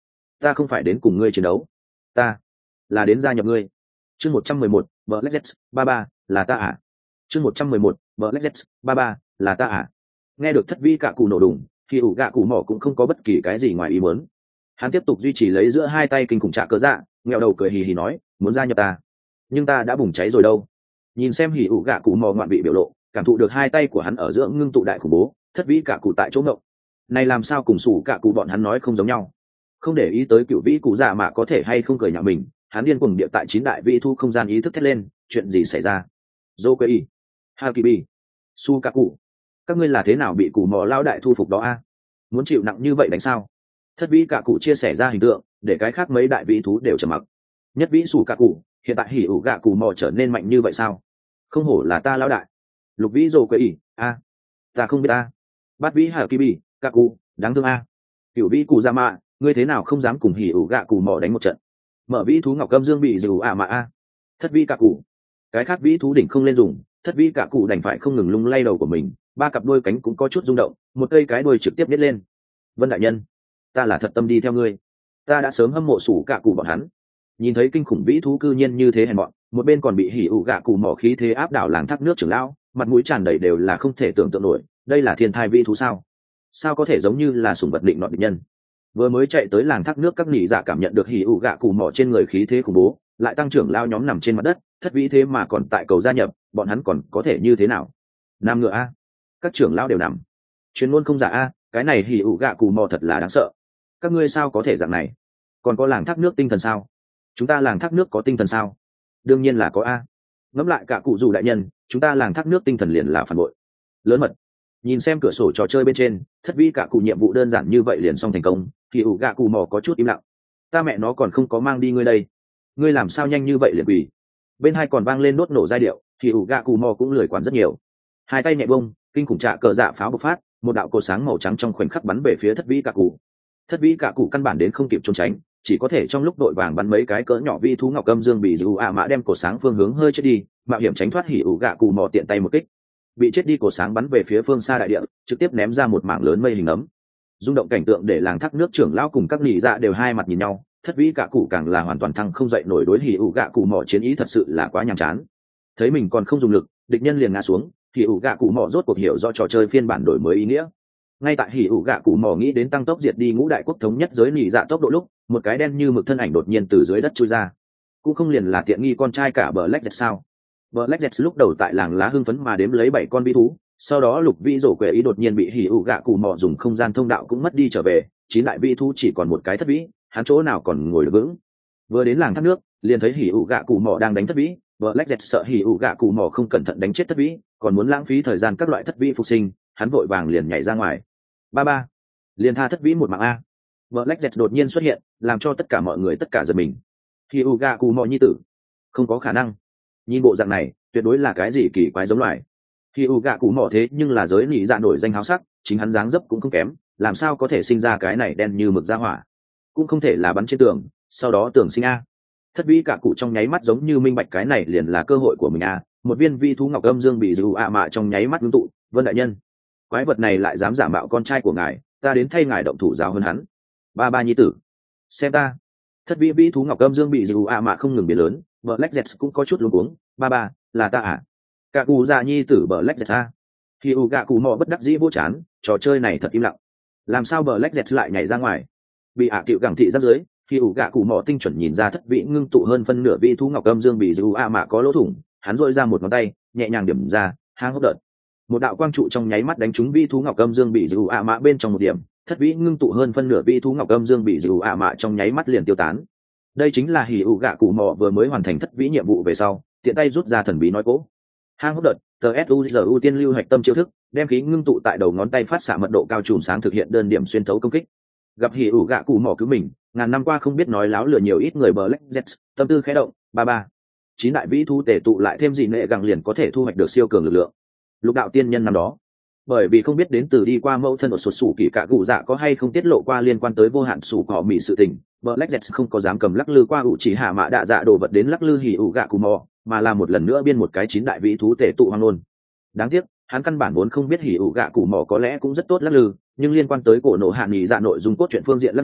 A: ta không phải đến cùng ngươi chiến đấu, ta là đến gia nhập ngươi. Chương 111, Black Jets, 33, là ta à? Chương 111, Black Jets, 33, là ta à? Nghe được thất vi cả cụ nổ đùng, thì ủ gạ cụ mỏ cũng không có bất kỳ cái gì ngoài ý muốn. Hắn tiếp tục duy trì lấy giữa hai tay kinh khủng trả cớ dạ, nghẹo đầu cười hì hì nói, muốn gia nhập ta, nhưng ta đã bùng cháy rồi đâu. Nhìn xem hỉ ủ gạ cụ mò ngoạn vị biểu lộ, cảm thụ được hai tay của hắn ở giữa ngưng tụ đại khủng bố, thất vĩ cả cụ tại chỗ ngộng. Này làm sao cùng sủ cả cụ bọn hắn nói không giống nhau. Không để ý tới cựu vĩ cụ dạ mà có thể hay không cười nhạo mình, hắn điên cuồng địa tại chín đại vĩ thu không gian ý thức thét lên, chuyện gì xảy ra? Joker, Hakibi, su cả cụ, các ngươi là thế nào bị cụ mò lao đại thu phục đó a? Muốn chịu nặng như vậy đánh sao? Thất vĩ cả cụ chia sẻ ra hình tượng, để cái khác mấy đại vĩ thú đều trầm mặc. Nhất vĩ sủ cả cụ, hiện tại hỉ ủ gạ cụ mò trở nên mạnh như vậy sao? Không hổ là ta lão đại. Lục vĩ rồ quậy ỉ a, ta không biết a. Bát vĩ hà kibi cả cụ đáng thương a. Cửu vĩ cụ ra mạ, ngươi thế nào không dám cùng hỉ ủ gạ cụ mò đánh một trận? Mở vĩ thú ngọc âm dương bị dù à mà a. Thất vĩ cả cụ, cái khác vĩ thú đỉnh không lên dùng, thất vĩ cả cụ đành phải không ngừng lung lay đầu của mình, ba cặp đôi cánh cũng có chút rung động, một cây cái đuôi trực tiếp nhét lên. Vân đại nhân, ta là thật tâm đi theo ngươi, ta đã sớm hâm mộ sủ cả cụ bọn hắn. Nhìn thấy kinh khủng vĩ thú cư nhiên như thế hèn bọn, một bên còn bị hỉ ủ gạ cụ mỏ khí thế áp đảo làng thác nước trưởng lão, mặt mũi tràn đầy đều là không thể tưởng tượng nổi, đây là thiên thai vĩ thú sao? Sao có thể giống như là sủng vật định nọ địch nhân? Vừa mới chạy tới làng thác nước, các nỉ dạ cảm nhận được hỉ ủ gạ cụ mỏ trên người khí thế khủng bố, lại tăng trưởng lao nhóm nằm trên mặt đất, thất vĩ thế mà còn tại cầu gia nhập, bọn hắn còn có thể như thế nào? Nam ngựa a, các trưởng lão đều nằm. Chuyên môn không giả a, cái này hỉ ủ gạ cụ mỏ thật là đáng sợ. Các ngươi sao có thể dạng này? Còn có làng thác nước tinh thần sao? Chúng ta làng thác nước có tinh thần sao? Đương nhiên là có a. Ngẫm lại cả cụ dù đại nhân, chúng ta làng thác nước tinh thần liền là phản bội lớn mật. Nhìn xem cửa sổ trò chơi bên trên, thất vĩ cả cụ nhiệm vụ đơn giản như vậy liền xong thành công, thì ủ gạ cụ mò có chút im lặng. Ta mẹ nó còn không có mang đi ngươi đây, ngươi làm sao nhanh như vậy liền quỳ. Bên hai còn vang lên nốt nổ giai điệu, thì ủ gạ cụ mò cũng lười quản rất nhiều. Hai tay nhẹ bông, kinh khủng trạ cờ dạ pháo bộc phát, một đạo cột sáng màu trắng trong khoảnh khắc bắn về phía thất vĩ cả cụ. Thất vĩ cả cụ căn bản đến không kịp trốn tránh, chỉ có thể trong lúc đội vàng bắn mấy cái cỡ nhỏ vi thú ngọc âm dương bị dù mã đem cột sáng phương hướng hơi chết đi, mạo hiểm tránh thoát hỉ ủ gạ cụ mò tiện tay một kích, bị chết đi cột sáng bắn về phía phương xa đại địa, trực tiếp ném ra một mảng lớn mây hình ấm. Rung động cảnh tượng để làng thác nước trưởng lão cùng các nỉ dạ đều hai mặt nhìn nhau, thất vĩ cả cụ càng là hoàn toàn thăng không dậy nổi, đối hỉ ủ gạ cụ mò chiến ý thật sự là quá nhàm chán. Thấy mình còn không dùng lực, địch nhân liền ngã xuống, hỉ ủ gạ cụ mò rốt cuộc hiểu do trò chơi phiên bản đổi mới ý nghĩa. Ngay tại hỉ ủ gạ cụ mò nghĩ đến tăng tốc diệt đi ngũ đại quốc thống nhất giới nỉ dạ tốc độ lúc, một cái đen như mực thân ảnh đột nhiên từ dưới đất chui ra. Cũng không liền là tiện nghi con trai cả Black Jet sao? Black Jet lúc đầu tại làng lá hưng phấn mà đếm lấy 7 con vĩ thú, sau đó lục vĩ rổ quệ ý đột nhiên bị hỉ ủ gạ cụ mò dùng không gian thông đạo cũng mất đi trở về, chín đại vĩ thú chỉ còn một cái thất vĩ, hắn chỗ nào còn ngồi được vững. Vừa đến làng thác nước, liền thấy hỉ ủ gạ cụ mò đang đánh thất vĩ, Black Jet sợ hỉ ủ gạ cụ mò không cẩn thận đánh chết thất vĩ, còn muốn lãng phí thời gian các loại thất vĩ phục sinh, hắn vội vàng liền nhảy ra ngoài. Ba, liền tha thất vĩ một mạng a. Black Jet đột nhiên xuất hiện, làm cho tất cả mọi người tất cả giật mình. Hyuga Kumo nhi tử, không có khả năng. Nhìn bộ dạng này, tuyệt đối là cái gì kỳ quái giống loài. Hyuga Kumo thế nhưng là giới nỉ dạ nổi danh háo sắc, chính hắn dáng dấp cũng không kém, làm sao có thể sinh ra cái này đen như mực ra hỏa? Cũng không thể là bắn trên tường, sau đó tường sinh a. Thất vĩ cả cụ trong nháy mắt giống như minh bạch cái này liền là cơ hội của mình a. Một viên vi thú ngọc âm dương bị dù mạ trong nháy mắt ngưng tụ, Vân đại nhân, quái vật này lại dám giả mạo con trai của ngài, ta đến thay ngài động thủ giáo hơn hắn. Ba nhi tử, xem ta. Thất vĩ vĩ thú ngọc âm dương bị dù mạ không ngừng biến lớn, Black Jet cũng có chút luống cuống. Ba, là ta à? Cả cụ già nhi tử Black Jet a. Khi u gạ cụ mò bất đắc dĩ vô chán, trò chơi này thật im lặng. Làm sao Black Jet lại nhảy ra ngoài? Bị cựu gẳng thị giáp dưới, khi u gạ cụ mò tinh chuẩn nhìn ra thất vĩ ngưng tụ hơn phân nửa vĩ thú ngọc âm dương bị dù mạ có lỗ thủng, hắn dội ra một ngón tay, nhẹ nhàng điểm ra, hang hốc đợt. Một đạo quang trụ trong nháy mắt đánh trúng vĩ thú ngọc âm dương bị dù mạ bên trong một điểm, thất vĩ ngưng tụ hơn phân nửa vĩ thú ngọc âm dương bị dù mạ trong nháy mắt liền tiêu tán. Đây chính là hỉ ủ gạ cụ mò vừa mới hoàn thành thất vĩ nhiệm vụ về sau, tiện tay rút ra thần bí nói cỗ. Hang hốc đợt, tsuzu tiên lưu hạch tâm chiêu thức, đem khí ngưng tụ tại đầu ngón tay phát xạ mật độ cao chùm sáng thực hiện đơn điểm xuyên thấu công kích. Gặp hỉ ủ gạ cụ mò cứu mình, ngàn năm qua không biết nói láo lừa nhiều ít người Black Jet, tâm tư khẽ động. Ba, chín đại vĩ thú tề tụ lại thêm gì nệ gẳng liền có thể thu hoạch được siêu cường lực lượng. Lục đạo tiên nhân năm đó, bởi vì không biết đến từ đi qua mẫu thân ở sụt sủ kỳ cả cụ dạ có hay không tiết lộ qua liên quan tới vô hạn sủ cỏ mỹ sự tình, Black Jet không có dám cầm lắc lư qua ủ chỉ hạ mã đạ dạ đồ vật đến lắc lư hỉ ủ gạ cụ mò, mà là một lần nữa biên một cái chín đại vĩ thú tề tụ hoang luôn. Đáng tiếc hắn căn bản vốn không biết hỉ ủ gạ cụ mò có lẽ cũng rất tốt lắc lư, nhưng liên quan tới cổ nổ hạ nghỉ dạ nội dung cốt truyện phương diện lắc lư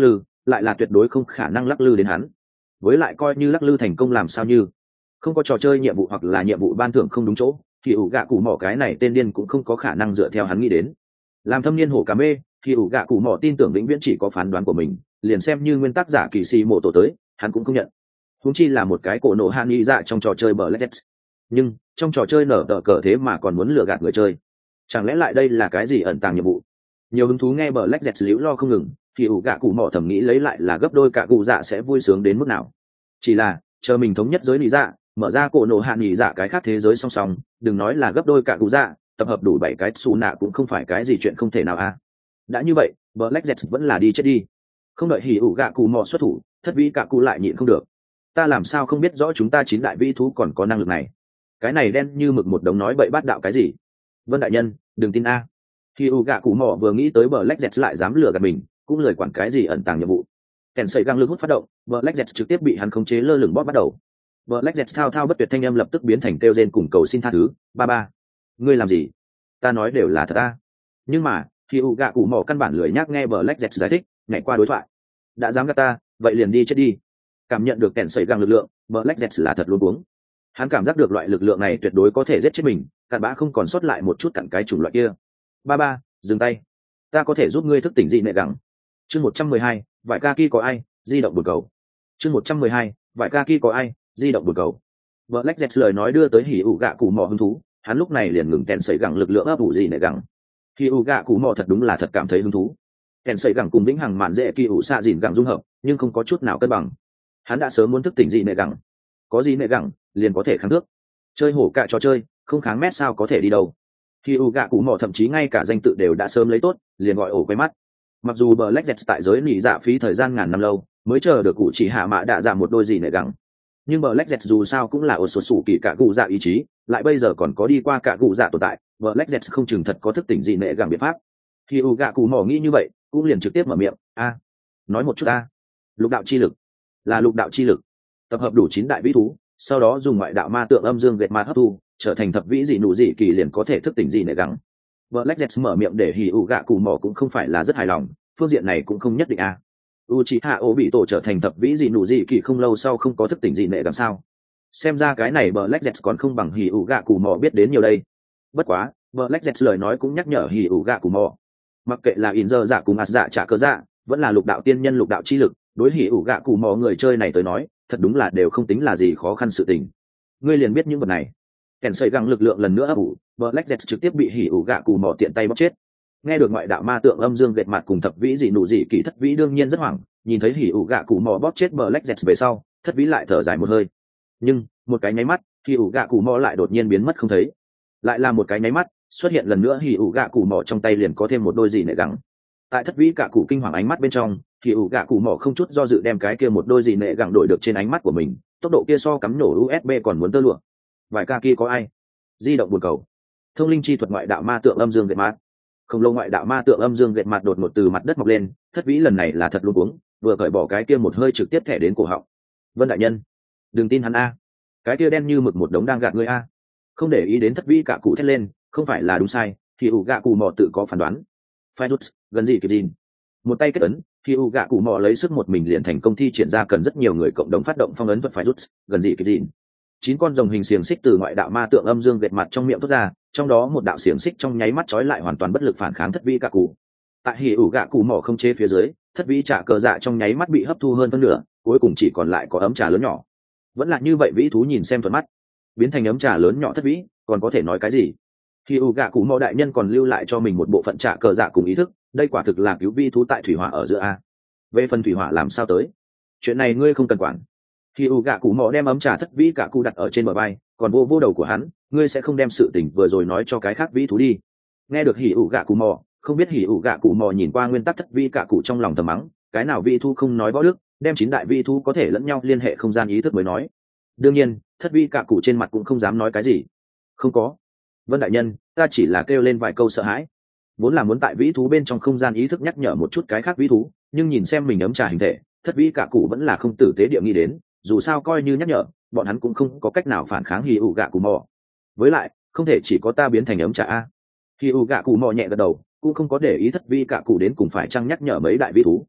A: lại là tuyệt đối không khả năng lắc lư đến hắn. Với lại coi như lắc lư thành công làm sao như không có trò chơi nhiệm vụ hoặc là nhiệm vụ ban thưởng không đúng chỗ, thì ủ gạ cụ mỏ cái này tên điên cũng không có khả năng dựa theo hắn nghĩ đến. Làm thâm niên hổ cà mê, thì ủ gạ cụ mỏ tin tưởng vĩnh viễn chỉ có phán đoán của mình, liền xem như nguyên tắc giả kỳ sĩ mộ tổ tới hắn cũng không nhận. Huống chi là một cái cổ nổ hạ nghĩ dạ trong trò chơi Black Death. Nhưng trong trò chơi nở tờ cờ thế mà còn muốn lừa gạt người chơi, chẳng lẽ lại đây là cái gì ẩn tàng nhiệm vụ? Nhiều hứng thú nghe Black Death liễu lo không ngừng, thì ủ gạ cụ mỏ thầm nghĩ lấy lại là gấp đôi cả cụ dạ sẽ vui sướng đến mức nào. Chỉ là chờ mình thống nhất giới lý dạ, mở ra cổ nổ hạ nghỉ dạ cái khác thế giới song song, đừng nói là gấp đôi cả cụ dạ, tập hợp đủ 7 cái xù nạ cũng không phải cái gì chuyện không thể nào a. Đã như vậy Black Death vẫn là đi chết đi. Không đợi hỉ ủ gạ cụ mò xuất thủ, thất vĩ cả cụ lại nhịn không được. Ta làm sao không biết rõ chúng ta 9 đại vĩ thú còn có năng lực này? Cái này đen như mực một đống nói bậy bát đạo cái gì? Vân đại nhân đừng tin a. Hỉ ủ gạ cụ mò vừa nghĩ tới Black Death lại dám lừa gạt mình, cũng lười quản cái gì ẩn tàng nhiệm vụ. Kèn sợi găng lực hút phát động, Black Death trực tiếp bị hắn khống chế lơ lửng bóp bắt đầu. Black Death thao thao bất tuyệt thanh âm lập tức biến thành kêu rên cùng cầu xin tha thứ. Ba ba, ngươi làm gì? Ta nói đều là thật a. Nhưng mà khi u gạ cụ mỏ căn bản lười nhác nghe Black Death giải thích, nhảy qua đối thoại. Đã dám gạt ta, vậy liền đi chết đi. Cảm nhận được kèn sợi găng lực lượng, Black Death là thật luôn uống. Hắn cảm giác được loại lực lượng này tuyệt đối có thể giết chết mình, cặn bã không còn sót lại một chút cặn cái chủng loại kia. Ba ba, dừng tay. Ta có thể giúp ngươi thức tỉnh dị nệ gẳng. Chương 112, vải ca ki có ai, di động buồn cầu. Chương 112, vải ca ki có ai, di động buồn cầu. Black Death lời nói đưa tới hỉ ủ gạ cụ mỏ hứng thú, hắn lúc này liền ngừng kèn sợi gẳng lực lượng ấp ủ dị nệ gẳng. Hỉ ủ gạ cụ mỏ thật đúng là thật cảm thấy hứng thú. Kèn sợi gẳng cùng vĩnh hằng mạn dễ kỳ ủ xạ dìn gẳng dung hợp, nhưng không có chút nào cân bằng. Hắn đã sớm muốn thức tỉnh dị nệ gẳng. Có dị nệ gẳng, liền có thể kháng nước. Chơi hổ cạ trò chơi, không kháng mét sao có thể đi đâu. Hỉ ủ gạ cụ mỏ thậm chí ngay cả danh tự đều đã sớm lấy tốt, liền gọi ổ quay mắt. Mặc dù Black Death tại giới nỉ dạ phí thời gian ngàn năm lâu mới chờ được cụ chỉ hạ mã đạ dạ một đôi gì nệ gẳng, nhưng Black Death dù sao cũng là ổ sổ sủ kỳ cả cụ dạ ý chí, lại bây giờ còn có đi qua cả cụ dạ tồn tại, Black Death không chừng thật có thức tỉnh gì nệ gẳng biện pháp. Khi u gạ cụ mỏ nghĩ như vậy cũng liền trực tiếp mở miệng. Nói một chút lục đạo chi lực là lục đạo chi lực, tập hợp đủ 9 đại vĩ thú, sau đó dùng ngoại đạo ma tượng âm dương gệt ma hấp thu, trở thành thập vĩ dị nụ dị kỳ liền có thể thức tỉnh gì nệ gẳng. Black Death mở miệng để hỉ ủ gạ cụ mỏ cũng không phải là rất hài lòng, phương diện này cũng không nhất định Uchiha Obito trở thành thập vĩ dị nụ dị kỳ không lâu sau không có thức tỉnh dị nệ gẳng sao? Xem ra cái này Black Death còn không bằng hỉ ủ gạ cụ mỏ biết đến nhiều đây. Bất quá Black Death lời nói cũng nhắc nhở hỉ ủ gạ cụ mỏ, mặc kệ là Inzer dạ cùng Asa dạ trả cơ dạ, vẫn là lục đạo tiên nhân lục đạo chi lực, đối hỉ ủ gạ cụ mỏ người chơi này tới nói thật đúng là đều không tính là gì khó khăn sự tình. Ngươi liền biết những vật này. Kèn sợi găng lực lượng lần nữa ấp ủ, Black Death trực tiếp bị hỉ ủ gạ cụ mỏ tiện tay bóc chết. Nghe được ngoại đạo ma tượng âm dương gệt mặt cùng thập vĩ dị nụ dị kỳ thất vĩ đương nhiên rất hoảng, nhìn thấy hỉ ủ gạ cụ mỏ bóp chết Black Death về sau, thất vĩ lại thở dài một hơi. Nhưng một cái nháy mắt, hỉ ủ gạ cụ mỏ lại đột nhiên biến mất không thấy. Lại là một cái nháy mắt, xuất hiện lần nữa hỉ ủ gạ cụ mỏ trong tay liền có thêm một đôi dị nệ gẳng. Tại thất vĩ cả cụ kinh hoàng ánh mắt bên trong, hỉ ủ gạ cụ mỏ không chút do dự đem cái kia một đôi dị nệ gẳng đổi được trên ánh mắt của mình, tốc độ kia so cắm nổ USB còn muốn tơ lụa. Vài ca kia có ai? Di động buồn cầu. Thông linh chi thuật ngoại đạo ma tượng âm dương gệt mặt. Không lâu ngoại đạo ma tượng âm dương gệt mặt đột ngột từ mặt đất mọc lên, thất vĩ lần này là thật luôn uống, vừa cởi bỏ cái kia một hơi trực tiếp thẻ đến cổ họng. Vân đại nhân đừng tin hắn cái kia đen như mực một đống đang gạt ngươi không để ý đến thất vĩ cả cụ thét lên, không phải là đúng sai thì ủ gạ cụ mò tự có phán đoán. Phai rút gần gì kịp gì, một tay kết ấn thì ủ gạ cụ mò lấy sức một mình liền thành công thi triển ra, cần rất nhiều người cộng đồng phát động phong ấn thuật phải rút gần gì kịp gì. 9 con rồng hình xiềng xích từ ngoại đạo ma tượng âm dương gệt mặt trong miệng thoát ra, trong đó một đạo xiềng xích trong nháy mắt trói lại hoàn toàn bất lực phản kháng thất vĩ cả cụ. Tại hỉ ủ gạ cụ mỏ không chế phía dưới, thất vĩ trả cờ dạ trong nháy mắt bị hấp thu hơn phân nửa, cuối cùng chỉ còn lại có ấm trà lớn nhỏ. Vẫn là như vậy, vĩ thú nhìn xem thuận mắt, biến thành ấm trà lớn nhỏ thất vĩ còn có thể nói cái gì? Hỉ ủ gạ cụ mỏ đại nhân còn lưu lại cho mình một bộ phận trả cờ dạ cùng ý thức, đây quả thực là cứu vĩ thú tại thủy hỏa ở giữa về phần thủy hỏa làm sao tới, chuyện này ngươi không cần quản. Khi u gạ cụ mỏ đem ấm trà thất vĩ cả cụ đặt ở trên bờ vai, còn vô đầu của hắn, ngươi sẽ không đem sự tình vừa rồi nói cho cái khác vĩ thú đi. Nghe được hỉ ủ gạ cụ mỏ, không biết hỉ ủ gạ cụ mỏ nhìn qua nguyên tắc thất vĩ cả cụ trong lòng thầm mắng, cái nào vĩ thú không nói võ đức, đem 9 đại vĩ thú có thể lẫn nhau liên hệ không gian ý thức mới nói. Đương nhiên thất vĩ cả cụ trên mặt cũng không dám nói cái gì. Không có, Vân đại nhân, ta chỉ là kêu lên vài câu sợ hãi, vốn là muốn tại vĩ thú bên trong không gian ý thức nhắc nhở một chút cái khác vĩ thú, nhưng nhìn xem mình ấm trà hình thể, thất vĩ cả cụ vẫn là không tử tế địa nghĩ đến, dù sao coi như nhắc nhở, bọn hắn cũng không có cách nào phản kháng hỉ ủ gạ cụ mò. Với lại không thể chỉ có ta biến thành ấm trà hỉ ủ gạ cụ mò nhẹ gật đầu, cũng không có để ý thất vĩ cả cụ đến cùng phải chăng nhắc nhở mấy đại vĩ thú.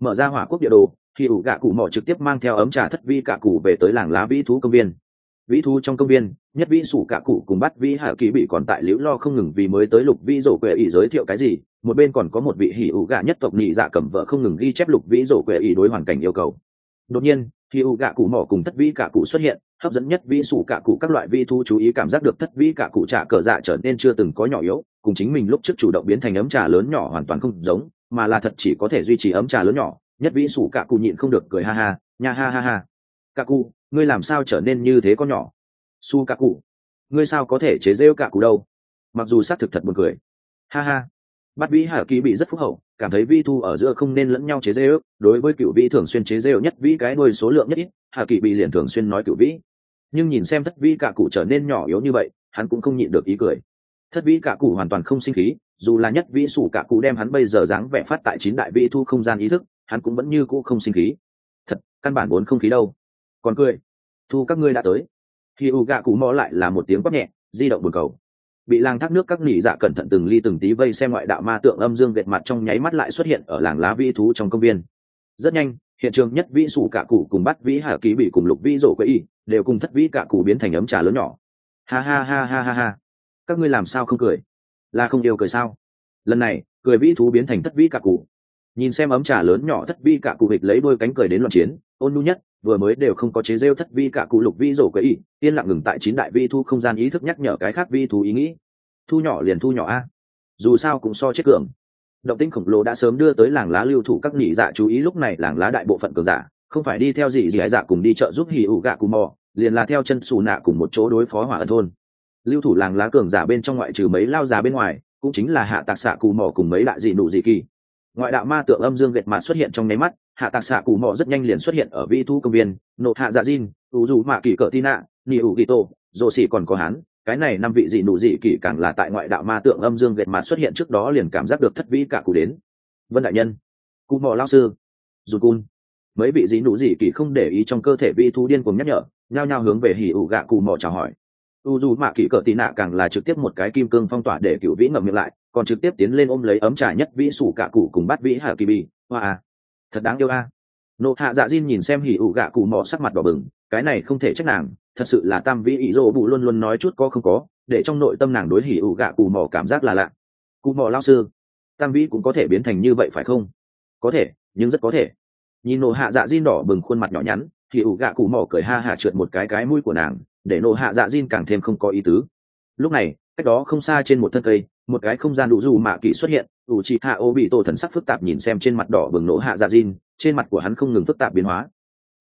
A: Mở ra hỏa quốc địa đồ, hỉ ủ gạ cụ mỏ trực tiếp mang theo ấm trà thất vĩ cả cụ về tới làng lá vĩ thú công viên. Vĩ thú trong công viên, nhất vĩ sủ cả cụ cùng bắt vĩ hạ kỳ bị còn tại liễu lo không ngừng vì mới tới lục vĩ rổ quệ ý giới thiệu cái gì, một bên còn có một vị hỉ ủ gạ nhất tộc nhị dạ cầm vợ không ngừng ghi chép lục vĩ rổ quệ ý đối hoàn cảnh yêu cầu. Đột nhiên, hỉ ủ gạ cụ mỏ cùng thất vĩ cả cụ xuất hiện, hấp dẫn nhất vĩ sủ cả cụ các loại vĩ thú chú ý, cảm giác được thất vĩ cả cụ trà cờ dạ trở nên chưa từng có nhỏ yếu, cùng chính mình lúc trước chủ động biến thành ấm trà lớn nhỏ hoàn toàn không giống, mà là thật chỉ có thể duy trì ấm trà lớn nhỏ. Nhất vĩ sủ cả cụ nhịn không được cười ha ha, nha ha ha ha. Cả cụ, ngươi làm sao trở nên như thế con nhỏ? Su cả cụ, ngươi sao có thể chế rêu cả cụ đâu? Mặc dù xác thực thật buồn cười, ha ha. Bát vĩ hạ kỳ bị rất phúc hậu, cảm thấy vi thu ở giữa không nên lẫn nhau chế rêu. Đối với cửu vĩ thường xuyên chế rêu nhất vĩ cái đuôi số lượng nhất ít, hạ kỳ bị liền thường xuyên nói cửu vĩ. Nhưng nhìn xem thất vĩ cả cụ trở nên nhỏ yếu như vậy, hắn cũng không nhịn được ý cười. Thất vĩ cả cụ hoàn toàn không sinh khí, dù là nhất vĩ sủ cả cụ đem hắn bây giờ dáng vẻ phát tại 9 đại vĩ thu không gian ý thức, hắn cũng vẫn như cũ không sinh khí. Thật, căn bản vốn không khí đâu. Còn cười, thu các ngươi đã tới. Khi u gạ cụ mò lại là một tiếng quát nhẹ, di động buồn cầu. Bị làng thác nước các nỉ dạ cẩn thận từng ly từng tí vây xem ngoại đạo ma tượng âm dương gệt mặt trong nháy mắt lại xuất hiện ở làng lá vĩ thú trong công viên. Rất nhanh, hiện trường nhất vĩ sủ cả cụ cùng bắt vĩ hạ ký bị cùng lục vĩ rổ quấy y đều cùng thất vĩ cả cụ biến thành ấm trà lớn nhỏ. Ha ha ha ha ha ha, các ngươi làm sao không cười? Là không yêu cười sao? Lần này, cười vĩ thú biến thành thất vĩ cả cụ. Nhìn xem ấm trà lớn nhỏ thất vĩ cả cụ hịch lấy đôi cánh cười đến loạn chiến, ôn nhu nhất vừa mới đều không có chế rêu thất vĩ cả cụ lục vĩ rổ quấy y yên lặng ngừng tại 9 đại vĩ thu không gian ý thức nhắc nhở cái khác vĩ thú ý nghĩ. Thu nhỏ liền thu nhỏ a, dù sao cũng so chết cường. Động tĩnh khổng lồ đã sớm đưa tới làng lá lưu thủ các nhị dạ chú ý, lúc này làng lá đại bộ phận cường giả không phải đi theo gì gì dạ cùng đi chợ giúp hỉ ủ gạ cù mò, liền là theo chân xù nạ cùng một chỗ đối phó hỏa ẩn thôn. Lưu thủ làng lá cường giả bên trong ngoại trừ mấy lao già bên ngoài, cũng chính là hạ tạc xạ cù mò cùng mấy đại dị nụ dị kỳ. Ngoại đạo ma tượng âm dương gệt mạt xuất hiện trong nháy mắt, hạ tạc xạ cù mò rất nhanh liền xuất hiện ở vi thu công viên, nộ hạ dạ jin, u dù mạ kỳ cỡ tina, ni ủ kỳ tô, dồ xỉ còn có hắn. Cái này 5 vị dị nụ dị kỳ càng là tại ngoại đạo ma tượng âm dương gệt mạt xuất hiện trước đó liền cảm giác được thất vĩ cả cụ đến. Vân đại nhân, cụ mò lao sư, dù cun, mấy vị dị nụ dị kỳ không để ý trong cơ thể vi thu điên cuồng nhắc nhở, nhao nhao hướng về hỉ ủ gạ cụ mò chào hỏi. U dù mạ kỳ cỡ tì nạ càng là trực tiếp một cái kim cương phong tỏa để cựu vĩ ngậm miệng lại, còn trực tiếp tiến lên ôm lấy ấm trà nhất vĩ sủ cả cụ cùng bắt vĩ hạ kỳ bì. Hoa à, thật đáng yêu a. Nộ hạ dạ jin nhìn xem hỉ ủ gạ cụ mò sắc mặt đỏ bừng, cái này không thể trách nàng, thật sự là tam vĩ ý rô bụ luôn luôn nói chút có không có, để trong nội tâm nàng đối hỉ ủ gạ cụ mò cảm giác là lạ. Cụ mò lao sư, tam vĩ cũng có thể biến thành như vậy phải không? Có thể, nhưng rất có thể. Nhìn nộ hạ dạ jin đỏ bừng khuôn mặt nhỏ nhắn, hỉ ủ gạ cụ mò cười ha hả trượt một cái mũi của nàng, để nộ hạ dạ jin càng thêm không có ý tứ. Lúc này, cách đó không xa trên một thân cây, một cái không gian đủ dù mạ kỳ xuất hiện, ủ trị hạ ô bị tổ thần sắc phức tạp nhìn xem trên mặt đỏ bừng nộ hạ dạ jin, trên mặt của hắn không ngừng phức tạp biến hóa.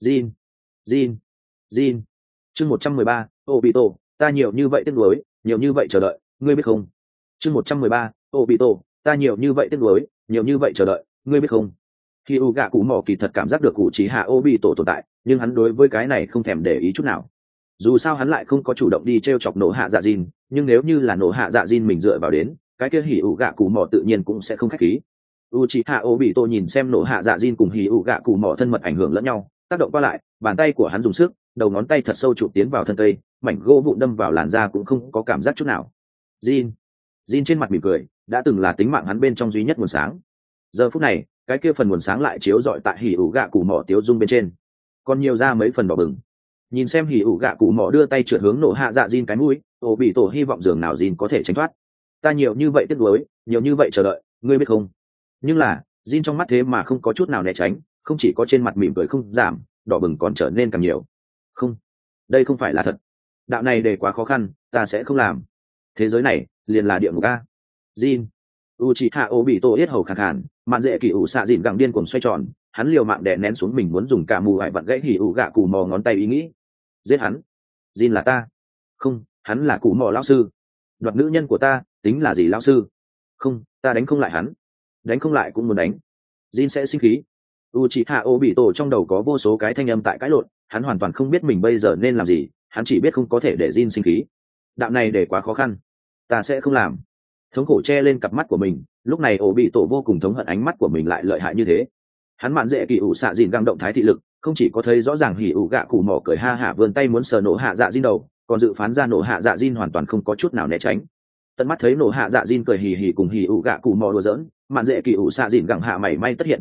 A: Jin, chương 113, Obito, ta nhiều như vậy tiếc nuối, nhiều như vậy chờ đợi, ngươi biết không? Chương 113, Obito, ta nhiều như vậy tiếc nuối, nhiều như vậy chờ đợi, ngươi biết không? Khi u gạ cụ mỏ kỳ thật cảm giác được cụ chỉ hạ Obito tồn tại, nhưng hắn đối với cái này không thèm để ý chút nào. Dù sao hắn lại không có chủ động đi trêu chọc nổ hạ dạ Jin, nhưng nếu như là nổ hạ dạ Jin mình dựa vào đến, cái kia hỉ ủ gạ cụ mỏ tự nhiên cũng sẽ không khách khí. Uchiha Obito nhìn xem nổ hạ dạ Jin cùng hỉ ủ gạ cụ mỏ thân mật ảnh hưởng lẫn nhau, tác động qua lại, bàn tay của hắn dùng sức, đầu ngón tay thật sâu chụp tiến vào thân cây, mảnh gỗ vụn đâm vào làn da cũng không có cảm giác chút nào. Jin trên mặt mỉm cười, đã từng là tính mạng hắn bên trong duy nhất nguồn sáng. Giờ phút này, cái kia phần nguồn sáng lại chiếu rọi tại hỉ ủ gạ cụ mỏ tiếu dung bên trên, còn nhiều ra mấy phần đỏ bừng. Nhìn xem hỉ ủ gạ cụ mỏ đưa tay trượt hướng nổ hạ dạ Jin cái mũi, Obito hy vọng dường nào Jin có thể tránh thoát. Ta nhiều như vậy tiếc nuối, nhiều như vậy chờ đợi, ngươi biết không? Nhưng là Jin trong mắt thế mà không có chút nào né tránh, không chỉ có trên mặt mỉm cười không giảm, đỏ bừng còn trở nên càng nhiều. Không, đây không phải là thật. Đạo này để quá khó khăn, ta sẽ không làm. Thế giới này liền là địa ngục a. Jin, Uchiha Obito yết hầu khàn khàn, mạn dễ kỳ ủ xạ dịn gặng điên cuồng xoay tròn, hắn liều mạng đè nén xuống mình muốn dùng cả mù hải vặn gãy hỉ ủ gạ cụ mò ngón tay ý nghĩ. Giết hắn. Jin là ta. Không, hắn là cụ mò lão sư. Đoạt nữ nhân của ta, tính là gì lão sư? Không, ta đánh không lại hắn. Đánh không lại cũng muốn đánh. Jin sẽ sinh khí. Uchiha Obito trong đầu có vô số cái thanh âm tại cãi lộn, hắn hoàn toàn không biết mình bây giờ nên làm gì, hắn chỉ biết không có thể để Jin sinh khí. Đạo này để quá khó khăn, ta sẽ không làm. Thống khổ che lên cặp mắt của mình, lúc này Obito vô cùng thống hận ánh mắt của mình lại lợi hại như thế. Hắn mạn dễ kỳ ủ xạ dìn găng động thái thị lực, không chỉ có thấy rõ ràng hỉ ủ gạ cụ mỏ cười ha hả vươn tay muốn sờ nổ hạ dạ Jin đầu, còn dự phán ra nổ hạ dạ Jin hoàn toàn không có chút nào né tránh. Tận mắt thấy nổ hạ dạ Jin cười hì hì cùng hỉ ủ gạ cụ mỏ đùa giỡn, mạn dễ kỳ ủ xạ dìn găng hạ mảy may tất hiện chi tiết,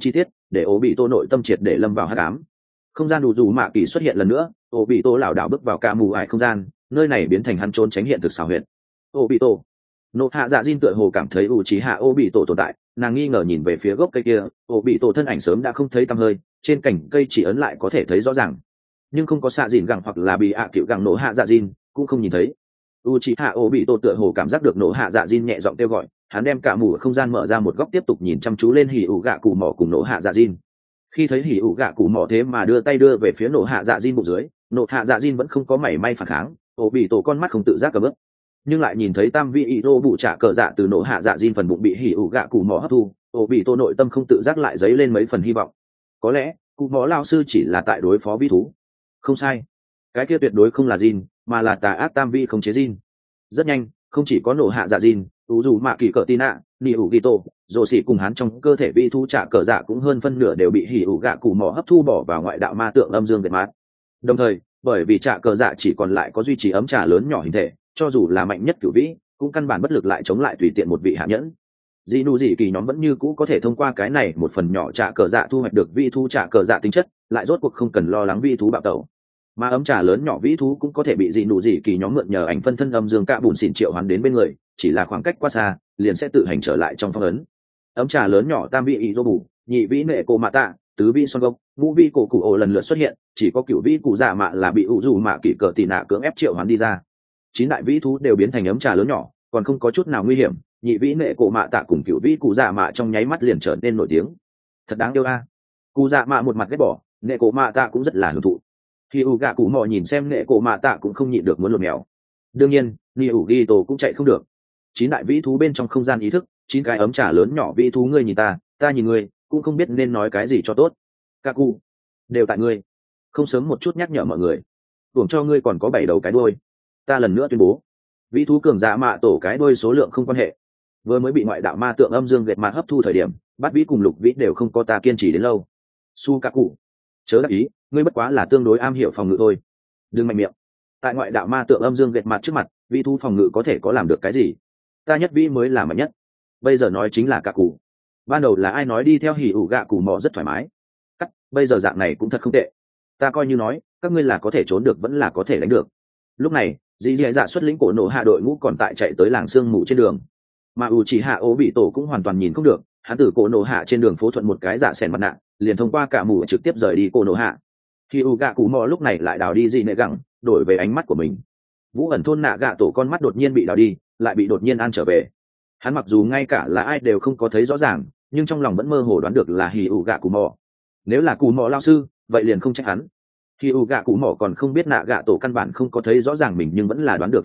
A: để ổ bị tổ nội tâm triệt để lâm vào hắc ám. Không gian đủ dù mạ kỳ xuất hiện lần nữa, ổ bị tổ lảo đảo bước vào cả mù ải không gian, nơi này biến thành hắn trốn tránh hiện thực xảo huyệt. Ổ bị tổ nộ hạ dạ diên tựa hồ cảm thấy u trí hạ ổ bị tổ tồn tại, nàng nghi ngờ nhìn về phía gốc cây kia, ổ bị tổ thân ảnh sớm đã không thấy tăm hơi, trên cành cây chỉ ấn lại có thể thấy rõ ràng, nhưng không có xạ dìn gẳng hoặc là bị ạ cựu gẳng nổ hạ dạ diên cũng không nhìn thấy. U trí hạ ổ bị tổ tựa hồ cảm giác được nổ hạ dạ diên nhẹ giọng kêu gọi, hắn đem cả mù không gian mở ra một góc tiếp tục nhìn chăm chú lên hỉ ủ gạ cụ mỏ cùng nổ hạ dạ diên. Khi thấy hỉ ủ gạ cụ mỏ thế mà đưa tay đưa về phía nổ hạ dạ diên bụng dưới, nổ hạ dạ diên vẫn không có mảy may phản kháng, ổ bị tổ con mắt không tự giác cờ bước, nhưng lại nhìn thấy tam vị ý rô bụ trả cờ dạ từ nổ hạ dạ diên phần bụng bị hỉ ủ gạ cụ mỏ hấp thu, ổ bị tổ nội tâm không tự giác lại dấy lên mấy phần hy vọng. Có lẽ cụ mỏ lao sư chỉ là tại đối phó vi thú. Không sai, cái kia tuyệt đối không là Jin, mà là tà ác tam vi không chế Jin. Rất nhanh, không chỉ có nổ hạ dạ Jin, ủ dù mạ kỳ cỡ tin ạ, nỉ ủ ghi tô, rồ xỉ cùng hắn trong cơ thể vi thú trả cờ dạ cũng hơn phân nửa đều bị hỉ ủ gạ cụ mỏ hấp thu bỏ vào ngoại đạo ma tượng âm dương việt mát. Đồng thời, bởi vì trả cờ dạ chỉ còn lại có duy trì ấm trà lớn nhỏ hình thể, cho dù là mạnh nhất cửu vĩ cũng căn bản bất lực lại chống lại tùy tiện một vị hạ nhẫn. Dị nụ dị kỳ nhóm vẫn như cũ có thể thông qua cái này một phần nhỏ trả cờ dạ thu hoạch được vi thú trả cờ dạ tính chất, lại rốt cuộc không cần lo lắng vi thú bạo tẩu. Mà ấm trà lớn nhỏ vĩ thú cũng có thể bị dị nụ dị kỳ nhóm mượn nhờ ảnh phân thân âm dương cạ bùn xỉn triệu hoán đến bên người, chỉ là khoảng cách quá xa liền sẽ tự hành trở lại trong phong ấn. Ấm trà lớn nhỏ tam vị ý dô bù, nhị vĩ nệ cổ mạ tạ, tứ vĩ son gốc, ngũ vĩ cổ cụ ổ lần lượt xuất hiện, chỉ có cửu vĩ cụ dạ mạ là bị ủ dù mạ kỷ cờ tỉ nạ cưỡng ép triệu hoán đi ra. 9 đại vĩ thú đều biến thành ấm trà lớn nhỏ, còn không có chút nào nguy hiểm, nhị vĩ nệ cổ mạ tạ cùng cửu vĩ cụ dạ mạ trong nháy mắt liền trở nên nổi tiếng. Thật đáng yêu a. Cụ dạ mạ một mặt ghét bỏ, nệ cổ mạ tạ cũng rất là hưởng thụ. Khi u gạ cụ mò nhìn xem nệ cổ mạ tạ cũng không nhịn được muốn lột mèo. Đương nhiên, ni ủ ghi tổ cũng chạy không được. 9 đại vĩ thú bên trong không gian ý thức, 9 cái ấm trà lớn nhỏ vĩ thú ngươi nhìn ta nhìn ngươi, cũng không biết nên nói cái gì cho tốt. Cả cụ, đều tại ngươi. Không sớm một chút nhắc nhở mọi người. Tưởng cho ngươi còn có 7 đầu cái đuôi. Ta lần nữa tuyên bố, vĩ thú cường giả mạ tổ cái đuôi số lượng không quan hệ. Vừa mới bị ngoại đạo ma tượng âm dương gệt mạt hấp thu thời điểm, bát vĩ cùng lục vĩ đều không có ta kiên trì đến lâu. Su cả cụ, chớ đắc ý, ngươi bất quá là tương đối am hiểu phòng ngự thôi. Đừng mạnh miệng. Tại ngoại đạo ma tượng âm dương gệt mạt trước mặt, vĩ thú phòng ngự có thể có làm được cái gì? Ta nhất vĩ mới là mạnh nhất. Bây giờ nói chính là cả cụ. Ban đầu là ai nói đi theo hỉ ủ gạ cụ mò rất thoải mái? Bây giờ dạng này cũng thật không tệ. Ta coi như nói các ngươi là có thể trốn được vẫn là có thể đánh được. Lúc này dì dì dạ xuất lĩnh cổ nổ hạ đội ngũ còn tại chạy tới làng sương mù trên đường, mà u chỉ hạ ố bị tổ cũng hoàn toàn nhìn không được, hắn từ cổ nổ hạ trên đường phố thuận một cái dạ sẻn mặt nạ liền thông qua cả mù trực tiếp rời đi cổ nổ hạ. Khi u gạ cụ mò lúc này lại đào đi dị nệ gẳng, đổi về ánh mắt của mình. Vũ ẩn thôn nạ gạ tổ con mắt đột nhiên bị đào đi, lại bị đột nhiên an trở về. Hắn mặc dù ngay cả là ai đều không có thấy rõ ràng, nhưng trong lòng vẫn mơ hồ đoán được là hì ủ gạ cụ mò. Nếu là cụ mò lao sư vậy liền không trách hắn. Hì ủ gạ cụ mò còn không biết nạ gạ tổ căn bản không có thấy rõ ràng mình nhưng vẫn là đoán được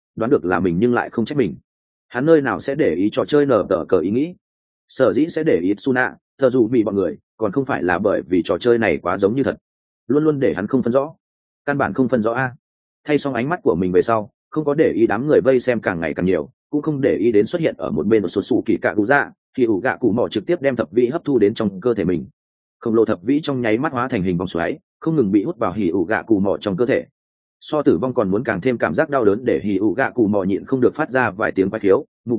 A: là mình nhưng lại không trách mình. Hắn nơi nào sẽ để ý trò chơi nở tờ cờ ý nghĩ. Sở dĩ sẽ để ý Suna, thờ dù bị bọn người còn không phải là bởi vì trò chơi này quá giống như thật, luôn luôn để hắn không phân rõ, căn bản không phân rõ a. Thay xong ánh mắt của mình về sau, không có để ý đám người vây xem càng ngày càng nhiều, cũng không để ý đến xuất hiện ở một bên một số sủ kỳ cạ cụ dạ, thì ủ gạ cụ mỏ trực tiếp đem thập vĩ hấp thu đến trong cơ thể mình. Khổng lồ thập vĩ trong nháy mắt hóa thành hình vòng xoáy, không ngừng bị hút vào hỉ ủ gạ cụ mỏ trong cơ thể. So tử vong còn muốn càng thêm cảm giác đau đớn để hỉ ủ gạ cụ mỏ nhịn không được phát ra vài tiếng quái thiếu, mụ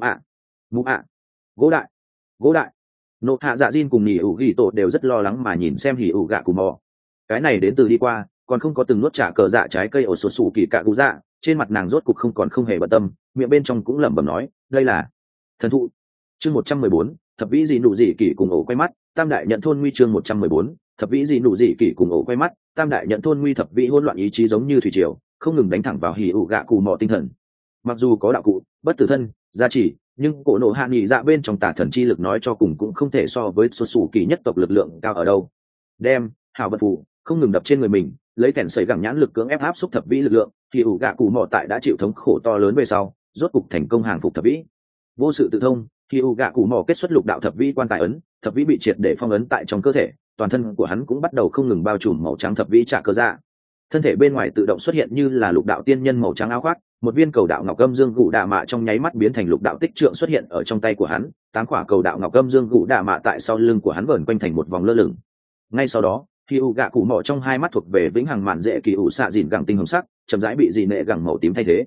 A: ạ, gỗ đại. Nộ hạ dạ diên cùng hỉ ủ ghi tổ đều rất lo lắng mà nhìn xem hỉ ủ gạ cụ mỏ. Cái này đến từ đi qua, còn không có từng nuốt trả cờ dạ trái cây ở số sủ kỳ cạ cụ dạ, trên mặt nàng rốt cục không còn không hề bận tâm, miệng bên trong cũng lẩm bẩm nói, đây là thần thụ. Chương 114, thập vĩ dị nụ dị kỷ cùng ổ quay mắt, tam đại nhận thôn nguy. Chương 114, thập vĩ dị nụ dị kỷ cùng ổ quay mắt, tam đại nhận thôn nguy. Thập vĩ hỗn loạn ý chí giống như thủy triều, không ngừng đánh thẳng vào hỉ ủ gạ cụ mỏ tinh thần. Mặc dù có đạo cụ bất tử thân gia trì, nhưng cổ nổ hạ nghị dạ bên trong tà thần chi lực nói cho cùng cũng không thể so với số sủ kỳ nhất tộc lực lượng cao ở đâu. Đem hào vật phù không ngừng đập trên người mình, lấy kèn sấy gẳng nhãn lực cưỡng ép áp xúc thập vĩ lực lượng, thì ủ gạ cụ mỏ tại đã chịu thống khổ to lớn về sau, rốt cục thành công hàng phục thập vĩ. Vô sự tự thông, thì ủ gạ cụ mỏ kết xuất lục đạo thập vĩ quan tài ấn, thập vĩ bị triệt để phong ấn tại trong cơ thể, toàn thân của hắn cũng bắt đầu không ngừng bao trùm màu trắng thập vĩ trả cơ dạ. Thân thể bên ngoài tự động xuất hiện như là lục đạo tiên nhân màu trắng áo khoác, một viên cầu đạo ngọc âm dương gụ đạ mạ trong nháy mắt biến thành lục đạo tích trượng xuất hiện ở trong tay của hắn, 8 quả cầu đạo ngọc âm dương gụ đạ mạ tại sau lưng của hắn vờn quanh thành một vòng lơ lửng. Ngay sau đó, khi u gạ cụ mỏ trong hai mắt thuộc về vĩnh hằng mạn dễ kỳ ủ xạ dìn gẳng tinh hồng sắc chậm rãi bị dị nệ gẳng màu tím thay thế.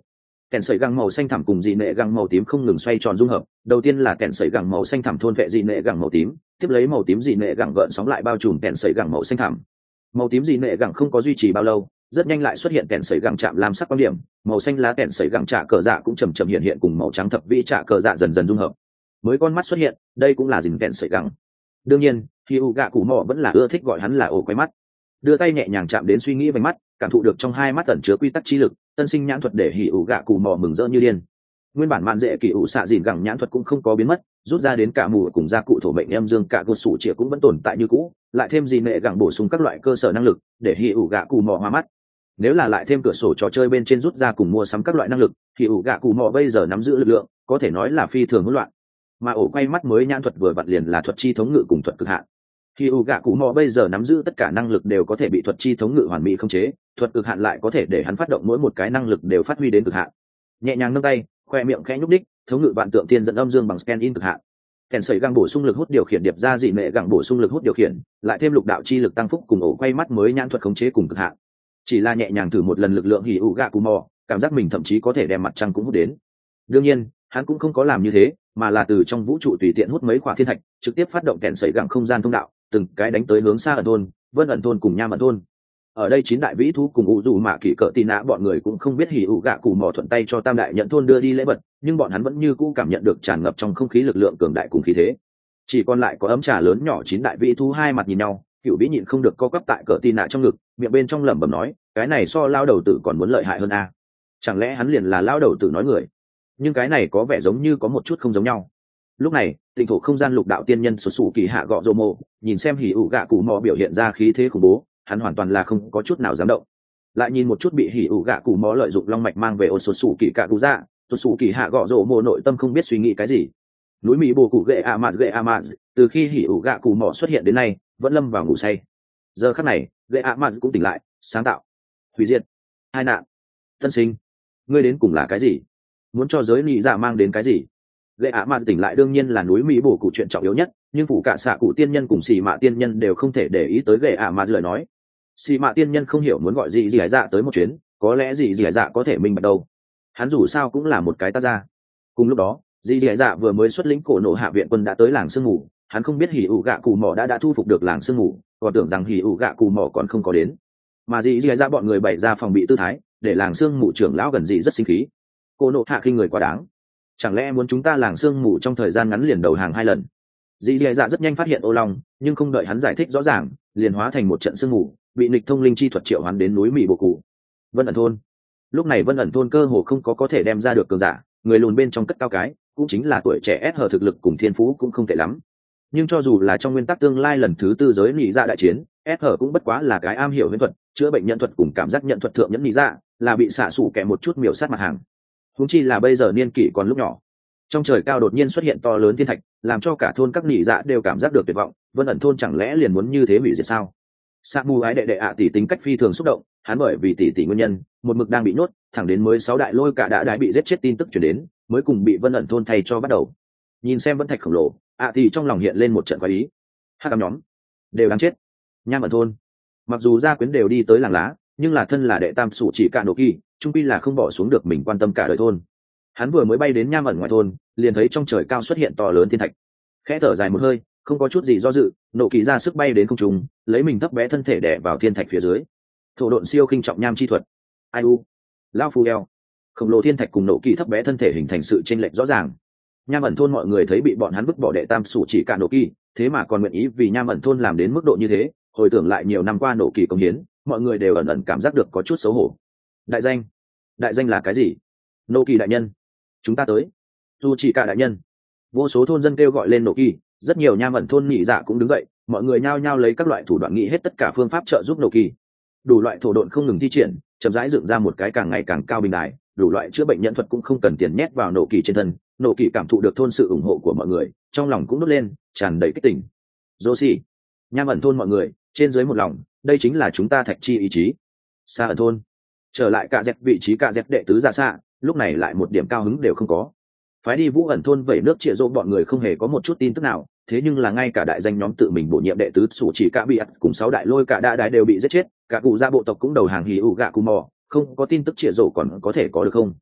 A: kèn sợi găng màu xanh thẳm cùng dị nệ găng màu tím không ngừng xoay tròn dung hợp. Đầu tiên là kèn sợi găng màu xanh thẳm thôn vệ dị nệ găng màu tím, tiếp lấy màu tím dị nệ găng gợn sóng lại bao trùm kèn sợi găng màu xanh thẳm. Màu tím dị nệ găng không có duy trì bao lâu, rất nhanh lại xuất hiện kèn sợi găng chạm làm sắc quan điểm, màu xanh lá kèn sợi găng trả cờ dạ cũng chầm chậm hiện hiện cùng màu trắng thập vĩ trả cờ dạ dần dần dung hợp. Mới con mắt xuất hiện, đây cũng là dình kèn sợi găng. Đương nhiên, khi u gạ cụ mò vẫn là ưa thích gọi hắn là ổ quay mắt. Đưa tay nhẹ nhàng chạm đến suy nghĩ vành mắt, cảm thụ được trong hai mắt ẩn chứa quy tắc chi lực, tân sinh nhãn thuật để hỉ ủ gạ cụ mò mừng rỡ như điên. Nguyên bản mạn dễ kỳ ủ xạ dìn gẳng nhãn thuật cũng không có biến mất, rút ra đến cả mù cùng gia cụ thổ mệnh em dương cả cột sủ chĩa cũng vẫn tồn tại như cũ, lại thêm gì nệ gẳng bổ sung các loại cơ sở năng lực để hỉ ủ gạ cụ mò hoa mắt. Nếu là lại thêm cửa sổ trò chơi bên trên rút ra cùng mua sắm các loại năng lực, hỉ ủ gạ cụ mò bây giờ nắm giữ lực lượng có thể nói là phi thường hỗn loạn. Mà ổ quay mắt mới nhãn thuật vừa vặn liền là thuật chi thống ngự cùng thuật cực hạn. Hỉ ủ gạ cụ mò bây giờ nắm giữ tất cả năng lực đều có thể bị thuật chi thống ngự hoàn mỹ khống chế, thuật cực hạn lại có thể để hắn phát động mỗi một cái năng lực đều phát huy đến cực hạn. Nhẹ nhàng nâng tay, khoe miệng khẽ nhúc đích, thống ngự vạn tượng tiên dẫn âm dương bằng scan in cực hạn. Kèn sợi găng bổ sung lực hút điều khiển điệp ra dị nệ găng bổ sung lực hút điều khiển, lại thêm lục đạo chi lực tăng phúc cùng ổ quay mắt mới nhãn thuật khống chế cùng cực hạn. Chỉ là nhẹ nhàng thử một lần lực lượng hỉ ủ gạ cụ mò, cảm giác mình thậm chí có thể đem mặt trăng cũng hút đến. Đương nhiên, hắn cũng không có làm như thế, mà là từ trong vũ trụ tùy tiện hút mấy quả thiên thạch, trực tiếp phát động kèn sợi găng không gian thông đạo, từng cái đánh tới hướng xa ẩn thôn, vân ẩn thôn cùng nham ẩn thôn. Ở đây 9 đại vĩ thú cùng ủ dù mạ kỳ cỡ tì nã bọn người cũng không biết hỉ ủ gạ cụ mò thuận tay cho tam đại nhận thôn đưa đi lễ vật, nhưng bọn hắn vẫn như cũ cảm nhận được tràn ngập trong không khí lực lượng cường đại cùng khí thế. Chỉ còn lại có ấm trà lớn nhỏ 9 đại vĩ thú hai mặt nhìn nhau, cựu vĩ nhịn không được co quắp tại cỡ tì nã trong ngực, miệng bên trong lẩm bẩm nói, cái này so lao đầu tử còn muốn lợi hại hơn a. Chẳng lẽ hắn liền là lao đầu tử nói người? Nhưng cái này có vẻ giống như có một chút không giống nhau. Lúc này, tịnh thổ không gian lục đạo tiên nhân sụt sù kỳ hạ gọ rô mộ, nhìn xem hỉ ủ gạ cụ mò biểu hiện ra khí thế khủng bố, hắn hoàn toàn là không có chút nào dám động. Lại nhìn một chút bị hỉ ủ gạ cụ mò lợi dụng long mạch mang về ôn sụt sù kỳ cạ cụ dạ, sụt sù kỳ hạ gọ rô mộ nội tâm không biết suy nghĩ cái gì. Núi mỹ bồ cụ ghệ a mạt, từ khi hỉ ủ gạ cụ mò xuất hiện đến nay vẫn lâm vào ngủ say. Giờ khắc này ghệ a mạt cũng tỉnh lại, sáng tạo, hủy diệt, hai nạn, tân sinh. Ngươi đến cùng là cái gì? Muốn cho giới nị dạ mang đến cái gì? Lệ ạ mạn tỉnh lại đương nhiên là núi mỹ bổ cụ chuyện trọng yếu nhất, nhưng phủ cả xạ cụ tiên nhân cùng xì mạ tiên nhân đều không thể để ý tới lệ ạ mạn lời nói. Xì mạ tiên nhân không hiểu muốn gọi gì hải dạ tới một chuyến, có lẽ gì hải dạ có thể minh bạch đâu. Hắn dù sao cũng là một cái tác gia. Cùng lúc đó, gì hải dạ vừa mới xuất lĩnh cổ nộ hạ viện quân đã tới làng sương mù, hắn không biết hỉ ủ gạ cù mỏ đã thu phục được làng sương mù, còn tưởng rằng hỉ ủ gạ cù mỏ còn không có đến. Mà gì hải dạ bọn người bày ra phòng bị tư thái, để làng sương mù trưởng lão gần gì rất sinh khí. Cổ nộ hạ khinh người quá đáng, chẳng lẽ muốn chúng ta làng sương mù trong thời gian ngắn liền đầu hàng 2 lần? Dì dì dạ rất nhanh phát hiện ô long, nhưng không đợi hắn giải thích rõ ràng, liền hóa thành một trận sương mù, bị nghịch thông linh chi thuật triệu hắn đến núi mỹ bồ cụ vân ẩn thôn. Lúc này vân ẩn thôn cơ hồ không có thể đem ra được cường giả, người lùn bên trong cất cao cái cũng chính là tuổi trẻ ép hở thực lực cùng thiên phú cũng không tệ lắm. Nhưng cho dù là trong nguyên tắc tương lai lần thứ 4 giới nhị dạ đại chiến, ép hở cũng bất quá là cái am hiểu huyễn thuật, chữa bệnh nhận thuật cùng cảm giác nhận thuật thượng nhẫn nhị dạ, là bị xạ sủ kẻ một chút miểu sát mặt hàng. Huống chi là bây giờ niên kỷ còn lúc nhỏ. Trong trời cao đột nhiên xuất hiện to lớn thiên thạch, làm cho cả thôn các nhị dạ đều cảm giác được tuyệt vọng, vân ẩn thôn chẳng lẽ liền muốn như thế hủy diệt sao? Sa Mu ái đệ đệ ạ tỷ tính cách phi thường xúc động, hắn bởi vì tỷ nguyên nhân, một mực đang bị nhốt, thẳng đến mới 6 đại lôi cả đã bị giết chết tin tức truyền đến, mới cùng bị vân ẩn thôn thay cho bắt đầu. Nhìn xem vân thạch khổng lồ, ạ tỷ trong lòng hiện lên một trận quái ý. Hắc ám nhóm đều đáng chết. Nham ẩn thôn, mặc dù gia quyến đều đi tới làng lá, nhưng là thân là đệ tam sủ chỉ cả nổ kỳ, trung quy là không bỏ xuống được mình quan tâm cả đời thôn. Hắn vừa mới bay đến nham ẩn ngoài thôn, liền thấy trong trời cao xuất hiện to lớn thiên thạch. Khẽ thở dài một hơi, không có chút gì do dự, nổ kỳ ra sức bay đến không trung, lấy mình thấp bé thân thể đè vào thiên thạch phía dưới. Thổ độn siêu khinh trọng nham chi thuật. Ai u, lao phu eo. Khổng lồ thiên thạch cùng nổ kỳ thấp bé thân thể hình thành sự chênh lệch rõ ràng. Nham ẩn thôn mọi người thấy bị bọn hắn vứt bỏ đệ tam sủ chỉ cả nổ kỳ, thế mà còn nguyện ý vì nham ẩn thôn làm đến mức độ như thế, hồi tưởng lại nhiều năm qua nổ kỳ công hiến, mọi người đều ẩn ẩn cảm giác được có chút xấu hổ. Đại danh là cái gì? Nổ kỳ đại nhân, chúng ta tới. Dù chỉ cả đại nhân. Vô số thôn dân kêu gọi lên nổ kỳ, rất nhiều nham ẩn thôn nhị dạ cũng đứng dậy, mọi người nhao nhao lấy các loại thủ đoạn nghĩ hết tất cả phương pháp trợ giúp nổ kỳ. Đủ loại thổ độn không ngừng thi triển, chậm rãi dựng ra một cái càng ngày càng cao bình đài, đủ loại chữa bệnh nhân thuật cũng không cần tiền nhét vào nổ kỳ trên thân. Nổ kỳ cảm thụ được thôn sự ủng hộ của mọi người, trong lòng cũng đốt lên, tràn đầy kích tỉnh. Joshi, nham ẩn thôn mọi người, trên dưới một lòng, đây chính là chúng ta thạch chi ý chí. Xa ẩn thôn, trở lại cả dẹp vị trí cả dẹp đệ tứ ra xa, lúc này lại một điểm cao hứng đều không có. Phái đi Vũ ẩn thôn vẩy nước trịa rộ bọn người không hề có một chút tin tức nào, thế nhưng là ngay cả đại danh nhóm tự mình bổ nhiệm đệ tứ sủ chỉ cả bị ắt cùng 6 đại lôi cả đại đái đều bị giết chết, cả cụ gia bộ tộc cũng đầu hàng hì ủ gạ cụ mò, không có tin tức trịa rộ còn có thể có được không?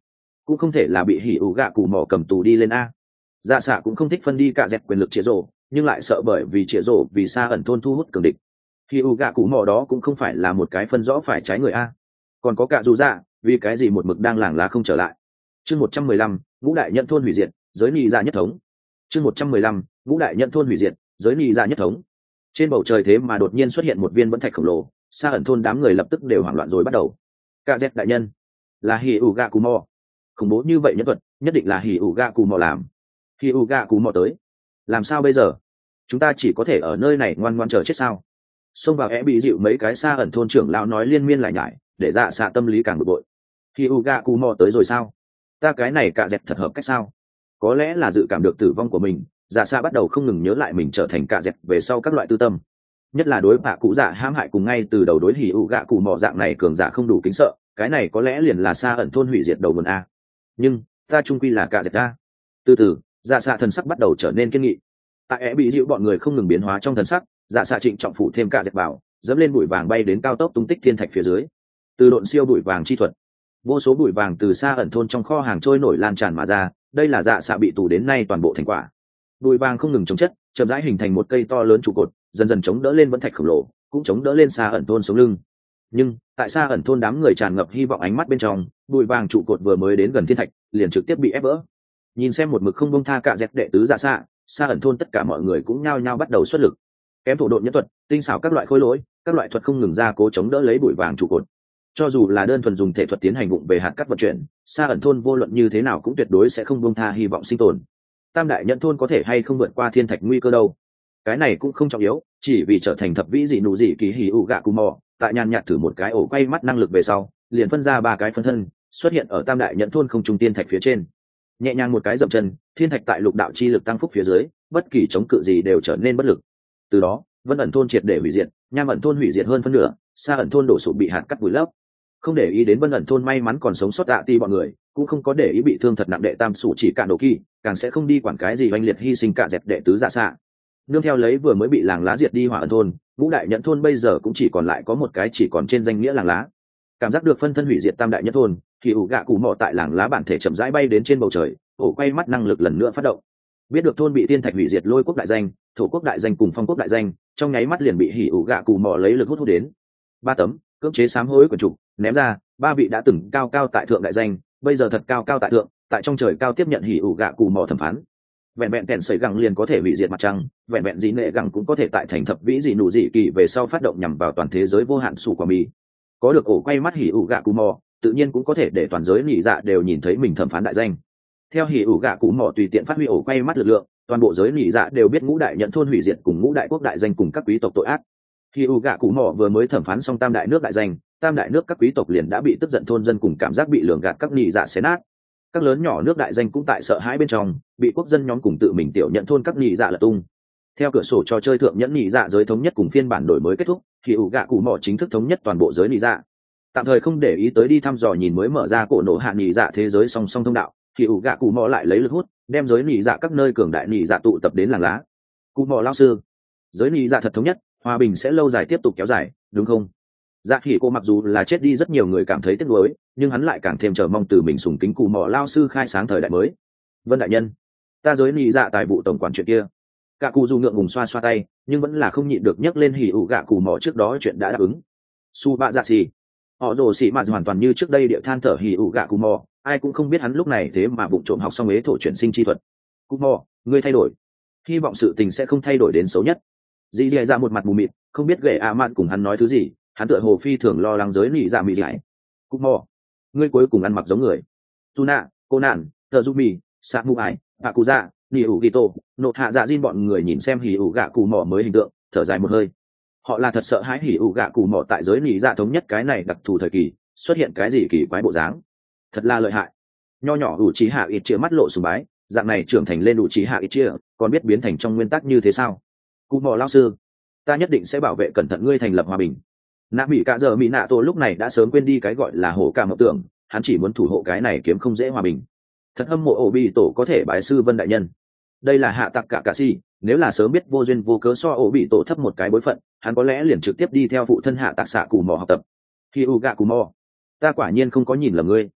A: cũng không thể là bị hỉ ủ gạ cụ mò cầm tù đi lên a. Dạ xạ cũng không thích phân đi cả dẹp quyền lực chĩa rổ, nhưng lại sợ bởi vì chĩa rổ vì xa ẩn thôn thu hút cường địch. Hỉ ủ gạ cụ mò đó cũng không phải là một cái phân rõ phải trái người a. Còn có cả dù dạ, vì cái gì một mực đang làng lá không trở lại. Chương 115, ngũ đại nhận thôn hủy diệt, giới nị dạ nhất thống. Chương 115, ngũ đại nhận thôn hủy diệt, giới nị dạ nhất thống. Trên bầu trời thế mà đột nhiên xuất hiện một viên vẫn thạch khổng lồ, xa ẩn thôn đám người lập tức đều hoảng loạn rồi bắt đầu. Cả dẹp đại nhân, là hỉ ủ gạ cụ mò. Khủng bố như vậy nhân thuật, nhất định là hỉ ủ gạ cụ mò làm. Hỉ ủ gạ cụ mò tới, làm sao bây giờ? Chúng ta chỉ có thể ở nơi này ngoan ngoan chờ chết sao? Xông vào bị dịu mấy cái xa ẩn thôn trưởng lão nói liên miên lại nhải, để dạ xạ tâm lý càng bực bội. Hỉ ủ gạ cụ mò tới rồi sao? Ta cái này cả dẹp thật hợp cách sao? Có lẽ là dự cảm được tử vong của mình, dạ xạ bắt đầu không ngừng nhớ lại mình trở thành cả dẹp về sau các loại tư tâm, nhất là đối bạ cụ dạ hãm hại cùng ngay từ đầu đối hỉ ủ gạ cụ mò dạng này cường giả không đủ kính sợ, cái này có lẽ liền là xa ẩn thôn hủy diệt đầu nguồn a. Nhưng ta trung quy là cả dẹp a. Từ từ dạ xạ thần sắc bắt đầu trở nên kiên nghị. Tại bị dịu bọn người không ngừng biến hóa trong thần sắc, dạ xạ trịnh trọng phủ thêm cả dẹp vào, dẫm lên bụi vàng bay đến cao tốc tung tích thiên thạch phía dưới. Từ độn siêu bụi vàng chi thuật, vô số bụi vàng từ xa ẩn thôn trong kho hàng trôi nổi lan tràn mà ra, đây là dạ xạ bị tù đến nay toàn bộ thành quả. Bụi vàng không ngừng chống chất, chậm rãi hình thành một cây to lớn trụ cột, dần dần chống đỡ lên vẫn thạch khổng lồ, cũng chống đỡ lên xa ẩn thôn sống lưng. Nhưng tại xa ẩn thôn đám người tràn ngập hy vọng ánh mắt bên trong, bụi vàng trụ cột vừa mới đến gần thiên thạch liền trực tiếp bị ép vỡ. Nhìn xem một mực không bông tha cả dẹp đệ tứ dạ xạ, xa ẩn thôn tất cả mọi người cũng nhao nhao bắt đầu xuất lực. Kém thổ độn nhất thuật, tinh xảo các loại khối lỗi, các loại thuật không ngừng ra cố chống đỡ lấy bụi vàng trụ cột. Cho dù là đơn thuần dùng thể thuật tiến hành vụng về hạt cắt vận chuyển, xa ẩn thôn vô luận như thế nào cũng tuyệt đối sẽ không bông tha hy vọng sinh tồn. Tam đại nhận thôn có thể hay không vượt qua thiên thạch nguy cơ đâu, cái này cũng không trọng yếu, chỉ vì trở thành thập vĩ dị nụ dị kỳ hỉ ủ gạ cù mò, tại nhàn nhạt thử một cái ổ quay mắt năng lực về sau, liền phân ra 3 cái phân thân xuất hiện ở tam đại nhận thôn không trung tiên thạch phía trên. Nhẹ nhàng một cái dậm chân, thiên thạch tại lục đạo chi lực tăng phúc phía dưới, bất kỳ chống cự gì đều trở nên bất lực. Từ đó vân ẩn thôn triệt để hủy diệt, nham ẩn thôn hủy diệt hơn phân nửa, xa ẩn thôn đổ sụp bị hạt cắt vùi lấp. Không để ý đến vân ẩn thôn may mắn còn sống sót ti bọn người, cũng không có để ý bị thương thật nặng đệ tam sủ chỉ cạn đồ kỳ, càng sẽ không đi quản cái gì oanh liệt hy sinh cả dẹp đệ tứ dạ xạ. Nương theo lấy vừa mới bị làng lá diệt đi hỏa ẩn thôn, ngũ đại nhận thôn bây giờ cũng chỉ còn lại có một cái chỉ còn trên danh nghĩa làng lá. Cảm giác được phân thân hủy diệt tam đại nhận thôn, thì ủ gạ cụ mò tại làng lá bản thể chậm rãi bay đến trên bầu trời, ổ quay mắt năng lực lần nữa phát động. Biết được thôn bị tiên thạch hủy diệt lôi quốc đại danh, thổ quốc đại danh cùng phong quốc đại danh, trong nháy mắt liền bị hỉ ủ gạ cụ mò lấy lực hút đến. 3 tấm cưỡng chế sám hối của chủ ném ra, 3 vị đã từng cao cao tại thượng đại danh, bây giờ thật cao cao tại thượng, tại trong trời cao tiếp nhận hỉ ủ gạ cụ mò thẩm phán. Vẹn vẹn kèn sấy gẳng liền có thể hủy diệt mặt trăng, vẹn vẹn dị nệ gẳng cũng có thể tại thành thập vĩ dị nụ dị kỳ về sau phát động nhằm vào toàn thế giới vô hạn sủ quả mì. Có được ổ quay mắt hỉ ủ gạ cụ mò, tự nhiên cũng có thể để toàn giới nhị dạ đều nhìn thấy mình thẩm phán đại danh. Theo hỉ ủ gạ cụ mò tùy tiện phát huy ổ quay mắt lực lượng, toàn bộ giới nhị dạ đều biết ngũ đại nhận thôn hủy diệt cùng ngũ đại quốc đại danh cùng các quý tộc tội ác. Hỉ ủ gạ cụ mò vừa mới thẩm phán xong tam đại nước đại danh, tam đại nước các quý tộc liền đã bị tức giận thôn dân cùng cảm giác bị lường gạt các nhị dạ xé nát. Các lớn nhỏ nước đại danh cũng tại sợ hãi bên trong, bị quốc dân nhóm cùng tự mình tiểu nhận thôn các nhị dạ lật tung. Theo cửa sổ trò chơi thượng nhẫn nhị dạ giới thống nhất cùng phiên bản đổi mới kết thúc, thì ủ gạ cụ mò chính thức thống nhất toàn bộ giới nhị dạ. Tạm thời không để ý tới đi thăm dò nhìn mới mở ra cổ nổ hạ nhị dạ thế giới song song thông đạo, thì ủ gạ cụ mò lại lấy lực hút, đem giới nhị dạ các nơi cường đại nhị dạ tụ tập đến làng lá. Cụ mò lao sư, giới nhị dạ thật thống nhất, hòa bình sẽ lâu dài tiếp tục kéo dài, đúng không? Dạ Hỉ cô mặc dù là chết đi rất nhiều người cảm thấy tiếc nuối, nhưng hắn lại càng thêm chờ mong từ mình sùng kính cụ mò lao sư khai sáng thời đại mới. Vân đại nhân, ta giới nhị dạ tài vụ tổng quản chuyện kia. Cả cụ dù ngượng ngùng xoa xoa tay, nhưng vẫn là không nhịn được nhắc lên hỉ ủ gạ cụ mò trước đó chuyện đã đáp ứng. Su bạ dạ xì, họ rồ xì mà hoàn toàn như trước đây địa than thở hỉ ủ gạ cụ mò, ai cũng không biết hắn lúc này thế mà vụng trộm học xong ế thổ chuyển sinh chi thuật. Cụ mò, ngươi thay đổi, hy vọng sự tình sẽ không thay đổi đến xấu nhất. Dì dì ra một mặt mù mịt, không biết ghệ a mạn cùng hắn nói thứ gì, hắn tựa hồ phi thường lo lắng giới nỉ dạ mị giải. Cụ mò, ngươi cuối cùng ăn mặc giống người. Tuna, cô nạn, tờ du mì, sa mu ải, bà cụ dạ, nỉ ủ ghi tô, nột hạ dạ diên bọn người nhìn xem hỉ ủ gạ cụ mò mới hình tượng, thở dài một hơi. Họ là thật sợ hãi hỉ ủ gạ cụ mò tại giới nỉ dạ thống nhất cái này đặc thù thời kỳ xuất hiện cái gì kỳ quái bộ dáng. Thật là lợi hại. Nho nhỏ ủ trí hạ ít chia mắt lộ sùng bái, dạng này trưởng thành lên ủ trí hạ ít chia, còn biết biến thành trong nguyên tắc như thế sao? Cụ mò lao sư, ta nhất định sẽ bảo vệ cẩn thận ngươi thành lập hòa bình. Nạ mỹ cả giờ mỹ nạ tổ lúc này đã sớm quên đi cái gọi là hổ cảm mộng tưởng, hắn chỉ muốn thủ hộ cái này kiếm không dễ hòa bình. Thật hâm mộ ổ bị tổ có thể bái sư Vân đại nhân. Đây là hạ tặc cả si, nếu là sớm biết vô duyên vô cớ so ổ bị tổ thấp một cái bối phận, hắn có lẽ liền trực tiếp đi theo phụ thân hạ tặc xạ cù mò học tập. Khi u gạ cù mò, ta quả nhiên không có nhìn lầm ngươi.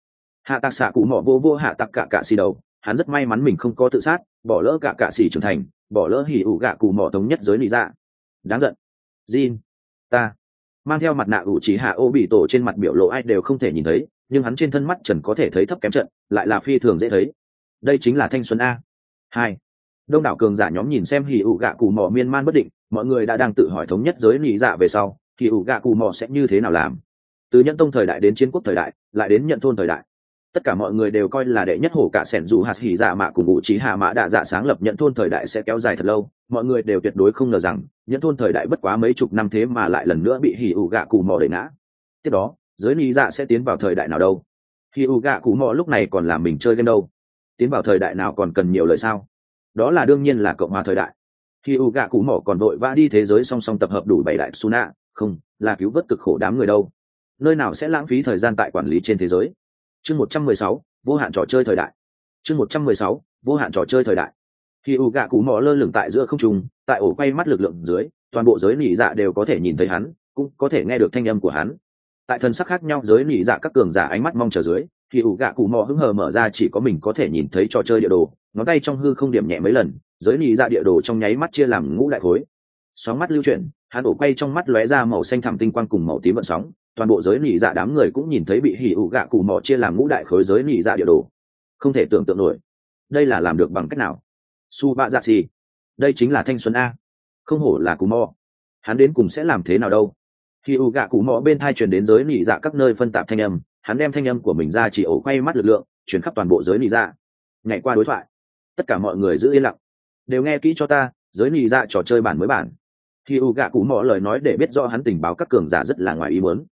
A: Hạ tạc xạ cụ mỏ vô vô hạ tạc cả cạ xì đầu, hắn rất may mắn mình không có tự sát, bỏ lỡ cả cạ xì trưởng thành, bỏ lỡ hỉ ủ gạ cụ mỏ thống nhất giới lý dạ. Đáng giận. Jin, ta mang theo mặt nạ ủ trí hạ ô bị tổ trên mặt biểu lộ ai đều không thể nhìn thấy, nhưng hắn trên thân mắt trần có thể thấy thấp kém trận, lại là phi thường dễ thấy. Đây chính là thanh xuân a. Hai, đông đảo cường giả nhóm nhìn xem hỉ ủ gạ cụ mỏ miên man bất định, mọi người đã đang tự hỏi thống nhất giới lý dạ về sau hỉ ủ gạ cụ mỏ sẽ như thế nào làm. Từ nhận tông thời đại đến chiến quốc thời đại, lại đến nhận thôn thời đại, tất cả mọi người đều coi là đệ nhất hổ cả sẻn dù hạt hỉ dạ mạ cùng ủ trí hạ mã đạ dạ sáng lập nhận thôn thời đại sẽ kéo dài thật lâu. Mọi người đều tuyệt đối không ngờ rằng nhận thôn thời đại bất quá mấy chục năm thế mà lại lần nữa bị hỉ ủ gạ cụ mỏ đẩy ngã. Tiếp đó giới lý dạ sẽ tiến vào thời đại nào đâu? Hỉ ủ gạ cụ mỏ lúc này còn làm mình chơi game đâu? Tiến vào thời đại nào còn cần nhiều lời sao? Đó là đương nhiên là cộng hòa thời đại. Hỉ ủ gạ cụ mỏ còn vội vã đi thế giới song song tập hợp đủ 7 đại Suna, không là cứu vớt cực khổ đám người đâu. Nơi nào sẽ lãng phí thời gian tại quản lý trên thế giới. Chương 116, vô hạn trò chơi thời đại. Chương 116, vô hạn trò chơi thời đại. Khi u gạ cụ mỏ lơ lửng tại giữa không trung, tại ổ quay mắt lực lượng dưới, toàn bộ giới nỉ dạ đều có thể nhìn thấy hắn, cũng có thể nghe được thanh âm của hắn. Tại thân sắc khác nhau giới nỉ dạ các cường giả ánh mắt mong chờ dưới, khi u gạ cụ mỏ hứng hờ mở ra chỉ có mình có thể nhìn thấy trò chơi địa đồ, ngón tay trong hư không điểm nhẹ mấy lần, giới nỉ dạ địa đồ trong nháy mắt chia làm ngũ đại khối. Sóng mắt lưu chuyển, hắn ổ quay trong mắt lóe ra màu xanh thẳm tinh quang cùng màu tím vận sóng, toàn bộ giới nỉ dạ đám người cũng nhìn thấy bị hỉ ủ gạ cụ mỏ chia làm ngũ đại khối giới nỉ dạ địa đồ. Không thể tưởng tượng nổi, đây là làm được bằng cách nào? Su bạ dạ xì, đây chính là thanh xuân a. Không hổ là cụ mỏ, hắn đến cùng sẽ làm thế nào đâu? Hỉ ủ gạ cụ mỏ bên thai truyền đến giới nỉ dạ các nơi phân tạp thanh âm, hắn đem thanh âm của mình ra chỉ ổ quay mắt lực lượng truyền khắp toàn bộ giới nỉ dạ. Ngày qua đối thoại, tất cả mọi người giữ yên lặng, đều nghe kỹ cho ta, giới nỉ dạ trò chơi bản mới bản. Hỉ ủ gạ cụ mỏ lời nói để biết rõ hắn tình báo các cường giả rất là ngoài ý muốn.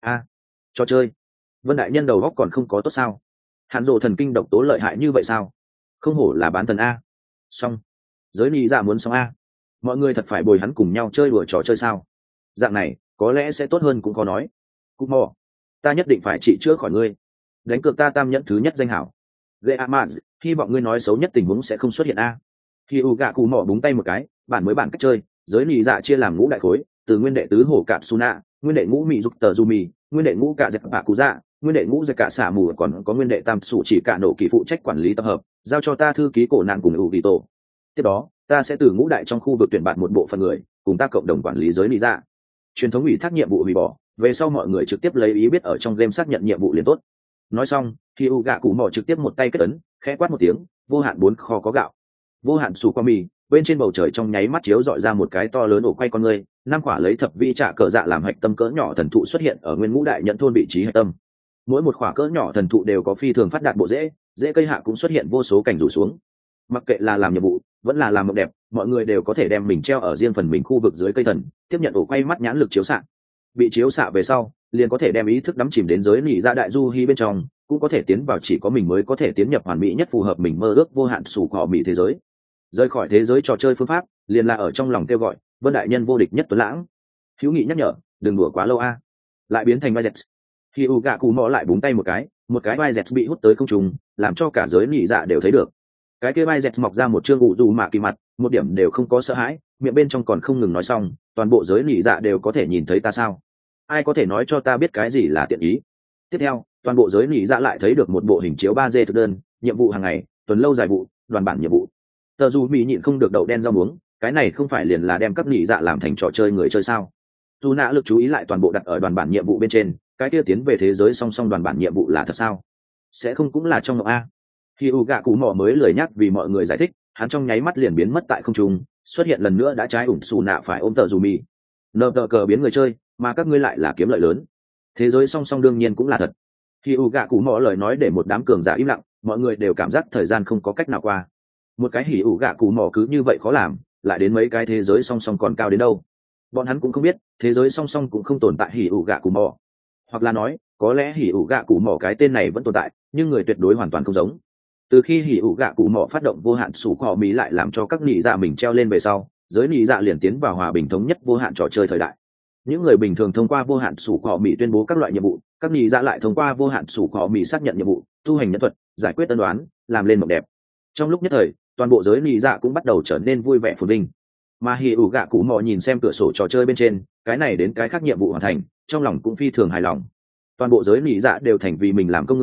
A: Trò chơi, Vân đại nhân đầu góc còn không có tốt sao? Hàn Dụ thần kinh độc tố lợi hại như vậy sao? Không hổ là bán thần a. Xong, giới nỉ dạ muốn xong a. Mọi người thật phải bồi hắn cùng nhau chơi đùa trò chơi sao? Dạng này có lẽ sẽ tốt hơn cũng có nói. Cú mò, ta nhất định phải trị chữa khỏi ngươi, đánh cược ta tam nhẫn thứ nhất danh hảo. Lệ Aman, hy vọng ngươi nói xấu nhất tình huống sẽ không xuất hiện a. Khi u gạ cụ mỏ búng tay một cái, bản mới bản cách chơi, giới nỉ dạ chia làm ngũ đại khối, từ nguyên đệ tứ hổ cạp Suna, nguyên đệ ngũ mỹ dục tờ du mì, nguyên đệ ngũ cả dẹp bạ cụ dạ, nguyên đệ ngũ dẹp cả xả mù, còn có nguyên đệ tam sủ chỉ cả nổ kỳ phụ trách quản lý tập hợp, giao cho ta thư ký cổ nạn cùng ủ kỳ tổ. Tiếp đó ta sẽ từ ngũ đại trong khu vực tuyển bạn một bộ phận người cùng ta cộng đồng quản lý giới nỉ dạ. Truyền thống ủy thác nhiệm vụ hủy bỏ, về sau mọi người trực tiếp lấy ý biết ở trong game xác nhận nhiệm vụ liền tốt. Nói xong khi u gạ cụ mỏ trực tiếp một tay kết ấn, khẽ quát một tiếng, vô hạn 4 kho có gạo, vô hạn sủ qua mì. Bên trên bầu trời trong nháy mắt chiếu dọi ra một cái to lớn ổ quay con người, năm quả lấy thập vi trả cờ dạ làm hạch tâm cỡ nhỏ thần thụ xuất hiện ở nguyên ngũ đại nhận thôn vị trí hạch tâm. Mỗi một quả cỡ nhỏ thần thụ đều có phi thường phát đạt bộ rễ cây hạ cũng xuất hiện vô số cành rủ xuống. Mặc kệ là làm nhiệm vụ vẫn là làm mộng đẹp, mọi người đều có thể đem mình treo ở riêng phần mình khu vực dưới cây thần, tiếp nhận ổ quay mắt nhãn lực chiếu xạ. Bị chiếu xạ về sau liền có thể đem ý thức đắm chìm đến giới nỉ dạ đại du hi bên trong, cũng có thể tiến vào chỉ có mình mới có thể tiến nhập hoàn mỹ nhất phù hợp mình mơ ước vô hạn sủ cỏ mỹ thế giới. Rời khỏi thế giới trò chơi phương pháp liền là ở trong lòng kêu gọi Vân đại nhân vô địch nhất tuấn lãng. Hữu nghị nhắc nhở, đừng đùa quá lâu a. Lại biến thành vai dẹt. Khi u gạ cụ mò lại búng tay một cái vai dẹt bị hút tới không trung, làm cho cả giới nỉ dạ đều thấy được. Cái kia vai dẹt mọc ra một chương ủ dù mạ kỳ mặt, một điểm đều không có sợ hãi, miệng bên trong còn không ngừng nói xong, toàn bộ giới nỉ dạ đều có thể nhìn thấy ta sao? Ai có thể nói cho ta biết cái gì là tiện ý? Tiếp theo toàn bộ giới nỉ dạ lại thấy được một bộ hình chiếu 3D thực đơn, nhiệm vụ hàng ngày, tuần lâu dài vụ, đoàn bản nhiệm vụ. Tờ dù mỹ nhịn không được đậu đen rau muống, cái này không phải liền là đem các nỉ dạ làm thành trò chơi người chơi sao? Dù nã lực chú ý lại toàn bộ đặt ở đoàn bản nhiệm vụ bên trên, cái kia tiến về thế giới song song đoàn bản nhiệm vụ là thật sao? Sẽ không cũng là trong mộng a? Khi u gạ cụ mỏ mới lười nhắc vì mọi người giải thích, hắn trong nháy mắt liền biến mất tại không trung, xuất hiện lần nữa đã trái ủng xù nạ phải ôm tờ dù mỹ. Nợ tờ cờ biến người chơi, mà các ngươi lại là kiếm lợi lớn. Thế giới song song đương nhiên cũng là thật. Khi u gạ cụ mỏ lời nói để một đám cường giả im lặng, mọi người đều cảm giác thời gian không có cách nào qua. Một cái hỉ ủ gạ cụ mỏ cứ như vậy khó làm, lại đến mấy cái thế giới song song còn cao đến đâu. Bọn hắn cũng không biết thế giới song song cũng không tồn tại hỉ ủ gạ cụ mỏ, hoặc là nói có lẽ hỉ ủ gạ cụ mỏ cái tên này vẫn tồn tại, nhưng người tuyệt đối hoàn toàn không giống. Từ khi hỉ ủ gạ cụ mỏ phát động vô hạn sủ cỏ mỹ lại làm cho các nị dạ mình treo lên về sau, giới nị dạ liền tiến vào hòa bình thống nhất vô hạn trò chơi thời đại. Những người bình thường thông qua vô hạn sủ cỏ mỹ tuyên bố các loại nhiệm vụ, các nị dạ lại thông qua vô hạn sủ cỏ mỹ xác nhận nhiệm vụ, tu hành nhân thuật, giải quyết tân đoán, làm lên mộng đẹp. Trong lúc nhất thời toàn bộ giới nị dạ cũng bắt đầu trở nên vui vẻ phồn vinh. Mà hỉ ủ gạ cụ mỏ nhìn xem cửa sổ trò chơi bên trên cái này đến cái khác nhiệm vụ hoàn thành, trong lòng cũng phi thường hài lòng. Toàn bộ giới nị dạ đều thành vì mình làm công người,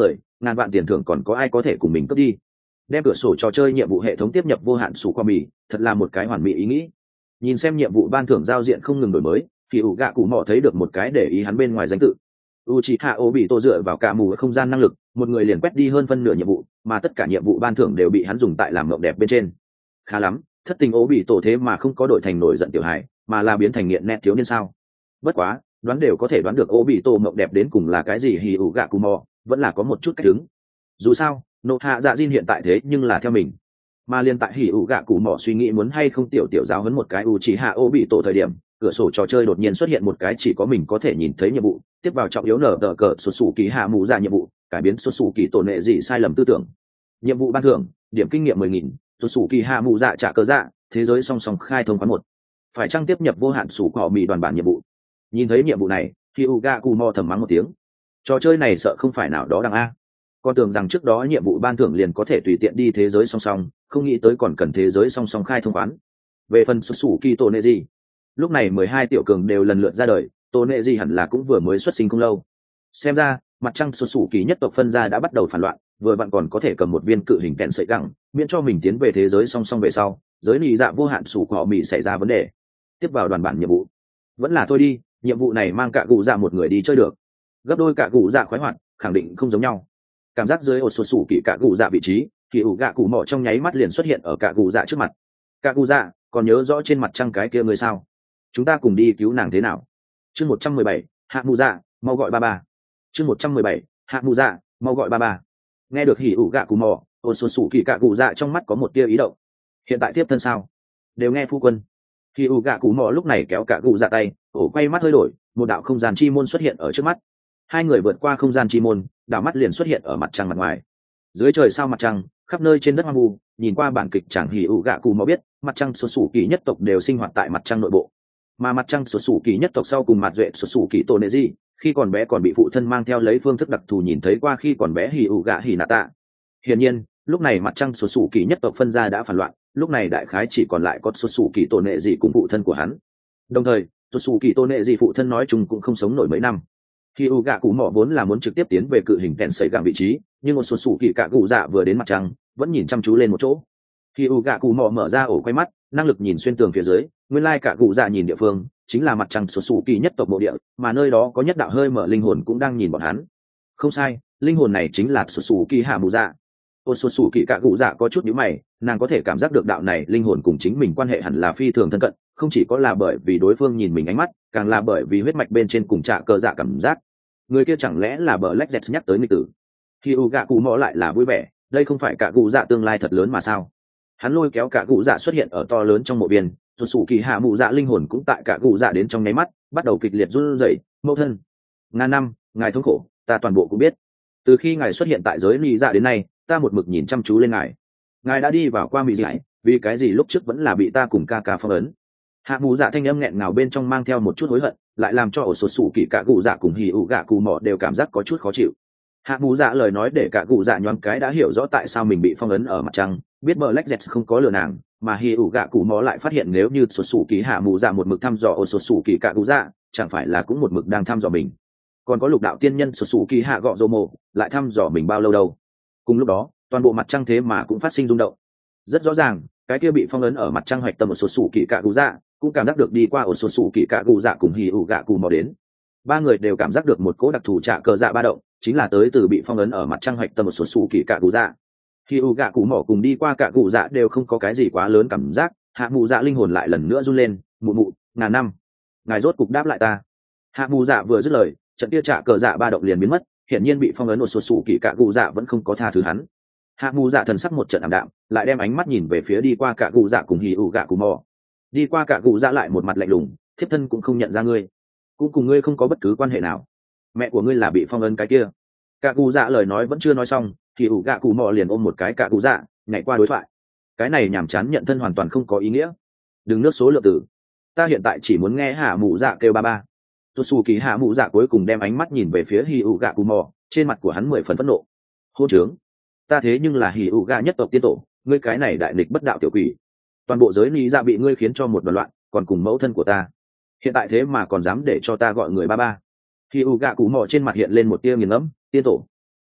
A: ngàn vạn tiền thưởng còn có ai có thể cùng mình cướp đi. Đem cửa sổ trò chơi nhiệm vụ hệ thống tiếp nhập vô hạn sủ qua mì, thật là một cái hoàn mỹ ý nghĩ. Nhìn xem nhiệm vụ ban thưởng giao diện không ngừng đổi mới, thì ủ gạ cụ mò thấy được một cái để ý hắn bên ngoài danh tự. Uchiha Obito dựa vào cả mù không gian năng lực, một người liền quét đi hơn phân nửa nhiệm vụ, mà tất cả nhiệm vụ ban thưởng đều bị hắn dùng tại làm mộng đẹp bên trên. Khá lắm, thất tình Obito thế mà không có đổi thành nổi giận tiểu hài, mà là biến thành nghiện nét thiếu niên sao? Bất quá, đoán đều có thể đoán được Obito mộng đẹp đến cùng là cái gì, thì ủ gạ cụ mò vẫn là có một chút cách đứng. Dù sao, nộ hạ dạ Jin hiện tại thế nhưng là theo mình, mà liên tại hỉ ủ gạ cụ mỏ suy nghĩ muốn hay không tiểu giáo huấn một cái Uchiha Obito thời điểm, cửa sổ trò chơi đột nhiên xuất hiện một cái chỉ có mình có thể nhìn thấy nhiệm vụ, tiếp vào trọng yếu nở tờ cờ xuất xù kỳ hạ mù ra nhiệm vụ, cải biến xuất xù kỳ tổn nệ gì sai lầm tư tưởng. Nhiệm vụ ban thưởng, điểm kinh nghiệm 10.000, xuất xù kỳ hạ mù dạ trả cơ dạ, thế giới song song khai thông quán một. Phải chăng tiếp nhập vô hạn sủ cỏ mì đoàn bản nhiệm vụ. Nhìn thấy nhiệm vụ này, hỉ ủ gạ cụ mỏ thầm mắng một tiếng. Trò chơi này sợ không phải nào đó đằng a. Con tưởng rằng trước đó nhiệm vụ ban thưởng liền có thể tùy tiện đi thế giới song song, không nghĩ tới còn cần thế giới song song khai thông quán. Về phần xuất xù kỳ tổn nệ gì, lúc này 12 tiểu cường đều lần lượt ra đời, tổn nệ gì hẳn là cũng vừa mới xuất sinh không lâu. Xem ra mặt trăng xuất xù kỳ nhất tộc phân ra đã bắt đầu phản loạn, vừa bạn còn có thể cầm một viên cự hình kẹn sợi gẳng, miễn cho mình tiến về thế giới song song về sau, giới lì dạ vô hạn sủ họ bị xảy ra vấn đề. Tiếp vào đoàn bản nhiệm vụ, vẫn là thôi đi, nhiệm vụ này mang cả cụ dạ một người đi chơi được, gấp đôi cả cụ dạ khoái hoạt, khẳng định không giống nhau. Cảm giác dưới ổ sột sủ kỳ cả cụ dạ vị trí, thì ủ gạ cụ mỏ trong nháy mắt liền xuất hiện ở cả cụ dạ trước mặt. Cả cụ dạ, còn nhớ rõ trên mặt trăng cái kia người sao? Chúng ta cùng đi cứu nàng thế nào? Chương 117, hạ mù dạ, mau gọi ba ba. Chương 117, hạ mù dạ, mau gọi ba ba. Nghe được hỉ ủ gạ cụ mỏ, ổ sột sủ kỳ cả cụ dạ trong mắt có một tia ý động. Hiện tại tiếp thân sao? Đều nghe phu quân. Hỉ ủ gạ cụ mỏ lúc này kéo cả cụ dạ tay, ổ quay mắt hơi đổi, một đạo không gian chi môn xuất hiện ở trước mắt. Hai người vượt qua không gian chi môn, đảo mắt liền xuất hiện ở mặt trăng mặt ngoài. Dưới trời sao mặt trăng, khắp nơi trên đất hoang vu, nhìn qua bản kịch chẳng hỉ ủ gạ cụ mò biết, mặt trăng xuất xù kỳ nhất tộc đều sinh hoạt tại mặt trăng nội bộ, mà mặt trăng xuất xù kỳ nhất tộc sau cùng mặt duệ xuất xù kỳ tổ nệ gì, khi còn bé còn bị phụ thân mang theo lấy phương thức đặc thù nhìn thấy qua khi còn bé hỉ ủ gạ hỉ nạ tạ. Hiển nhiên, lúc này mặt trăng xuất xù kỳ nhất tộc phân ra đã phản loạn, lúc này đại khái chỉ còn lại có xuất xù kỳ tổ nệ gì cùng phụ thân của hắn. Đồng thời, xuất xù kỳ tổ nệ gì phụ thân nói chung cũng không sống nổi mấy năm. Khi u gạ cụ mỏ vốn là muốn trực tiếp tiến về cự hình kèn sấy gặng vị trí, nhưng một số sủ kỳ cả cụ dạ vừa đến mặt trăng, vẫn nhìn chăm chú lên một chỗ. Khi u gạ cụ mỏ mở ra ổ quay mắt, năng lực nhìn xuyên tường phía dưới, nguyên lai cả cụ dạ nhìn địa phương chính là mặt trăng số sủ kỳ nhất tộc mộ địa, mà nơi đó có nhất đạo hơi mở linh hồn cũng đang nhìn bọn hắn. Không sai, linh hồn này chính là số sủ kỳ hạ mù dạ. Ô số sủ kỳ cả cụ dạ có chút nhíu mày, nàng có thể cảm giác được đạo này linh hồn cùng chính mình quan hệ hẳn là phi thường thân cận, không chỉ có là bởi vì đối phương nhìn mình ánh mắt, càng là bởi vì huyết mạch bên trên cùng trả cơ dạ cảm giác. Người kia chẳng lẽ là bờ Black Jet nhắc tới nghịch tử? Khi u gạ cụ mò lại là vui vẻ, đây không phải cả cụ dạ tương lai thật lớn mà sao? Hắn lôi kéo cả cụ dạ xuất hiện ở to lớn trong mộ viên, rồi sủ kỳ hạ mụ dạ linh hồn cũng tại cả cụ dạ đến trong nháy mắt, bắt đầu kịch liệt run rẩy. Mẫu thân, ngàn năm, ngài thống khổ, ta toàn bộ cũng biết. Từ khi ngài xuất hiện tại giới ly dạ đến nay, ta một mực nhìn chăm chú lên ngài. Ngài đã đi vào qua mị giải, vì cái gì lúc trước vẫn là bị ta cùng ca ca phong ấn? Hạ mù dạ thanh âm nghẹn ngào bên trong mang theo một chút hối hận, lại làm cho ổ sột sủ kỳ cả cụ dạ cùng hì ụ gạ cụ mỏ đều cảm giác có chút khó chịu. Hạ mù dạ lời nói để cả cụ dạ nhoáng cái đã hiểu rõ tại sao mình bị phong ấn ở mặt trăng, biết Black Jet không có lừa nàng, mà hì ụ gạ cụ mỏ lại phát hiện nếu như sột sủ kỳ hạ mù dạ một mực thăm dò ổ sột sủ kỳ cả cụ dạ, chẳng phải là cũng một mực đang thăm dò mình. Còn có lục đạo tiên nhân sột sủ kỳ hạ gọ rô mộ lại thăm dò mình bao lâu đâu. Cùng lúc đó, toàn bộ mặt trăng thế mà cũng phát sinh rung động. Rất rõ ràng, cái kia bị phong ấn ở mặt trăng hoạch tâm một sột sủ kỳ cả cụ dạ cũng cảm giác được đi qua ổ sột sủ kỳ cả cụ dạ cùng hì ụ gạ cụ mò đến. Ba người đều cảm giác được một cỗ đặc thù trả cờ dạ ba động, chính là tới từ bị phong ấn ở mặt trăng hoạch tâm một sột sủ kỳ cả cụ dạ. Hì ụ gạ cụ mò cùng đi qua cả cụ dạ đều không có cái gì quá lớn cảm giác, hạ mù dạ linh hồn lại lần nữa run lên, mụ mụ, ngàn năm, ngài rốt cục đáp lại ta. Hạ mù dạ vừa dứt lời, trận kia trả cờ dạ ba động liền biến mất, hiển nhiên bị phong ấn một sột sủ kỳ cả cụ dạ vẫn không có tha thứ hắn. Hạ mù dạ thần sắc một trận ảm đạm, lại đem ánh mắt nhìn về phía đi qua cả cụ dạ cùng hì ụ gạ cụ mò. Đi qua cả cụ dạ lại một mặt lạnh lùng, thiếp thân cũng không nhận ra ngươi, cũng cùng ngươi không có bất cứ quan hệ nào. Mẹ của ngươi là bị phong ấn cái kia. Cả cụ dạ lời nói vẫn chưa nói xong, thì ủ gạ cụ mò liền ôm một cái cả cụ dạ, nhảy qua đối thoại. Cái này nhảm chán nhận thân hoàn toàn không có ý nghĩa. Đừng nước số lượng tử, ta hiện tại chỉ muốn nghe hạ mù dạ kêu ba ba. Tôi xù kỳ hạ mù dạ cuối cùng đem ánh mắt nhìn về phía hì ủ gạ cụ mò, trên mặt của hắn 10 phần phẫn nộ. Hôn trướng, ta thế nhưng là hì ủ gạ nhất tộc tiên tổ, ngươi cái này đại nghịch bất đạo tiểu quỷ, toàn bộ giới lý dạ bị ngươi khiến cho một đoàn loạn, còn cùng mẫu thân của ta hiện tại thế mà còn dám để cho ta gọi người ba ba. Khi u gạ cụ mò trên mặt hiện lên một tia nghiền ngẫm, tiên tổ,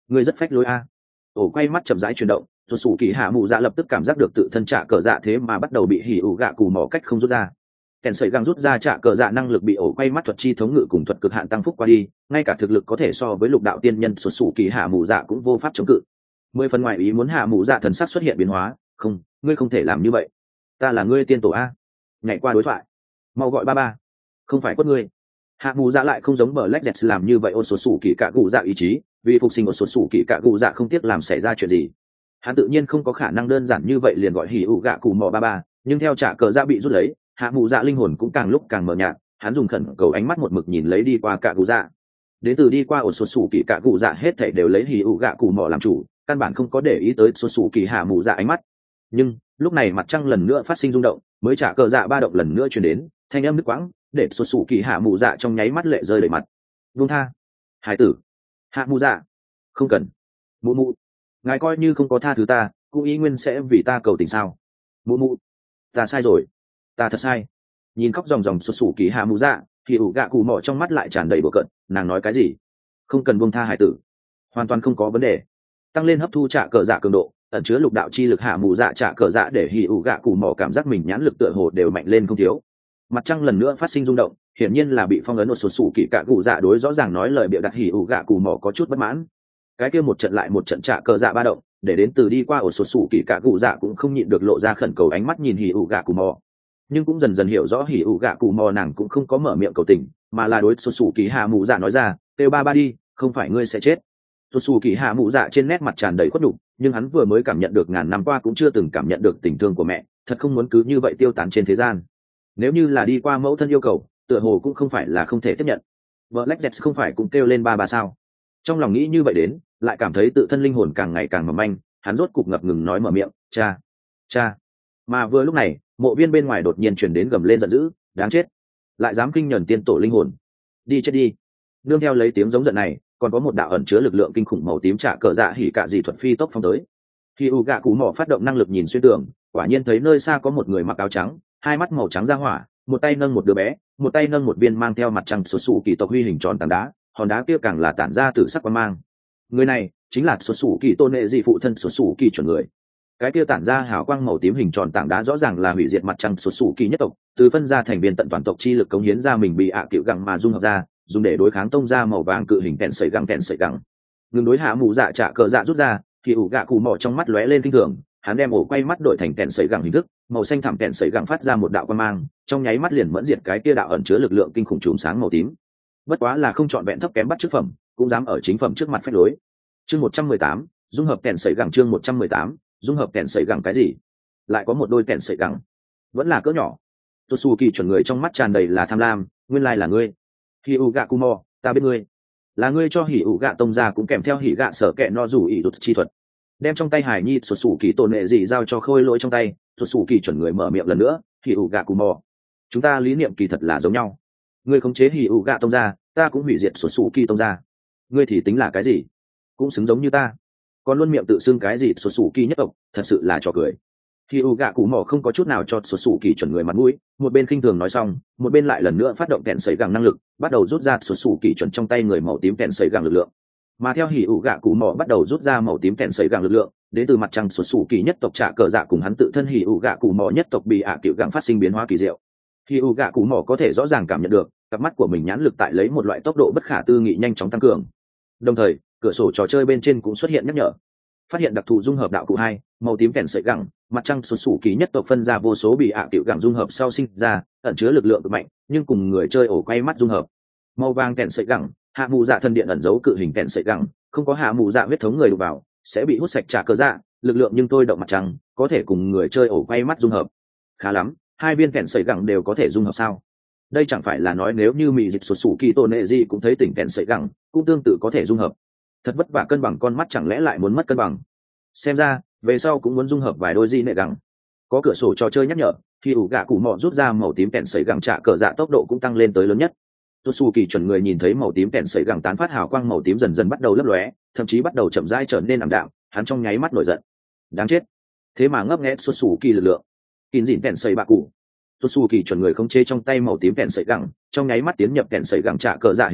A: ngươi rất phách lối a. Ổ quay mắt chậm rãi chuyển động, rồi sủ kỳ hạ mụ dạ lập tức cảm giác được tự thân trả cờ dạ thế mà bắt đầu bị hỉ ủ gạ cù mỏ cách không rút ra. Kèn sợi găng rút ra trả cờ dạ năng lực bị ổ quay mắt thuật chi thống ngự cùng thuật cực hạn tăng phúc qua đi, ngay cả thực lực có thể so với lục đạo tiên nhân xuất sủ kỳ hạ mụ dạ cũng vô pháp chống cự. 10 phần ngoài ý muốn hạ mụ dạ thần sắc xuất hiện biến hóa, không, ngươi không thể làm như vậy, ta là ngươi tiên tổ a. Nhảy qua đối thoại, mau gọi ba ba, không phải quất ngươi. Hạ mụ dạ lại không giống bờ lách dẹt làm như vậy ôn xuất sủ kỳ cạ cụ dạ ý chí, vì phục sinh ôn xuất sủ kỳ cạ cụ dạ không tiếc làm xảy ra chuyện gì. Hắn tự nhiên không có khả năng đơn giản như vậy liền gọi hỉ ủ gạ cụ mỏ ba ba, nhưng theo trả cờ dạ bị rút lấy, hạ mụ dạ linh hồn cũng càng lúc càng mờ nhạt, hắn dùng khẩn cầu ánh mắt một mực nhìn lấy đi qua cạ cụ dạ. Đến từ đi qua ổ xuất sủ kỳ cạ cụ dạ hết thảy đều lấy hỉ ủ gạ cụ mỏ làm chủ, căn bản không có để ý tới xuất sủ kỳ hạ mụ dạ ánh mắt. Nhưng lúc này mặt trăng lần nữa phát sinh rung động, mới trả cờ dạ ba động lần nữa truyền đến, thanh âm nước quãng để xuất sủ kỳ hạ mụ dạ trong nháy mắt lệ rơi đầy mặt. Buông tha, hải tử. Hạ mụ dạ, không cần. Mụ mụ, ngài coi như không có tha thứ ta, cũng ý nguyên sẽ vì ta cầu tình sao? Mụ mụ, ta sai rồi, ta thật sai. Nhìn khóc ròng ròng xuất sủ kỳ hạ mụ dạ, thì ủ gạ cụ mỏ trong mắt lại tràn đầy bừa cợt. Nàng nói cái gì? Không cần buông tha hải tử, hoàn toàn không có vấn đề. Tăng lên hấp thu trả cờ dạ cường độ, ẩn chứa lục đạo chi lực hạ mụ dạ trả cờ dạ để hỉ ủ gạ cụ mỏ cảm giác mình nhãn lực tựa hồ đều mạnh lên không thiếu. Mặt trăng lần nữa phát sinh rung động, hiển nhiên là bị phong ấn một số sủ kỳ cạ cụ dạ đối rõ ràng nói lời bịa đặt hỉ ủ gạ cụ mỏ có chút bất mãn. Cái kia một trận lại một trận trả cờ dạ ba động, để đến từ đi qua ổ số sủ kỳ cạ cụ dạ cũng không nhịn được lộ ra khẩn cầu ánh mắt nhìn hỉ ủ gạ cụ mỏ. Nhưng cũng dần dần hiểu rõ hỉ ủ gạ cụ mỏ nàng cũng không có mở miệng cầu tình, mà là đối số sủ kỳ hạ mụ dạ nói ra, kêu ba ba đi, không phải ngươi sẽ chết. Số sủ kỳ hạ mụ dạ trên nét mặt tràn đầy khuất nhục, nhưng hắn vừa mới cảm nhận được ngàn năm qua cũng chưa từng cảm nhận được tình thương của mẹ, thật không muốn cứ như vậy tiêu tán trên thế gian. Nếu như là đi qua mẫu thân yêu cầu, tựa hồ cũng không phải là không thể tiếp nhận. Black Jet không phải cũng kêu lên ba ba sao? Trong lòng nghĩ như vậy đến, lại cảm thấy tự thân linh hồn càng ngày càng mỏng manh, hắn rốt cục ngập ngừng nói mở miệng, cha, cha. Mà vừa lúc này, mộ viên bên ngoài đột nhiên chuyển đến gầm lên giận dữ, đáng chết, lại dám kinh nhẫn tiên tổ linh hồn, đi chết đi. Nương theo lấy tiếng giống giận này, còn có một đạo ẩn chứa lực lượng kinh khủng màu tím trả cờ dạ hỉ cạ dị thuật phi tốc phong tới. Khi u gạ cú mỏ phát động năng lực nhìn xuyên tường, quả nhiên thấy nơi xa có một người mặc áo trắng, hai mắt màu trắng ra hỏa, một tay nâng một đứa bé, một tay nâng một viên mang theo mặt trăng sụt sụ kỳ tộc huy hình tròn tảng đá, hòn đá kia càng là tản ra từ sắc quang mang. Người này chính là sụt sụ kỳ tôn nệ dị phụ thân sụt sụ kỳ chuẩn người. Cái kia tản ra hào quang màu tím hình tròn tảng đá rõ ràng là hủy diệt mặt trăng sụt sụ kỳ nhất tộc, từ phân ra thành viên tận toàn tộc chi lực cống hiến ra mình bị cựu gặng mà dung hợp ra, dùng để đối kháng tông ra màu vàng cự hình kẹn sợi gặng. Ngừng đối hạ mù dạ trả cờ dạ rút ra, thì ủ gạ cụ mỏ trong mắt lóe lên kinh thường, hắn đem ổ quay mắt đổi thành kẹn sợi gặng hình thức, màu xanh thẳm kẹn sợi gặng phát ra một đạo quang mang, trong nháy mắt liền mẫn diệt cái kia đạo ẩn chứa lực lượng kinh khủng chùm sáng màu tím. Bất quá là không chọn vẹn thấp kém bắt chước phẩm, cũng dám ở chính phẩm trước mặt phách lối. Chương 118, dung hợp kẹn sợi gặng. Chương 118, dung hợp kẹn sợi gặng. Cái gì? Lại có một đôi kẹn sợi gặng, vẫn là cỡ nhỏ. Tosuki chuẩn người trong mắt tràn đầy là tham lam, nguyên lai là ngươi. Hỉ gạ Kumo, ta biết ngươi. Là ngươi cho hỉ gạ tông ra cũng kèm theo hỉ gạ sở kẹ no rủ ỷ rụt chi thuật. Đem trong tay hải nhi xuất sủ kỳ tổn nệ gì giao cho khôi lỗi trong tay, xuất sủ kỳ chuẩn người mở miệng lần nữa, hỉ gạ Kumo. Chúng ta lý niệm kỳ thật là giống nhau. Ngươi khống chế hỉ gạ tông ra, ta cũng hủy diệt xuất sủ kỳ tông ra. Ngươi thì tính là cái gì? Cũng xứng giống như ta. Còn luôn miệng tự xưng cái gì xuất sủ kỳ nhất tộc, thật sự là trò cười. Khi gạ cụ mỏ không có chút nào cho xuất sủ kỳ chuẩn người mặt mũi, một bên khinh thường nói xong, một bên lại lần nữa phát động kẹn sấy gẳng năng lực, bắt đầu rút ra xuất sủ kỳ chuẩn trong tay người màu tím kẹn sấy gẳng lực lượng. Mà theo hỉ gạ cụ mỏ bắt đầu rút ra màu tím kẹn sấy gẳng lực lượng, đến từ mặt trăng xuất sủ kỳ nhất tộc trả cờ dạ cùng hắn tự thân hỉ gạ cụ mỏ nhất tộc bị cựu gẳng phát sinh biến hóa kỳ diệu. Hỉ gạ cụ mỏ có thể rõ ràng cảm nhận được, cặp mắt của mình nhãn lực tại lấy một loại tốc độ bất khả tư nghị nhanh chóng tăng cường. Đồng thời, cửa sổ trò chơi bên trên cũng xuất hiện nhắc nhở. Phát hiện đặc thù dung hợp đạo cụ 2, màu tím kèn sợi gẳng, mặt trăng xuất sủ kỳ nhất tộc phân ra vô số bị cựu gẳng dung hợp sau sinh ra, ẩn chứa lực lượng cực mạnh, nhưng cùng người chơi ổ quay mắt dung hợp. Màu vàng kèn sợi gẳng, hạ mù dạ thần điện ẩn giấu cự hình kèn sợi gẳng, không có hạ mù dạ huyết thống người đụng vào, sẽ bị hút sạch trả cơ dạ, lực lượng nhưng tôi động mặt trăng, có thể cùng người chơi ổ quay mắt dung hợp. Khá lắm, hai viên kèn sợi gẳng đều có thể dung hợp sao? Đây chẳng phải là nói nếu như mị dịch xuất sủ kỳ tôn nệ gì cũng thấy tỉnh kèn sợi gẳng, cũng tương tự có thể dung hợp. Thật vất vả cân bằng con mắt chẳng lẽ lại muốn mất cân bằng? Xem ra về sau cũng muốn dung hợp vài đôi di nệ gẳng. Có cửa sổ trò chơi nhắc nhở, khi gạ cụ mỏ rút ra màu tím kèn sấy gẳng trả cờ dạ tốc độ cũng tăng lên tới lớn nhất. Tosuki chuẩn người nhìn thấy màu tím kèn sấy gẳng tán phát hào quang màu tím dần dần bắt đầu lấp lóe, thậm chí bắt đầu chậm rãi trở nên ảm đạm, hắn trong nháy mắt nổi giận. Đáng chết, thế mà ngấp nghé Tosuki lực lượng. Kín dỉn kèn sấy bạ cụ. Tosuki chuẩn người không chế trong tay màu tím kèn sấy gẳng, trong nháy mắt tiến nhập kèn sấy gẳng trả cờ dạ hình thức,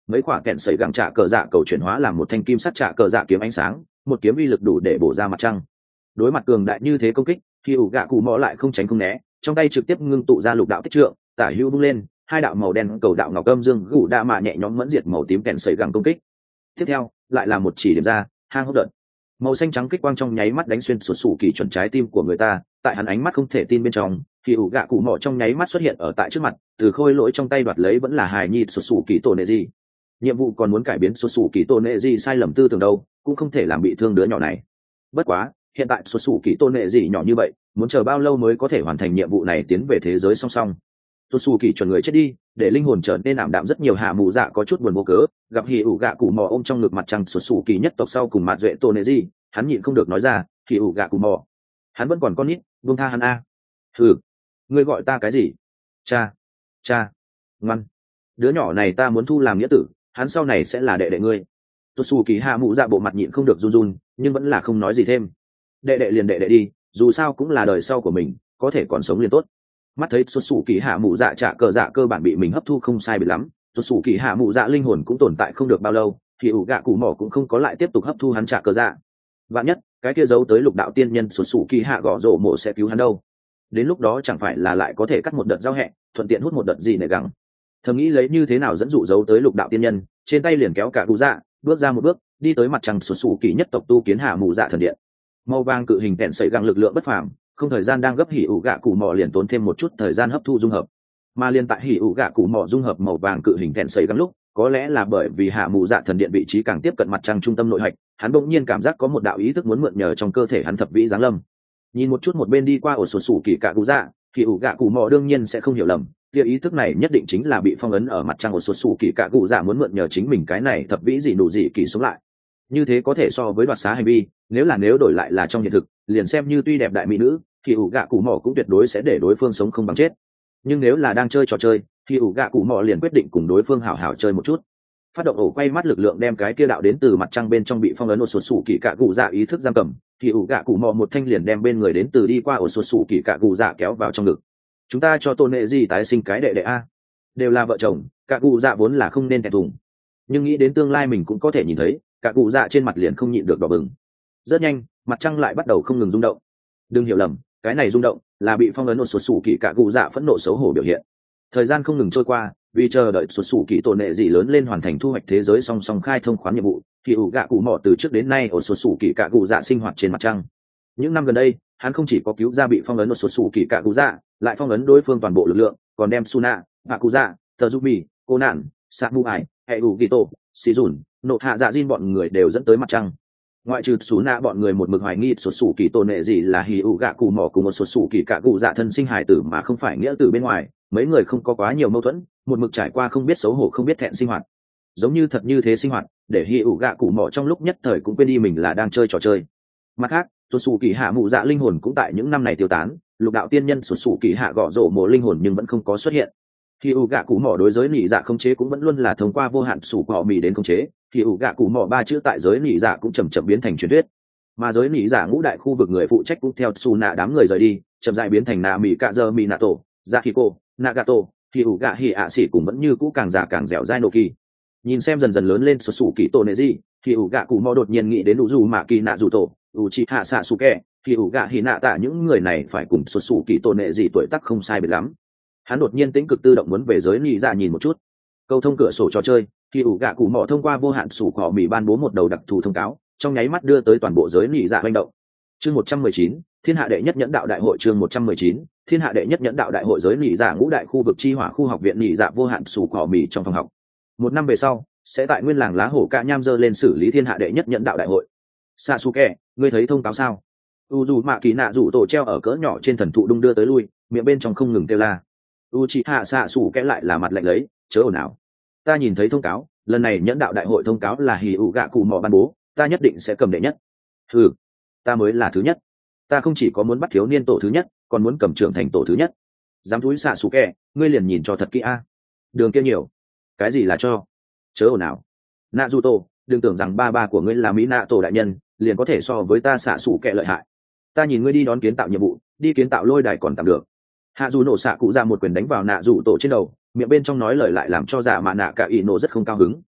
A: mấy quả kẹn sẩy gẳng trả cờ dạ cầu chuyển hóa làm một thanh kim sắt trả cờ dạ kiếm ánh sáng, một kiếm uy lực đủ để bổ ra mặt trăng. Đối mặt cường đại như thế công kích, khi ủ gạ cụ mò lại không tránh không né, trong tay trực tiếp ngưng tụ ra lục đạo tích trượng, tả hữu vung lên, hai đạo màu đen cầu đạo ngọc âm dương gù đa mạ nhẹ nhõm mẫn diệt màu tím kẹn sẩy gẳng công kích. Tiếp theo lại là một chỉ điểm ra, hang hốc đợt, màu xanh trắng kích quang trong nháy mắt đánh xuyên sụt sù kỳ chuẩn trái tim của người ta. Tại hắn ánh mắt không thể tin bên trong, khi ủ gạ cụ mò trong nháy mắt xuất hiện ở tại trước mặt, từ khôi lỗi trong tay đoạt lấy vẫn là hài nhi sụt sù kỳ tổ nệ gì. Nhiệm vụ còn muốn cải biến sụt sù kỳ tổ nệ gì sai lầm tư tưởng đâu, cũng không thể làm bị thương đứa nhỏ này. Bất quá hiện tại sụt sù kỳ tổ nệ gì nhỏ như vậy, muốn chờ bao lâu mới có thể hoàn thành nhiệm vụ này tiến về thế giới song song. sụt sù kỳ chuẩn người chết đi, để linh hồn trở nên ảm đạm rất nhiều. Hạ mù dạ có chút buồn vô cớ, gặp hỉ ủ gạ cụ mò ôm trong ngực mặt trăng sụt sù kỳ nhất tộc sau cùng mạt duệ tổ nệ gì, hắn nhịn không được nói ra, hỉ ủ gạ cụ mò, hắn vẫn còn con nít, buông tha hắn a. Ừ, ngươi gọi ta cái gì? Cha, cha, ngoan, đứa nhỏ này ta muốn thu làm nghĩa tử, hắn sau này sẽ là đệ đệ ngươi. sụt sù kỳ hạ mù dạ bộ mặt nhịn không được run run, nhưng vẫn là không nói gì thêm. Đệ đệ liền đệ đệ đi, dù sao cũng là đời sau của mình, có thể còn sống liền tốt. Mắt thấy xuất xù kỳ hạ mụ dạ trả cờ dạ cơ bản bị mình hấp thu không sai biệt lắm, xuất xù kỳ hạ mụ dạ linh hồn cũng tồn tại không được bao lâu, thì ủ gạ cụ mỏ cũng không có lại tiếp tục hấp thu hắn trả cờ dạ. Vạn nhất cái kia giấu tới lục đạo tiên nhân xuất xù kỳ hạ gõ rổ mộ sẽ cứu hắn đâu. Đến lúc đó chẳng phải là lại có thể cắt một đợt giao hẹ, thuận tiện hút một đợt gì nệ gắng. Thầm nghĩ lấy như thế nào dẫn dụ giấu tới lục đạo tiên nhân, trên tay liền kéo cả cụ dạ, bước ra một bước, đi tới mặt trăng xuất xù kỳ nhất tộc tu kiến hạ mụ dạ thần điện. Màu vàng cự hình kẹn sẩy găng lực lượng bất phàm, không thời gian đang gấp hỉ ủ gạ cụ mỏ liền tốn thêm một chút thời gian hấp thu dung hợp. Mà liên tại hỉ ủ gạ cụ mỏ dung hợp màu vàng cự hình kẹn sẩy găng lúc, có lẽ là bởi vì hạ mù dạ thần điện vị trí càng tiếp cận mặt trăng trung tâm nội hạch, hắn bỗng nhiên cảm giác có một đạo ý thức muốn mượn nhờ trong cơ thể hắn thập vĩ giáng lâm. Nhìn một chút một bên đi qua ổ sột sủ kỳ cạ cụ dạ, hỉ ủ gạ cụ mỏ đương nhiên sẽ không hiểu lầm, kia ý thức này nhất định chính là bị phong ấn ở mặt trăng ổ sột sủ kỳ cạ cụ dạ muốn mượn nhờ chính mình cái này thập vĩ gì nụ gì kỳ sống lại. Như thế có thể so với đoạt xá hành vi, nếu đổi lại là trong hiện thực, liền xem như tuy đẹp đại mỹ nữ, thì ủ gạ cụ mỏ cũng tuyệt đối sẽ để đối phương sống không bằng chết. Nhưng nếu là đang chơi trò chơi, thì ủ gạ cụ mỏ liền quyết định cùng đối phương hảo hảo chơi một chút. Phát động ổ quay mắt lực lượng đem cái kia đạo đến từ mặt trăng bên trong bị phong ấn ổ sột sủ kỳ cạ cụ dạ ý thức giam cầm, thì ủ gạ cụ mỏ một thanh liền đem bên người đến từ đi qua ổ sột sủ kỳ cạ cụ dạ kéo vào trong ngực. Chúng ta cho tôn nệ gì tái sinh cái đệ đệ a, đều là vợ chồng, cạ cụ dạ vốn là không nên thẹn thùng, nhưng nghĩ đến tương lai mình cũng có thể nhìn thấy, cạ cụ dạ trên mặt liền không nhịn được đỏ bừng. Rất nhanh mặt trăng lại bắt đầu không ngừng rung động. Đừng hiểu lầm, cái này rung động là bị phong ấn một sụt sủ kỳ cạ cụ dạ phẫn nộ xấu hổ biểu hiện. Thời gian không ngừng trôi qua, vì chờ đợi sụt sủ kỳ tổ nệ dị lớn lên hoàn thành thu hoạch thế giới song song khai thông khoán nhiệm vụ, thì ủ gạ cụ mỏ từ trước đến nay ở sụt sủ kỳ cạ cụ dạ sinh hoạt trên mặt trăng. Những năm gần đây hắn không chỉ có cứu ra bị phong ấn một sụt sủ kỳ cạ cụ dạ, lại phong ấn đối phương toàn bộ lực lượng, còn đem Suna, cạ cụ dạ, tờ du bì, cô nạn, sạc bu ải, hệ ủ kỳ tổ, xì dùn, nộ hạ dạ diên bọn người đều dẫn tới mặt trăng. Ngoại trừ xú nạ bọn người một mực hoài nghi sụt sủ kỳ tổ nệ gì là hì ủ gạ cụ mỏ cùng một sụt sủ kỳ cạ cụ dạ thân sinh hài tử mà không phải nghĩa tử bên ngoài, mấy người không có quá nhiều mâu thuẫn, một mực trải qua không biết xấu hổ không biết thẹn sinh hoạt, giống như thật như thế sinh hoạt, để hì ủ gạ cụ mỏ trong lúc nhất thời cũng quên đi mình là đang chơi trò chơi. Mặt khác sụt sủ kỳ hạ mụ dạ linh hồn cũng tại những năm này tiêu tán, lục đạo tiên nhân sụt sủ kỳ hạ gõ rổ mộ linh hồn nhưng vẫn không có xuất hiện. Hì ủ gạ cụ mỏ đối giới nỉ dạ khống chế cũng vẫn luôn là thông qua vô hạn sủ cọ mì đến khống chế. Thì ủ gạ cụ mỏ ba chữ tại giới nỉ dạ cũng chầm chậm biến thành truyền thuyết, mà giới nỉ dạ ngũ đại khu vực người phụ trách cũng theo su nạ đám người rời đi, chậm dại biến thành nạ mỹ cạ dơ mỹ nạ tổ, dạ hì cô, nagato. Thì ủ gạ hì ạ xỉ cùng vẫn như cũ càng già càng dẻo dai nô kỳ. Nhìn xem dần dần lớn lên sụt sủ kỳ tổ nệ gì, thì ủ gạ cụ mỏ đột nhiên nghĩ đến đủ dù mạ kỳ nạ dù tổ, ủ chị hạ xạ su kẹ. Thì ủ gạ hì nạ tạ những người này phải cùng sụt sủ kỳ tổ nệ gì tuổi tác không sai biệt lắm. Hắn đột nhiên tĩnh cực tự động muốn về giới nỉ dạ nhìn một chút. Câu thông cửa sổ trò chơi, thì ủ gạ cụ mỏ thông qua vô hạn sủ cỏ mỹ ban bố một đầu đặc thù thông cáo, trong nháy mắt đưa tới toàn bộ giới nỉ dạ manh động. Chương 119, Thiên hạ đệ nhất nhẫn đạo đại hội. Chương 119, Thiên hạ đệ nhất nhẫn đạo đại hội. Giới nỉ dạ ngũ đại khu vực chi hỏa khu học viện nỉ dạ vô hạn sủ cỏ mỹ trong phòng học. Một năm về sau sẽ tại nguyên làng lá hổ cạ nham dơ lên xử lý thiên hạ đệ nhất nhẫn đạo đại hội. Sasuke, ngươi thấy thông cáo sao? Dù mạ kỳ nạ rủ tổ treo ở cỡ nhỏ trên thần thụ đung đưa tới lui, miệng bên trong không ngừng kêu la. Uchiha Sasuke lại là mặt lạnh lấy, chớ ồn ào. Ta nhìn thấy thông cáo, lần này nhẫn đạo đại hội thông cáo là hì ủ gạ cụ mỏ ban bố, ta nhất định sẽ cầm đệ nhất. Ừ, ta mới là thứ nhất. Ta không chỉ có muốn bắt thiếu niên tổ thứ nhất, còn muốn cầm trưởng thành tổ thứ nhất. Dám thúi xạ xù kẹ, ngươi liền nhìn cho thật kỹ a. Đường kia nhiều. Cái gì là cho? Chớ ồn ào. Naruto, đừng tưởng rằng ba của ngươi là mỹ nạ tổ đại nhân, liền có thể so với ta xạ xù kẹ lợi hại. Ta nhìn ngươi đi đón kiến tạo nhiệm vụ, đi kiến tạo lôi đài còn tạm được. Hạ dù nổ xạ cụ ra một quyền đánh vào nạ rủ tổ trên đầu, miệng bên trong nói lời lại làm cho giả mạ nạ cả ỷ nổ rất không cao hứng.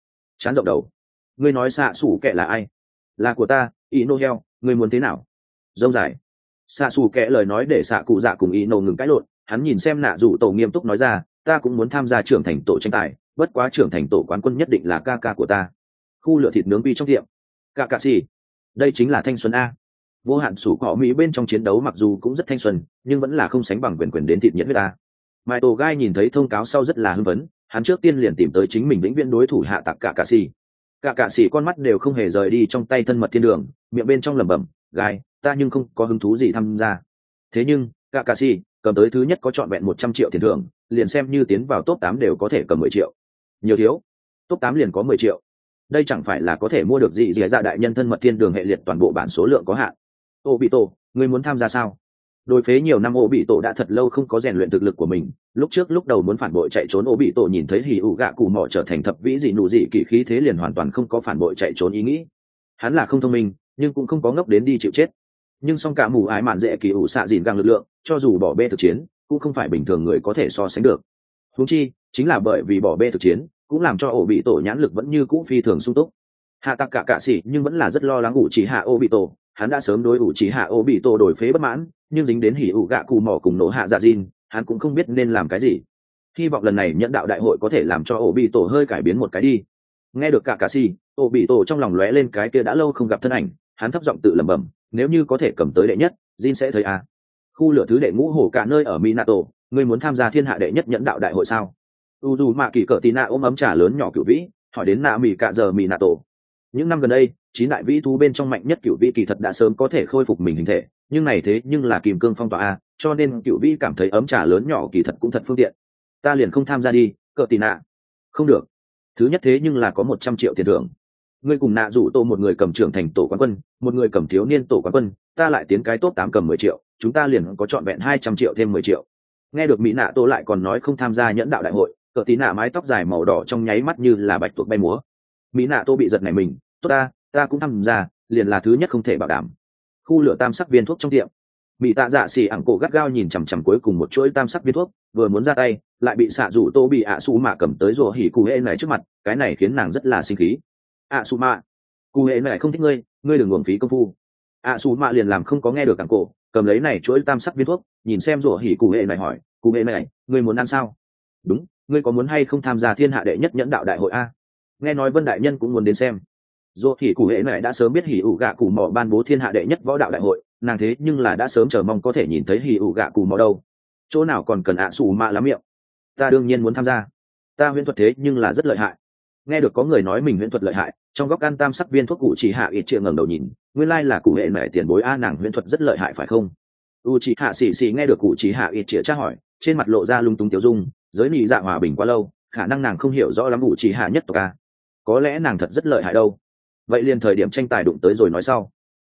A: chán rộng đầu. Ngươi nói xạ xủ kệ là ai? Là của ta, Ino heo, ngươi muốn thế nào? Dông dài. Xạ xủ kệ lời nói để xạ cụ dạ cùng Ino ngừng cãi lộn, hắn nhìn xem nạ rủ tổ nghiêm túc nói ra, ta cũng muốn tham gia trưởng thành tổ tranh tài, bất quá trưởng thành tổ quán quân nhất định là ca ca của ta. Khu lửa thịt nướng vi trong tiệm. Cả cạ xì. Đây chính là thanh xuân a. Vô hạn sủ cỏ mỹ bên trong chiến đấu mặc dù cũng rất thanh xuân, nhưng vẫn là không sánh bằng quyền quyền đến thịt nhiệt huyết a. Mai tổ gai nhìn thấy thông cáo sau rất là hưng phấn, hắn trước tiên liền tìm tới chính mình vĩnh viễn đối thủ hạ tặc cả cạ xì. Cả cạ xì con mắt đều không hề rời đi trong tay thân mật thiên đường, miệng bên trong lẩm bẩm, gai, ta nhưng không có hứng thú gì tham gia. Thế nhưng cả cạ xì cầm tới thứ nhất có trọn vẹn 100 triệu tiền thưởng, liền xem như tiến vào top 8 đều có thể cầm 10 triệu. Nhiều thiếu, top 8 liền có 10 triệu. Đây chẳng phải là có thể mua được gì dạ đại nhân thân mật thiên đường hệ liệt toàn bộ bản số lượng có hạn. Ô bị tổ, ngươi muốn tham gia sao? Đối phế nhiều năm ô bị tổ đã thật lâu không có rèn luyện thực lực của mình, lúc đầu muốn phản bội chạy trốn ô bị tổ nhìn thấy hỉ ủ gạ cụ mỏ trở thành thập vĩ dị nụ dị kỳ khí thế liền hoàn toàn không có phản bội chạy trốn ý nghĩ. Hắn là không thông minh, nhưng cũng không có ngốc đến đi chịu chết. Nhưng song cả mù ái mạn dễ kỳ ủ xạ dìn găng lực lượng, cho dù bỏ bê thực chiến, cũng không phải bình thường người có thể so sánh được. Huống chi, chính là bởi vì bỏ bê thực chiến, cũng làm cho ổ bị tổ nhãn lực vẫn như cũ phi thường sung túc. Hạ tặc cả cạ sĩ nhưng vẫn là rất lo lắng ủ chỉ hạ ô bị tổ, hắn đã sớm đối ủ chỉ hạ ô bị tổ đổi phế bất mãn, nhưng dính đến hỉ ủ gạ cù mỏ cùng nổ hạ dạ dìn, hắn cũng không biết nên làm cái gì. Hy vọng lần này nhận đạo đại hội có thể làm cho ổ bị tổ hơi cải biến một cái đi. Nghe được cả cạ sĩ, ổ bị tổ trong lòng lóe lên cái kia đã lâu không gặp thân ảnh, hắn thấp giọng tự lẩm bẩm, nếu như có thể cầm tới đệ nhất, Jin sẽ thấy à. Khu lửa thứ đệ ngũ hổ cả nơi ở Minato, ngươi muốn tham gia thiên hạ đệ nhất nhẫn đạo đại hội sao? Udu mạ kỳ cỡ tì nạ ôm ấm trà lớn nhỏ cửu vĩ, hỏi đến nạ mì cả giờ Minato. Những năm gần đây, 9 đại vĩ thú bên trong mạnh nhất cửu vĩ kỳ thật đã sớm có thể khôi phục mình hình thể, nhưng này thế nhưng là kìm cương phong tỏa a, cho nên cửu vĩ cảm thấy ấm trà lớn nhỏ kỳ thật cũng thật phương tiện. Ta liền không tham gia đi, cỡ tì nạ. Không được. Thứ nhất thế nhưng là có 100 triệu tiền thưởng. Ngươi cùng nạ rủ tô một người cầm trưởng thành tổ quán quân, một người cầm thiếu niên tổ quán quân, ta lại tiến cái top 8 cầm 10 triệu, chúng ta liền có trọn vẹn 200 triệu thêm 10 triệu. Nghe được mỹ nạ tô lại còn nói không tham gia nhẫn đạo đại hội, cỡ tí nạ mái tóc dài màu đỏ trong nháy mắt như là bạch tuộc bay múa. Mỹ nạ tô bị giật này mình, tốt ta cũng tham gia, liền là thứ nhất không thể bảo đảm. Khu lửa tam sắc viên thuốc trong tiệm, mỹ tạ dạ xỉ ẳng cổ gắt gao nhìn chằm chằm cuối cùng một chuỗi tam sắc viên thuốc, vừa muốn ra tay lại bị xạ rủ tô bị ạ su mạ cầm tới rồi hỉ cụ hệ này trước mặt, cái này khiến nàng rất là sinh khí. ạ su mạ, cụ hệ này không thích ngươi đừng uổng phí công phu. ạ su mạ liền làm không có nghe được ẳng cổ, cầm lấy này chuỗi tam sắc viên thuốc, nhìn xem rồi hỉ cụ hệ này hỏi, cụ hệ này ngươi muốn ăn sao? Đúng, ngươi có muốn hay không tham gia thiên hạ đệ nhất nhẫn đạo đại hội a? Nghe nói Vân đại nhân cũng muốn đến xem. Dù hỉ cụ hệ này đã sớm biết hỉ ủ gạ cụ mỏ ban bố thiên hạ đệ nhất võ đạo đại hội, nàng thế nhưng là đã sớm chờ mong có thể nhìn thấy hỉ ủ gạ cụ mỏ đâu. Chỗ nào còn cần ạ xù mạ lắm miệng. Ta đương nhiên muốn tham gia. Ta huyễn thuật thế nhưng là rất lợi hại. Nghe được có người nói mình huyễn thuật lợi hại, trong góc ăn tam sắc viên thuốc cụ chỉ hạ ít triệu ngẩng đầu nhìn, nguyên lai là cụ hệ này tiền bối a, nàng huyễn thuật rất lợi hại phải không? U chỉ hạ xì xì nghe được cụ chỉ hạ ít triệu tra hỏi, trên mặt lộ ra lung tung tiêu dung, giới nị dạ hòa bình quá lâu, khả năng nàng không hiểu rõ lắm cụ chỉ hạ nhất tộc a. Có lẽ nàng thật rất lợi hại đâu. Vậy liền thời điểm tranh tài đụng tới rồi nói sau.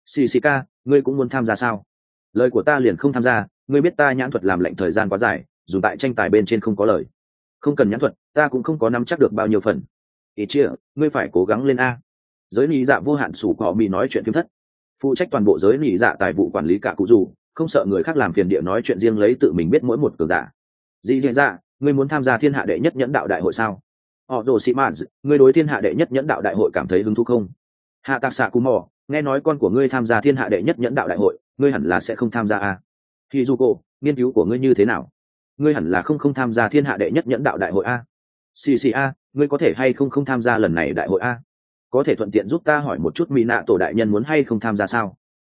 A: Ca, ngươi cũng muốn tham gia sao? Lời của ta liền không tham gia, ngươi biết ta nhãn thuật làm lệnh thời gian quá dài, dùng tại tranh tài bên trên không có lời. Không cần nhãn thuật, ta cũng không có nắm chắc được bao nhiêu phần. Ý chia, ngươi phải cố gắng lên a. Giới nị dạ vô hạn sủ cỏ mì nói chuyện phím thất. Phụ trách toàn bộ giới nị dạ tài vụ quản lý cả cụ dù, không sợ người khác làm phiền địa nói chuyện riêng lấy tự mình biết mỗi một cường giả. Dị dạ, ngươi muốn tham gia thiên hạ đệ nhất nhẫn đạo đại hội sao? Họ đồ sĩ mãn, ngươi đối thiên hạ đệ nhất nhẫn đạo đại hội cảm thấy hứng thú không? Hạ tạc xạ cù mò, nghe nói con của ngươi tham gia thiên hạ đệ nhất nhẫn đạo đại hội, ngươi hẳn là sẽ không tham gia a. Hizuko, nghiên cứu của ngươi như thế nào? Ngươi hẳn là không tham gia thiên hạ đệ nhất nhẫn đạo đại hội a. A, ngươi có thể hay không tham gia lần này đại hội a? Có thể thuận tiện giúp ta hỏi một chút mỹ nạ tổ đại nhân muốn hay không tham gia sao?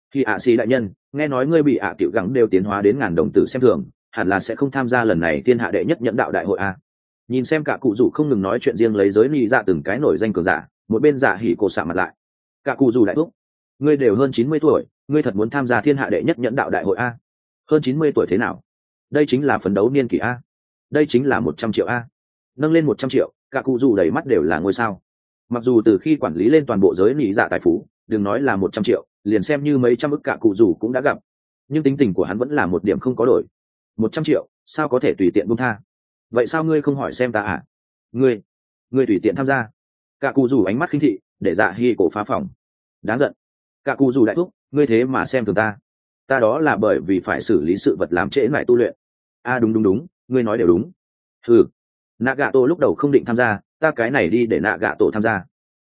A: Xì đại nhân, nghe nói ngươi bị tiểu gắng đều tiến hóa đến 1000 đồng tử xem thường, hẳn là sẽ không tham gia lần này thiên hạ đệ nhất nhẫn đạo đại hội a. Nhìn xem cả cụ rủ không ngừng nói chuyện riêng lấy giới ly ra từng cái nổi danh cường giả, một bên giả hỉ cổ xạ mặt lại. Cả cụ rủ đại thúc, ngươi đều hơn 90 tuổi, ngươi thật muốn tham gia thiên hạ đệ nhất nhẫn đạo đại hội a? Hơn 90 tuổi thế nào? Đây chính là phấn đấu niên kỷ a. Đây chính là 100 triệu a. Nâng lên 100 triệu, cả cụ rủ đầy mắt đều là ngôi sao. Mặc dù từ khi quản lý lên toàn bộ giới nỉ dạ tài phú, đừng nói là 100 triệu, liền xem như mấy trăm ức cả cụ rủ cũng đã gặp, nhưng tính tình của hắn vẫn là một điểm không có đổi. 100 triệu, sao có thể tùy tiện buông tha? Vậy sao ngươi không hỏi xem ta à? Ngươi tùy tiện tham gia? Cả cụ rủ ánh mắt khinh thị, để dạ hi cổ phá phòng. Đáng giận. Cả cụ rủ đại thúc, ngươi thế mà xem thường ta? Ta đó là bởi vì phải xử lý sự vật làm trễ lại tu luyện. Đúng, ngươi nói đều đúng. Nagatomo lúc đầu không định tham gia, ta cái này đi để Nagatomo tham gia.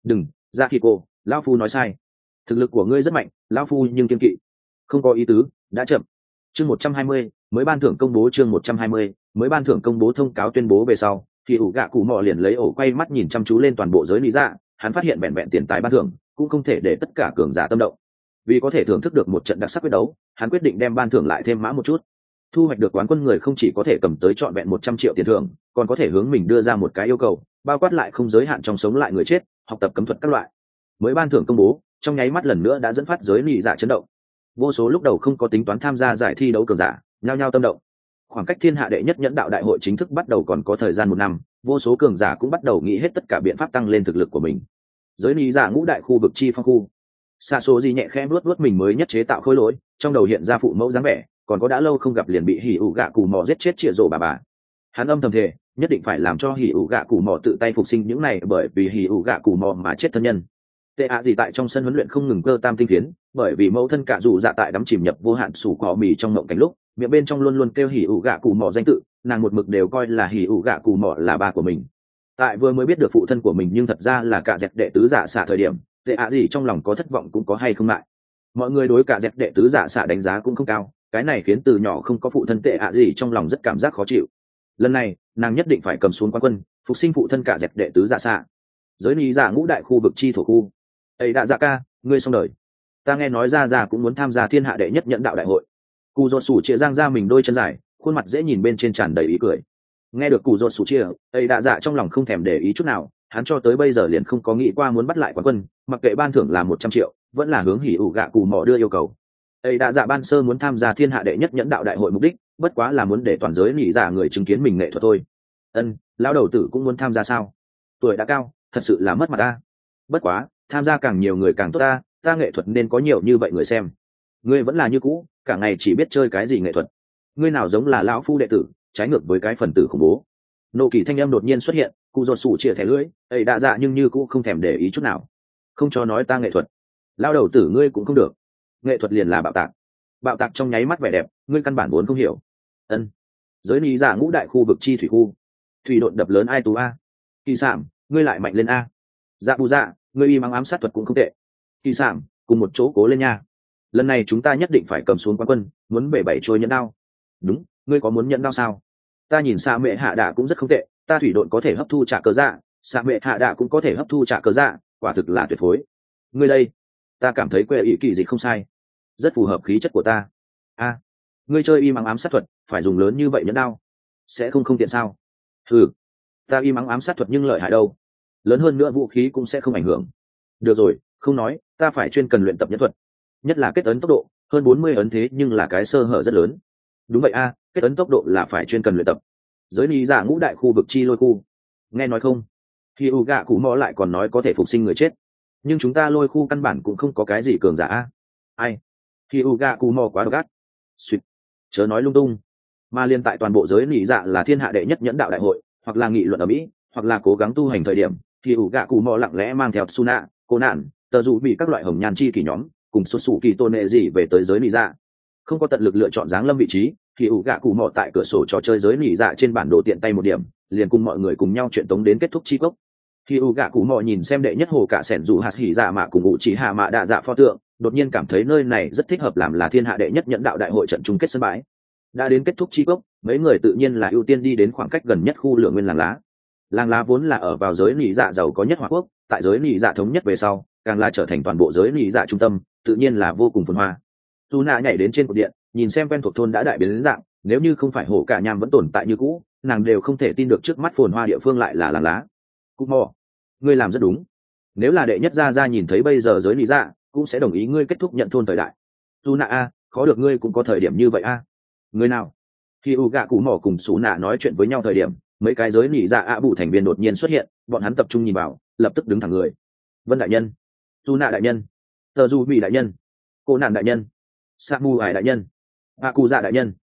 A: Đừng, ra khi cô, lão phu nói sai. Thực lực của ngươi rất mạnh, lão phu nhưng kiên kỵ. Không có ý tứ, đã chậm. Chương 120, mới ban thưởng công bố. Chương 120, mới ban thưởng công bố thông cáo tuyên bố về sau, thì ủ gạ cụ mò liền lấy ổ quay mắt nhìn chăm chú lên toàn bộ giới lý dạ, hắn phát hiện vẹn vẹn tiền tài ban thưởng cũng không thể để tất cả cường giả tâm động. Vì có thể thưởng thức được một trận đặc sắc quyết đấu, hắn quyết định đem ban thưởng lại thêm mã một chút. Thu hoạch được quán quân người không chỉ có thể cầm tới trọn vẹn 100 triệu tiền thưởng, còn có thể hướng mình đưa ra một cái yêu cầu, bao quát lại không giới hạn trong sống lại người chết, học tập cấm thuật các loại. Mới ban thưởng công bố, trong nháy mắt lần nữa đã dẫn phát giới lý dạ chấn động. Vô số lúc đầu không có tính toán tham gia giải thi đấu cường giả, nhao nhao tâm động. Khoảng cách thiên hạ đệ nhất nhẫn đạo đại hội chính thức bắt đầu còn có thời gian 1 năm, vô số cường giả cũng bắt đầu nghĩ hết tất cả biện pháp tăng lên thực lực của mình. Giới lý giả ngũ đại khu vực chi phong khu, xa số gì nhẹ khẽ nuốt mình mới nhất chế tạo khối lỗi, trong đầu hiện ra phụ mẫu dáng vẻ, còn có đã lâu không gặp liền bị hỉ ủ gạ cù mò giết chết chĩa rổ bà. Hắn âm thầm thề, nhất định phải làm cho hỉ ủ gạ cù mò tự tay phục sinh những này bởi vì hỉ ủ gạ cù mò mà chết thân nhân. Tệ ạ gì tại trong sân huấn luyện không ngừng cơ tam tinh phiến, bởi vì mẫu thân cả dù dạ tại đắm chìm nhập vô hạn sủ cỏ mì trong mộng cảnh lúc miệng bên trong luôn luôn kêu hỉ ủ gạ cù mò danh tự, nàng một mực đều coi là hỉ ủ gạ cù mò là ba của mình. Tại vừa mới biết được phụ thân của mình nhưng thật ra là cả dẹp đệ tứ giả xạ thời điểm, tệ ạ gì trong lòng có thất vọng cũng có hay không lại. Mọi người đối cả dẹp đệ tứ giả xạ đánh giá cũng không cao, cái này khiến từ nhỏ không có phụ thân tệ ạ gì trong lòng rất cảm giác khó chịu. Lần này nàng nhất định phải cầm xuống quán quân, phục sinh phụ thân cả dẹp đệ tứ giả xạ. Giới lý giả ngũ đại khu vực chi thổ khu, ấy đã dạ ca, ngươi xong đời. Ta nghe nói ra cũng muốn tham gia thiên hạ đệ nhất nhẫn đạo đại hội. Cụ dột sủ chia giang ra mình đôi chân dài, khuôn mặt dễ nhìn bên trên tràn đầy ý cười. Nghe được cụ dột sủ chia, ấy đã dạ trong lòng không thèm để ý chút nào, hắn cho tới bây giờ liền không có nghĩ qua muốn bắt lại quán quân, mặc kệ ban thưởng là 100 triệu, vẫn là hướng hỉ ủ gạ cù mò đưa yêu cầu. Ấy đã dạ ban sơ muốn tham gia thiên hạ đệ nhất nhẫn đạo đại hội mục đích, bất quá là muốn để toàn giới nhị giả người chứng kiến mình nghệ thuật thôi. Lão đầu tử cũng muốn tham gia sao? Tuổi đã cao, thật sự là mất mặt ta. Bất quá, tham gia càng nhiều người càng tốt ta nghệ thuật nên có nhiều như vậy người xem. Ngươi vẫn là như cũ, cả ngày chỉ biết chơi cái gì nghệ thuật. Ngươi nào giống là lão phu đệ tử, trái ngược với cái phần tử khủng bố. Nộ kỳ thanh âm đột nhiên xuất hiện, cụ ruột sủ chia thẻ lưỡi, ấy đã dạ nhưng như cũ không thèm để ý chút nào. Không cho nói ta nghệ thuật, lao đầu tử ngươi cũng không được. Nghệ thuật liền là bạo tạc trong nháy mắt vẻ đẹp, ngươi căn bản vốn không hiểu. Giới lý giả ngũ đại khu vực chi thủy khu, thủy độn đập lớn ai tú a. Kỳ sảm, ngươi lại mạnh lên a. Dạ bù dạ, ngươi y mắng ám sát thuật cũng không tệ. Kỳ sảm, cùng một chỗ cố lên nha. Lần này chúng ta nhất định phải cầm xuống quán quân, muốn bể bảy trôi nhẫn đao. Đúng, ngươi có muốn nhẫn đao sao? Ta nhìn xạ mệ hạ đạ cũng rất không tệ, ta thủy độn có thể hấp thu trả cờ dạ, xạ mệ hạ đạ cũng có thể hấp thu trả cờ dạ, quả thực là tuyệt phối. Ngươi đây, ta cảm thấy quê ý kỳ dịch không sai, rất phù hợp khí chất của ta. Ngươi chơi y mắng ám sát thuật, phải dùng lớn như vậy nhẫn đao, sẽ không tiện sao? Ta y mắng ám sát thuật nhưng lợi hại đâu, lớn hơn nữa vũ khí cũng sẽ không ảnh hưởng. Được rồi, không nói, ta phải chuyên cần luyện tập nhẫn thuật, nhất là kết ấn tốc độ, hơn 40 ấn thế nhưng là cái sơ hở rất lớn. Đúng vậy kết ấn tốc độ là phải chuyên cần luyện tập. Giới lý giả ngũ đại khu vực chi lôi khu, nghe nói không? Khi u gạ cụ mò lại còn nói có thể phục sinh người chết, nhưng chúng ta lôi khu căn bản cũng không có cái gì cường giả ai. Khi u gạ cụ mò quá độc ác, suýt, chớ nói lung tung. Mà liên tại toàn bộ giới lý dạ là thiên hạ đệ nhất nhẫn đạo đại hội, hoặc là nghị luận ở Mỹ, hoặc là cố gắng tu hành thời điểm, thì ủ gạ cụ mò lặng lẽ mang theo Suna, cô nạn, tờ dù bị các loại hồng nhan chi kỷ nhóm cùng xuất xù kỳ tôn nệ gì về tới giới lý dạ. Không có tận lực lựa chọn dáng lâm vị trí, thì ủ gạ cụ mò tại cửa sổ trò chơi giới lý dạ trên bản đồ tiện tay một điểm, liền cùng mọi người cùng nhau chuyện tống đến kết thúc chi cốc. Thì ủ gạ cụ mò nhìn xem đệ nhất hồ cả sẻn dù hạt hỉ dạ mạ cùng ủ chỉ hạ mạ đạ dạ pho tượng, đột nhiên cảm thấy nơi này rất thích hợp làm là thiên hạ đệ nhất nhẫn đạo đại hội trận chung kết sân bãi. Đã đến kết thúc chi cốc, mấy người tự nhiên là ưu tiên đi đến khoảng cách gần nhất khu lửa nguyên làng lá vốn là ở vào giới nỉ dạ giàu có nhất Hoa Quốc, tại giới nỉ dạ thống nhất về sau càng là trở thành toàn bộ giới nỉ dạ trung tâm, tự nhiên là vô cùng phồn hoa. Tu Na nhảy đến trên cột điện, nhìn xem quen thuộc thôn đã đại biến đến dạng, nếu như không phải hổ cả nham vẫn tồn tại như cũ, nàng đều không thể tin được trước mắt phồn hoa địa phương lại là làng lá. Cúc mò, ngươi làm rất đúng. Nếu là đệ nhất gia nhìn thấy bây giờ giới nỉ dạ, cũng sẽ đồng ý ngươi kết thúc nhận thôn thời đại. Tu Na khó được ngươi cũng có thời điểm như vậy Người nào? Khi u gạ cụ mỏ cùng xú nạ nói chuyện với nhau thời điểm, mấy cái giới nỉ dạ bù thành viên đột nhiên xuất hiện, bọn hắn tập trung nhìn vào, lập tức đứng thẳng người. Vân đại nhân, xú nạ đại nhân, tờ du mỹ đại nhân, cô nạn đại nhân, sa mu ải đại nhân, cụ dạ đại nhân.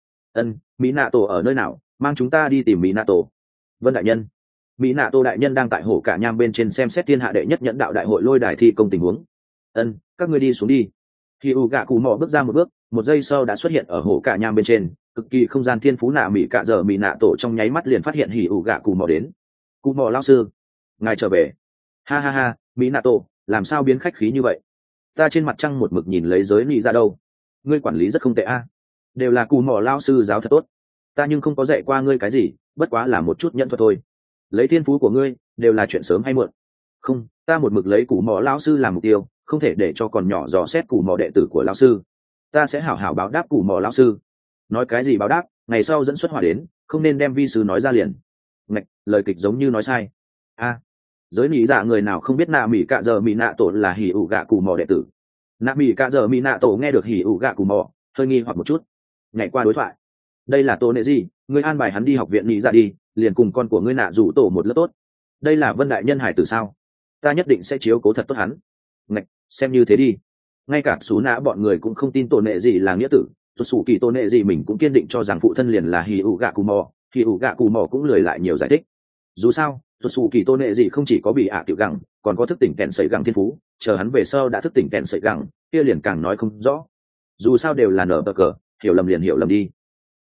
A: Mỹ nạ tổ ở nơi nào, mang chúng ta đi tìm Mỹ nạ tổ. Vân đại nhân, Mỹ nạ tổ đại nhân đang tại hổ cả nham bên trên xem xét thiên hạ đệ nhất nhẫn đạo đại hội lôi đài thi công tình huống. Các ngươi đi xuống đi. Khi u gạ cụ mỏ bước ra một bước, một giây sau đã xuất hiện ở hổ cả nham bên trên, cực kỳ không gian thiên phú nạ mỹ cạ dở mỹ nạ tổ trong nháy mắt liền phát hiện hỉ ủ gạ cụ mỏ đến. Cụ mỏ lao sư, ngài trở về. Ha ha ha, mỹ nạ tổ làm sao biến khách khí như vậy? Ta trên mặt trăng một mực nhìn lấy giới nị ra đâu. Ngươi quản lý rất không tệ a. Đều là cù mò lao sư giáo thật tốt. Ta nhưng không có dạy qua ngươi cái gì, bất quá là một chút nhận thuật thôi. Lấy thiên phú của ngươi đều là chuyện sớm hay muộn. Không, ta một mực lấy cù mò lao sư làm mục tiêu, không thể để cho còn nhỏ dò xét cù mò đệ tử của lao sư. Ta sẽ hảo hảo báo đáp cù mò lao sư. Nói cái gì báo đáp, ngày sau dẫn xuất hỏa đến, không nên đem vi sứ nói ra liền. Ngạch, lời kịch giống như nói sai. A, giới nị dạ người nào không biết nạ mỹ cạ giờ mỹ nạ tổ là hỉ ủ gạ cù mò đệ tử. Nạ mỹ cạ giờ mỹ nạ tổ nghe được hỉ ủ gạ cù mò, hơi nghi hoặc một chút. Ngày qua đối thoại, đây là tô nệ gì, ngươi an bài hắn đi học viện nị dạ đi, liền cùng con của ngươi nạ rủ tổ một lớp tốt. Đây là vân đại nhân hải tử sao? Ta nhất định sẽ chiếu cố thật tốt hắn. Ngạch, xem như thế đi. Ngay cả xú nã bọn người cũng không tin tô nệ gì là nghĩa tử, tuột xù kỳ tô nệ gì mình cũng kiên định cho rằng phụ thân liền là hỉ ủ gạ cù mò. Hỉ ủ gạ cù mò cũng lười lại nhiều giải thích. Dù sao tuột xù kỳ tô nệ gì không chỉ có bị tiểu gẳng, còn có thức tỉnh kẹn sẩy gẳng thiên phú, chờ hắn về sau đã thức tỉnh kẹn sẩy gẳng kia liền càng nói không rõ. Dù sao đều là nở bờ cờ, hiểu lầm liền hiểu lầm đi.